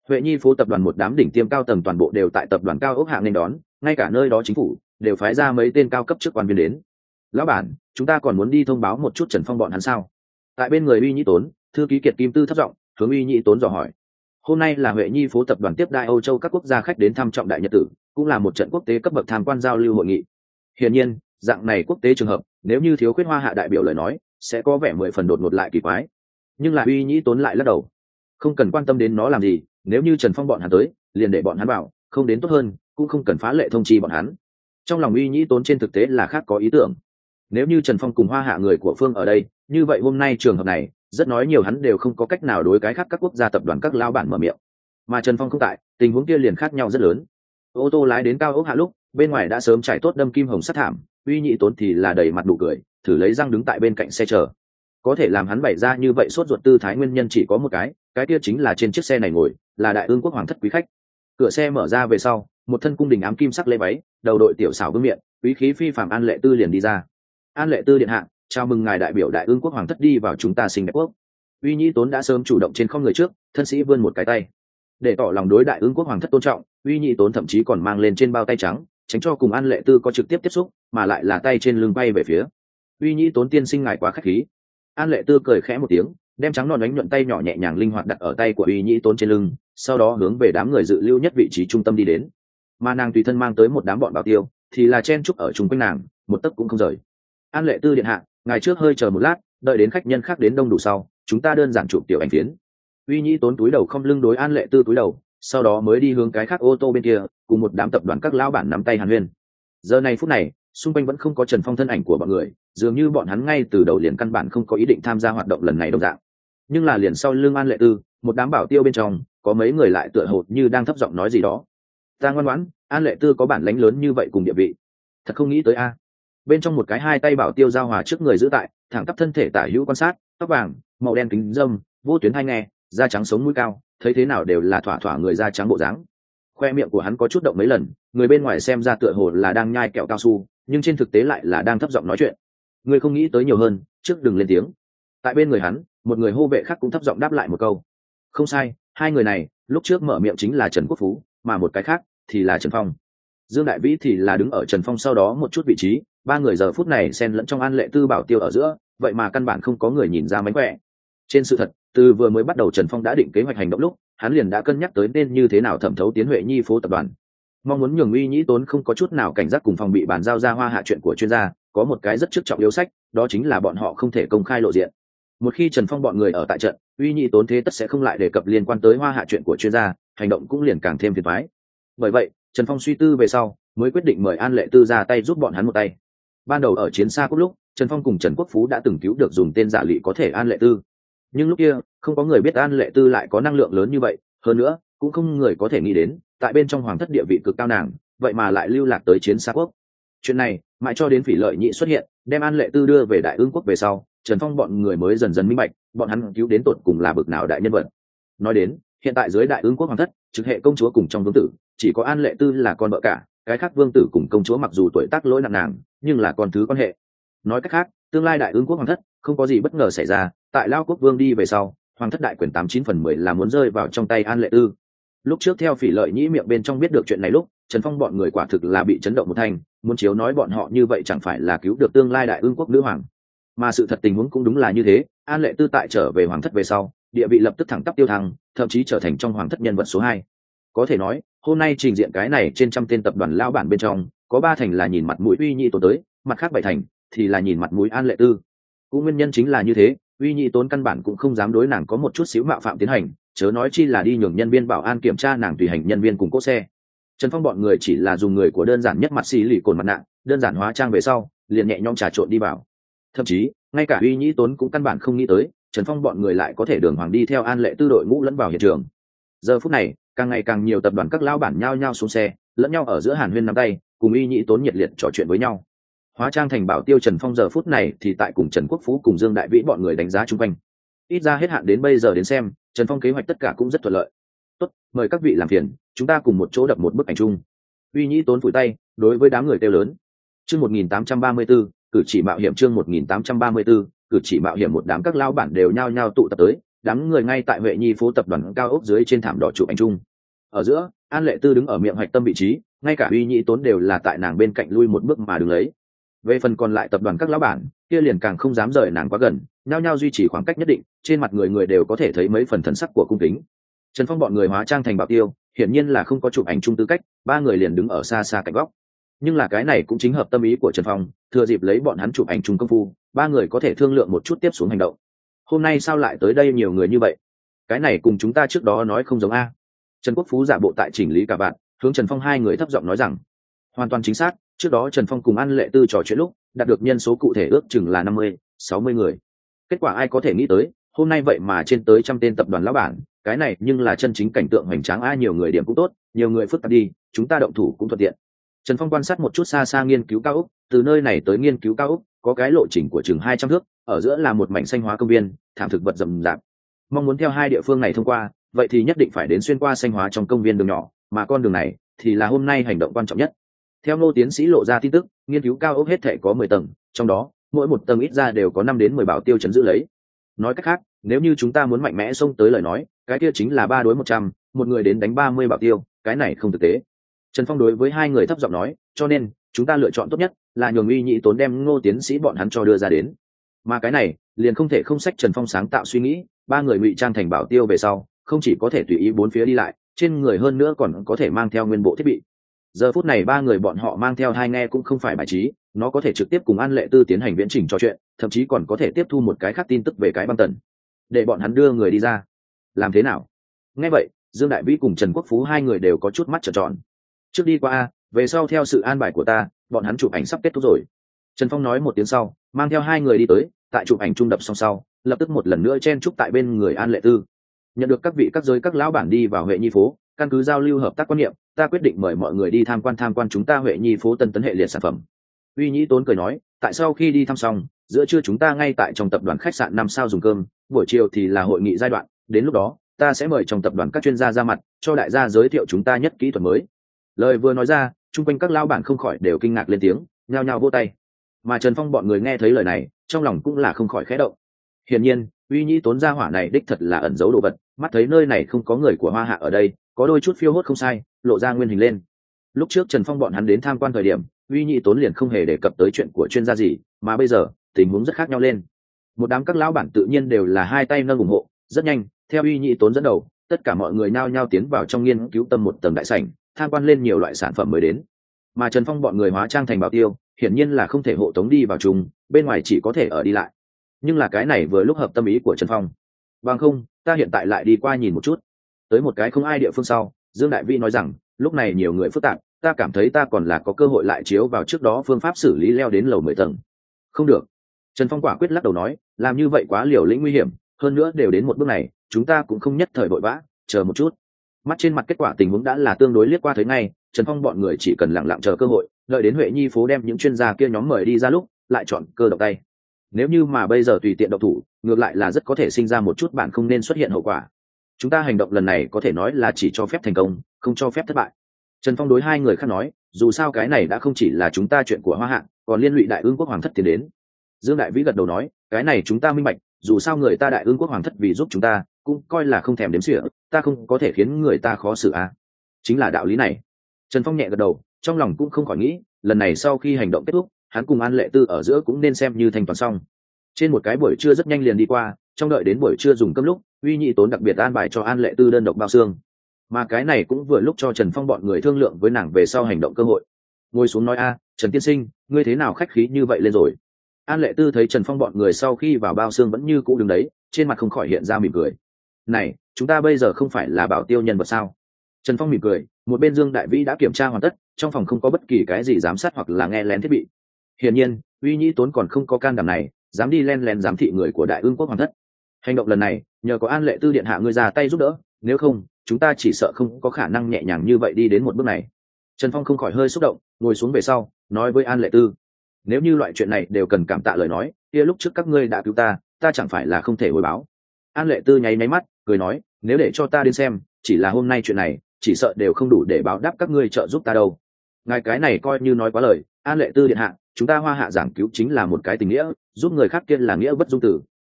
A: Huệ Nhi phố tập đoàn một đám đỉnh tiêm cao tầng toàn bộ đều tại tập đoàn cao ốc hạng nên đón, ngay cả nơi đó chính phủ đều phái ra mấy tên cao cấp chức quan viên đến. Lão bản, chúng ta còn muốn đi thông báo một chút Trần Phong bọn hắn sao? Tại bên người Uy Nhĩ Tốn, thư ký Kiệt Kim Tư thấp giọng hướng Uy Nhĩ Tốn dò hỏi. Hôm nay là Huệ Nhi phố tập đoàn tiếp đãi Âu Châu các quốc gia khách đến thăm trọng đại nhật tử, cũng là một trận quốc tế cấp bậc tham quan giao lưu hội nghị. Hiển nhiên, dạng này quốc tế trường hợp, nếu như thiếu khuyết Hoa Hạ đại biểu lời nói, sẽ có vẻ mười phần đột ngột lại kỳ quái. Nhưng là Uy Nhĩ Tốn lại lắc đầu. Không cần quan tâm đến nó làm gì, nếu như Trần Phong bọn hắn tới, liền để bọn hắn bảo, không đến tốt hơn, cũng không cần phá lệ thông chi bọn hắn. Trong lòng Uy Nhĩ Tốn trên thực tế là khác có ý tưởng. Nếu như Trần Phong cùng Hoa Hạ người của phương ở đây, như vậy hôm nay trường hợp này, rất nói nhiều hắn đều không có cách nào đối cái khác các quốc gia tập đoàn các lao bản mở miệng. Mà Trần Phong không tại, tình huống kia liền khác nhau rất lớn. Ô tô lái đến cao ốc hạ lúc, bên ngoài đã sớm trải tốt đâm kim hồng sắt thảm, Uy Nhĩ Tốn thì là đầy mặt nụ cười, thử lấy răng đứng tại bên cạnh xe chờ. Có thể làm hắn bày ra như vậy sốt ruột tư thái nguyên nhân chỉ có một cái, cái kia chính là trên chiếc xe này ngồi là Đại Ương quốc hoàng thất quý khách. Cửa xe mở ra về sau, một thân cung đình ám kim sắc lê váy, đầu đội tiểu xảo vương miện, quý khí phi phàm An Lệ Tư liền đi ra. An Lệ Tư điện hạ, chào mừng ngài đại biểu Đại Ương quốc hoàng thất đi vào chúng ta Sinh Đẹp quốc. Uy Nhĩ Tốn đã sớm chủ động trên không người trước, thân sĩ vươn một cái tay để tỏ lòng đối Đại Ương quốc hoàng thất tôn trọng. Uy Nhĩ Tốn thậm chí còn mang lên trên bao tay trắng, tránh cho cùng An Lệ Tư có trực tiếp tiếp xúc, mà lại là tay trên lưng bay về phía. Uy Nhĩ Tốn tiên sinh ngài quá khách khí. An Lệ Tư cười khẽ một tiếng, đem trắng non đánh nhuận tay nhỏ nhẹ nhàng linh hoạt đặt ở tay của Uy Nhĩ Tốn trên lưng, sau đó hướng về đám người dự lưu nhất vị trí trung tâm đi đến. Mà nàng tùy thân mang tới một đám bọn bảo tiêu, thì là chen chúc ở chung quanh nàng, một tấc cũng không rời. An Lệ Tư điện hạ, ngài trước hơi chờ một lát, đợi đến khách nhân khác đến đông đủ sau, chúng ta đơn giản chụp tiểu ảnh phiến. Uy Nhĩ Tốn túi đầu không lưng đối An Lệ Tư túi đầu, sau đó mới đi hướng cái khác ô tô bên kia, cùng một đám tập đoàn các lão bản nắm tay hàn huyên. Giờ này phút này, xung quanh vẫn không có Trần Phong thân ảnh của bọn người, dường như bọn hắn ngay từ đầu liền căn bản không có ý định tham gia hoạt động lần này đồng dạng. Nhưng là liền sau lưng An Lệ Tư, một đám bảo tiêu bên trong, có mấy người lại tựa hồ như đang thấp giọng nói gì đó. Ta ngoan ngoãn, An Lệ Tư có bản lãnh lớn như vậy cùng địa vị, thật không nghĩ tới a. Bên trong một cái hai tay bảo tiêu giao hòa trước người giữ tại, thẳng tắp thân thể tả hữu quan sát, tóc vàng, màu đen kính dâm, vô tuyến hai nghe, da trắng sống mũi cao, thấy thế nào đều là thỏa thỏa người da trắng bộ dáng. Khoe miệng của hắn có chút động mấy lần, người bên ngoài xem ra tựa hồ là đang nhai kẹo cao su, nhưng trên thực tế lại là đang thấp giọng nói chuyện. Người không nghĩ tới nhiều hơn, trước đừng lên tiếng. Tại bên người hắn, một người hô vệ khác cũng thấp giọng đáp lại một câu. Không sai, hai người này lúc trước mở miệng chính là Trần Quốc Phú, mà một cái khác thì là Trần Phong. Dương Đại Vĩ thì là đứng ở Trần Phong sau đó một chút vị trí, ba người giờ phút này xen lẫn trong An Lệ Tư bảo tiêu ở giữa, vậy mà căn bản không có người nhìn ra mánh khỏe. Trên sự thật, từ vừa mới bắt đầu Trần Phong đã định kế hoạch hành động lúc, hắn liền đã cân nhắc tới nên như thế nào thẩm thấu tiến Huệ Nhi phố tập đoàn. Mong muốn nhường Uy Nhĩ Tốn không có chút nào cảnh giác cùng phòng bị bàn giao ra Hoa Hạ chuyện của chuyên gia, có một cái rất trước trọng yếu sách, đó chính là bọn họ không thể công khai lộ diện. Một khi Trần Phong bọn người ở tại trận, Uy Nhĩ Tốn thế tất sẽ không lại đề cập liên quan tới Hoa Hạ chuyện của chuyên gia, hành động cũng liền càng thêm phiền toái. Bởi vậy, Trần Phong suy tư về sau, mới quyết định mời An Lệ Tư ra tay giúp bọn hắn một tay. Ban đầu ở chiến xa cốc lúc, Trần Phong cùng Trần Quốc Phú đã từng cứu được dùng tên giả lị có thể An Lệ Tư. Nhưng lúc kia, không có người biết An Lệ Tư lại có năng lượng lớn như vậy, hơn nữa, cũng không người có thể nghĩ đến, tại bên trong hoàng thất địa vị cực cao nàng, vậy mà lại lưu lạc tới chiến xa quốc. Chuyện này, mãi cho đến Phỉ Lợi Nhị xuất hiện, đem An Lệ Tư đưa về Đại Ương quốc về sau, Trần Phong bọn người mới dần dần minh bạch, bọn hắn cứu đến tột cùng là bực nào đại nhân vật. Nói đến, hiện tại dưới Đại Ương quốc hoàng thất, trực hệ công chúa cùng trong vương tử, chỉ có An Lệ Tư là con vợ cả, cái khác vương tử cùng công chúa mặc dù tuổi tác lỗi nặng nàng, nhưng là con thứ quan hệ. Nói cách khác, tương lai Đại Ương quốc hoàng thất không có gì bất ngờ xảy ra, tại Lao quốc vương đi về sau, hoàng thất đại quyền tám chín phần mười là muốn rơi vào trong tay An Lệ Tư. Lúc trước theo Phỉ Lợi Nhĩ miệng bên trong biết được chuyện này lúc, Trần Phong bọn người quả thực là bị chấn động một thành, muốn chiếu nói bọn họ như vậy chẳng phải là cứu được tương lai Đại Ương quốc nữ hoàng. Mà sự thật tình huống cũng đúng là như thế, An Lệ Tư tại trở về hoàng thất về sau, địa vị lập tức thẳng tắp tiêu thăng, thậm chí trở thành trong hoàng thất nhân vật số hai. Có thể nói, hôm nay trình diện cái này trên trăm tên tập đoàn lao bản bên trong, có ba thành là nhìn mặt mũi Uy Nhĩ Tốn tới, mặt khác bảy thành thì là nhìn mặt mũi An Lệ Tư. Cũng nguyên nhân chính là như thế, Uy Nhĩ Tốn căn bản cũng không dám đối nàng có một chút xíu mạo phạm tiến hành, chớ nói chi là đi nhường nhân viên bảo an kiểm tra nàng tùy hành nhân viên cùng cỗ xe. Trần Phong bọn người chỉ là dùng người của đơn giản nhất mặt xì lì cồn mặt nạ, đơn giản hóa trang về sau, liền nhẹ nhõm trà trộn đi vào. Thậm chí, ngay cả Uy Nhĩ Tốn cũng căn bản không nghĩ tới, Trần Phong bọn người lại có thể đường hoàng đi theo An Lệ Tư đội ngũ lẫn vào hiện trường. Giờ phút này, càng ngày càng nhiều tập đoàn các lão bản nhao nhao xuống xe, lẫn nhau ở giữa hàn huyên nắm tay, cùng Uy Nhĩ Tốn nhiệt liệt trò chuyện với nhau. Hóa trang thành bảo tiêu Trần Phong giờ phút này thì tại cùng Trần Quốc Phú cùng Dương Đại Vĩ bọn người đánh giá chung quanh. Ít ra hết hạn đến bây giờ đến xem, Trần Phong kế hoạch tất cả cũng rất thuận lợi. Tốt, mời các vị làm phiền, chúng ta cùng một chỗ đập một bức ảnh chung. Uy Nhĩ Tốn phủi tay, đối với đám người kêu lớn. Chương một nghìn tám trăm ba mươi tư, cử chỉ mạo hiểm chương một nghìn tám trăm ba mươi tư, cử chỉ mạo hiểm một đám các lao bản đều nhao nhao tụ tập tới, đám người ngay tại Huệ Nhi phố tập đoàn cao ốc dưới trên thảm đỏ chụp ảnh chung. Ở giữa, An Lệ Tư đứng ở miệng hoạch tâm vị trí, ngay cả Uy Nhĩ Tốn đều là tại nàng bên cạnh lui một bước mà đứng lấy. Về phần còn lại tập đoàn các lão bản, kia liền càng không dám rời nàng quá gần, nhao nhao duy trì khoảng cách nhất định, trên mặt người người đều có thể thấy mấy phần thần sắc của cung kính. Trần Phong bọn người hóa trang thành bảo tiêu, hiển nhiên là không có chụp ảnh chung tư cách, ba người liền đứng ở xa xa cạnh góc. Nhưng là cái này cũng chính hợp tâm ý của Trần Phong, thừa dịp lấy bọn hắn chụp ảnh chung công phu, ba người có thể thương lượng một chút tiếp xuống hành động. Hôm nay sao lại tới đây nhiều người như vậy? Cái này cùng chúng ta trước đó nói không giống a. Trần Quốc Phú giả bộ tại chỉnh lý cả bạn, hướng Trần Phong hai người thấp giọng nói rằng, hoàn toàn chính xác, trước đó Trần Phong cùng An Lệ Tư trò chuyện lúc, đạt được nhân số cụ thể ước chừng là năm mươi, sáu mươi người. Kết quả ai có thể nghĩ tới, hôm nay vậy mà trên tới trăm tên tập đoàn lão bản, cái này nhưng là chân chính cảnh tượng hoành tráng a, nhiều người điểm cũng tốt, nhiều người phức tạp đi, chúng ta động thủ cũng thuận tiện. Trần Phong quan sát một chút xa xa nghiên cứu cao ốc, từ nơi này tới nghiên cứu cao ốc, có cái lộ trình của chừng hai trăm thước, ở giữa là một mảnh xanh hóa công viên, thảm thực vật rậm rạp. Mong muốn theo hai địa phương này thông qua, vậy thì nhất định phải đến xuyên qua xanh hóa trong công viên đường nhỏ, mà con đường này thì là hôm nay hành động quan trọng nhất. Theo Ngô tiến sĩ lộ ra tin tức, nghiên cứu cao ốc hết thể có mười tầng, trong đó mỗi một tầng ít ra đều có năm đến mười bảo tiêu trấn giữ lấy. Nói cách khác, nếu như chúng ta muốn mạnh mẽ xông tới lời nói, cái kia chính là ba đối một trăm, một người đến đánh ba mươi bảo tiêu, cái này không thực tế. Trần Phong đối với hai người thấp giọng nói, cho nên chúng ta lựa chọn tốt nhất là nhường Uy Nhĩ Tốn đem Ngô tiến sĩ bọn hắn cho đưa ra đến. Mà cái này liền không thể không sách Trần Phong sáng tạo suy nghĩ, ba người ngụy trang thành bảo tiêu về sau, không chỉ có thể tùy ý bốn phía đi lại, trên người hơn nữa còn có thể mang theo nguyên bộ thiết bị. Giờ phút này ba người bọn họ mang theo hai nghe cũng không phải bài trí, nó có thể trực tiếp cùng An Lệ Tư tiến hành viễn trình trò chuyện, thậm chí còn có thể tiếp thu một cái khác tin tức về cái băng tần, để bọn hắn đưa người đi ra. Làm thế nào? Nghe vậy, Dương Đại Vĩ cùng Trần Quốc Phú hai người đều có chút mắt trợn tròn. Trước đi qua a, về sau theo sự an bài của ta, bọn hắn chụp ảnh sắp kết thúc rồi. Trần Phong nói một tiếng sau, mang theo hai người đi tới, tại chụp ảnh trung đập xong sau, lập tức một lần nữa chen chúc tại bên người An Lệ Tư. Nhận được các vị các giới các lão bản đi vào Huệ Nhi phố, căn cứ giao lưu hợp tác quan niệm, ta quyết định mời mọi người đi tham quan tham quan chúng ta Huệ Nhi phố tân tấn hệ liệt sản phẩm. Uy Nhĩ Tốn cười nói, tại sau khi đi thăm xong, giữa trưa chúng ta ngay tại trong tập đoàn khách sạn năm sao dùng cơm, buổi chiều thì là hội nghị giai đoạn, đến lúc đó ta sẽ mời trong tập đoàn các chuyên gia ra mặt, cho đại gia giới thiệu chúng ta nhất kỹ thuật mới. Lời vừa nói ra, chung quanh các lão bản không khỏi đều kinh ngạc lên tiếng, nhao nhao vỗ tay. Mà Trần Phong bọn người nghe thấy lời này, trong lòng cũng là không khỏi khẽ động. Hiển nhiên, Uy Nhĩ Tốn gia hỏa này đích thật là ẩn giấu đồ vật, mắt thấy nơi này không có người của Hoa Hạ ở đây, có đôi chút phiêu hốt không sai, lộ ra nguyên hình lên. Lúc trước Trần Phong bọn hắn đến tham quan thời điểm, Uy Nhĩ Tốn liền không hề đề cập tới chuyện của chuyên gia gì, mà bây giờ tình huống rất khác nhau lên. Một đám các lão bản tự nhiên đều là hai tay nâng ủng hộ, rất nhanh, theo Uy Nhĩ Tốn dẫn đầu, tất cả mọi người nao nhao tiến vào trong nghiên cứu tâm một tầng đại sảnh, tham quan lên nhiều loại sản phẩm mới đến. Mà Trần Phong bọn người hóa trang thành bảo tiêu, hiển nhiên là không thể hộ tống đi vào chung, bên ngoài chỉ có thể ở đi lại. Nhưng là cái này vừa lúc hợp tâm ý của Trần Phong. Bằng không, ta hiện tại lại đi qua nhìn một chút. Tới một cái không ai địa phương sau, Dương Đại Vĩ nói rằng, lúc này nhiều người phức tạp, ta cảm thấy ta còn là có cơ hội lại chiếu vào trước đó phương pháp xử lý leo đến lầu mười tầng. Không được. Trần Phong quả quyết lắc đầu nói, làm như vậy quá liều lĩnh nguy hiểm, hơn nữa đều đến một bước này, chúng ta cũng không nhất thời vội vã, chờ một chút. Mắt trên mặt kết quả tình huống đã là tương đối liếc qua thấy ngay, Trần Phong bọn người chỉ cần lặng lặng chờ cơ hội, đợi đến Huệ Nhi phố đem những chuyên gia kia nhóm mời đi ra lúc, lại chọn cơ động tay. Nếu như mà bây giờ tùy tiện động thủ, ngược lại là rất có thể sinh ra một chút bạn không nên xuất hiện hậu quả. Chúng ta hành động lần này có thể nói là chỉ cho phép thành công, không cho phép thất bại. Trần Phong đối hai người khác nói, dù sao cái này đã không chỉ là chúng ta chuyện của Hoa Hạ, còn liên lụy Đại Ương quốc hoàng thất tiến đến. Dương Đại Vĩ gật đầu nói, cái này chúng ta minh bạch, dù sao người ta Đại Ương quốc hoàng thất vì giúp chúng ta, cũng coi là không thèm đếm xỉa, ta không có thể khiến người ta khó xử à. Chính là đạo lý này. Trần Phong nhẹ gật đầu, trong lòng cũng không khỏi nghĩ, lần này sau khi hành động kết thúc, hắn cùng An Lệ Tư ở giữa cũng nên xem như thành toàn xong. Trên một cái buổi trưa rất nhanh liền đi qua, trong đợi đến buổi trưa dùng cơm lúc, Uy Nhĩ Tốn đặc biệt an bài cho An Lệ Tư đơn độc bao xương. Mà cái này cũng vừa lúc cho Trần Phong bọn người thương lượng với nàng về sau hành động cơ hội. Ngồi xuống nói a, Trần tiên sinh, ngươi thế nào khách khí như vậy lên rồi? An Lệ Tư thấy Trần Phong bọn người sau khi vào bao xương vẫn như cũ đứng đấy, trên mặt không khỏi hiện ra mỉm cười. Này, chúng ta bây giờ không phải là bảo tiêu nhân vật sao? Trần Phong mỉm cười, một bên Dương Đại Vĩ đã kiểm tra hoàn tất, trong phòng không có bất kỳ cái gì giám sát hoặc là nghe lén thiết bị. Hiển nhiên, Uy Nhĩ Tốn còn không có can đảm này, dám đi len lén giám thị người của Đại Ương quốc hoàng thất. Hành động lần này, nhờ có An Lệ Tư điện hạ ngươi ra tay giúp đỡ, nếu không, chúng ta chỉ sợ không có khả năng nhẹ nhàng như vậy đi đến một bước này. Trần Phong không khỏi hơi xúc động, ngồi xuống về sau, nói với An Lệ Tư, nếu như loại chuyện này đều cần cảm tạ lời nói, kia lúc trước các ngươi đã cứu ta, ta chẳng phải là không thể hồi báo. An Lệ Tư nháy nháy mắt, cười nói, nếu để cho ta đến xem, chỉ là hôm nay chuyện này, chỉ sợ đều không đủ để báo đáp các ngươi trợ giúp ta đâu. Ngài cái này coi như nói quá lời, An Lệ Tư điện hạ, chúng ta Hoa Hạ giảng cứu chính là một cái tình nghĩa, giúp người khác kia là nghĩa bất dung tử,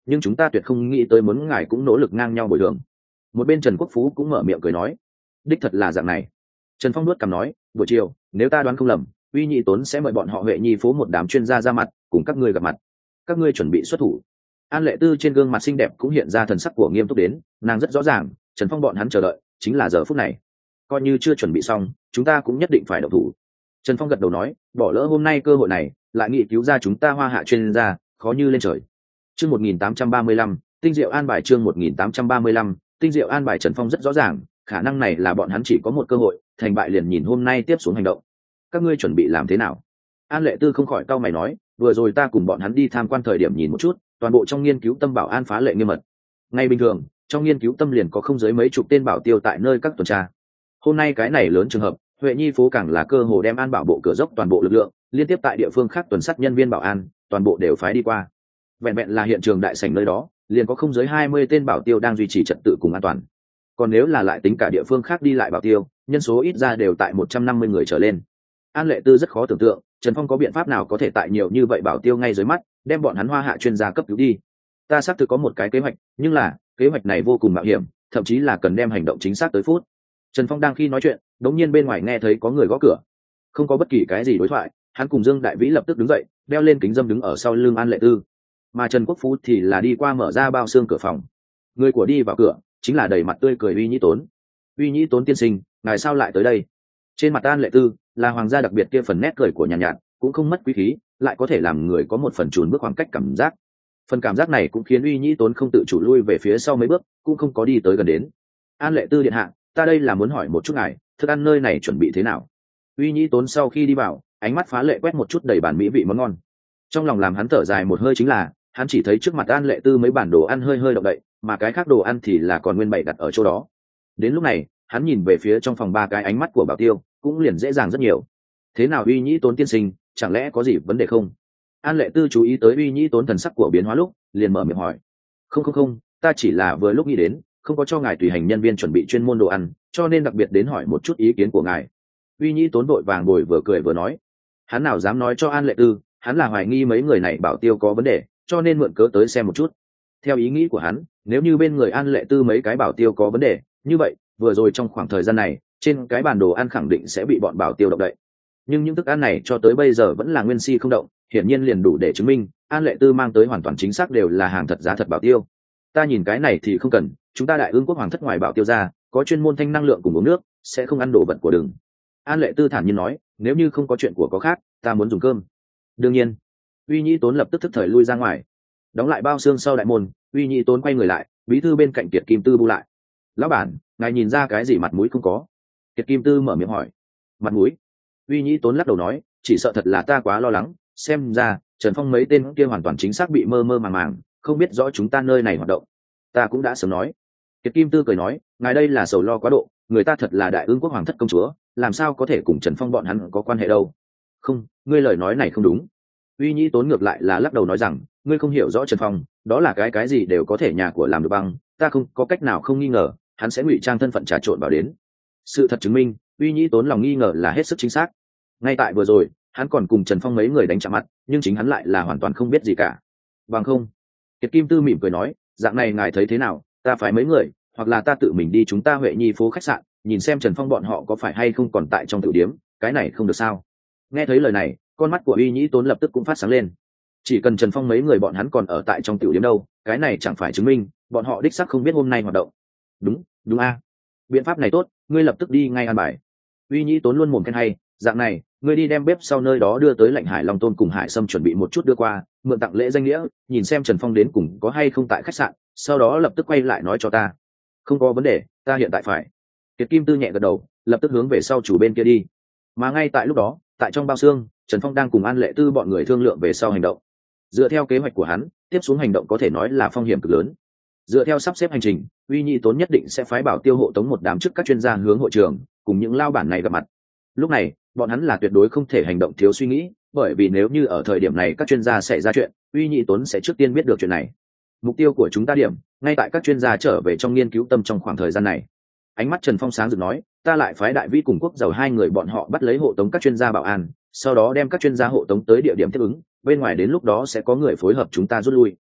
A: nhưng chúng ta tuyệt không nghĩ tới muốn ngài cũng nỗ lực ngang nhau bồi thường. Một bên Trần Quốc Phú cũng mở miệng cười nói, đích thật là dạng này. Trần Phong nuốt cằm nói, buổi chiều nếu ta đoán không lầm, uy nhị tốn sẽ mời bọn họ Huệ Nhi phố một đám chuyên gia ra mặt cùng các ngươi gặp mặt, các ngươi chuẩn bị xuất thủ. An Lệ Tư trên gương mặt xinh đẹp cũng hiện ra thần sắc của nghiêm túc đến, nàng rất rõ ràng Trần Phong bọn hắn chờ đợi chính là giờ phút này, coi như chưa chuẩn bị xong chúng ta cũng nhất định phải động thủ. Trần Phong gật đầu nói, bỏ lỡ hôm nay cơ hội này lại nghị cứu ra chúng ta Hoa Hạ chuyên gia, khó như lên trời. Chương một nghìn tám trăm ba mươi lăm, tinh diệu an bài. Chương một nghìn tám trăm ba mươi lăm, tinh diệu an bài. Trần Phong rất rõ ràng khả năng này là bọn hắn chỉ có một cơ hội, thành bại liền nhìn hôm nay tiếp xuống hành động. Các ngươi chuẩn bị làm thế nào? An Lệ Tư không khỏi cau mày nói, vừa rồi ta cùng bọn hắn đi tham quan thời điểm nhìn một chút, toàn bộ trong nghiên cứu tâm bảo an phá lệ nghiêm mật. Ngay bình thường trong nghiên cứu tâm liền có không dưới mấy chục tên bảo tiêu tại nơi các tuần tra. Hôm nay cái này lớn trường hợp, Huệ Nhi phố càng là cơ hồ đem an bảo bộ cửa dốc toàn bộ lực lượng, liên tiếp tại địa phương khác tuần sát nhân viên bảo an toàn bộ đều phái đi qua. Vẹn vẹn là hiện trường đại sảnh nơi đó liền có không dưới hai mươi tên bảo tiêu đang duy trì trật tự cùng an toàn. Còn nếu là lại tính cả địa phương khác đi lại bảo tiêu, nhân số ít ra đều tại một trăm năm mươi người trở lên. An Lệ Tư rất khó tưởng tượng Trần Phong có biện pháp nào có thể tại nhiều như vậy bảo tiêu ngay dưới mắt đem bọn hắn Hoa Hạ chuyên gia cấp cứu đi. Ta xác thực có một cái kế hoạch, nhưng là kế hoạch này vô cùng mạo hiểm, thậm chí là cần đem hành động chính xác tới phút. Trần Phong đang khi nói chuyện, đống nhiên bên ngoài nghe thấy có người gõ cửa. Không có bất kỳ cái gì đối thoại, hắn cùng Dương Đại Vĩ lập tức đứng dậy, đeo lên kính dâm đứng ở sau lưng An Lệ Tư. Mà Trần Quốc Phú thì là đi qua mở ra bao xương cửa phòng. Người của đi vào cửa chính là đầy mặt tươi cười Uy Nhĩ Tốn. Uy Nhĩ Tốn tiên sinh, ngài sao lại tới đây? Trên mặt An Lệ Tư là hoàng gia đặc biệt kia phần nét cười của nhàn nhạt, nhạt, cũng không mất quý khí, lại có thể làm người có một phần chùn bước khoảng cách cảm giác. Phần cảm giác này cũng khiến Uy Nhĩ Tốn không tự chủ lui về phía sau mấy bước, cũng không có đi tới gần đến. An Lệ Tư điện hạ, ta đây là muốn hỏi một chút ngài, thức ăn nơi này chuẩn bị thế nào? Uy Nhĩ Tốn sau khi đi vào, ánh mắt phá lệ quét một chút đầy bản mỹ vị món ngon. Trong lòng làm hắn thở dài một hơi chính là, hắn chỉ thấy trước mặt An Lệ Tư mấy bản đồ ăn hơi hơi động đậy, mà cái khác đồ ăn thì là còn nguyên bày đặt ở chỗ đó. Đến lúc này, hắn nhìn về phía trong phòng ba cái ánh mắt của Bảo Tiêu, cũng liền dễ dàng rất nhiều. Thế nào Uy Nhĩ Tốn tiên sinh, chẳng lẽ có gì vấn đề không? An Lệ Tư chú ý tới Uy Nhĩ Tốn thần sắc của biến hóa lúc, liền mở miệng hỏi. Không không không, ta chỉ là vừa lúc nghĩ đến, không có cho ngài tùy hành nhân viên chuẩn bị chuyên môn đồ ăn, cho nên đặc biệt đến hỏi một chút ý kiến của ngài. Uy Nhĩ Tốn vội vàng ngồi vừa cười vừa nói. Hắn nào dám nói cho An Lệ Tư, hắn là hoài nghi mấy người này Bảo Tiêu có vấn đề, cho nên mượn cớ tới xem một chút. Theo ý nghĩ của hắn, nếu như bên người An Lệ Tư mấy cái Bảo Tiêu có vấn đề, như vậy vừa rồi trong khoảng thời gian này trên cái bản đồ ăn khẳng định sẽ bị bọn Bảo Tiêu động đậy. Nhưng những thức ăn này cho tới bây giờ vẫn là nguyên si không động, hiển nhiên liền đủ để chứng minh An Lệ Tư mang tới hoàn toàn chính xác đều là hàng thật giá thật Bảo Tiêu. Ta nhìn cái này thì không cần, chúng ta Đại Ương quốc hoàng thất ngoài Bảo Tiêu ra có chuyên môn thanh năng lượng cùng uống nước, sẽ không ăn đồ vật của đừng. An Lệ Tư thản nhiên nói, nếu như không có chuyện của có khác, ta muốn dùng cơm. Đương nhiên. Uy Nhĩ Tốn lập tức thức thời lui ra ngoài. Đóng lại bao xương sau đại môn, Uy Nhĩ Tốn quay người lại, bí thư bên cạnh Kiệt Kim Tư bu lại. Lão bản, ngài nhìn ra cái gì mặt mũi không có? Kiệt Kim Tư mở miệng hỏi. Mặt mũi? Uy Nhĩ Tốn lắc đầu nói, chỉ sợ thật là ta quá lo lắng, xem ra Trần Phong mấy tên kia hoàn toàn chính xác bị mơ mơ màng màng, không biết rõ chúng ta nơi này hoạt động. Ta cũng đã sớm nói. Kiệt Kim Tư cười nói, ngài đây là sầu lo quá độ, người ta thật là Đại Ương quốc hoàng thất công chúa, làm sao có thể cùng Trần Phong bọn hắn có quan hệ đâu? Không, ngươi lời nói này không đúng. Uy Nhĩ Tốn ngược lại là lắc đầu nói rằng, ngươi không hiểu rõ Trần Phong, đó là cái cái gì đều có thể nhà của làm được băng, ta không có cách nào không nghi ngờ hắn sẽ ngụy trang thân phận trà trộn vào đến. Sự thật chứng minh, Uy Nhĩ Tốn lòng nghi ngờ là hết sức chính xác. Ngay tại vừa rồi, hắn còn cùng Trần Phong mấy người đánh chạm mặt, nhưng chính hắn lại là hoàn toàn không biết gì cả. Bằng không? Kiệt Kim Tư mỉm cười nói, dạng này ngài thấy thế nào, ta phải mấy người, hoặc là ta tự mình đi chúng ta Huệ Nhi phố khách sạn, nhìn xem Trần Phong bọn họ có phải hay không còn tại trong tiểu điếm, cái này không được sao? Nghe thấy lời này, con mắt của Uy Nhĩ Tốn lập tức cũng phát sáng lên. Chỉ cần Trần Phong mấy người bọn hắn còn ở tại trong tiểu điểm đâu, cái này chẳng phải chứng minh bọn họ đích xác không biết hôm nay hoạt động. Đúng, đúng a, biện pháp này tốt, ngươi lập tức đi ngay an bài. Uy Nhĩ Tốn luôn mồm khen hay, dạng này, ngươi đi đem bếp sau nơi đó đưa tới lạnh hải long tôm cùng hải sâm chuẩn bị một chút đưa qua, mượn tặng lễ danh nghĩa, nhìn xem Trần Phong đến cùng có hay không tại khách sạn, sau đó lập tức quay lại nói cho ta. Không có vấn đề, ta hiện tại phải. Kiệt Kim Tư nhẹ gật đầu, lập tức hướng về sau chủ bên kia đi. Mà ngay tại lúc đó, tại trong bao xương, Trần Phong đang cùng An Lệ Tư bọn người thương lượng về sau hành động. Dựa theo kế hoạch của hắn, tiếp xuống hành động có thể nói là phong hiểm cực lớn. Dựa theo sắp xếp hành trình, Uy Nhĩ Tốn nhất định sẽ phái bảo tiêu hộ tống một đám chức các chuyên gia hướng hội trường, cùng những lao bản này gặp mặt. Lúc này, bọn hắn là tuyệt đối không thể hành động thiếu suy nghĩ, bởi vì nếu như ở thời điểm này các chuyên gia xảy ra chuyện, Uy Nhĩ Tốn sẽ trước tiên biết được chuyện này. Mục tiêu của chúng ta điểm, ngay tại các chuyên gia trở về trong nghiên cứu tâm trong khoảng thời gian này. Ánh mắt Trần Phong sáng rực nói, ta lại phái Đại Vĩ cùng Quốc Giàu hai người bọn họ bắt lấy hộ tống các chuyên gia bảo an, sau đó đem các chuyên gia hộ tống tới địa điểm tiếp ứng, bên ngoài đến lúc đó sẽ có người phối hợp chúng ta rút lui.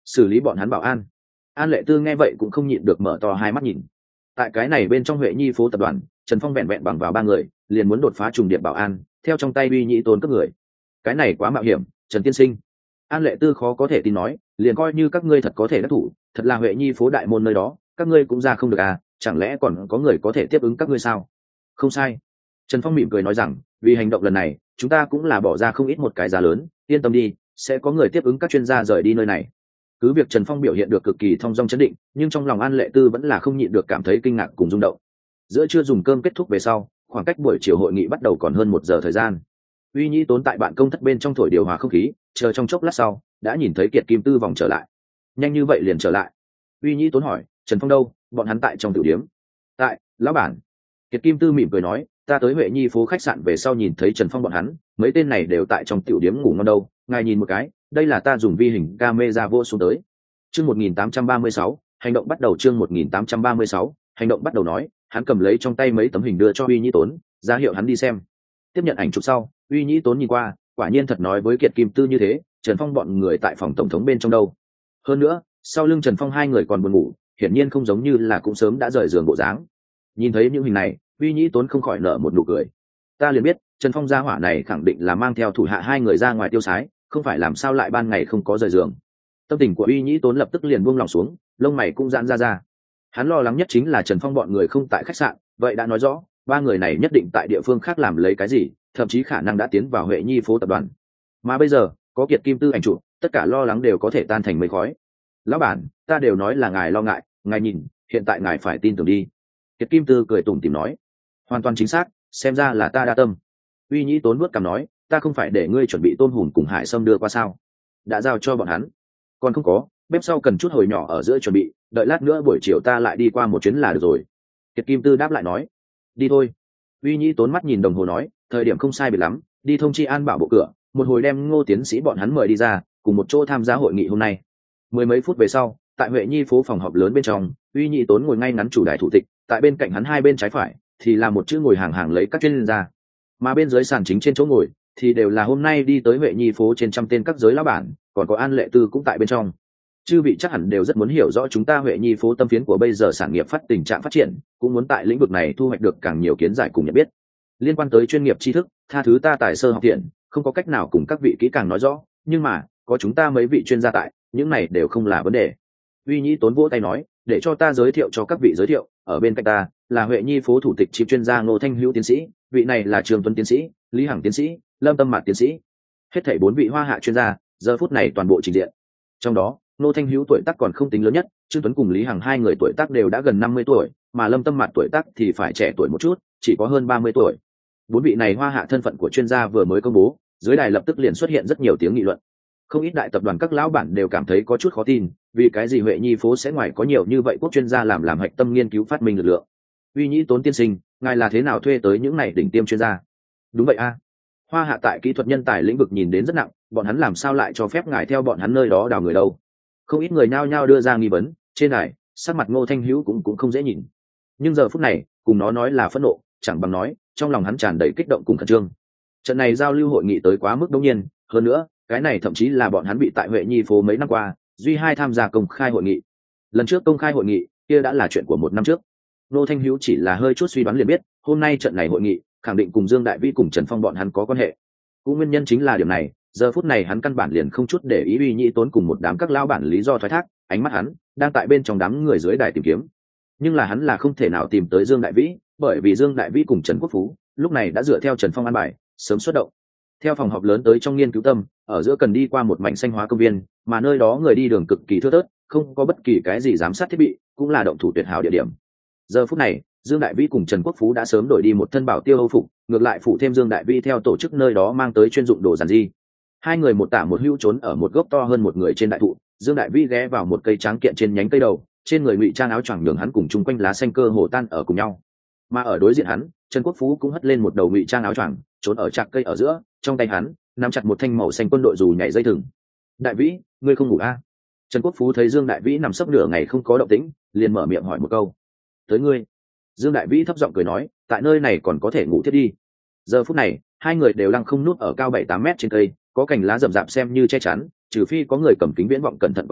A: xử lý bọn hắn bảo an. An Lệ Tư nghe vậy cũng không nhịn được mở to hai mắt nhìn. Tại cái này bên trong Huệ Nhi phố tập đoàn, Trần Phong vẹn vẹn bằng vào ba người liền muốn đột phá trùng điệp bảo an, theo trong tay uy nhĩ tốn các người. Cái này quá mạo hiểm, Trần tiên sinh. An Lệ Tư khó có thể tin nói, liền coi như các ngươi thật có thể đắc thủ, thật là Huệ Nhi phố đại môn nơi đó, các ngươi cũng ra không được à, chẳng lẽ còn có người có thể tiếp ứng các ngươi sao? Không sai. Trần Phong mỉm cười nói rằng, vì hành động lần này, chúng ta cũng là bỏ ra không ít một cái giá lớn, yên tâm đi, sẽ có người tiếp ứng các chuyên gia rời đi nơi này. Cứ việc Trần Phong biểu hiện được cực kỳ thong dong chấn định, nhưng trong lòng An Lệ Tư vẫn là không nhịn được cảm thấy kinh ngạc cùng rung động. Giữa trưa dùng cơm kết thúc về sau, khoảng cách buổi chiều hội nghị bắt đầu còn hơn một giờ thời gian. Uy Nhĩ Tốn tại bạn công thất bên trong thổi điều hòa không khí, chờ trong chốc lát sau, đã nhìn thấy Kiệt Kim Tư vòng trở lại. Nhanh như vậy liền trở lại? Uy Nhĩ Tốn hỏi. Trần Phong đâu? Bọn hắn tại trong tiểu điếm. Tại, lão bản. Kiệt Kim Tư mỉm cười nói, ta tới Huệ Nhi phố khách sạn về sau nhìn thấy Trần Phong bọn hắn, mấy tên này đều tại trong tiểu điếm ngủ ngon đâu, ngài nhìn một cái, đây là ta dùng vi hình camera vô xuống tới. Chương một nghìn tám trăm ba mươi sáu, hành động bắt đầu. Chương một nghìn tám trăm ba mươi sáu, hành động bắt đầu. Nói, hắn cầm lấy trong tay mấy tấm hình đưa cho Uy Nhĩ Tốn, ra hiệu hắn đi xem. Tiếp nhận ảnh chụp sau, Uy Nhĩ Tốn nhìn qua, quả nhiên thật nói với Kiệt Kim Tư như thế, Trần Phong bọn người tại phòng tổng thống bên trong đâu. Hơn nữa, sau lưng Trần Phong hai người còn buồn ngủ, hiển nhiên không giống như là cũng sớm đã rời giường bộ dáng. Nhìn thấy những hình này, Uy Nhĩ Tốn không khỏi nở một nụ cười. Ta liền biết, Trần Phong gia hỏa này khẳng định là mang theo thủ hạ hai người ra ngoài tiêu sái, không phải làm sao lại ban ngày không có rời giường. Tâm tình của Uy Nhĩ Tốn lập tức liền buông lòng xuống, lông mày cũng giãn ra ra. Hắn lo lắng nhất chính là Trần Phong bọn người không tại khách sạn, vậy đã nói rõ, ba người này nhất định tại địa phương khác làm lấy cái gì, thậm chí khả năng đã tiến vào Huệ Nhi phố tập đoàn. Mà bây giờ, có Kiệt Kim Tư ảnh chụp, tất cả lo lắng đều có thể tan thành mây khói. Lão bản, ta đều nói là ngài lo ngại, ngài nhìn, hiện tại ngài phải tin tưởng đi. Kiệt Kim Tư cười tủm tỉm nói. Hoàn toàn chính xác, xem ra là ta đa tâm. Uy Nhĩ Tốn vuốt cằm nói, ta không phải để ngươi chuẩn bị tôm hùm cùng hải sâm đưa qua sao? Đã giao cho bọn hắn. Còn không có, bếp sau cần chút hồi nhỏ ở giữa chuẩn bị, đợi lát nữa buổi chiều ta lại đi qua một chuyến là được rồi. Kiệt Kim Tư đáp lại nói. Đi thôi. Uy Nhĩ Tốn mắt nhìn đồng hồ nói, thời điểm không sai biệt lắm, đi thông chi an bảo bộ cửa, một hồi đem Ngô tiến sĩ bọn hắn mời đi ra, cùng một chỗ tham gia hội nghị hôm nay. Mười mấy phút về sau, tại Huệ Nhi phố phòng họp lớn bên trong, Uy Nhĩ Tốn ngồi ngay ngắn chủ đài thủ tịch, tại bên cạnh hắn hai bên trái phải thì là một chữ ngồi hàng hàng lấy các chuyên gia, mà bên dưới sàn chính trên chỗ ngồi thì đều là hôm nay đi tới Huệ Nhi phố trên trăm tên các giới lão bản, còn có An Lệ Tư cũng tại bên trong. Chư vị chắc hẳn đều rất muốn hiểu rõ chúng ta Huệ Nhi phố tâm phiến của bây giờ sản nghiệp phát tình trạng phát triển, cũng muốn tại lĩnh vực này thu hoạch được càng nhiều kiến giải cùng nhận biết. Liên quan tới chuyên nghiệp tri thức, tha thứ ta tài sơ học thiện, không có cách nào cùng các vị kỹ càng nói rõ, nhưng mà có chúng ta mấy vị chuyên gia tại, những này đều không là vấn đề. Uy Nhĩ Tốn vỗ tay nói, để cho ta giới thiệu cho các vị giới thiệu, ở bên cạnh ta là Huệ Nhi phố thủ tịch chief chuyên gia Ngô Thanh Hữu tiến sĩ, vị này là Trường Tuấn tiến sĩ, Lý Hằng tiến sĩ, Lâm Tâm Mạt tiến sĩ. Hết thảy bốn vị hoa hạ chuyên gia, giờ phút này toàn bộ trình diện. Trong đó, Ngô Thanh Hữu tuổi tác còn không tính lớn nhất, Trương Tuấn cùng Lý Hằng hai người tuổi tác đều đã gần năm mươi tuổi, mà Lâm Tâm Mạt tuổi tác thì phải trẻ tuổi một chút, chỉ có hơn ba mươi tuổi. Bốn vị này hoa hạ thân phận của chuyên gia vừa mới công bố, dưới đài lập tức liền xuất hiện rất nhiều tiếng nghị luận. Không ít đại tập đoàn các lão bản đều cảm thấy có chút khó tin, vì cái gì Huệ Nhi phố sẽ ngoài có nhiều như vậy quốc chuyên gia làm làm hạch tâm nghiên cứu phát minh lực lượng. Uy Nhĩ Tốn tiên sinh, ngài là thế nào thuê tới những này đỉnh tiêm chuyên gia? Đúng vậy a, hoa hạ tại kỹ thuật nhân tài lĩnh vực nhìn đến rất nặng, bọn hắn làm sao lại cho phép ngài theo bọn hắn nơi đó đào người đâu? Không ít người nhao nhao đưa ra nghi vấn. Trên đài, sắc mặt Ngô Thanh Hữu cũng cũng không dễ nhìn, nhưng giờ phút này cùng nó nói là phẫn nộ chẳng bằng nói trong lòng hắn tràn đầy kích động cùng khẩn trương. Trận này giao lưu hội nghị tới quá mức đột nhiên, hơn nữa cái này thậm chí là bọn hắn bị tại Huệ Nhi phố mấy năm qua duy hai tham gia công khai hội nghị. Lần trước công khai hội nghị kia đã là chuyện của một năm trước. Ngô Thanh Hữu chỉ là hơi chút suy đoán liền biết hôm nay trận này hội nghị khẳng định cùng Dương Đại Vĩ cùng Trần Phong bọn hắn có quan hệ. Cũng nguyên nhân chính là điểm này, giờ phút này hắn căn bản liền không chút để ý Uy Nhĩ Tốn cùng một đám các lão bản lý do thoái thác, ánh mắt hắn đang tại bên trong đám người dưới đài tìm kiếm. Nhưng là hắn là không thể nào tìm tới Dương Đại Vĩ, bởi vì Dương Đại Vĩ cùng Trần Quốc Phú lúc này đã dựa theo Trần Phong an bài sớm xuất động. Theo phòng họp lớn tới trong nghiên cứu tâm, ở giữa cần đi qua một mảnh xanh hóa công viên, mà nơi đó người đi đường cực kỳ thưa thớt, không có bất kỳ cái gì giám sát thiết bị, cũng là động thủ tuyệt hảo địa điểm. Giờ phút này, Dương Đại Vĩ cùng Trần Quốc Phú đã sớm đổi đi một thân bảo tiêu Âu phục, ngược lại phụ thêm Dương Đại Vĩ theo tổ chức nơi đó mang tới chuyên dụng đồ giản di. Hai người một tả một hữu trốn ở một gốc to hơn một người trên đại thụ, Dương Đại Vĩ ghé vào một cây tráng kiện trên nhánh cây đầu, trên người ngụy trang áo choàng nhường hắn cùng chung quanh lá xanh cơ hồ tan ở cùng nhau. Mà ở đối diện hắn, Trần Quốc Phú cũng hất lên một đầu ngụy trang áo choàng, trốn ở trạc cây ở giữa, trong tay hắn nắm chặt một thanh màu xanh quân đội dù nhảy dây thừng. Đại Vĩ, ngươi không ngủ a? À? Trần Quốc Phú thấy Dương Đại Vĩ nằm sấp nửa ngày không có động tĩnh, liền mở miệng hỏi một câu. Tới ngươi. Dương Đại Vĩ thấp giọng cười nói, tại nơi này còn có thể ngủ thiết đi. Giờ phút này, hai người đều đang không nút ở cao bảy tám mét trên cây, có cành lá rậm rạp xem như che chắn, trừ phi có người cầm kính viễn vọng cẩn thận quan sát,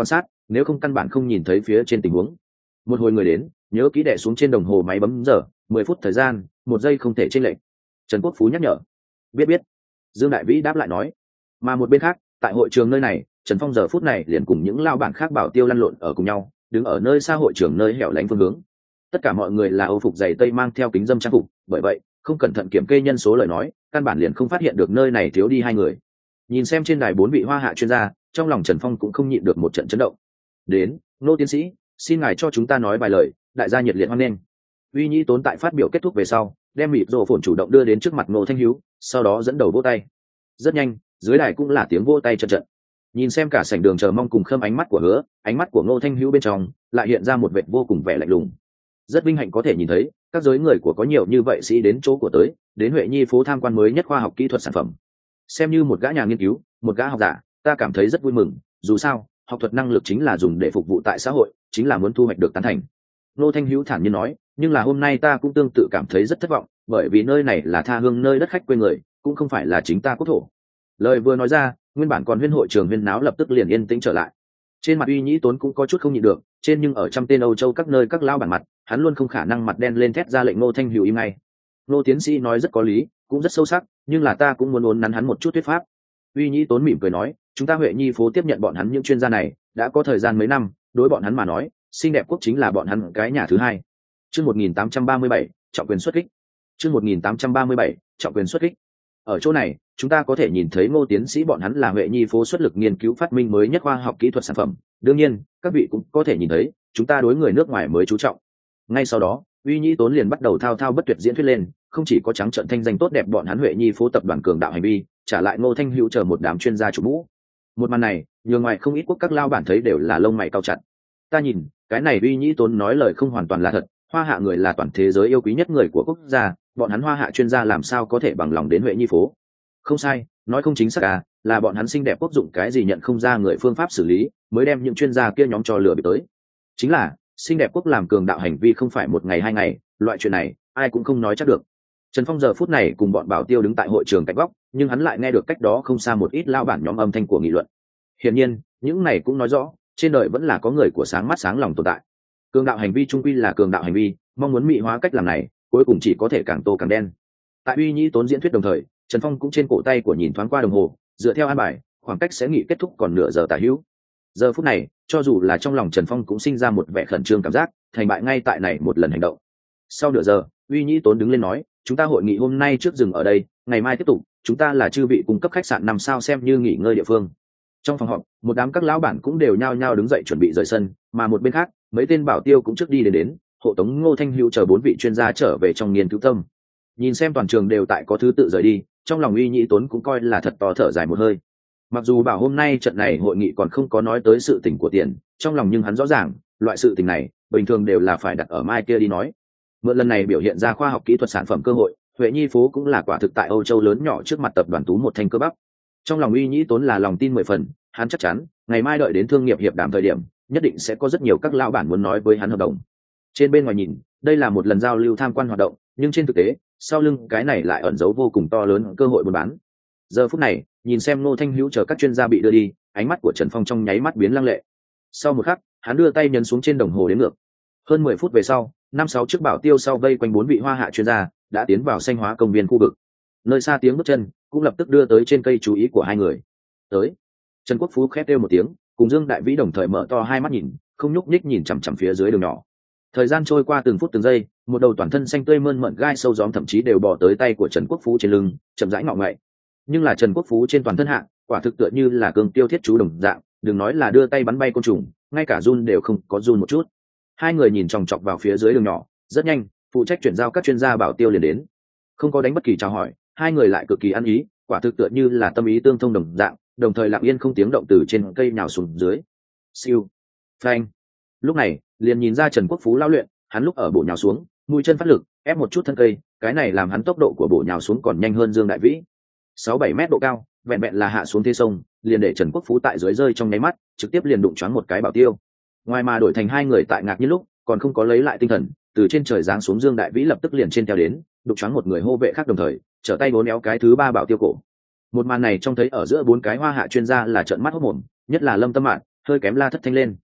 A: nếu không căn bản không nhìn thấy phía trên tình huống. Một hồi người đến, nhớ kỹ đè xuống trên đồng hồ máy bấm giờ, mười phút thời gian, một giây không thể chênh lệch. Trần Quốc Phú nhắc nhở. Biết biết. Dương Đại Vĩ đáp lại nói. Mà một bên khác, tại hội trường nơi này, Trần Phong giờ phút này liền cùng những lao bản khác bảo tiêu lăn lộn ở cùng nhau, đứng ở nơi xa hội trường nơi hẻo lánh phương hướng. Tất cả mọi người là âu phục dày tây mang theo kính dâm trang phục, bởi vậy không cẩn thận kiểm kê nhân số lời nói, căn bản liền không phát hiện được nơi này thiếu đi hai người. Nhìn xem trên đài bốn vị hoa hạ chuyên gia, trong lòng Trần Phong cũng không nhịn được một trận chấn động. Đến, Nô tiến sĩ, xin ngài cho chúng ta nói vài lời, đại gia nhiệt liệt hoan nghênh. Uy Nhĩ Tốn tại phát biểu kết thúc về sau, đem mịt rồ phồn chủ động đưa đến trước mặt Ngô Thanh Hiếu, sau đó dẫn đầu vỗ tay. Rất nhanh, dưới đài cũng là tiếng vỗ tay trận trận. Nhìn xem cả sảnh đường chờ mong cùng khâm ánh mắt của Hứa, ánh mắt của Ngô Thanh Hiếu bên trong lại hiện ra một vẻ vô cùng vẻ lạnh lùng. Rất vinh hạnh có thể nhìn thấy các giới người của có nhiều như vậy sĩ đến chỗ của tới, đến Huệ Nhi phố tham quan mới nhất khoa học kỹ thuật sản phẩm. Xem như một gã nhà nghiên cứu, một gã học giả, ta cảm thấy rất vui mừng, dù sao, học thuật năng lực chính là dùng để phục vụ tại xã hội, chính là muốn thu hoạch được tán thành. Ngô Thanh Hiếu thản nhiên nói, nhưng là hôm nay ta cũng tương tự cảm thấy rất thất vọng, bởi vì nơi này là tha hương nơi đất khách quê người, cũng không phải là chính ta quốc thổ. Lời vừa nói ra, nguyên bản còn huyên hội trường huyên náo lập tức liền yên tĩnh trở lại. Trên mặt Uy Nhĩ Tốn cũng có chút không nhịn được, trên nhưng ở trăm tên Âu Châu các nơi các lao bản mặt, hắn luôn không khả năng mặt đen lên thét ra lệnh Ngô Thanh Hiếu im ngay. Ngô tiến sĩ nói rất có lý, cũng rất sâu sắc, nhưng là ta cũng muốn uốn nắn hắn một chút thuyết pháp. Uy Nhĩ Tốn mỉm cười nói, chúng ta Huệ Nhi phố tiếp nhận bọn hắn những chuyên gia này, đã có thời gian mấy năm, đối bọn hắn mà nói, xinh đẹp quốc chính là bọn hắn cái nhà thứ hai. Chương một nghìn tám trăm ba mươi bảy, trọng quyền xuất kích. Chương một nghìn tám trăm ba mươi bảy, trọng quyền xuất kích. Ở chỗ này, chúng ta có thể nhìn thấy Ngô tiến sĩ bọn hắn là Huệ Nhi phố xuất lực nghiên cứu phát minh mới nhất khoa học kỹ thuật sản phẩm. Đương nhiên, các vị cũng có thể nhìn thấy, chúng ta đối người nước ngoài mới chú trọng. Ngay sau đó, Uy Nhĩ Tốn liền bắt đầu thao thao bất tuyệt diễn thuyết lên, không chỉ có trắng trợn thanh danh tốt đẹp bọn hắn Huệ Nhi phố tập đoàn cường đạo hành vi, trả lại Ngô Thanh Hữu chờ một đám chuyên gia chủ mũ. Một màn này, nhường ngoài không ít quốc các lao bản thấy đều là lông mày cau chặt. Ta nhìn, cái này Uy Nhĩ Tốn nói lời không hoàn toàn là thật, Hoa Hạ người là toàn thế giới yêu quý nhất người của quốc gia, bọn hắn Hoa Hạ chuyên gia làm sao có thể bằng lòng đến Huệ Nhi phố? Không sai, nói không chính xác à, là bọn hắn xinh đẹp quốc dụng cái gì nhận không ra người phương pháp xử lý, mới đem những chuyên gia kia nhóm cho lừa bị tới. Chính là, xinh đẹp quốc làm cường đạo hành vi không phải một ngày hai ngày, loại chuyện này, ai cũng không nói chắc được. Trần Phong giờ phút này cùng bọn bảo tiêu đứng tại hội trường cạnh góc, nhưng hắn lại nghe được cách đó không xa một ít lao bản nhóm âm thanh của nghị luận. Hiển nhiên, những này cũng nói rõ, trên đời vẫn là có người của sáng mắt sáng lòng tồn tại. Cường đạo hành vi trung quy là cường đạo hành vi, mong muốn mỹ hóa cách làm này, cuối cùng chỉ có thể càng tô càng đen. Tại Uy Nhĩ Tốn diễn thuyết đồng thời, Trần Phong cũng trên cổ tay của nhìn thoáng qua đồng hồ, dựa theo an bài, khoảng cách sẽ nghị kết thúc còn nửa giờ tả hữu. Giờ phút này, cho dù là trong lòng Trần Phong cũng sinh ra một vẻ khẩn trương cảm giác, thành bại ngay tại này một lần hành động. Sau nửa giờ, Uy Nhĩ Tốn đứng lên nói, chúng ta hội nghị hôm nay trước dừng ở đây, ngày mai tiếp tục, chúng ta là chư vị cung cấp khách sạn năm sao xem như nghỉ ngơi địa phương. Trong phòng họp, một đám các lão bản cũng đều nhao nhao đứng dậy chuẩn bị rời sân, mà một bên khác, mấy tên bảo tiêu cũng trước đi đến đến, hộ tống Ngô Thanh Hữu chờ bốn vị chuyên gia trở về trong nghiên cứu tâm. Nhìn xem toàn trường đều tại có thứ tự rời đi, trong lòng Uy Nhĩ Tốn cũng coi là thật to thở dài một hơi. Mặc dù bảo hôm nay trận này hội nghị còn không có nói tới sự tình của tiền, trong lòng nhưng hắn rõ ràng, loại sự tình này bình thường đều là phải đặt ở mai kia đi nói. Mượn lần này biểu hiện ra khoa học kỹ thuật sản phẩm cơ hội, Huệ Nhi phố cũng là quả thực tại Âu Châu lớn nhỏ trước mặt tập đoàn Tú một thanh cơ bắp. Trong lòng Uy Nhĩ Tốn là lòng tin mười phần, hắn chắc chắn, ngày mai đợi đến thương nghiệp hiệp đàm thời điểm, nhất định sẽ có rất nhiều các lão bản muốn nói với hắn hợp đồng. Trên bên ngoài nhìn, đây là một lần giao lưu tham quan hoạt động, nhưng trên thực tế, sau lưng cái này lại ẩn giấu vô cùng to lớn cơ hội buôn bán. Giờ phút này, nhìn xem Ngô Thanh Hữu chờ các chuyên gia bị đưa đi, ánh mắt của Trần Phong trong nháy mắt biến lăng lệ. Sau một khắc, hắn đưa tay nhấn xuống trên đồng hồ đếm ngược. Hơn mười phút về sau, năm sáu chiếc bảo tiêu sau vây quanh bốn vị Hoa Hạ chuyên gia, đã tiến vào xanh hóa công viên khu vực. Nơi xa tiếng bước chân cũng lập tức đưa tới trên cây chú ý của hai người. Tới. Trần Quốc Phú khét kêu một tiếng, cùng Dương Đại Vĩ đồng thời mở to hai mắt nhìn, không nhúc nhích nhìn chằm chằm phía dưới đường nhỏ. Thời gian trôi qua từng phút từng giây, một đầu toàn thân xanh tươi mơn mởn gai sâu gióm thậm chí đều bò tới tay của Trần Quốc Phú trên lưng, chậm rãi ngọ ngậy. Nhưng là Trần Quốc Phú trên toàn thân hạ, quả thực tựa như là cương tiêu thiết chú đồng dạng, đừng nói là đưa tay bắn bay côn trùng, ngay cả run đều không có run một chút. Hai người nhìn chòng chọc vào phía dưới đường nhỏ, rất nhanh, phụ trách chuyển giao các chuyên gia bảo tiêu liền đến. Không có đánh bất kỳ chào hỏi, hai người lại cực kỳ ăn ý, quả thực tựa như là tâm ý tương thông đồng dạng, đồng thời lặng yên không tiếng động từ trên cây nhào xuống dưới. Siêu, phanh. Lúc này, liền nhìn ra Trần Quốc Phú lao luyện, hắn lúc ở bổ nhào xuống, mũi chân phát lực, ép một chút thân cây, cái này làm hắn tốc độ của bổ nhào xuống còn nhanh hơn Dương Đại Vĩ. Sáu bảy mét độ cao, vẹn vẹn là hạ xuống thế sông, liền để Trần Quốc Phú tại dưới rơi trong nháy mắt, trực tiếp liền đụng choáng một cái bảo tiêu. Ngoài mà đổi thành hai người tại ngạc nhiên lúc, còn không có lấy lại tinh thần, từ trên trời giáng xuống Dương Đại Vĩ lập tức liền trên theo đến, đụng choáng một người hô vệ khác đồng thời, trở tay bốn éo cái thứ ba bảo tiêu cổ. Một màn này trông thấy ở giữa bốn cái Hoa Hạ chuyên gia là trợn mắt hốt mồm, nhất là Lâm Tâm Mạn, hơi kém la thất thanh lên.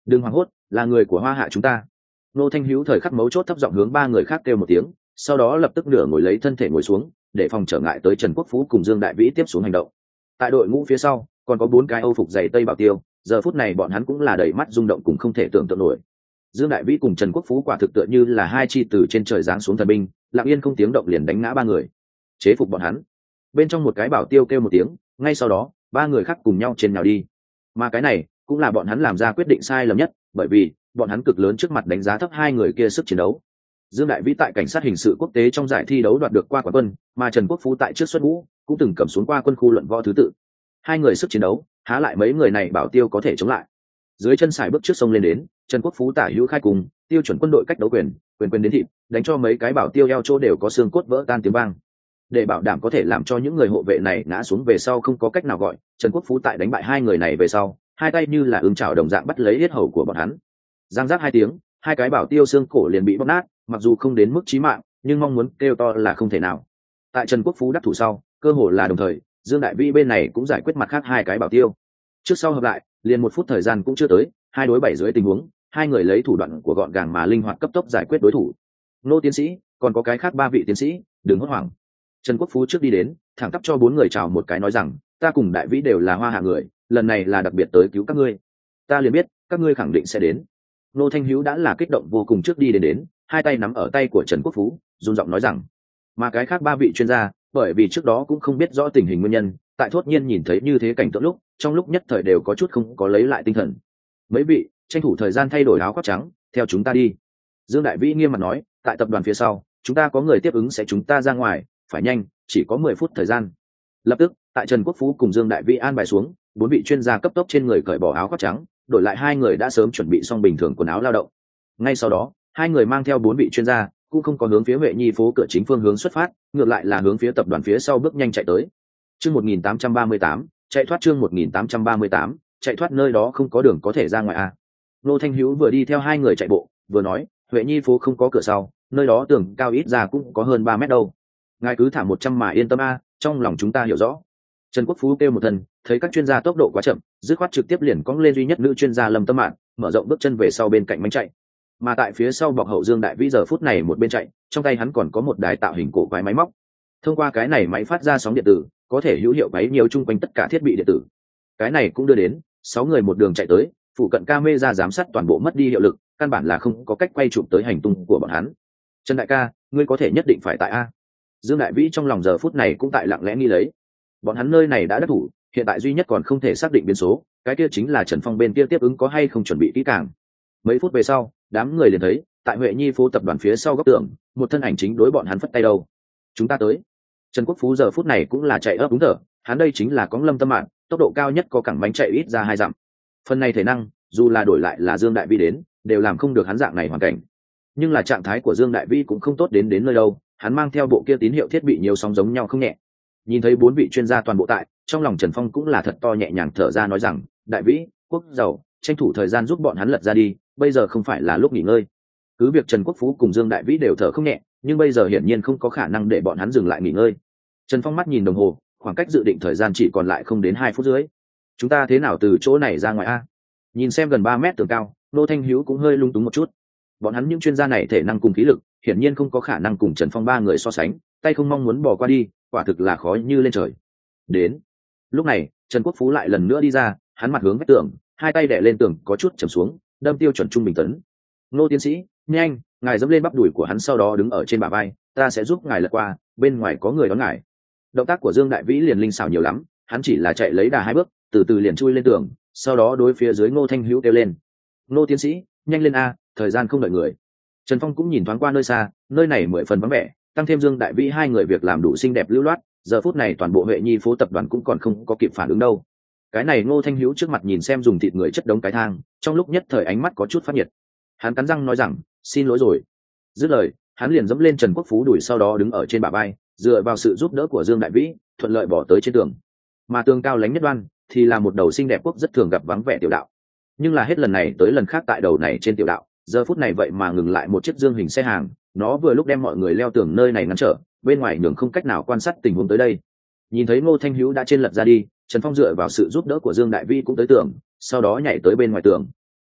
A: đừng hoảng hốt, là người của Hoa Hạ chúng ta. Ngô Thanh Hữu thời khắc mấu chốt thấp giọng hướng ba người khác kêu một tiếng, sau đó lập tức nửa ngồi lấy thân thể ngồi xuống để phòng trở ngại tới Trần Quốc Phú cùng Dương Đại Vĩ tiếp xuống hành động. Tại đội ngũ phía sau còn có bốn cái Âu phục dày tây bảo tiêu, giờ phút này bọn hắn cũng là đầy mắt rung động cùng không thể tưởng tượng nổi. Dương Đại Vĩ cùng Trần Quốc Phú quả thực tựa như là hai chi từ trên trời giáng xuống thần binh, lặng yên không tiếng động liền đánh ngã ba người, chế phục bọn hắn. Bên trong một cái bảo tiêu kêu một tiếng, ngay sau đó ba người khác cùng nhau trên nhào đi. Mà cái này cũng là bọn hắn làm ra quyết định sai lầm nhất, bởi vì bọn hắn cực lớn trước mặt đánh giá thấp hai người kia sức chiến đấu. Dương Đại Vĩ tại cảnh sát hình sự quốc tế trong giải thi đấu đoạt được qua quán quân, mà Trần Quốc Phú tại trước xuất ngũ cũng từng cầm xuống qua quân khu luận võ thứ tự. Hai người sức chiến đấu, há lại mấy người này bảo tiêu có thể chống lại. Dưới chân sải bước trước sông lên đến, Trần Quốc Phú tả hữu khai cùng, tiêu chuẩn quân đội cách đấu quyền, quyền quyền đến thịt, đánh cho mấy cái bảo tiêu eo chỗ đều có xương cốt vỡ tan tiếng vang. Để bảo đảm có thể làm cho những người hộ vệ này ngã xuống về sau không có cách nào gọi, Trần Quốc Phú tại đánh bại hai người này về sau, hai tay như là ưng chảo đồng dạng bắt lấy yết hầu của bọn hắn. Giang giác hai tiếng, hai cái bảo tiêu xương cổ liền bị bóp nát, mặc dù không đến mức chí mạng, nhưng mong muốn kêu to là không thể nào. Tại Trần Quốc Phú đắc thủ sau, cơ hồ là đồng thời, Dương Đại Vĩ bên này cũng giải quyết mặt khác hai cái bảo tiêu. Trước sau hợp lại, liền một phút thời gian cũng chưa tới, hai đối bảy dưới tình huống, hai người lấy thủ đoạn của gọn gàng mà linh hoạt cấp tốc giải quyết đối thủ. Nô tiến sĩ, còn có cái khác ba vị tiến sĩ, đừng hốt hoảng. Trần Quốc Phú trước đi đến, thẳng tắp cho bốn người chào một cái nói rằng, ta cùng Đại Vĩ đều là Hoa Hạ người, lần này là đặc biệt tới cứu các ngươi. Ta liền biết, các ngươi khẳng định sẽ đến. Nô Thanh Hữu đã là kích động vô cùng trước đi đến đến, hai tay nắm ở tay của Trần Quốc Phú, run giọng nói rằng, mà cái khác ba vị chuyên gia, bởi vì trước đó cũng không biết rõ tình hình nguyên nhân, tại thốt nhiên nhìn thấy như thế cảnh tượng lúc, trong lúc nhất thời đều có chút không có lấy lại tinh thần. Mấy vị, tranh thủ thời gian thay đổi áo khoác trắng, theo chúng ta đi. Dương Đại Vĩ nghiêm mặt nói, tại tập đoàn phía sau, chúng ta có người tiếp ứng sẽ chúng ta ra ngoài, phải nhanh, chỉ có mười phút thời gian. Lập tức, tại Trần Quốc Phú cùng Dương Đại Vĩ an bài xuống, bốn vị chuyên gia cấp tốc trên người cởi bỏ áo khoác trắng, đổi lại hai người đã sớm chuẩn bị xong bình thường quần áo lao động. Ngay sau đó, hai người mang theo bốn vị chuyên gia, cũng không có hướng phía Huệ Nhi phố cửa chính phương hướng xuất phát, ngược lại là hướng phía tập đoàn phía sau bước nhanh chạy tới. Chương một nghìn tám trăm ba mươi tám, chạy thoát chương một nghìn tám trăm ba mươi tám, chạy thoát nơi đó không có đường có thể ra ngoài a. À. Nô Thanh Hữu vừa đi theo hai người chạy bộ, vừa nói, Huệ Nhi phố không có cửa sau, nơi đó tường cao ít ra cũng có hơn ba mét đâu. Ngài cứ thả một trăm mà yên tâm a, à, trong lòng chúng ta hiểu rõ. Trần Quốc Phú kêu một thần, thấy các chuyên gia tốc độ quá chậm, dứt khoát trực tiếp liền cong lên duy nhất nữ chuyên gia Lâm Tâm Mạn, mở rộng bước chân về sau bên cạnh mánh chạy. Mà tại phía sau bọc hậu Dương Đại Vĩ giờ phút này một bên chạy, trong tay hắn còn có một đài tạo hình cổ quái máy móc. Thông qua cái này máy phát ra sóng điện tử, có thể hữu hiệu quấy nhiều chung quanh tất cả thiết bị điện tử. Cái này cũng đưa đến sáu người một đường chạy tới, phụ cận camera giám sát toàn bộ mất đi hiệu lực, căn bản là không có cách quay chụp tới hành tung của bọn hắn. Trần đại ca, ngươi có thể nhất định phải tại a. Dương Đại Vĩ trong lòng giờ phút này cũng tại lặng lẽ nghi lấy. Bọn hắn nơi này đã đắc thủ, hiện tại duy nhất còn không thể xác định biến số, cái kia chính là Trần Phong bên kia tiếp ứng có hay không chuẩn bị kỹ càng. Mấy phút về sau, đám người liền thấy, tại Huệ Nhi phố tập đoàn phía sau góc tường, một thân ảnh chính đối bọn hắn phất tay đầu. Chúng ta tới. Trần Quốc Phú giờ phút này cũng là chạy ấp đúng thở, hắn đây chính là có Lâm Tâm Mạn, tốc độ cao nhất có cẳng bánh chạy ít ra hai dặm. Phần này thể năng, dù là đổi lại là Dương Đại Vĩ đến, đều làm không được hắn dạng này hoàn cảnh. Nhưng là trạng thái của Dương Đại Vĩ cũng không tốt đến đến nơi đâu, hắn mang theo bộ kia tín hiệu thiết bị nhiều sóng giống nhau không nhẹ. Nhìn thấy bốn vị chuyên gia toàn bộ tại, trong lòng Trần Phong cũng là thật to nhẹ nhàng thở ra nói rằng, Đại Vĩ, Quốc giàu, tranh thủ thời gian giúp bọn hắn lật ra đi, bây giờ không phải là lúc nghỉ ngơi. Cứ việc Trần Quốc Phú cùng Dương Đại Vĩ đều thở không nhẹ, nhưng bây giờ hiển nhiên không có khả năng để bọn hắn dừng lại nghỉ ngơi. Trần Phong mắt nhìn đồng hồ, khoảng cách dự định thời gian chỉ còn lại không đến hai phút dưới. Chúng ta thế nào từ chỗ này ra ngoài a? Nhìn xem gần ba mét tường cao, Nô Thanh Hữu cũng hơi lung túng một chút. Bọn hắn những chuyên gia này thể năng cùng khí lực, hiển nhiên không có khả năng cùng Trần Phong ba người so sánh, tay không mong muốn bỏ qua đi, quả thực là khó như lên trời. Đến. Lúc này, Trần Quốc Phú lại lần nữa đi ra, hắn mặt hướng vách tường, hai tay đè lên tường có chút trầm xuống, đâm tiêu chuẩn trung bình tấn. Nô tiến sĩ, nhanh, ngài dẫm lên bắp đùi của hắn sau đó đứng ở trên bả vai, ta sẽ giúp ngài lật qua, bên ngoài có người đón ngài. Động tác của Dương Đại Vĩ liền linh xảo nhiều lắm, hắn chỉ là chạy lấy đà hai bước, từ từ liền chui lên tường, sau đó đối phía dưới Ngô Thanh Hữu kêu lên. Nô tiến sĩ, nhanh lên a, thời gian không đợi người. Trần Phong cũng nhìn thoáng qua nơi xa, nơi này mười phần vắng vẻ, tăng thêm Dương Đại Vĩ hai người việc làm đủ xinh đẹp lưu loát, giờ phút này toàn bộ Huệ Nhi phố tập đoàn cũng còn không có kịp phản ứng đâu. Cái này Ngô Thanh Hữu trước mặt nhìn xem dùng thịt người chất đống cái thang, trong lúc nhất thời ánh mắt có chút phát nhiệt. Hắn cắn răng nói rằng, xin lỗi rồi. Dứt lời, hắn liền dẫm lên Trần Quốc Phú đùi sau đó đứng ở trên bả vai, dựa vào sự giúp đỡ của Dương Đại Vĩ, thuận lợi bỏ tới trên tường. Mà tường cao lánh nhất đoan thì là một đầu xinh đẹp quốc rất thường gặp vắng vẻ tiểu đạo. Nhưng là hết lần này tới lần khác tại đầu này trên tiểu đạo, giờ phút này vậy mà ngừng lại một chiếc dương hình xe hàng, nó vừa lúc đem mọi người leo tường nơi này ngăn trở, bên ngoài nhường không cách nào quan sát tình huống tới đây. Nhìn thấy Ngô Thanh Hữu đã trên lật ra đi, Trần Phong dựa vào sự giúp đỡ của Dương Đại Vĩ cũng tới tường, sau đó nhảy tới bên ngoài tường.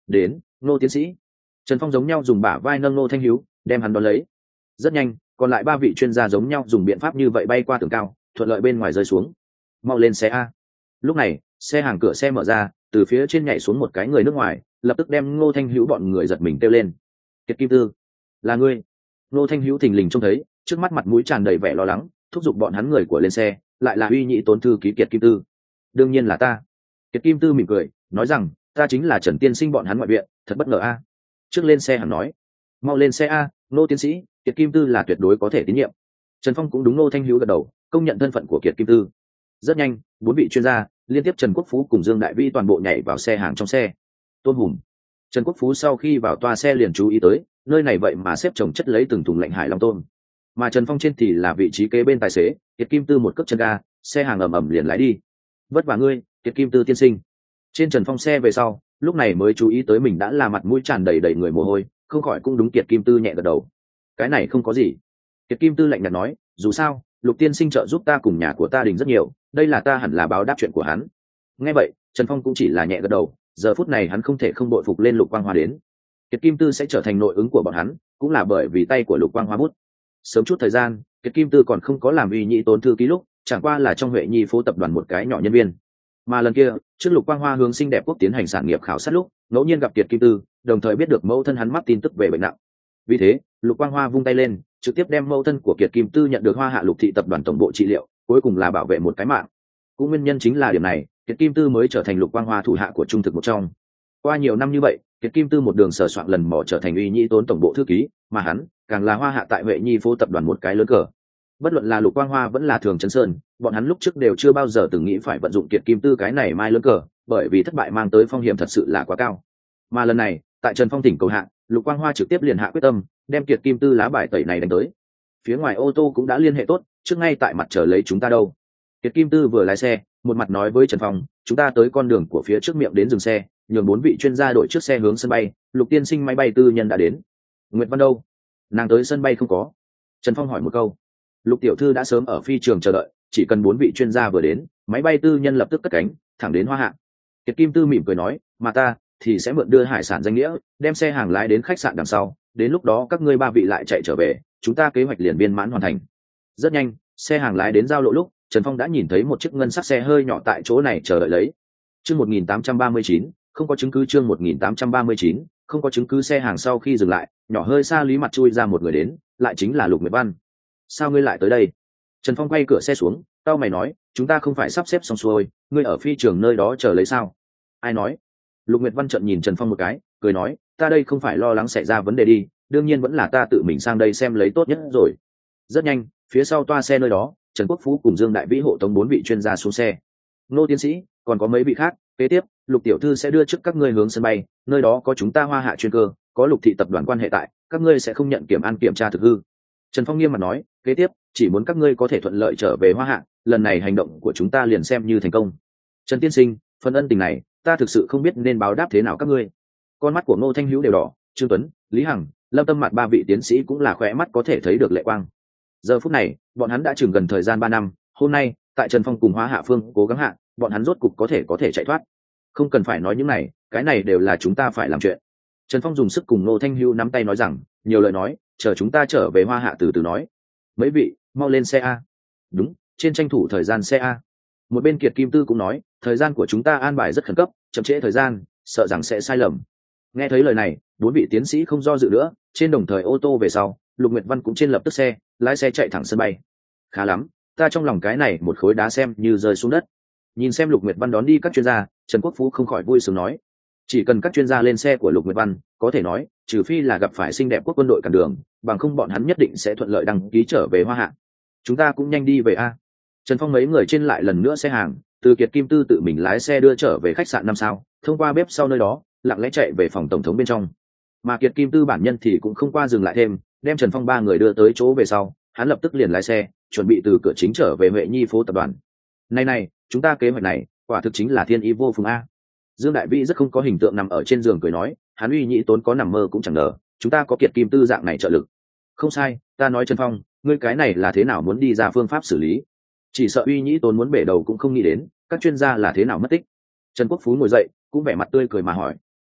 A: đến Ngô tiến sĩ. Trần Phong giống nhau dùng bả vai nâng Ngô Thanh Hiếu, đem hắn đón lấy. Rất nhanh, còn lại ba vị chuyên gia giống nhau dùng biện pháp như vậy bay qua tường cao, thuận lợi bên ngoài rơi xuống. Mau lên xe a. Lúc này, xe hàng cửa xe mở ra, từ phía trên nhảy xuống một cái người nước ngoài, lập tức đem Ngô Thanh Hữu bọn người giật mình kêu lên. Kiệt Kim Tư, là ngươi? Ngô Thanh Hữu thình lình trông thấy, trước mắt mặt mũi tràn đầy vẻ lo lắng, thúc giục bọn hắn người của lên xe, lại là uy nhị tốn thư ký Kiệt Kim Tư. Đương nhiên là ta. Kiệt Kim Tư mỉm cười, nói rằng, ta chính là Trần tiên sinh bọn hắn ngoại viện, thật bất ngờ a. Trước lên xe hắn nói, mau lên xe a, Ngô tiến sĩ, Kiệt Kim Tư là tuyệt đối có thể tín nhiệm. Trần Phong cũng đúng Ngô Thanh Hữu gật đầu, công nhận thân phận của Kiệt Kim Tư. Rất nhanh, bốn vị chuyên gia liên tiếp Trần Quốc Phú cùng Dương Đại Vĩ toàn bộ nhảy vào xe hàng trong xe. Tôn Hùng. Trần Quốc Phú sau khi vào toa xe liền chú ý tới, nơi này vậy mà xếp chồng chất lấy từng thùng lạnh hải long tôm. Mà Trần Phong trên thì là vị trí kế bên tài xế, Kiệt Kim Tư một cước chân ga, xe hàng ầm ầm liền lái đi. Vất vả ngươi, Kiệt Kim Tư tiên sinh. Trên Trần Phong xe về sau, lúc này mới chú ý tới mình đã là mặt mũi tràn đầy đầy người mồ hôi, không khỏi cũng đúng Kiệt Kim Tư nhẹ gật đầu. Cái này không có gì. Kiệt Kim Tư lạnh nhạt nói, dù sao, Lục tiên sinh trợ giúp ta cùng nhà của ta đình rất nhiều, đây là ta hẳn là báo đáp chuyện của hắn. Nghe vậy, Trần Phong cũng chỉ là nhẹ gật đầu, giờ phút này hắn không thể không bội phục lên Lục Quang Hoa đến. Kiệt Kim Tư sẽ trở thành nội ứng của bọn hắn, cũng là bởi vì tay của Lục Quang Hoa bút. Sớm chút thời gian, Kiệt Kim Tư còn không có làm uy nhị tốn thư ký lúc, chẳng qua là trong Huệ Nhi phố tập đoàn một cái nhỏ nhân viên. Mà lần kia, trước Lục Quang Hoa hướng xinh đẹp quốc tiến hành sản nghiệp khảo sát lúc, ngẫu nhiên gặp Kiệt Kim Tư, đồng thời biết được mẫu thân hắn mắc tin tức về bệnh nặng. Vì thế, Lục Quang Hoa vung tay lên, trực tiếp đem mẫu thân của Kiệt Kim Tư nhận được Hoa Hạ Lục thị tập đoàn tổng bộ trị liệu, cuối cùng là bảo vệ một cái mạng. Cũng nguyên nhân chính là điểm này, Kiệt Kim Tư mới trở thành Lục Quang Hoa thủ hạ của trung thực một trong. Qua nhiều năm như vậy, Kiệt Kim Tư một đường sờ soạn lần mò trở thành uy nhị tốn tổng bộ thư ký, mà hắn càng là Hoa Hạ tại Huệ Nhi phố tập đoàn một cái lớn cờ. Bất luận là Lục Quang Hoa vẫn là Thường Trấn Sơn, bọn hắn lúc trước đều chưa bao giờ từng nghĩ phải vận dụng Kiệt Kim Tư cái này mai lớn cờ, bởi vì thất bại mang tới phong hiểm thật sự là quá cao. Mà lần này, tại Trần Phong tỉnh cầu hạ, Lục Quang Hoa trực tiếp liền hạ quyết tâm, đem Kiệt Kim Tư lá bài tẩy này đánh tới. Phía ngoài ô tô cũng đã liên hệ tốt, trước ngay tại mặt chờ lấy chúng ta đâu. Kiệt Kim Tư vừa lái xe, một mặt nói với Trần Phong, chúng ta tới con đường của phía trước miệng đến dừng xe, nhường bốn vị chuyên gia đội trước xe hướng sân bay, Lục tiên sinh máy bay tư nhân đã đến. Nguyệt Văn đâu? Nàng tới sân bay không có? Trần Phong hỏi một câu. Lục tiểu thư đã sớm ở phi trường chờ đợi, chỉ cần bốn vị chuyên gia vừa đến, máy bay tư nhân lập tức cất cánh, thẳng đến Hoa Hạ. Kiệt Kim Tư mỉm cười nói, mà ta thì sẽ mượn đưa hải sản danh nghĩa, đem xe hàng lái đến khách sạn đằng sau, đến lúc đó các ngươi ba vị lại chạy trở về, chúng ta kế hoạch liền viên mãn hoàn thành. Rất nhanh, xe hàng lái đến giao lộ lúc, Trần Phong đã nhìn thấy một chiếc ngân sắc xe hơi nhỏ tại chỗ này chờ đợi lấy. Chương một nghìn tám trăm ba mươi chín, không có chứng cứ. Chương một nghìn tám trăm ba mươi chín, không có chứng cứ. Xe hàng sau khi dừng lại, nhỏ hơi xa lý mặt chui ra một người đến, lại chính là Lục Nguyệt Văn. Sao ngươi lại tới đây? Trần Phong quay cửa xe xuống, tao mày nói, chúng ta không phải sắp xếp xong xuôi, ngươi ở phi trường nơi đó chờ lấy sao? Ai nói? Lục Nguyệt Văn trợn nhìn Trần Phong một cái, cười nói, ta đây không phải lo lắng xảy ra vấn đề đi, đương nhiên vẫn là ta tự mình sang đây xem lấy tốt nhất rồi. Rất nhanh, phía sau toa xe nơi đó, Trần Quốc Phú cùng Dương Đại Vĩ hộ tống bốn vị chuyên gia xuống xe. Ngô tiến sĩ, còn có mấy vị khác, kế tiếp, Lục tiểu thư sẽ đưa trước các ngươi hướng sân bay, nơi đó có chúng ta Hoa Hạ chuyên cơ, có Lục thị tập đoàn quan hệ tại, các ngươi sẽ không nhận kiểm an kiểm tra thực hư. Trần Phong nghiêm mặt nói, kế tiếp, chỉ muốn các ngươi có thể thuận lợi trở về Hoa Hạ, lần này hành động của chúng ta liền xem như thành công. Trần tiên sinh, phần ân tình này, ta thực sự không biết nên báo đáp thế nào các ngươi. Con mắt của Ngô Thanh Hữu đều đỏ, Trương Tuấn, Lý Hằng, Lâm Tâm Mạt ba vị tiến sĩ cũng là khỏe mắt có thể thấy được lệ quang. Giờ phút này, bọn hắn đã chừng gần thời gian ba năm, hôm nay, tại Trần Phong cùng Hoa Hạ Phương cố gắng hạ, bọn hắn rốt cục có thể có thể chạy thoát. Không cần phải nói những này, cái này đều là chúng ta phải làm chuyện. Trần Phong dùng sức cùng Ngô Thanh Hữu nắm tay nói rằng, nhiều lời nói, chờ chúng ta trở về Hoa Hạ từ từ nói. Mấy vị, mau lên xe a. Đúng, trên tranh thủ thời gian xe a. Một bên Kiệt Kim Tư cũng nói, thời gian của chúng ta an bài rất khẩn cấp, chậm trễ thời gian, sợ rằng sẽ sai lầm. Nghe thấy lời này, bốn vị tiến sĩ không do dự nữa, trên đồng thời ô tô về sau, Lục Nguyệt Văn cũng trên lập tức xe, lái xe chạy thẳng sân bay. Khá lắm, ta trong lòng cái này một khối đá xem như rơi xuống đất. Nhìn xem Lục Nguyệt Văn đón đi các chuyên gia, Trần Quốc Phú không khỏi vui sướng nói, chỉ cần các chuyên gia lên xe của Lục Nguyệt Văn, có thể nói, trừ phi là gặp phải xinh đẹp quốc quân đội cản đường, bằng không bọn hắn nhất định sẽ thuận lợi đăng ký trở về Hoa Hạ. Chúng ta cũng nhanh đi về a. Trần Phong mấy người trên lại lần nữa xe hàng, từ Kiệt Kim Tư tự mình lái xe đưa trở về khách sạn năm sao, thông qua bếp sau nơi đó, lặng lẽ chạy về phòng tổng thống bên trong. Mà Kiệt Kim Tư bản nhân thì cũng không qua dừng lại thêm, đem Trần Phong ba người đưa tới chỗ về sau, hắn lập tức liền lái xe, chuẩn bị từ cửa chính trở về Huệ Nhi phố tập đoàn. Này này, chúng ta kế hoạch này, quả thực chính là thiên ý vô phùng a. Dương Đại Vĩ rất không có hình tượng nằm ở trên giường cười nói, hắn uy nhị tốn có nằm mơ cũng chẳng ngờ, chúng ta có Kiệt Kim Tư dạng này trợ lực. Không sai, ta nói Trần Phong, ngươi cái này là thế nào muốn đi ra phương pháp xử lý? Chỉ sợ uy nhị tốn muốn bể đầu cũng không nghĩ đến, các chuyên gia là thế nào mất tích. Trần Quốc Phú ngồi dậy, cũng vẻ mặt tươi cười mà hỏi.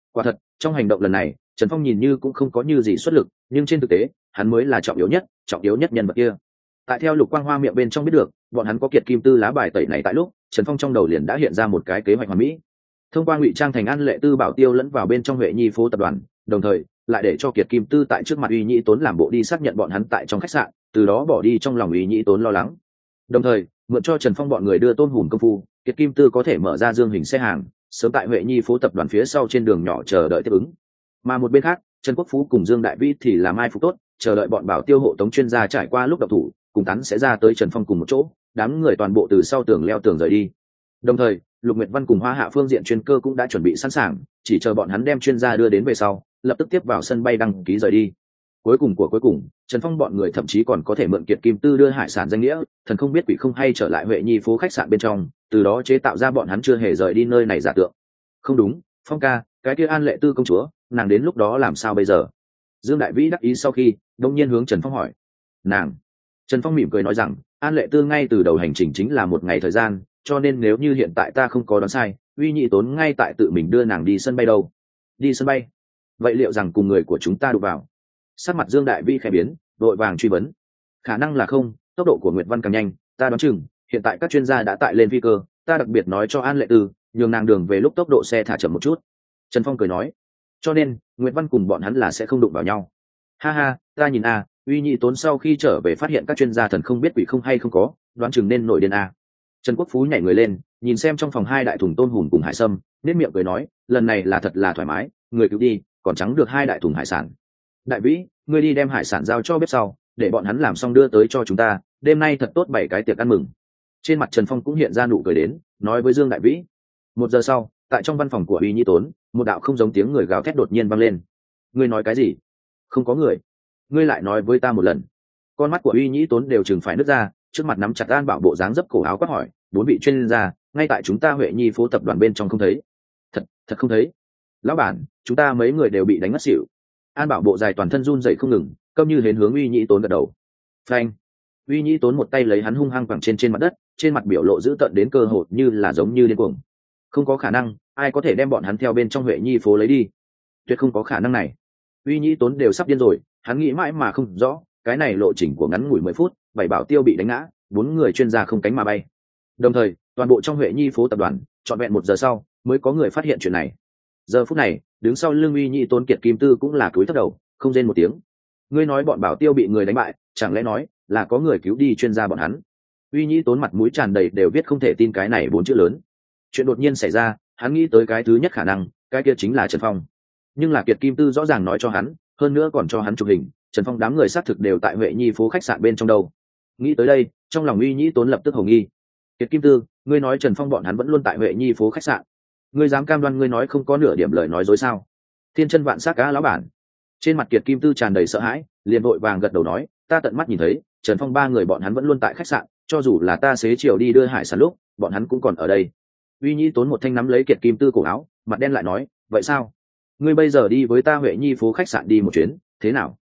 A: Quả thật, trong hành động lần này Trần Phong nhìn như cũng không có như gì xuất lực, nhưng trên thực tế hắn mới là trọng yếu nhất trọng yếu nhất nhân vật kia. Tại theo Lục Quang Hoa miệng bên trong biết được bọn hắn có kiệt kim tư lá bài tẩy này, tại lúc Trần Phong trong đầu liền đã hiện ra một cái kế hoạch hoàn mỹ. Thông qua ngụy trang thành An Lệ Tư Bảo Tiêu lẫn vào bên trong Huệ Nhi phố tập đoàn, đồng thời lại để cho kiệt kim tư tại trước mặt Uy Nhĩ Tốn làm bộ đi xác nhận bọn hắn tại trong khách sạn, từ đó bỏ đi trong lòng Uy Nhĩ Tốn lo lắng. Đồng thời mượn cho Trần Phong bọn người đưa tôn hùn công phu, kiệt kim tư có thể mở ra dương hình xe hàng, sớm tại Huệ Nhi phố tập đoàn phía sau trên đường nhỏ chờ đợi tiếp ứng. Mà một bên khác, Trần Quốc Phú cùng Dương Đại Vĩ thì làm mai phục tốt, chờ đợi bọn bảo tiêu hộ tống chuyên gia trải qua lúc độc thủ, cùng tắn sẽ ra tới Trần Phong cùng một chỗ, đám người toàn bộ từ sau tường leo tường rời đi. Đồng thời Lục Nguyệt Văn cùng Hoa Hạ phương diện chuyên cơ cũng đã chuẩn bị sẵn sàng, chỉ chờ bọn hắn đem chuyên gia đưa đến về sau, lập tức tiếp vào sân bay đăng ký rời đi. Cuối cùng của cuối cùng, Trần Phong bọn người thậm chí còn có thể mượn kiệt kim tư đưa hải sản danh nghĩa, thần không biết quỷ không hay trở lại Huệ Nhi phố khách sạn bên trong, từ đó chế tạo ra bọn hắn chưa hề rời đi nơi này giả tượng. Không đúng, Phong ca, cái kia An Lệ Tư công chúa, nàng đến lúc đó làm sao bây giờ? Dương Đại Vĩ đắc ý sau khi đông nhiên hướng Trần Phong hỏi. Nàng? Trần Phong mỉm cười nói rằng, An Lệ Tư ngay từ đầu hành trình chính là một ngày thời gian, cho nên nếu như hiện tại ta không có đoán sai, Uy Nhĩ Tốn ngay tại tự mình đưa nàng đi sân bay đâu. Đi sân bay? Vậy liệu rằng cùng người của chúng ta đụng vào? Sắc mặt Dương Đại Vĩ khẽ biến, vội vàng truy vấn. Khả năng là không, tốc độ của Nguyệt Văn càng nhanh, ta đoán chừng hiện tại các chuyên gia đã tại lên phi cơ, ta đặc biệt nói cho An Lệ Tư nhường nàng đường về lúc tốc độ xe thả chậm một chút. Trần Phong cười nói, cho nên Nguyệt Văn cùng bọn hắn là sẽ không đụng vào nhau. Ha ha, ta nhìn a, Uy Nhĩ Tốn sau khi trở về phát hiện các chuyên gia thần không biết quỷ không hay không có, đoán chừng nên nổi điên a. Trần Quốc Phú nhảy người lên, nhìn xem trong phòng hai đại thùng tôm hùm cùng hải sâm, nét miệng cười nói, lần này là thật là thoải mái, người cứu đi, còn trắng được hai đại thùng hải sản. Đại Vĩ, ngươi đi đem hải sản giao cho bếp sau, để bọn hắn làm xong đưa tới cho chúng ta, đêm nay thật tốt bảy cái tiệc ăn mừng. Trên mặt Trần Phong cũng hiện ra nụ cười đến, nói với Dương Đại Vĩ. Một giờ sau, tại trong văn phòng của Uy Nhĩ Tốn, một đạo không giống tiếng người gào thét đột nhiên vang lên. Ngươi nói cái gì? Không có người. Ngươi lại nói với ta một lần. Con mắt của Uy Nhĩ Tốn đều chừng phải nứt ra, trước mặt nắm chặt An Bảo bộ dáng dấp cổ áo quát hỏi, bốn vị chuyên gia ngay tại chúng ta Huệ Nhi phố tập đoàn bên trong không thấy. Thật, thật không thấy. Lão bản, chúng ta mấy người đều bị đánh ngất xỉu. An Bảo bộ dài toàn thân run rẩy không ngừng, câm như hến hướng Uy Nhĩ Tốn gật đầu. Phanh. Uy Nhĩ Tốn một tay lấy hắn hung hăng quẳng trên trên mặt đất, trên mặt biểu lộ dữ tợn đến cơ hồ như là giống như điên cuồng. Không có khả năng, ai có thể đem bọn hắn theo bên trong Huệ Nhi phố lấy đi? Tuyệt không có khả năng này. Uy Nhĩ Tốn đều sắp điên rồi, hắn nghĩ mãi mà không rõ, cái này lộ trình của ngắn ngủi mười phút, bảy bảo tiêu bị đánh ngã, bốn người chuyên gia không cánh mà bay. Đồng thời, toàn bộ trong Huệ Nhi phố tập đoàn, trọn vẹn một giờ sau, mới có người phát hiện chuyện này. Giờ phút này, đứng sau lưng Uy Nhĩ Tốn kiệt kim tư cũng là cúi thấp đầu, không rên một tiếng. Ngươi nói bọn bảo tiêu bị người đánh bại, chẳng lẽ nói là có người cứu đi chuyên gia bọn hắn? Uy Nhĩ Tốn mặt mũi tràn đầy đều viết không thể tin cái này bốn chữ lớn. Chuyện đột nhiên xảy ra, hắn nghĩ tới cái thứ nhất khả năng, cái kia chính là Trần Phong. Nhưng là kiệt kim tư rõ ràng nói cho hắn, hơn nữa còn cho hắn chụp hình, Trần Phong đám người xác thực đều tại Huệ Nhi phố khách sạn bên trong đâu. Nghĩ tới đây, trong lòng Uy Nhĩ Tốn lập tức hồ nghi. Kiệt kim tư, ngươi nói Trần Phong bọn hắn vẫn luôn tại Huệ Nhi phố khách sạn, ngươi dám cam đoan ngươi nói không có nửa điểm lời nói dối sao? Thiên chân vạn sắc cá lão bản. Trên mặt kiệt kim tư tràn đầy sợ hãi, liền vội vàng gật đầu nói, ta tận mắt nhìn thấy Trần Phong ba người bọn hắn vẫn luôn tại khách sạn, cho dù là ta xế chiều đi đưa hải sản lúc bọn hắn cũng còn ở đây. Uy Nhĩ Tốn một thanh nắm lấy kiệt kim tư cổ áo, mặt đen lại nói, vậy sao? Ngươi bây giờ đi với ta Huệ Nhi phố khách sạn đi một chuyến, thế nào?